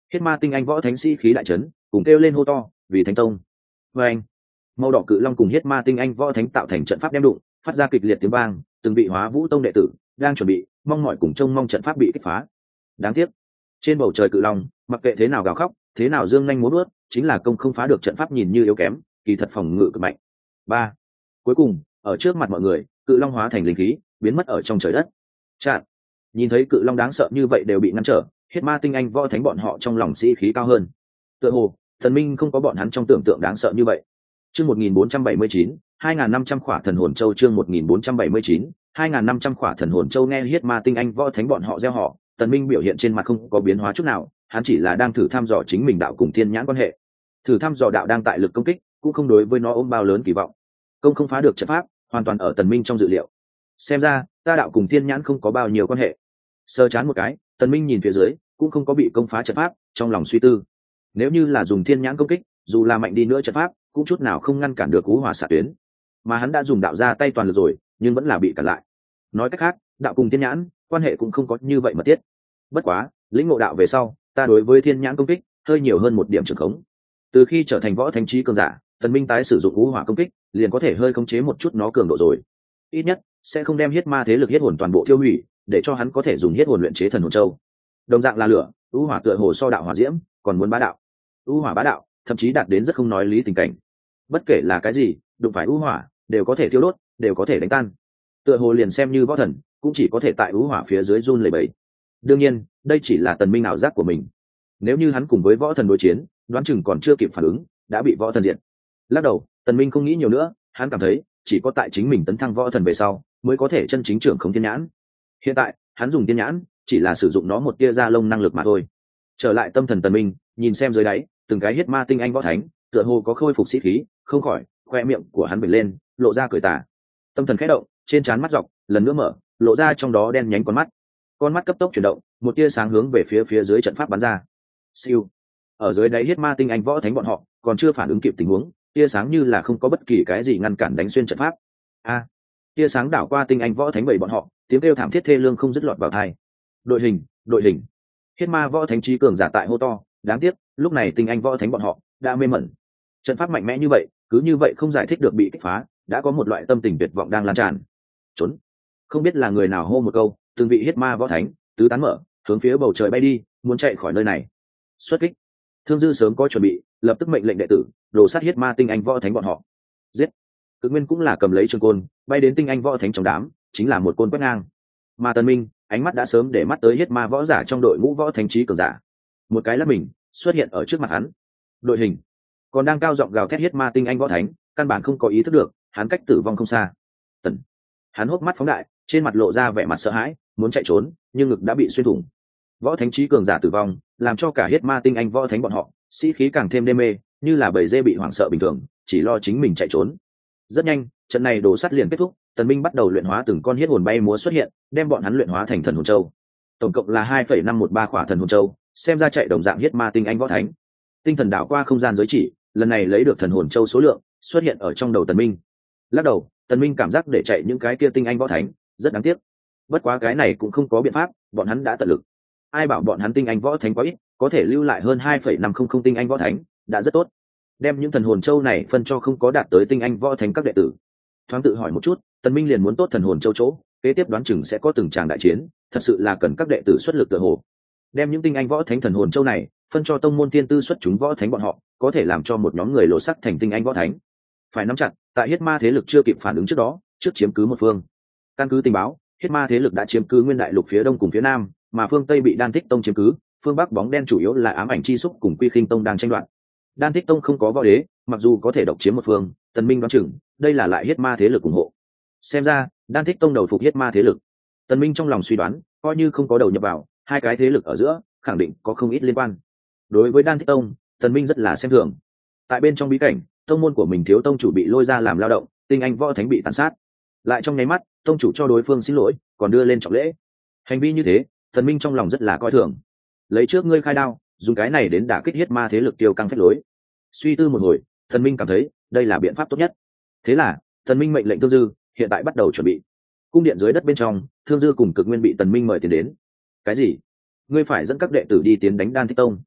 Huyết ma tinh anh võ thánh sĩ khí đại trấn, cùng kêu lên hô to vì thánh tông. Và anh, màu đỏ cự long cùng huyết ma tinh anh võ thánh tạo thành trận pháp đem đụng, phát ra kịch liệt tiếng vang, từng vị Hóa Vũ tông đệ tử đang chuẩn bị mong mỏi cùng trông mong trận pháp bị kích phá. Đáng tiếc, trên bầu trời cự long mặc kệ thế nào gào khóc, thế nào dương nhanh múa vuốt, chính là công không phá được trận pháp, nhìn như yếu kém, kỳ thật phòng ngự cực mạnh. Ba, cuối cùng ở trước mặt mọi người, cự long hóa thành linh khí biến mất ở trong trời đất. Chặn, nhìn thấy cự long đáng sợ như vậy đều bị ngăn trở, Huyết ma tinh anh võ thánh bọn họ trong lòng sĩ khí cao hơn. Tựa hồ thần minh không có bọn hắn trong tưởng tượng đáng sợ như vậy. Chương 1479, 2500 khỏa thần hồn châu. Chương 1479, 2500 khỏa thần hồn châu. Nghe Huyết ma tinh anh võ thánh bọn họ gieo họ, Tần Minh biểu hiện trên mặt không có biến hóa chút nào, hắn chỉ là đang thử thăm dò chính mình đạo cùng thiên nhãn quan hệ. Thử thăm dò đạo đang tại lực công kích, cũng không đối với nó ôm bao lớn kỳ vọng. Công không phá được trận pháp, hoàn toàn ở Tần Minh trong dự liệu. Xem ra, ta đạo cùng thiên nhãn không có bao nhiêu quan hệ. Sơ chán một cái, Tần Minh nhìn phía dưới, cũng không có bị công phá trận pháp, trong lòng suy tư. Nếu như là dùng thiên nhãn công kích, dù là mạnh đi nữa trận pháp, cũng chút nào không ngăn cản được cú hỏa xạ tuyến. Mà hắn đã dùng đạo ra tay toàn lực rồi, nhưng vẫn là bị cản lại. Nói cách khác, đạo cùng thiên nhãn quan hệ cũng không có như vậy mật thiết. Bất quá, lĩnh ngộ đạo về sau, ta đối với thiên nhãn công kích hơi nhiều hơn một điểm trường khống. Từ khi trở thành võ thánh trí cường giả, Tần Minh tái sử dụng cú hỏa công kích, liền có thể hơi khống chế một chút nó cường độ rồi. Ít nhất sẽ không đem huyết ma thế lực huyết hồn toàn bộ tiêu hủy, để cho hắn có thể dùng huyết hồn luyện chế thần hồn châu. Đồng dạng là lửa, cú hỏa tựa hồ so đạo hỏa diễm còn muốn bá đạo. U hỏa bá đạo, thậm chí đạt đến rất không nói lý tình cảnh. Bất kể là cái gì, đụng phải u hỏa đều có thể thiêu đốt, đều có thể đánh tan. Tựa hồ liền xem như võ thần, cũng chỉ có thể tại u hỏa phía dưới run lẩy bẩy. Đương nhiên, đây chỉ là Tần Minh ảo giác của mình. Nếu như hắn cùng với võ thần đối chiến, đoán chừng còn chưa kịp phản ứng, đã bị võ thần diệt. Lắc đầu, Tần Minh không nghĩ nhiều nữa, hắn cảm thấy chỉ có tại chính mình tấn thăng võ thần về sau, mới có thể chân chính trưởng khống thiên nhãn. Hiện tại, hắn dùng thiên nhãn, chỉ là sử dụng nó một tia da lông năng lực mà thôi. Trở lại tâm thần Tần Minh, nhìn xem dưới đáy, từng cái huyết ma tinh anh võ thánh, tựa hồ có khôi phục sĩ khí, không khỏi khoe miệng của hắn bừng lên, lộ ra cười tà. Tâm thần khẽ động, trên trán mắt dọc lần nữa mở, lộ ra trong đó đen nhánh con mắt cấp tốc chuyển động, một tia sáng hướng về phía dưới trận pháp bắn ra. Siêu, ở dưới đáy huyết ma tinh anh võ thánh bọn họ còn chưa phản ứng kịp tình huống, tia sáng như là không có bất kỳ cái gì ngăn cản đánh xuyên trận pháp. A, tia sáng đảo qua tinh anh võ thánh bảy bọn họ, tiếng kêu thảm thiết thê lương không dứt lọt vào tai. Đội hình, huyết ma võ thánh trí cường giả tại hô to. Đáng tiếc, lúc này tinh anh võ thánh bọn họ đã mê mẩn. Trận pháp mạnh mẽ như vậy, cứ như vậy không giải thích được bị kích phá, đã có một loại tâm tình tuyệt vọng đang lan tràn. Trốn! Không biết là người nào hô một câu, từng vị huyết ma võ thánh tứ tán mở, hướng phía bầu trời bay đi, muốn chạy khỏi nơi này. Xuất kích! Thương Dư sớm có chuẩn bị, lập tức mệnh lệnh đệ tử đồ sát huyết ma tinh anh võ thánh bọn họ. Giết! Cực Nguyên cũng là cầm lấy trường côn, bay đến tinh anh võ thánh trong đám, chính là một côn quét ngang. Mà Tần Minh, ánh mắt đã sớm để mắt tới huyết ma võ giả trong đội ngũ võ thánh trí cường giả. Một cái lắc mình xuất hiện ở trước mặt hắn. Đội hình còn đang cao giọng gào thét huyết ma tinh anh võ thánh, căn bản không có ý thức được hắn cách tử vong không xa. Tần, hắn hốc mắt phóng đại, trên mặt lộ ra vẻ mặt sợ hãi, muốn chạy trốn nhưng ngực đã bị xuyên thủng. Võ thánh trí cường giả tử vong, làm cho cả huyết ma tinh anh võ thánh bọn họ sĩ khí càng thêm đê mê, như là bầy dê bị hoảng sợ bình thường, chỉ lo chính mình chạy trốn. Rất nhanh, trận này đồ sắt liền kết thúc. Tần Minh bắt đầu luyện hóa từng con huyết hồn bay múa xuất hiện, đem bọn hắn luyện hóa thành thần hồn châu. Tổng cộng là 2,513 khỏa thần hồn châu, xem ra chạy đồng dạng huyết ma tinh anh võ thánh. Tinh thần đảo qua không gian giới chỉ, lần này lấy được thần hồn châu số lượng xuất hiện ở trong đầu Tần Minh. Lắc đầu, Tần Minh cảm giác để chạy những cái kia tinh anh võ thánh rất đáng tiếc. Bất quá cái này cũng không có biện pháp, bọn hắn đã tận lực. Ai bảo bọn hắn tinh anh võ thánh quá ít, có thể lưu lại hơn 2,500 tinh anh võ thánh, đã rất tốt. Đem những thần hồn châu này phân cho không có đạt tới tinh anh võ thánh các đệ tử. Thoáng tự hỏi một chút, Tần Minh liền muốn tốt thần hồn châu chỗ, kế tiếp đoán chừng sẽ có từng tràng đại chiến, thật sự là cần các đệ tử xuất lực tựa hồ. Đem những tinh anh võ thánh thần hồn châu này phân cho tông môn thiên tư xuất chúng võ thánh bọn họ, có thể làm cho một nhóm người lộ sắc thành tinh anh võ thánh. Phải nắm chặt, tại huyết ma thế lực chưa kịp phản ứng trước đó, trước chiếm cứ một phương. Căn cứ tình báo, huyết ma thế lực đã chiếm cứ nguyên đại lục phía đông cùng phía nam, mà phương tây bị Đan Thích Tông chiếm cứ, phương bắc bóng đen chủ yếu là Ám Ảnh Chi Xúc cùng Quy Khinh Tông đang tranh đoạt. Đan Thích Tông không có võ đế, mặc dù có thể độc chiếm một phương, Tần Minh đoán chừng đây là lại huyết ma thế lực ủng hộ. Xem ra, Đan Thích Tông đầu phục huyết ma thế lực. Tần Minh trong lòng suy đoán, coi như không có đầu nhập vào, hai cái thế lực ở giữa khẳng định có không ít liên quan. Đối với Đan Thích Tông, Tần Minh rất là xem thường. Tại bên trong bí cảnh, tông môn của mình thiếu tông chủ bị lôi ra làm lao động, tinh anh võ thánh bị tàn sát. Lại trong nháy mắt, tông chủ cho đối phương xin lỗi, còn đưa lên trọng lễ. Hành vi như thế, Tần Minh trong lòng rất là coi thường. Lấy trước ngươi khai đao, dùng cái này đến đả kích huyết ma thế lực tiêu căng phách lối. Suy tư một hồi, Tần Minh cảm thấy đây là biện pháp tốt nhất. Thế là, Tần Minh mệnh lệnh Thương Dư hiện tại bắt đầu chuẩn bị. Cung điện dưới đất bên trong, Thương Dư cùng Cực Nguyên bị Tần Minh mời tiền đến. Cái gì? Ngươi phải dẫn các đệ tử đi tiến đánh Đan Thích Tông?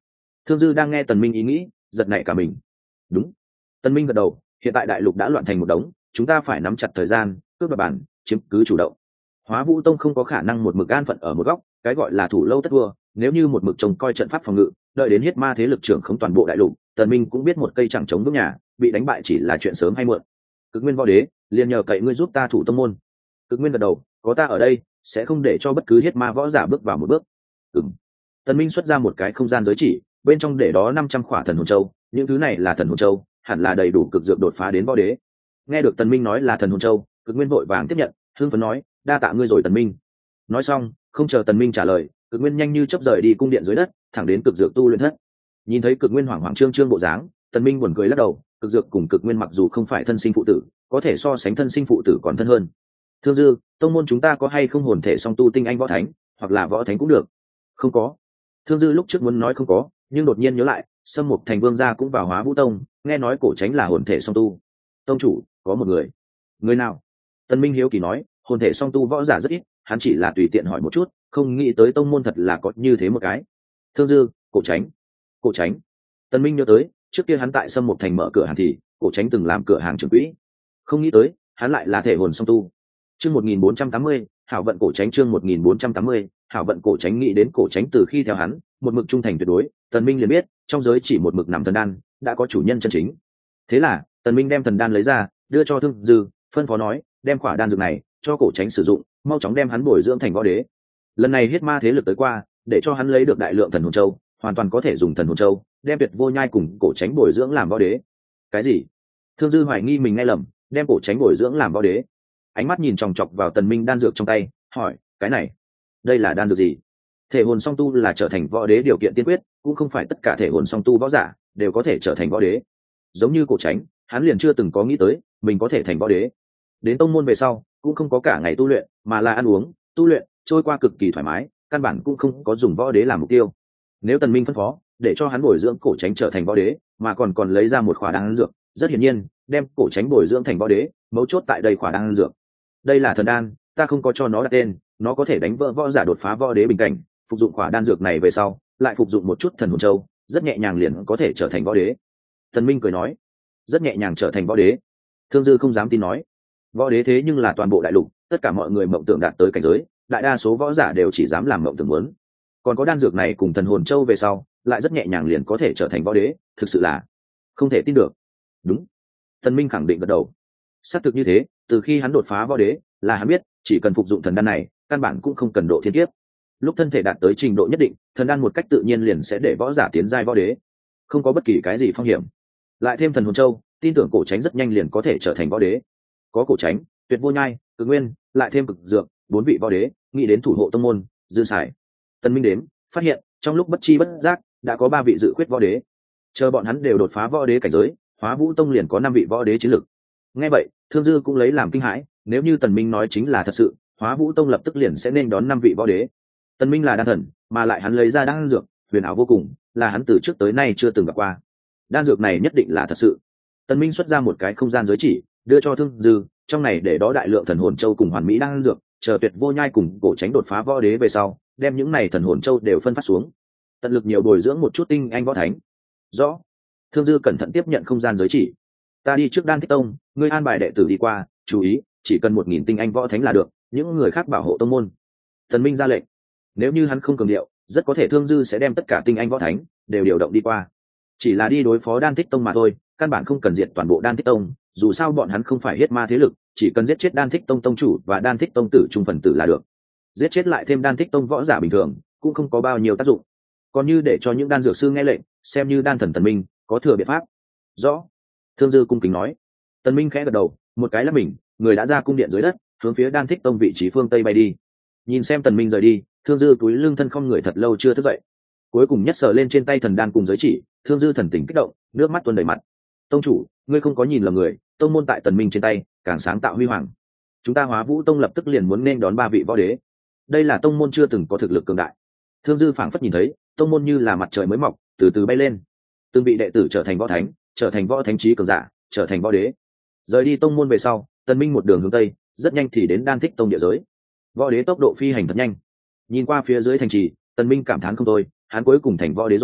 Thương Dư đang nghe Tần Minh ý nghĩ, giật nảy cả mình. Đúng. Tần Minh gật đầu, hiện tại đại lục đã loạn thành một đống, chúng ta phải nắm chặt thời gian, cướp đoạt bản, chiếm cứ chủ động. Hóa Vũ Tông không có khả năng một mực an phận ở một góc, cái gọi là thủ lâu tất vua, nếu như một mực trông coi trận pháp phòng ngự, đợi đến Hiết Ma thế lực trưởng không toàn bộ đại lục, Tần Minh cũng biết một cây chẳng chống vững nhà, bị đánh bại chỉ là chuyện sớm hay muộn. Cực Nguyên Võ Đế, liền nhờ cậy ngươi giúp ta thủ tông môn. Cực Nguyên gật đầu, có ta ở đây, sẽ không để cho bất cứ Hiết Ma võ giả bước vào một bước. Ừm. Tần Minh xuất ra một cái không gian giới chỉ, bên trong để đó 500 khỏa thần hồn châu, những thứ này là thần hồn châu, hẳn là đầy đủ cực dược đột phá đến võ đế. Nghe được Tần Minh nói là thần hồn châu, Cực Nguyên vội vàng tiếp nhận, hưng phấn nói, đa tạ ngươi rồi Tần Minh. Nói xong, không chờ Tần Minh trả lời, Cực Nguyên nhanh như chớp rời đi cung điện dưới đất, thẳng đến cực dược tu luyện thất. Nhìn thấy Cực Nguyên hoảng hoảng trương trương bộ dáng, Tần Minh buồn cười lắc đầu, cực dược cùng Cực Nguyên mặc dù không phải thân sinh phụ tử, có thể so sánh thân sinh phụ tử còn thân hơn. Thương Dư, tông môn chúng ta có hay không hồn thể song tu tinh anh võ thánh, hoặc là võ thánh cũng được. Không có. Thương Dư lúc trước muốn nói không có, nhưng đột nhiên nhớ lại, Sâm Mục Thành Vương gia cũng vào Hóa Vũ Tông, nghe nói cổ tránh là hồn thể song tu. Tông chủ, có một người. Người nào? Tần Minh hiếu kỳ nói, hồn thể song tu võ giả rất ít, hắn chỉ là tùy tiện hỏi một chút, không nghĩ tới tông môn thật là có như thế một cái. Thương Dư, cổ tránh. Cổ tránh. Tần Minh nhớ tới, trước kia hắn tại Sâm Mục Thành mở cửa hàng thì, cổ tránh từng làm cửa hàng trưởng quỹ. Không nghĩ tới, hắn lại là thể hồn song tu. Chương 1480, Hảo vận cổ tránh chương 1480, Hảo vận cổ tránh nghĩ đến cổ tránh từ khi theo hắn, một mực trung thành tuyệt đối, Tần Minh liền biết, trong giới chỉ một mực nằm thần đan, đã có chủ nhân chân chính. Thế là, Tần Minh đem thần đan lấy ra, đưa cho Thương Dư, phân phó nói, đem quả đan dược này cho cổ tránh sử dụng, mau chóng đem hắn bồi dưỡng thành võ đế. Lần này Hiết Ma thế lực tới qua, để cho hắn lấy được đại lượng thần hồn châu, hoàn toàn có thể dùng thần hồn châu, đem Tuyệt Vô Nhai cùng cổ tránh bồi dưỡng làm võ đế. Cái gì? Thương Dư hoài nghi mình nghe lầm, đem cổ tránh bồi dưỡng làm võ đế. Ánh mắt nhìn chòng chọc vào Tần Minh đan dược trong tay, hỏi, cái này, đây là đan dược gì? Thể hồn song tu là trở thành võ đế điều kiện tiên quyết, cũng không phải tất cả thể hồn song tu võ giả đều có thể trở thành võ đế. Giống như cổ tránh, hắn liền chưa từng có nghĩ tới mình có thể thành võ đế. Đến tông môn về sau, cũng không có cả ngày tu luyện, mà là ăn uống, tu luyện, trôi qua cực kỳ thoải mái, căn bản cũng không có dùng võ đế làm mục tiêu. Nếu Tần Minh phân phó, để cho hắn bồi dưỡng cổ tránh trở thành võ đế, mà còn lấy ra một khỏa đan dược, rất hiển nhiên, đem cổ tránh bồi dưỡng thành võ đế, mấu chốt tại đây khỏa đan dược. Đây là thần đan, ta không có cho nó đặt tên, nó có thể đánh vỡ võ giả đột phá võ đế bình cảnh, phục dụng khỏa đan dược này về sau, lại phục dụng một chút thần hồn châu, rất nhẹ nhàng liền có thể trở thành võ đế. Tần Minh cười nói, rất nhẹ nhàng trở thành võ đế. Thương Dư không dám tin nói, võ đế thế nhưng là toàn bộ đại lục, tất cả mọi người mộng tưởng đạt tới cảnh giới, đại đa số võ giả đều chỉ dám làm mộng tưởng muốn. Còn có đan dược này cùng thần hồn châu về sau, lại rất nhẹ nhàng liền có thể trở thành võ đế, thực sự là không thể tin được. Đúng. Tần Minh khẳng định gật đầu. Xác thực như thế, từ khi hắn đột phá võ đế, là hắn biết, chỉ cần phục dụng thần đan này, căn bản cũng không cần độ thiên kiếp. Lúc thân thể đạt tới trình độ nhất định, thần đan một cách tự nhiên liền sẽ để võ giả tiến giai võ đế, không có bất kỳ cái gì phong hiểm. Lại thêm thần hồn châu, tin tưởng cổ tránh rất nhanh liền có thể trở thành võ đế. Có cổ tránh, Tuyệt Vô Nhai, Cực Nguyên, lại thêm cực dược, 4 vị võ đế, nghĩ đến thủ hộ tông môn, dư xài. Tần Minh đếm, phát hiện, trong lúc bất chi bất giác, đã có 3 vị dự khuyết võ đế. Chờ bọn hắn đều đột phá võ đế cảnh giới, Hóa Vũ Tông liền có 5 vị võ đế chiến lực. Nghe vậy, Thương Dư cũng lấy làm kinh hãi, nếu như Tần Minh nói chính là thật sự, Hóa Vũ Tông lập tức liền sẽ nên đón 5 vị võ đế. Tần Minh là đan thần, mà lại hắn lấy ra đan dược, huyền ảo vô cùng, là hắn từ trước tới nay chưa từng gặp qua. Đan dược này nhất định là thật sự. Tần Minh xuất ra một cái không gian giới chỉ, đưa cho Thương Dư, trong này để đó đại lượng thần hồn châu cùng hoàn mỹ đan dược, chờ Tuyệt Vô Nhai cùng cổ tránh đột phá võ đế về sau, đem những này thần hồn châu đều phân phát xuống. Tận lực nhiều bồi dưỡng một chút tinh anh võ thánh. Rõ. Thương Dư cẩn thận tiếp nhận không gian giới chỉ. Ta đi trước Đan Thích Tông, ngươi an bài đệ tử đi qua, chú ý, chỉ cần 1000 tinh anh võ thánh là được, những người khác bảo hộ tông môn. Tần Minh ra lệnh. Nếu như hắn không cường điệu, rất có thể Thương Dư sẽ đem tất cả tinh anh võ thánh đều điều động đi qua. Chỉ là đi đối phó Đan Thích Tông mà thôi, căn bản không cần diệt toàn bộ Đan Thích Tông, dù sao bọn hắn không phải Hiết Ma thế lực, chỉ cần giết chết Đan Thích Tông tông chủ và Đan Thích Tông tử trung phần tử là được. Giết chết lại thêm Đan Thích Tông võ giả bình thường, cũng không có bao nhiêu tác dụng. Còn như để cho những đan dược sư nghe lệnh, xem như đan thần Tần Minh có thừa biện pháp. Rõ. Thương Dư cung kính nói. Tần Minh khẽ gật đầu, một cái là mình, người đã ra cung điện dưới đất, hướng phía Đan Thích Tông vị trí phương tây bay đi. Nhìn xem Tần Minh rời đi, Thương Dư túi lưng thân không người thật lâu chưa thức dậy. Cuối cùng nhất sờ lên trên tay thần đan cùng giới chỉ, Thương Dư thần tình kích động, nước mắt tuôn đầy mặt. Tông chủ, ngươi không có nhìn lầm người, tông môn tại Tần Minh trên tay, càng sáng tạo huy hoàng. Chúng ta Hóa Vũ Tông lập tức liền muốn nên đón 3 vị võ đế. Đây là tông môn chưa từng có thực lực cường đại. Thương Dư phảng phất nhìn thấy, tông môn như là mặt trời mới mọc, từ từ bay lên. Từng vị đệ tử trở thành võ thánh, trở thành võ thánh chí cường giả, trở thành võ đế. Rời đi tông môn về sau, Tần Minh một đường hướng tây, rất nhanh thì đến Đan Thích Tông địa giới. Võ đế tốc độ phi hành thật nhanh. Nhìn qua phía dưới thành trì, Tần Minh cảm thán không thôi, hắn cuối cùng thành võ đế rồi,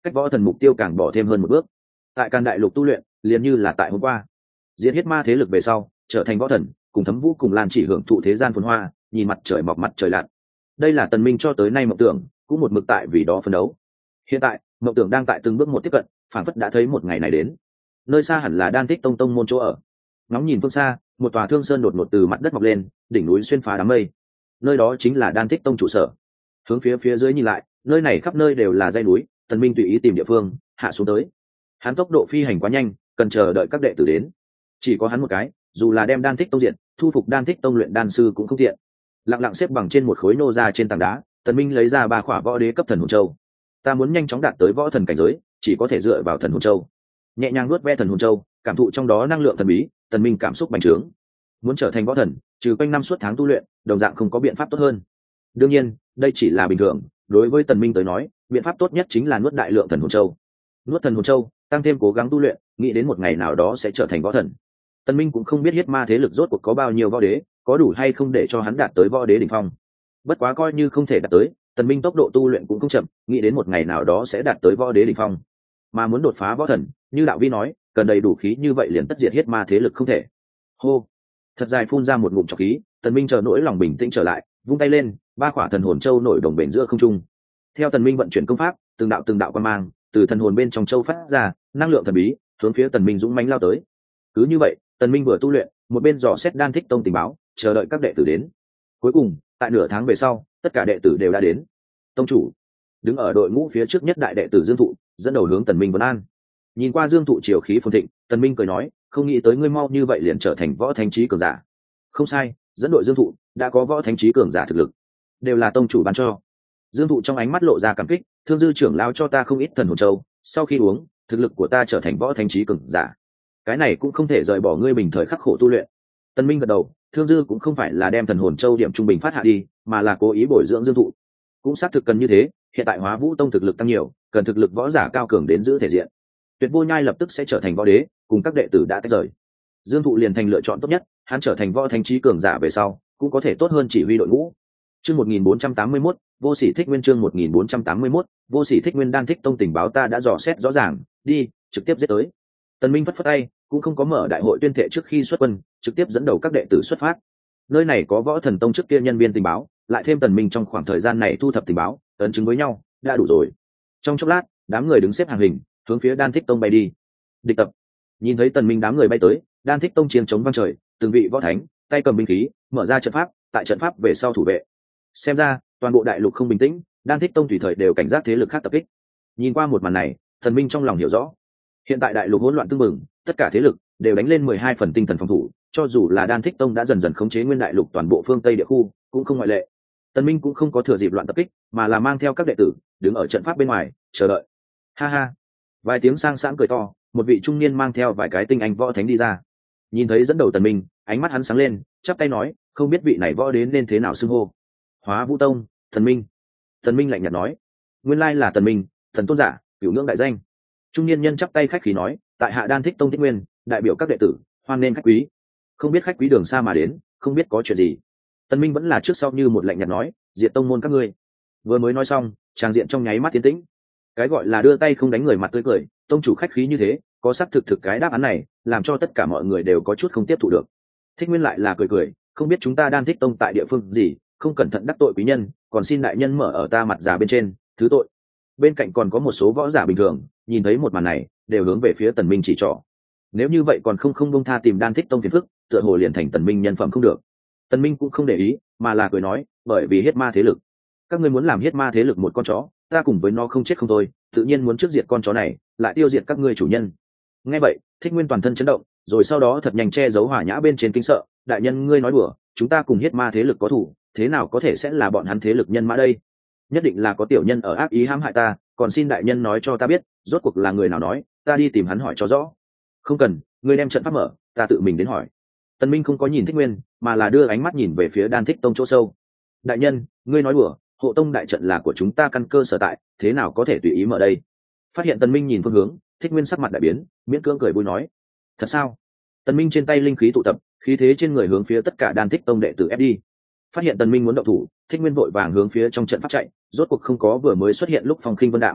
cách võ thần mục tiêu càng bỏ thêm hơn một bước. Tại Càn Đại Lục tu luyện liền như là tại hôm qua, diệt hết ma thế lực về sau trở thành võ thần, cùng Thấm Vũ cùng Lan Chỉ hưởng thụ thế gian phồn hoa, nhìn mặt trời mọc mặt trời lặn. Đây là Tần Minh cho tới nay mộng tưởng, cũng một mực tại vì đó phấn đấu. Hiện tại mộng tưởng đang tại từng bước một tiếp cận, phản phất đã thấy một ngày này đến. Nơi xa hẳn là Đan Thích Tông tông môn chỗ ở. Ngóng nhìn phương xa, một tòa thương sơn đột ngột từ mặt đất mọc lên, đỉnh núi xuyên phá đám mây. Nơi đó chính là Đan Thích Tông trụ sở. Hướng phía dưới nhìn lại, nơi này khắp nơi đều là dãy núi. Tần Minh tùy ý tìm địa phương hạ xuống tới. Hắn tốc độ phi hành quá nhanh, cần chờ đợi các đệ tử đến. Chỉ có hắn một cái, dù là đem Đan Thích Tông diệt, thu phục Đan Thích Tông luyện đan sư cũng không tiện. Lặng lặng xếp bằng trên một khối nô ra trên tảng đá, Tần Minh lấy ra 3 khỏa võ đế cấp thần hồn châu. Ta muốn nhanh chóng đạt tới võ thần cảnh giới, chỉ có thể dựa vào thần hồn châu. Nhẹ nhàng nuốt ve thần hồn châu, cảm thụ trong đó năng lượng thần bí, Tần Minh cảm xúc bành trướng. Muốn trở thành võ thần, trừ quanh năm suốt tháng tu luyện, đồng dạng không có biện pháp tốt hơn. Đương nhiên, đây chỉ là bình thường, đối với Tần Minh tới nói, biện pháp tốt nhất chính là nuốt đại lượng thần hồn châu. Nuốt thần hồn châu, tăng thêm cố gắng tu luyện, nghĩ đến một ngày nào đó sẽ trở thành võ thần. Tần Minh cũng không biết huyết ma thế lực rốt cuộc có bao nhiêu võ đế, có đủ hay không để cho hắn đạt tới võ đế đỉnh phong. Bất quá coi như không thể đạt tới, Tần Minh tốc độ tu luyện cũng không chậm, nghĩ đến một ngày nào đó sẽ đạt tới võ đế đỉnh phong. Mà muốn đột phá võ thần, như đạo vi nói, cần đầy đủ khí như vậy liền tất diệt huyết ma thế lực không thể. Hô, thật dài phun ra một ngụm trọc khí, Tần Minh chờ nỗi lòng bình tĩnh trở lại, vung tay lên, 3 khỏa thần hồn châu nổi đồng bền giữa không trung. Theo Tần Minh vận chuyển công pháp, từng đạo quang mang từ thần hồn bên trong châu phát ra, năng lượng thần bí hướng phía Tần Minh dũng mãnh lao tới. Cứ như vậy, Tần Minh vừa tu luyện, một bên dò xét Đan Thích Tông tình báo, chờ đợi các đệ tử đến. Cuối cùng, tại nửa tháng về sau, tất cả đệ tử đều đã đến. Tông chủ đứng ở đội ngũ phía trước nhất, đại đệ tử Dương Thụ dẫn đầu hướng Tần Minh vấn an. Nhìn qua Dương Thụ triều khí phồn thịnh, Tần Minh cười nói, không nghĩ tới ngươi mau như vậy liền trở thành võ thánh trí cường giả. Không sai, dẫn đội Dương Thụ đã có võ thánh trí cường giả thực lực, đều là tông chủ ban cho. Dương Thụ trong ánh mắt lộ ra cảm kích, Thương Dư trưởng lão cho ta không ít thần hồn châu, sau khi uống, thực lực của ta trở thành võ thánh trí cường giả. Cái này cũng không thể rời bỏ ngươi bình thời khắc khổ tu luyện. Tần Minh gật đầu, Thương Dư cũng không phải là đem thần hồn châu điểm trung bình phát hạ đi, mà là cố ý bồi dưỡng Dương Thụ. Cũng xác thực cần như thế, hiện tại Hóa Vũ Tông thực lực tăng nhiều, cần thực lực võ giả cao cường đến giữ thể diện. Tuyệt Vô Nhai lập tức sẽ trở thành võ đế, cùng các đệ tử đã tách rời. Dương Thụ liền thành lựa chọn tốt nhất, hắn trở thành võ thánh trí cường giả về sau, cũng có thể tốt hơn chỉ huy đội ngũ. Chương 1481, Vô Sỉ Thích Nguyên, chương 1481, Vô Sỉ Thích Nguyên. Đan Thích Tông tình báo ta đã dò xét rõ ràng, đi, trực tiếp giết tới. Tần Minh phất phất tay, cũng không có mở đại hội tuyên thệ trước khi xuất quân, trực tiếp dẫn đầu các đệ tử xuất phát. Nơi này có Võ Thần Tông trước kia nhân viên tình báo, lại thêm Tần Minh trong khoảng thời gian này thu thập tình báo, ấn chứng với nhau, đã đủ rồi. Trong chốc lát, đám người đứng xếp hàng hình, hướng phía Đan Thích Tông bay đi. Địch tập. Nhìn thấy Tần Minh đám người bay tới, Đan Thích Tông chiến chống vang trời, từng vị võ thánh, tay cầm binh khí, mở ra trận pháp, tại trận pháp về sau thủ vệ. Xem ra, toàn bộ đại lục không bình tĩnh, Đan Thích Tông tùy thời đều cảnh giác thế lực khác tập kích. Nhìn qua một màn này, Tần Minh trong lòng hiểu rõ, hiện tại đại lục hỗn loạn tương mừng, tất cả thế lực đều đánh lên 12 phần tinh thần phòng thủ, cho dù là Đan Thích Tông đã dần dần khống chế nguyên đại lục toàn bộ phương Tây địa khu, cũng không ngoại lệ. Tần Minh cũng không có thừa dịp loạn tập kích, mà là mang theo các đệ tử đứng ở trận pháp bên ngoài chờ đợi. Ha ha, vài tiếng sang sảng cười to, một vị trung niên mang theo vài cái tinh anh võ thánh đi ra. Nhìn thấy dẫn đầu Tần Minh, ánh mắt hắn sáng lên, chắp tay nói, không biết vị này võ đến nên thế nào xưng hô. Hóa Vũ Tông, Tần Minh. Tần Minh lạnh nhạt nói, nguyên lai là Tần Minh, thần tôn giả, cửu ngưỡng đại danh. Trung niên nhân chắp tay khách khí nói, tại hạ Đan Thích Tông Thích Nguyên, đại biểu các đệ tử, hoan nghênh khách quý. Không biết khách quý đường xa mà đến, không biết có chuyện gì. Tần Minh vẫn là trước sau như một lạnh nhạt nói, diệt tông môn các ngươi. Vừa mới nói xong, tràng diện trong nháy mắt tiến tĩnh. Cái gọi là đưa tay không đánh người mặt tươi cười, tông chủ khách khí như thế, có xác thực cái đáp án này, làm cho tất cả mọi người đều có chút không tiếp thụ được. Thích Nguyên lại là cười cười, không biết chúng ta Đan Thích Tông tại địa phương gì, không cẩn thận đắc tội quý nhân, còn xin đại nhân mở ở ta mặt già bên trên, thứ tội. Bên cạnh còn có một số võ giả bình thường, nhìn thấy một màn này, đều hướng về phía Tần Minh chỉ trỏ. Nếu như vậy còn không buông tha tìm Đan Thích Tông phiền phức, tựa hồ liền thành Tần Minh nhân phẩm không được. Tần Minh cũng không để ý, mà là cười nói, bởi vì huyết ma thế lực, các ngươi muốn làm huyết ma thế lực một con chó, ta cùng với nó không chết không thôi, tự nhiên muốn trước diệt con chó này, lại tiêu diệt các ngươi chủ nhân. Nghe vậy, Thích Nguyên toàn thân chấn động, rồi sau đó thật nhanh che giấu hỏa nhã bên trên kinh sợ, đại nhân ngươi nói đùa, chúng ta cùng huyết ma thế lực có thủ, thế nào có thể sẽ là bọn hắn thế lực nhân mã đây? Nhất định là có tiểu nhân ở ác ý hãm hại ta, còn xin đại nhân nói cho ta biết, rốt cuộc là người nào nói, ta đi tìm hắn hỏi cho rõ. Không cần, ngươi đem trận pháp mở, ta tự mình đến hỏi. Tần Minh không có nhìn Thích Nguyên, mà là đưa ánh mắt nhìn về phía Đan Thích Tông chỗ sâu. Đại nhân, ngươi nói đùa, hộ tông đại trận là của chúng ta căn cơ sở tại, thế nào có thể tùy ý mở đây? Phát hiện Tần Minh nhìn phương hướng, Thích Nguyên sắc mặt đại biến, miễn cưỡng cười vui nói, thật sao? Tần Minh trên tay linh khí tụ tập, khí thế trên người hướng phía tất cả Đan Thích Tông đệ tử ép đi. Phát hiện Tần Minh muốn động thủ, Thích Nguyên vội vàng hướng phía trong trận pháp chạy, rốt cuộc không có vừa mới xuất hiện lúc phong khinh vân đạo.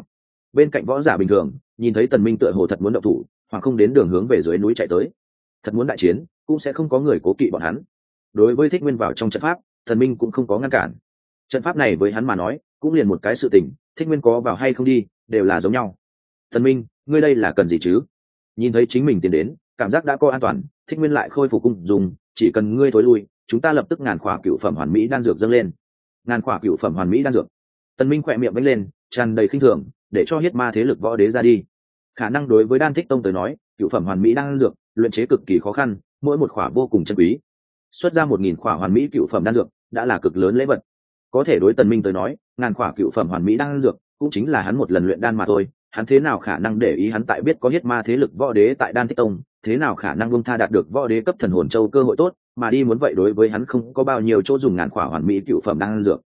Bên cạnh võ giả bình thường nhìn thấy tần minh tựa hồ thật muốn động thủ, hoặc không đến đường hướng về dưới núi chạy tới, thật muốn đại chiến cũng sẽ không có người cố kỵ bọn hắn. Đối với Thích Nguyên vào trong trận pháp, tần minh cũng không có ngăn cản. Trận pháp này với hắn mà nói cũng liền một cái sự tình, Thích Nguyên có vào hay không đi đều là giống nhau. Tần minh, ngươi đây là cần gì chứ? Nhìn thấy chính mình tiến đến, cảm giác đã có an toàn, Thích Nguyên lại khôi phục cung dùng, chỉ cần ngươi thối lui, chúng ta lập tức ngàn khỏa cựu phẩm hoàn mỹ đan dược dâng lên. Ngàn khỏa cựu phẩm hoàn mỹ đan dược. Tần minh khỏe miệng vẫy lên, tràn đầy khinh thường, để cho huyết ma thế lực võ đế ra đi. Khả năng đối với Đan Thích Tông tới nói, cựu phẩm hoàn mỹ đan dược luyện chế cực kỳ khó khăn, mỗi một khỏa vô cùng chân quý. Xuất ra 1000 khỏa hoàn mỹ cựu phẩm đan dược đã là cực lớn lễ vật. Có thể đối Tần Minh tới nói, ngàn khỏa cựu phẩm hoàn mỹ đan dược cũng chính là hắn một lần luyện đan mà thôi, hắn thế nào khả năng để ý hắn tại biết có huyết ma thế lực võ đế tại Đan Thích Tông, thế nào khả năng buông tha đạt được võ đế cấp thần hồn châu cơ hội tốt, mà đi muốn vậy đối với hắn không có bao nhiêu chỗ dùng ngàn khỏa hoàn mỹ cựu phẩm đan dược.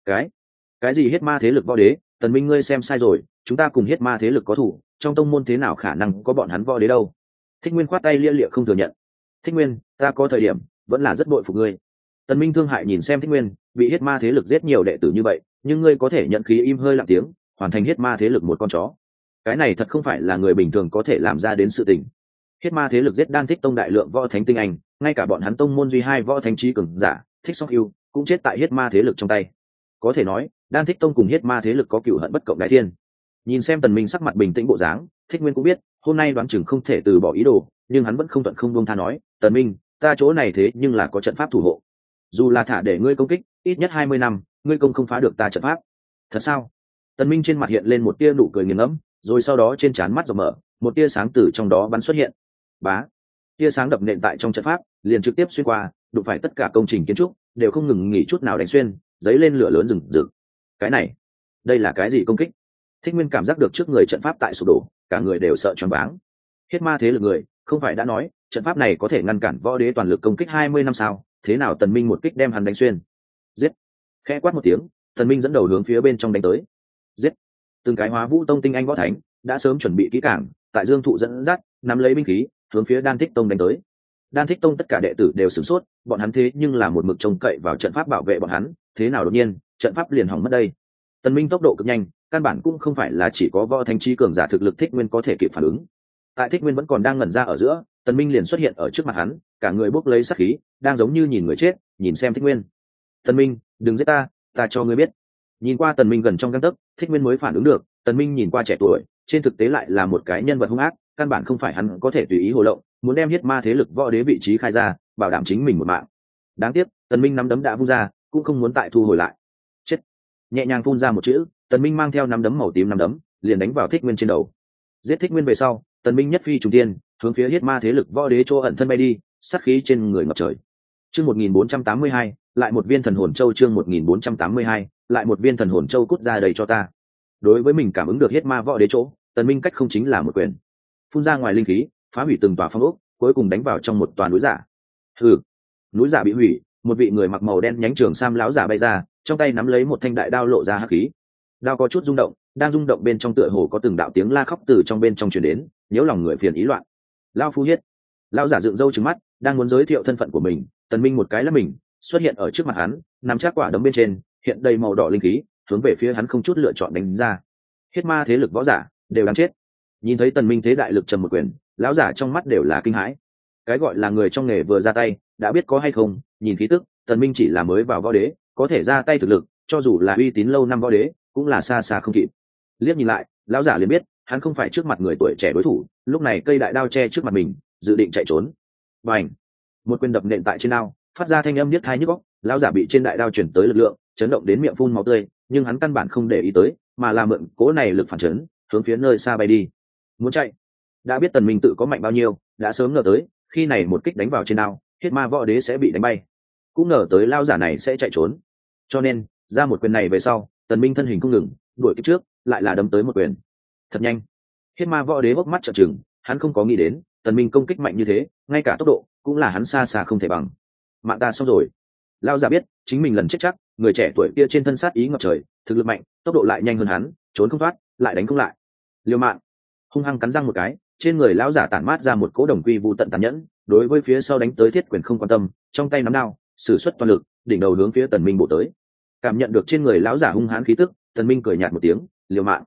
Cái gì huyết ma thế lực võ đế, Tần Minh ngươi xem sai rồi, chúng ta cùng huyết ma thế lực có thủ, trong tông môn thế nào khả năng có bọn hắn võ đế đâu. Thích Nguyên khoát tay lia lịa không thừa nhận. Thích Nguyên, ta có thời điểm vẫn là rất bội phục ngươi. Tần Minh thương hại nhìn xem Thích Nguyên, bị huyết ma thế lực giết nhiều đệ tử như vậy, nhưng ngươi có thể nhận khí im hơi lặng tiếng, hoàn thành huyết ma thế lực một con chó. Cái này thật không phải là người bình thường có thể làm ra đến sự tình. Huyết ma thế lực giết Đan Thích Tông đại lượng võ thánh tinh anh, ngay cả bọn hắn tông môn duy hai võ thánh trí cường giả, Thích Sóc Yêu, cũng chết tại huyết ma thế lực trong tay. Có thể nói, Đan Thích Tông cùng huyết ma thế lực có cựu hận bất cộng đại thiên. Nhìn xem Tần Minh sắc mặt bình tĩnh bộ dáng, Thích Nguyên cũng biết, hôm nay đoán chừng không thể từ bỏ ý đồ, nhưng hắn vẫn không thuận không buông tha nói, "Tần Minh, ta chỗ này thế nhưng là có trận pháp thủ hộ. Dù là thả để ngươi công kích, ít nhất 20 năm, ngươi công không phá được ta trận pháp." "Thật sao?" Tần Minh trên mặt hiện lên một tia nụ cười nghiền ngẫm, rồi sau đó trên trán mắt rộng mở, một tia sáng từ trong đó bắn xuất hiện. Bá, tia sáng đập nện tại trong trận pháp, liền trực tiếp xuyên qua, đụng phải tất cả công trình kiến trúc, đều không ngừng nghỉ chút nào đánh xuyên, giấy lên lửa lớn rừng rực. Cái này, đây là cái gì công kích? Thích Nguyên cảm giác được trước người trận pháp tại sụp đổ, cả người đều sợ choáng váng. Huyết ma thế lực người, không phải đã nói, trận pháp này có thể ngăn cản võ đế toàn lực công kích 20 năm sao, thế nào Tần Minh một kích đem hắn đánh xuyên? Giết! Khẽ quát một tiếng, Tần Minh dẫn đầu hướng phía bên trong đánh tới. Giết! Từng cái Hóa Vũ Tông tinh anh võ thánh đã sớm chuẩn bị kỹ càng, tại Dương Thụ dẫn dắt, nắm lấy binh khí, hướng phía Đan Thích Tông đánh tới. Đan Thích Tông tất cả đệ tử đều sửng sốt, bọn hắn thế nhưng là một mực trông cậy vào trận pháp bảo vệ bọn hắn, thế nào đột nhiên trận pháp liền hỏng mất đây? Tần Minh tốc độ cực nhanh, căn bản cũng không phải là chỉ có võ thánh trí cường giả thực lực Thích Nguyên có thể kịp phản ứng. Tại Thích Nguyên vẫn còn đang ngẩn ra ở giữa, Tần Minh liền xuất hiện ở trước mặt hắn, cả người bốc lấy sát khí, đang giống như nhìn người chết, nhìn xem Thích Nguyên. "Tần Minh, đừng giết ta, ta cho ngươi biết." Nhìn qua Tần Minh gần trong gang tấc, Thích Nguyên mới phản ứng được, Tần Minh nhìn qua trẻ tuổi, trên thực tế lại là một cái nhân vật hung ác, căn bản không phải hắn có thể tùy ý hồ lộng, muốn đem huyết ma thế lực võ đế vị trí khai ra, bảo đảm chính mình một mạng. Đáng tiếc, Tần Minh nắm đấm đã vung ra, cũng không muốn tại thu hồi lại. Chết! Nhẹ nhàng phun ra một chữ, Tần Minh mang theo nắm đấm màu tím nắm đấm, liền đánh vào Thích Nguyên trên đầu. Giết Thích Nguyên về sau, Tần Minh nhất phi trùng thiên, hướng phía huyết ma thế lực võ đế chỗ ẩn thân bay đi, sát khí trên người ngập trời. Chương 1482, lại một viên thần hồn châu. Chương 1482, lại một viên thần hồn châu cút ra đầy cho ta. Đối với mình cảm ứng được huyết ma võ đế chỗ, Tần Minh cách không chính là một quyền. Phun ra ngoài linh khí, phá hủy từng tòa phong ốc, cuối cùng đánh vào trong một tòa núi giả. Hừ, núi giả bị hủy, một vị người mặc màu đen nhánh trường sam lão giả bay ra, trong tay nắm lấy một thanh đại đao lộ ra hắc khí. Đao có chút rung động, đang rung động bên trong tựa hồ có từng đạo tiếng la khóc từ trong bên trong truyền đến, nhiễu lòng người phiền ý loạn. Lão phu hiết, lão giả dựng râu trừng mắt, đang muốn giới thiệu thân phận của mình, Tần Minh một cái là mình xuất hiện ở trước mặt hắn, nắm chắc quả đấm bên trên, hiện đầy màu đỏ linh khí, hướng về phía hắn không chút lựa chọn đánh ra. Huyết ma thế lực võ giả đều đáng chết. Nhìn thấy Tần Minh thế đại lực trầm một quyền, lão giả trong mắt đều là kinh hãi. Cái gọi là người trong nghề vừa ra tay, đã biết có hay không, nhìn khí tức, Tần Minh chỉ là mới vào võ đế, có thể ra tay thực lực, cho dù là uy tín lâu năm võ đế, cũng là xa xa không kịp. Liếc nhìn lại, lão giả liền biết, hắn không phải trước mặt người tuổi trẻ đối thủ, lúc này cây đại đao che trước mặt mình, dự định chạy trốn. Bành! Một quyền đập nện tại trên đao, phát ra thanh âm niết tai nhức óc, lão giả bị trên đại đao truyền tới lực lượng, chấn động đến miệng phun máu tươi, nhưng hắn căn bản không để ý tới, mà là mượn cỗ này lực phản chấn, hướng phía nơi xa bay đi. Muốn chạy, đã biết Tần Minh tự có mạnh bao nhiêu, đã sớm ngờ tới, khi này một kích đánh vào trên đao, huyết ma võ đế sẽ bị đánh bay, cũng ngờ tới lão giả này sẽ chạy trốn. Cho nên, ra một quyền này về sau, Tần Minh thân hình không ngừng, đuổi kịp trước, lại là đấm tới một quyền. Thật nhanh. Huyết ma võ đế bốc mắt trợn trừng, hắn không có nghĩ đến, Tần Minh công kích mạnh như thế, ngay cả tốc độ cũng là hắn xa xa không thể bằng. Mạng ta xong rồi. Lão giả biết, chính mình lần chết chắc, người trẻ tuổi kia trên thân sát ý ngập trời, thực lực mạnh, tốc độ lại nhanh hơn hắn, trốn không thoát, lại đánh không lại. Liều mạng. Hung hăng cắn răng một cái, trên người lão giả tản mát ra một cỗ đồng quy vu tận tàn nhẫn, đối với phía sau đánh tới thiết quyền không quan tâm, trong tay nắm đao, sử xuất toàn lực, đỉnh đầu hướng phía Tần Minh bổ tới. Cảm nhận được trên người lão giả hung hãn khí tức, Tần Minh cười nhạt một tiếng, liều mạng.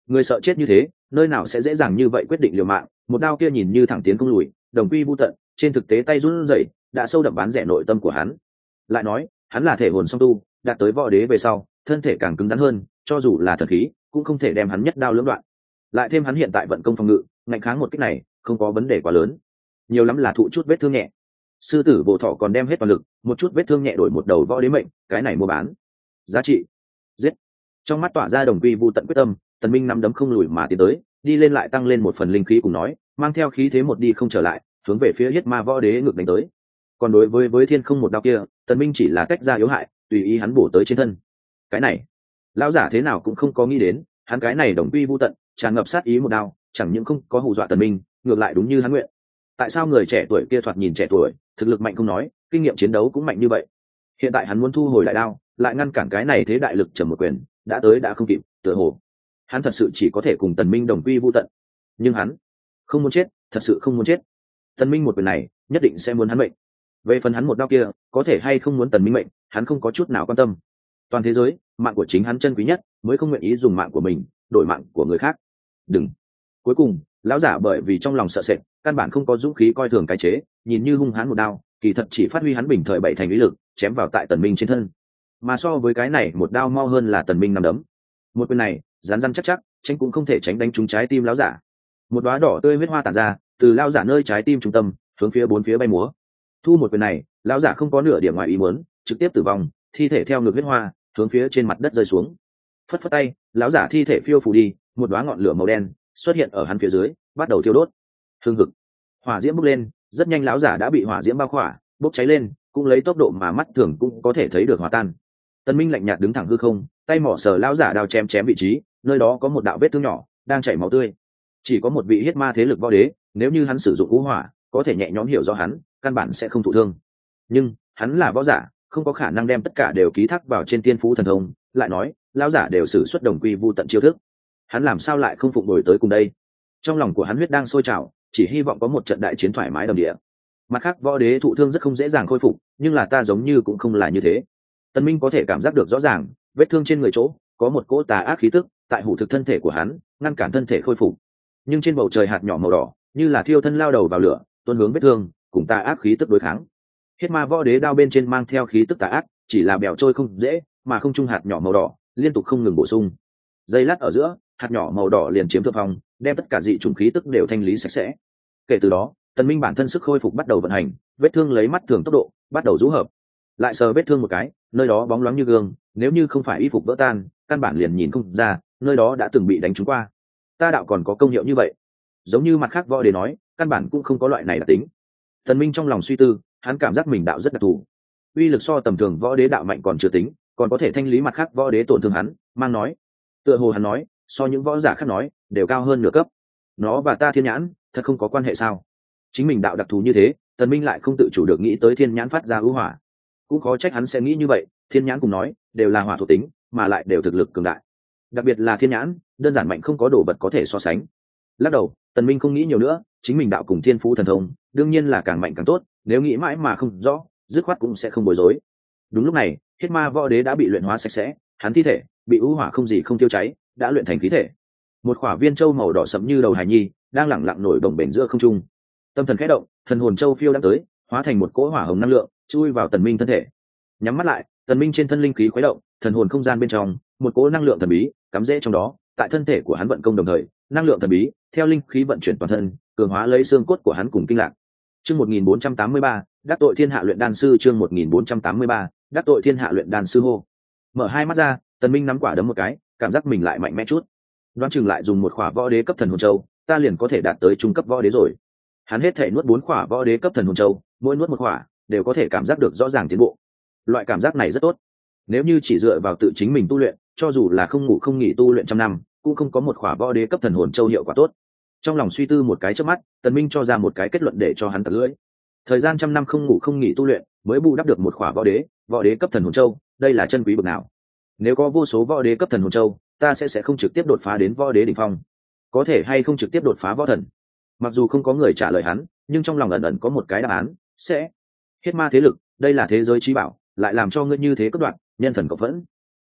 Người sợ chết như thế, nơi nào sẽ dễ dàng như vậy quyết định liều mạng. Một đao kia nhìn như thẳng tiến không lùi, đồng quy vu tận, trên thực tế tay run rẩy đã sâu đậm bán rẻ nội tâm của hắn. Lại nói, hắn là thể hồn song tu, đạt tới võ đế về sau, thân thể càng cứng rắn hơn, cho dù là thần khí, cũng không thể đem hắn nhất đao lưỡng đoạn. Lại thêm hắn hiện tại vận công phòng ngự, ngạnh kháng một kích này, không có vấn đề quá lớn. Nhiều lắm là thụ chút vết thương nhẹ. Sư tử bộ thọ còn đem hết toàn lực, một chút vết thương nhẹ đổi một đầu võ đế mệnh, cái này mua bán giá trị. Giết. Trong mắt tỏa ra đồng quy vu tận quyết tâm, Tần Minh nắm đấm không lùi mà tiến tới, đi lên lại tăng lên một phần linh khí cùng nói, mang theo khí thế một đi không trở lại, hướng về phía Huyết Ma võ đế ngược đánh tới. Còn đối với thiên không một đao kia, Tần Minh chỉ là cách ra yếu hại, tùy ý hắn bổ tới trên thân. Cái này, lão giả thế nào cũng không có nghĩ đến, hắn cái này đồng quy vu tận, tràn ngập sát ý một đao, chẳng những không có hù dọa Tần Minh, ngược lại đúng như hắn nguyện. Tại sao người trẻ tuổi kia thoạt nhìn trẻ tuổi, thực lực mạnh không nói, kinh nghiệm chiến đấu cũng mạnh như vậy? Hiện tại hắn muốn thu hồi đại đao, lại ngăn cản cái này thế đại lực trầm một quyền, đã tới đã không kịp, tựa hồ hắn thật sự chỉ có thể cùng Tần Minh đồng quy vu tận. Nhưng hắn không muốn chết, thật sự không muốn chết. Tần Minh một quyền này, nhất định sẽ muốn hắn mệnh. Về phần hắn một đao kia, có thể hay không muốn Tần Minh mệnh, hắn không có chút nào quan tâm. Toàn thế giới, mạng của chính hắn chân quý nhất, mới không nguyện ý dùng mạng của mình đổi mạng của người khác. Đừng. Cuối cùng, lão giả bởi vì trong lòng sợ sệt, căn bản không có dũng khí coi thường cái chế, nhìn như hung hãn một đao, kỳ thật chỉ phát huy hắn bình thời bảy thành ý lực, chém vào tại Tần Minh trên thân. Mà so với cái này, một đao mau hơn là Tần Minh nắm đấm. Một quyền này, rắn rắn chắc chắc, tránh cũng không thể tránh đánh trúng trái tim lão giả. Một đóa đỏ tươi huyết hoa tản ra, từ lão giả nơi trái tim trung tâm, hướng phía bốn phía bay múa. Thu một quyền này, lão giả không có nửa điểm ngoài ý muốn, trực tiếp tử vong, thi thể theo ngược huyết hoa, hướng phía trên mặt đất rơi xuống. Phất phất tay, lão giả thi thể phiêu phù đi, một đóa ngọn lửa màu đen xuất hiện ở hắn phía dưới, bắt đầu thiêu đốt. Hương hực, hỏa diễm bốc lên, rất nhanh lão giả đã bị hỏa diễm bao khỏa, bốc cháy lên, cũng lấy tốc độ mà mắt thường cũng có thể thấy được hòa tan. Tần Minh lạnh nhạt đứng thẳng hư không, tay mỏ sờ lão giả đao chém vị trí, nơi đó có một đạo vết thương nhỏ, đang chảy máu tươi. Chỉ có một vị huyết ma thế lực võ đế, nếu như hắn sử dụng vũ hỏa, có thể nhẹ nhõm hiểu rõ hắn, căn bản sẽ không thụ thương. Nhưng hắn là võ giả, không có khả năng đem tất cả đều ký thác vào trên tiên phú thần thông. Lại nói, lão giả đều sử xuất đồng quy vu tận chiêu thức, hắn làm sao lại không phụng đổi tới cùng đây? Trong lòng của hắn huyết đang sôi trào, chỉ hy vọng có một trận đại chiến thoải mái đầm địa. Mặt khác, võ đế thụ thương rất không dễ dàng khôi phục, nhưng là ta giống như cũng không là như thế. Tần Minh có thể cảm giác được rõ ràng, vết thương trên người chỗ có một cỗ tà ác khí tức tại hủ thực thân thể của hắn, ngăn cản thân thể khôi phục. Nhưng trên bầu trời hạt nhỏ màu đỏ, như là thiêu thân lao đầu vào lửa, tuôn hướng vết thương, cùng tà ác khí tức đối kháng. Huyết ma võ đế đao bên trên mang theo khí tức tà ác, chỉ là bèo trôi không dễ, mà không trung hạt nhỏ màu đỏ liên tục không ngừng bổ sung. Giây lát ở giữa, hạt nhỏ màu đỏ liền chiếm thượng phong, đem tất cả dị trùng khí tức đều thanh lý sạch sẽ. Kể từ đó, Tần Minh bản thân sức khôi phục bắt đầu vận hành, vết thương lấy mắt thường tốc độ bắt đầu rũ hợp. Lại sờ vết thương một cái, nơi đó bóng loáng như gương, nếu như không phải y phục vỡ tan, căn bản liền nhìn không ra, nơi đó đã từng bị đánh trúng qua. Ta đạo còn có công hiệu như vậy. Giống như mặt khác võ đế nói, căn bản cũng không có loại này đặc tính. Tần Minh trong lòng suy tư, hắn cảm giác mình đạo rất đặc thù, uy lực so tầm thường võ đế đạo mạnh còn chưa tính, còn có thể thanh lý mặt khác võ đế tổn thương hắn. Mang nói, tựa hồ hắn nói, so những võ giả khác nói đều cao hơn nửa cấp. Nó và ta thiên nhãn thật không có quan hệ sao? Chính mình đạo đặc thù như thế, Tần Minh lại không tự chủ được nghĩ tới thiên nhãn phát ra ưu hỏa. Cũng khó trách hắn sẽ nghĩ như vậy, thiên nhãn cùng nói đều là hỏa thuộc tính, mà lại đều thực lực cường đại. Đặc biệt là thiên nhãn, đơn giản mạnh không có đồ vật có thể so sánh. Lắc đầu, Tần Minh không nghĩ nhiều nữa, chính mình đạo cùng thiên phú thần thông, đương nhiên là càng mạnh càng tốt, nếu nghĩ mãi mà không rõ, dứt khoát cũng sẽ không bối rối. Đúng lúc này, Huyết Ma võ đế đã bị luyện hóa sạch sẽ, hắn thi thể bị ưu hỏa không gì không tiêu cháy, đã luyện thành khí thể. Một khỏa viên châu màu đỏ sẫm như đầu hài nhi, đang lẳng lặng nổi bồng bềnh giữa không trung. Tâm thần khẽ động, thần hồn châu phiêu đã tới, hóa thành một cỗ hỏa hồng năng lượng, chui vào Tần Minh thân thể. Nhắm mắt lại, Tần Minh trên thân linh khí khuấy động, thần hồn không gian bên trong, một cỗ năng lượng thần bí cắm rễ trong đó, tại thân thể của hắn vận công đồng thời, năng lượng thần bí theo linh khí vận chuyển toàn thân, cường hóa lấy xương cốt của hắn cùng kinh lạc. Chương 1483, đắc tội thiên hạ luyện đan sư. Chương 1483, đắc tội thiên hạ luyện đan sư hô. Mở hai mắt ra, Tần Minh nắm quả đấm một cái, cảm giác mình lại mạnh mẽ chút. Đoán chừng lại dùng một khỏa võ đế cấp thần hồn châu, ta liền có thể đạt tới trung cấp võ đế rồi. Hắn hết thể nuốt 4 khỏa võ đế cấp thần hồn châu, mỗi nuốt một khỏa đều có thể cảm giác được rõ ràng tiến bộ. Loại cảm giác này rất tốt. Nếu như chỉ dựa vào tự chính mình tu luyện, cho dù là không ngủ không nghỉ tu luyện trăm năm, cũng không có một khỏa võ đế cấp thần hồn châu hiệu quả tốt. Trong lòng suy tư một cái chớp mắt, Tần Minh cho ra một cái kết luận để cho hắn tật lưỡi. Thời gian trăm năm không ngủ không nghỉ tu luyện, mới bù đắp được một khỏa võ đế cấp thần hồn châu, đây là chân quý bậc nào. Nếu có vô số võ đế cấp thần hồn châu, ta sẽ không trực tiếp đột phá đến võ đế đỉnh phong. Có thể hay không trực tiếp đột phá võ thần? Mặc dù không có người trả lời hắn, nhưng trong lòng ẩn ẩn có một cái đáp án, sẽ. Huyết ma thế lực, đây là thế giới trí bảo, lại làm cho ngươi như thế cất đoạn, nhân thần cộng vẫn.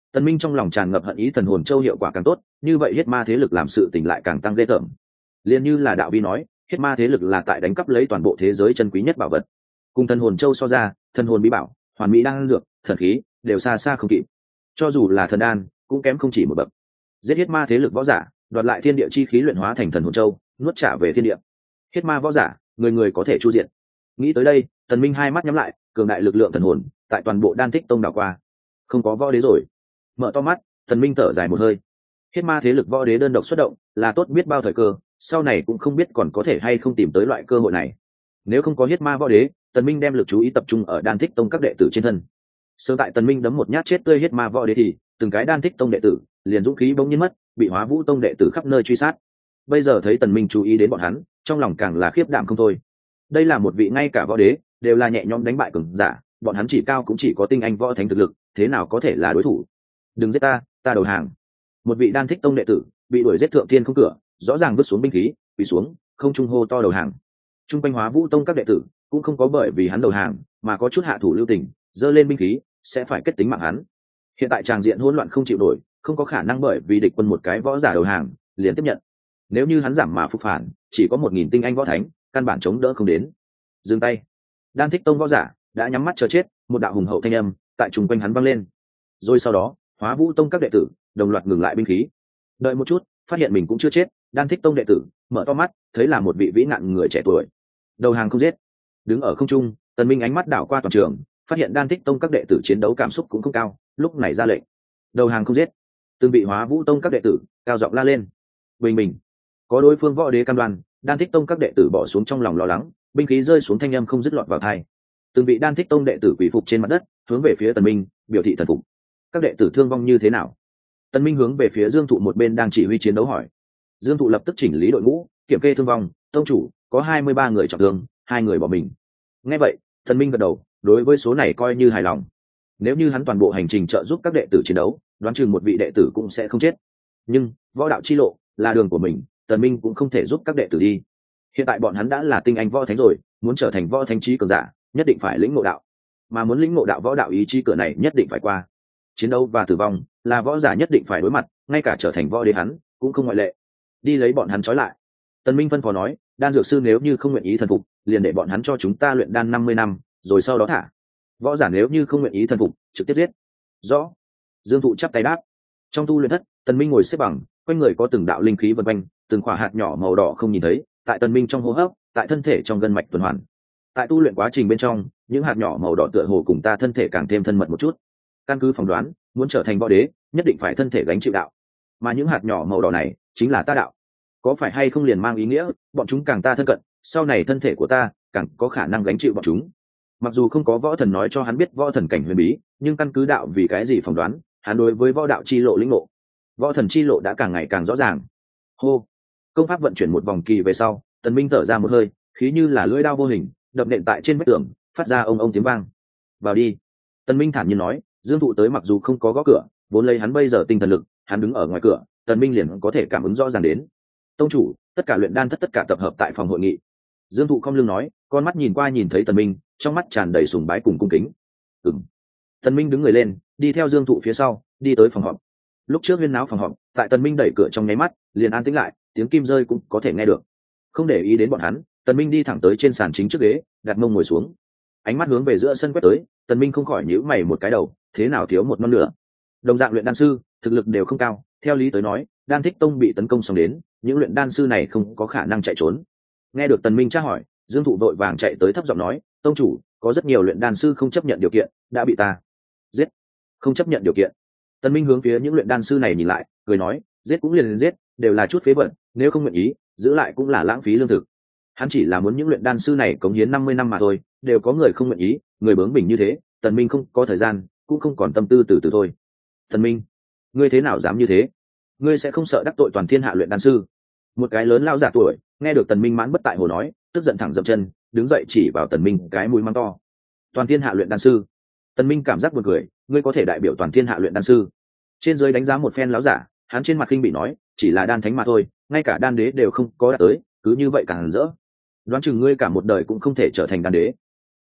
Tần Minh trong lòng tràn ngập hận ý, thần hồn châu hiệu quả càng tốt, như vậy huyết ma thế lực làm sự tình lại càng tăng ghê tởm. Liên như là đạo vi nói, huyết ma thế lực là tại đánh cắp lấy toàn bộ thế giới chân quý nhất bảo vật. Cùng thần hồn châu so ra, thần hồn bí bảo, hoàn mỹ đan dược, thần khí đều xa xa không kịp. Cho dù là thần đan, cũng kém không chỉ một bậc. Giết huyết ma thế lực võ giả, đoạt lại thiên địa chi khí luyện hóa thành thần hồn châu, nuốt trả về thiên địa. Huyết ma võ giả, người người có thể chu diện. Nghĩ tới đây, Tần Minh hai mắt nhắm lại, cường đại lực lượng thần hồn tại toàn bộ Đan Tích Tông đảo qua. Không có võ đế rồi. Mở to mắt, Tần Minh thở dài một hơi. Huyết ma thế lực võ đế đơn độc xuất động, là tốt biết bao thời cơ, sau này cũng không biết còn có thể hay không tìm tới loại cơ hội này. Nếu không có huyết ma võ đế, Tần Minh đem lực chú ý tập trung ở Đan Tích Tông các đệ tử trên thân. Sớm tại Tần Minh đấm một nhát chết tươi huyết ma võ đế thì từng cái Đan Tích Tông đệ tử liền dũng khí bỗng nhiên mất, bị Hóa Vũ Tông đệ tử khắp nơi truy sát. Bây giờ thấy Tần Minh chú ý đến bọn hắn, trong lòng càng là khiếp đảm không thôi. Đây là một vị ngay cả võ đế đều là nhẹ nhõm đánh bại cường giả, bọn hắn chỉ cao cũng chỉ có tinh anh võ thánh thực lực, thế nào có thể là đối thủ? Đừng giết ta, ta đầu hàng. Một vị Đan Tích Tông đệ tử bị đuổi giết thượng thiên không cửa, rõ ràng vứt xuống binh khí, quỳ xuống, không trung hô to đầu hàng. Trung quanh Hóa Vũ Tông các đệ tử cũng không có bởi vì hắn đầu hàng mà có chút hạ thủ lưu tình, giơ lên binh khí sẽ phải kết tính mạng hắn. Hiện tại tràng diện hỗn loạn không chịu nổi, không có khả năng bởi vì địch quân một cái võ giả đầu hàng liền tiếp nhận. Nếu như hắn giảm mà phục phản, chỉ có 1000 tinh anh võ thánh, căn bản chống đỡ không đến. Dừng tay. Đan Tích Tông võ giả đã nhắm mắt chờ chết, một đạo hùng hậu thanh âm tại trung quanh hắn vang lên. Rồi sau đó, Hóa Vũ Tông các đệ tử đồng loạt ngừng lại binh khí. Đợi một chút, phát hiện mình cũng chưa chết, Đan Tích Tông đệ tử mở to mắt, thấy là một vị vĩ nạn người trẻ tuổi. Đầu hàng không giết. Đứng ở không trung, Tần Minh ánh mắt đảo qua toàn trường, phát hiện Đan Tích Tông các đệ tử chiến đấu cảm xúc cũng không cao, lúc này ra lệnh. Đầu hàng không giết. Từng vị Hóa Vũ Tông các đệ tử cao giọng la lên. Bình bình. Có đối phương võ đế cam đoan, Đan Tích Tông các đệ tử bỏ xuống trong lòng lo lắng, binh khí rơi xuống thanh âm không dứt lọt vào tai. Từng vị Đan Tích Tông đệ tử quỳ phục trên mặt đất, hướng về phía Tần Minh, biểu thị thần phục. Các đệ tử thương vong như thế nào? Tần Minh hướng về phía Dương Thụ một bên đang chỉ huy chiến đấu hỏi. Dương Thụ lập tức chỉnh lý đội ngũ, kiểm kê thương vong, tông chủ có 23 người trọng thương, 2 người bỏ mình. Nghe vậy, Tần Minh gật đầu, đối với số này coi như hài lòng. Nếu như hắn toàn bộ hành trình trợ giúp các đệ tử chiến đấu, đoán chừng một vị đệ tử cũng sẽ không chết. Nhưng võ đạo chi lộ là đường của mình, Tần Minh cũng không thể giúp các đệ tử đi. Hiện tại bọn hắn đã là tinh anh võ thánh rồi, muốn trở thành võ thánh chí cường giả, nhất định phải lĩnh ngộ đạo. Mà muốn lĩnh ngộ đạo võ đạo ý chí cửa này nhất định phải qua. Chiến đấu và tử vong là võ giả nhất định phải đối mặt, ngay cả trở thành võ đế hắn cũng không ngoại lệ. Đi lấy bọn hắn trói lại. Tần Minh phân phó nói, đan dược sư nếu như không nguyện ý thần phục, liền để bọn hắn cho chúng ta luyện đan 50 năm, rồi sau đó thả. Võ giả nếu như không nguyện ý thần phục, trực tiếp giết. Rõ. Dương Thụ chắp tay đáp. Trong tu luyện thất, Tần Minh ngồi xếp bằng, quanh người có từng đạo linh khí vần quanh, từng quả hạt nhỏ màu đỏ không nhìn thấy, tại Tần Minh trong hô hấp, tại thân thể trong gân mạch tuần hoàn. Tại tu luyện quá trình bên trong, những hạt nhỏ màu đỏ tựa hồ cùng ta thân thể càng thêm thân mật một chút. Căn cứ phỏng đoán, muốn trở thành võ đế, nhất định phải thân thể gánh chịu đạo. Mà những hạt nhỏ màu đỏ này, chính là ta đạo. Có phải hay không liền mang ý nghĩa, bọn chúng càng ta thân cận, sau này thân thể của ta càng có khả năng gánh chịu bọn chúng. Mặc dù không có võ thần nói cho hắn biết võ thần cảnh huyền bí, nhưng căn cứ đạo vì cái gì phỏng đoán, hắn đối với võ đạo chi lộ lĩnh ngộ, võ thần chi lộ đã càng ngày càng rõ ràng. Hô. Công pháp vận chuyển một vòng kỳ về sau, Tần Minh thở ra một hơi, khí như là lưỡi dao vô hình đập nện tại trên vách tường, phát ra ông ông tiếng vang. Vào đi. Tần Minh thản nhiên nói. Dương Thụ tới mặc dù không có gõ cửa, vốn lấy hắn bây giờ tinh thần lực, hắn đứng ở ngoài cửa, Tần Minh liền có thể cảm ứng rõ ràng đến. Tông chủ, tất cả luyện đan thất tất cả tập hợp tại phòng hội nghị. Dương Thụ không lưng nói, con mắt nhìn qua nhìn thấy Tần Minh, trong mắt tràn đầy sùng bái cùng cung kính. Ừm. Tần Minh đứng người lên, đi theo Dương Thụ phía sau, đi tới phòng họp. Lúc trước huyên náo phòng họp, tại Tần Minh đẩy cửa trong nháy mắt, liền an tĩnh lại, tiếng kim rơi cũng có thể nghe được. Không để ý đến bọn hắn, Tần Minh đi thẳng tới trên sàn chính trước ghế, đặt mông ngồi xuống. Ánh mắt hướng về giữa sân quét tới, Tần Minh không khỏi nhíu mày một cái đầu, thế nào thiếu một non nữa. Đồng dạng luyện đan sư, thực lực đều không cao, theo lý tới nói, Đan Tích Tông bị tấn công xong đến, những luyện đan sư này không có khả năng chạy trốn. Nghe được Tần Minh tra hỏi, Dương Thụ vội vàng chạy tới thấp giọng nói, tông chủ, có rất nhiều luyện đan sư không chấp nhận điều kiện, đã bị ta giết. Không chấp nhận điều kiện. Tần Minh hướng phía những luyện đan sư này nhìn lại, cười nói, giết cũng liền giết, đều là chút phế vật, nếu không nguyện ý, giữ lại cũng là lãng phí lương thực. Hắn chỉ là muốn những luyện đan sư này cống hiến 50 năm mà thôi, đều có người không nguyện ý, người bướng bỉnh như thế, Tần Minh không có thời gian, cũng không còn tâm tư từ từ thôi. Tần Minh, ngươi thế nào dám như thế? Ngươi sẽ không sợ đắc tội toàn thiên hạ luyện đan sư? Một cái lớn lao giả tuổi, nghe được Tần Minh mãn bất tại hồ nói, tức giận thẳng dậm chân, đứng dậy chỉ vào Tần Minh cái mũi mắng to. Toàn thiên hạ luyện đan sư? Tần Minh cảm giác buồn cười, ngươi có thể đại biểu toàn thiên hạ luyện đan sư? Trên dưới đánh giá một phen lão giả, hắn trên mặt kinh bị nói, chỉ là đan thánh mà thôi, ngay cả đan đế đều không có đạt tới, cứ như vậy càng rỡ. Đoán chừng ngươi cả một đời cũng không thể trở thành đan đế.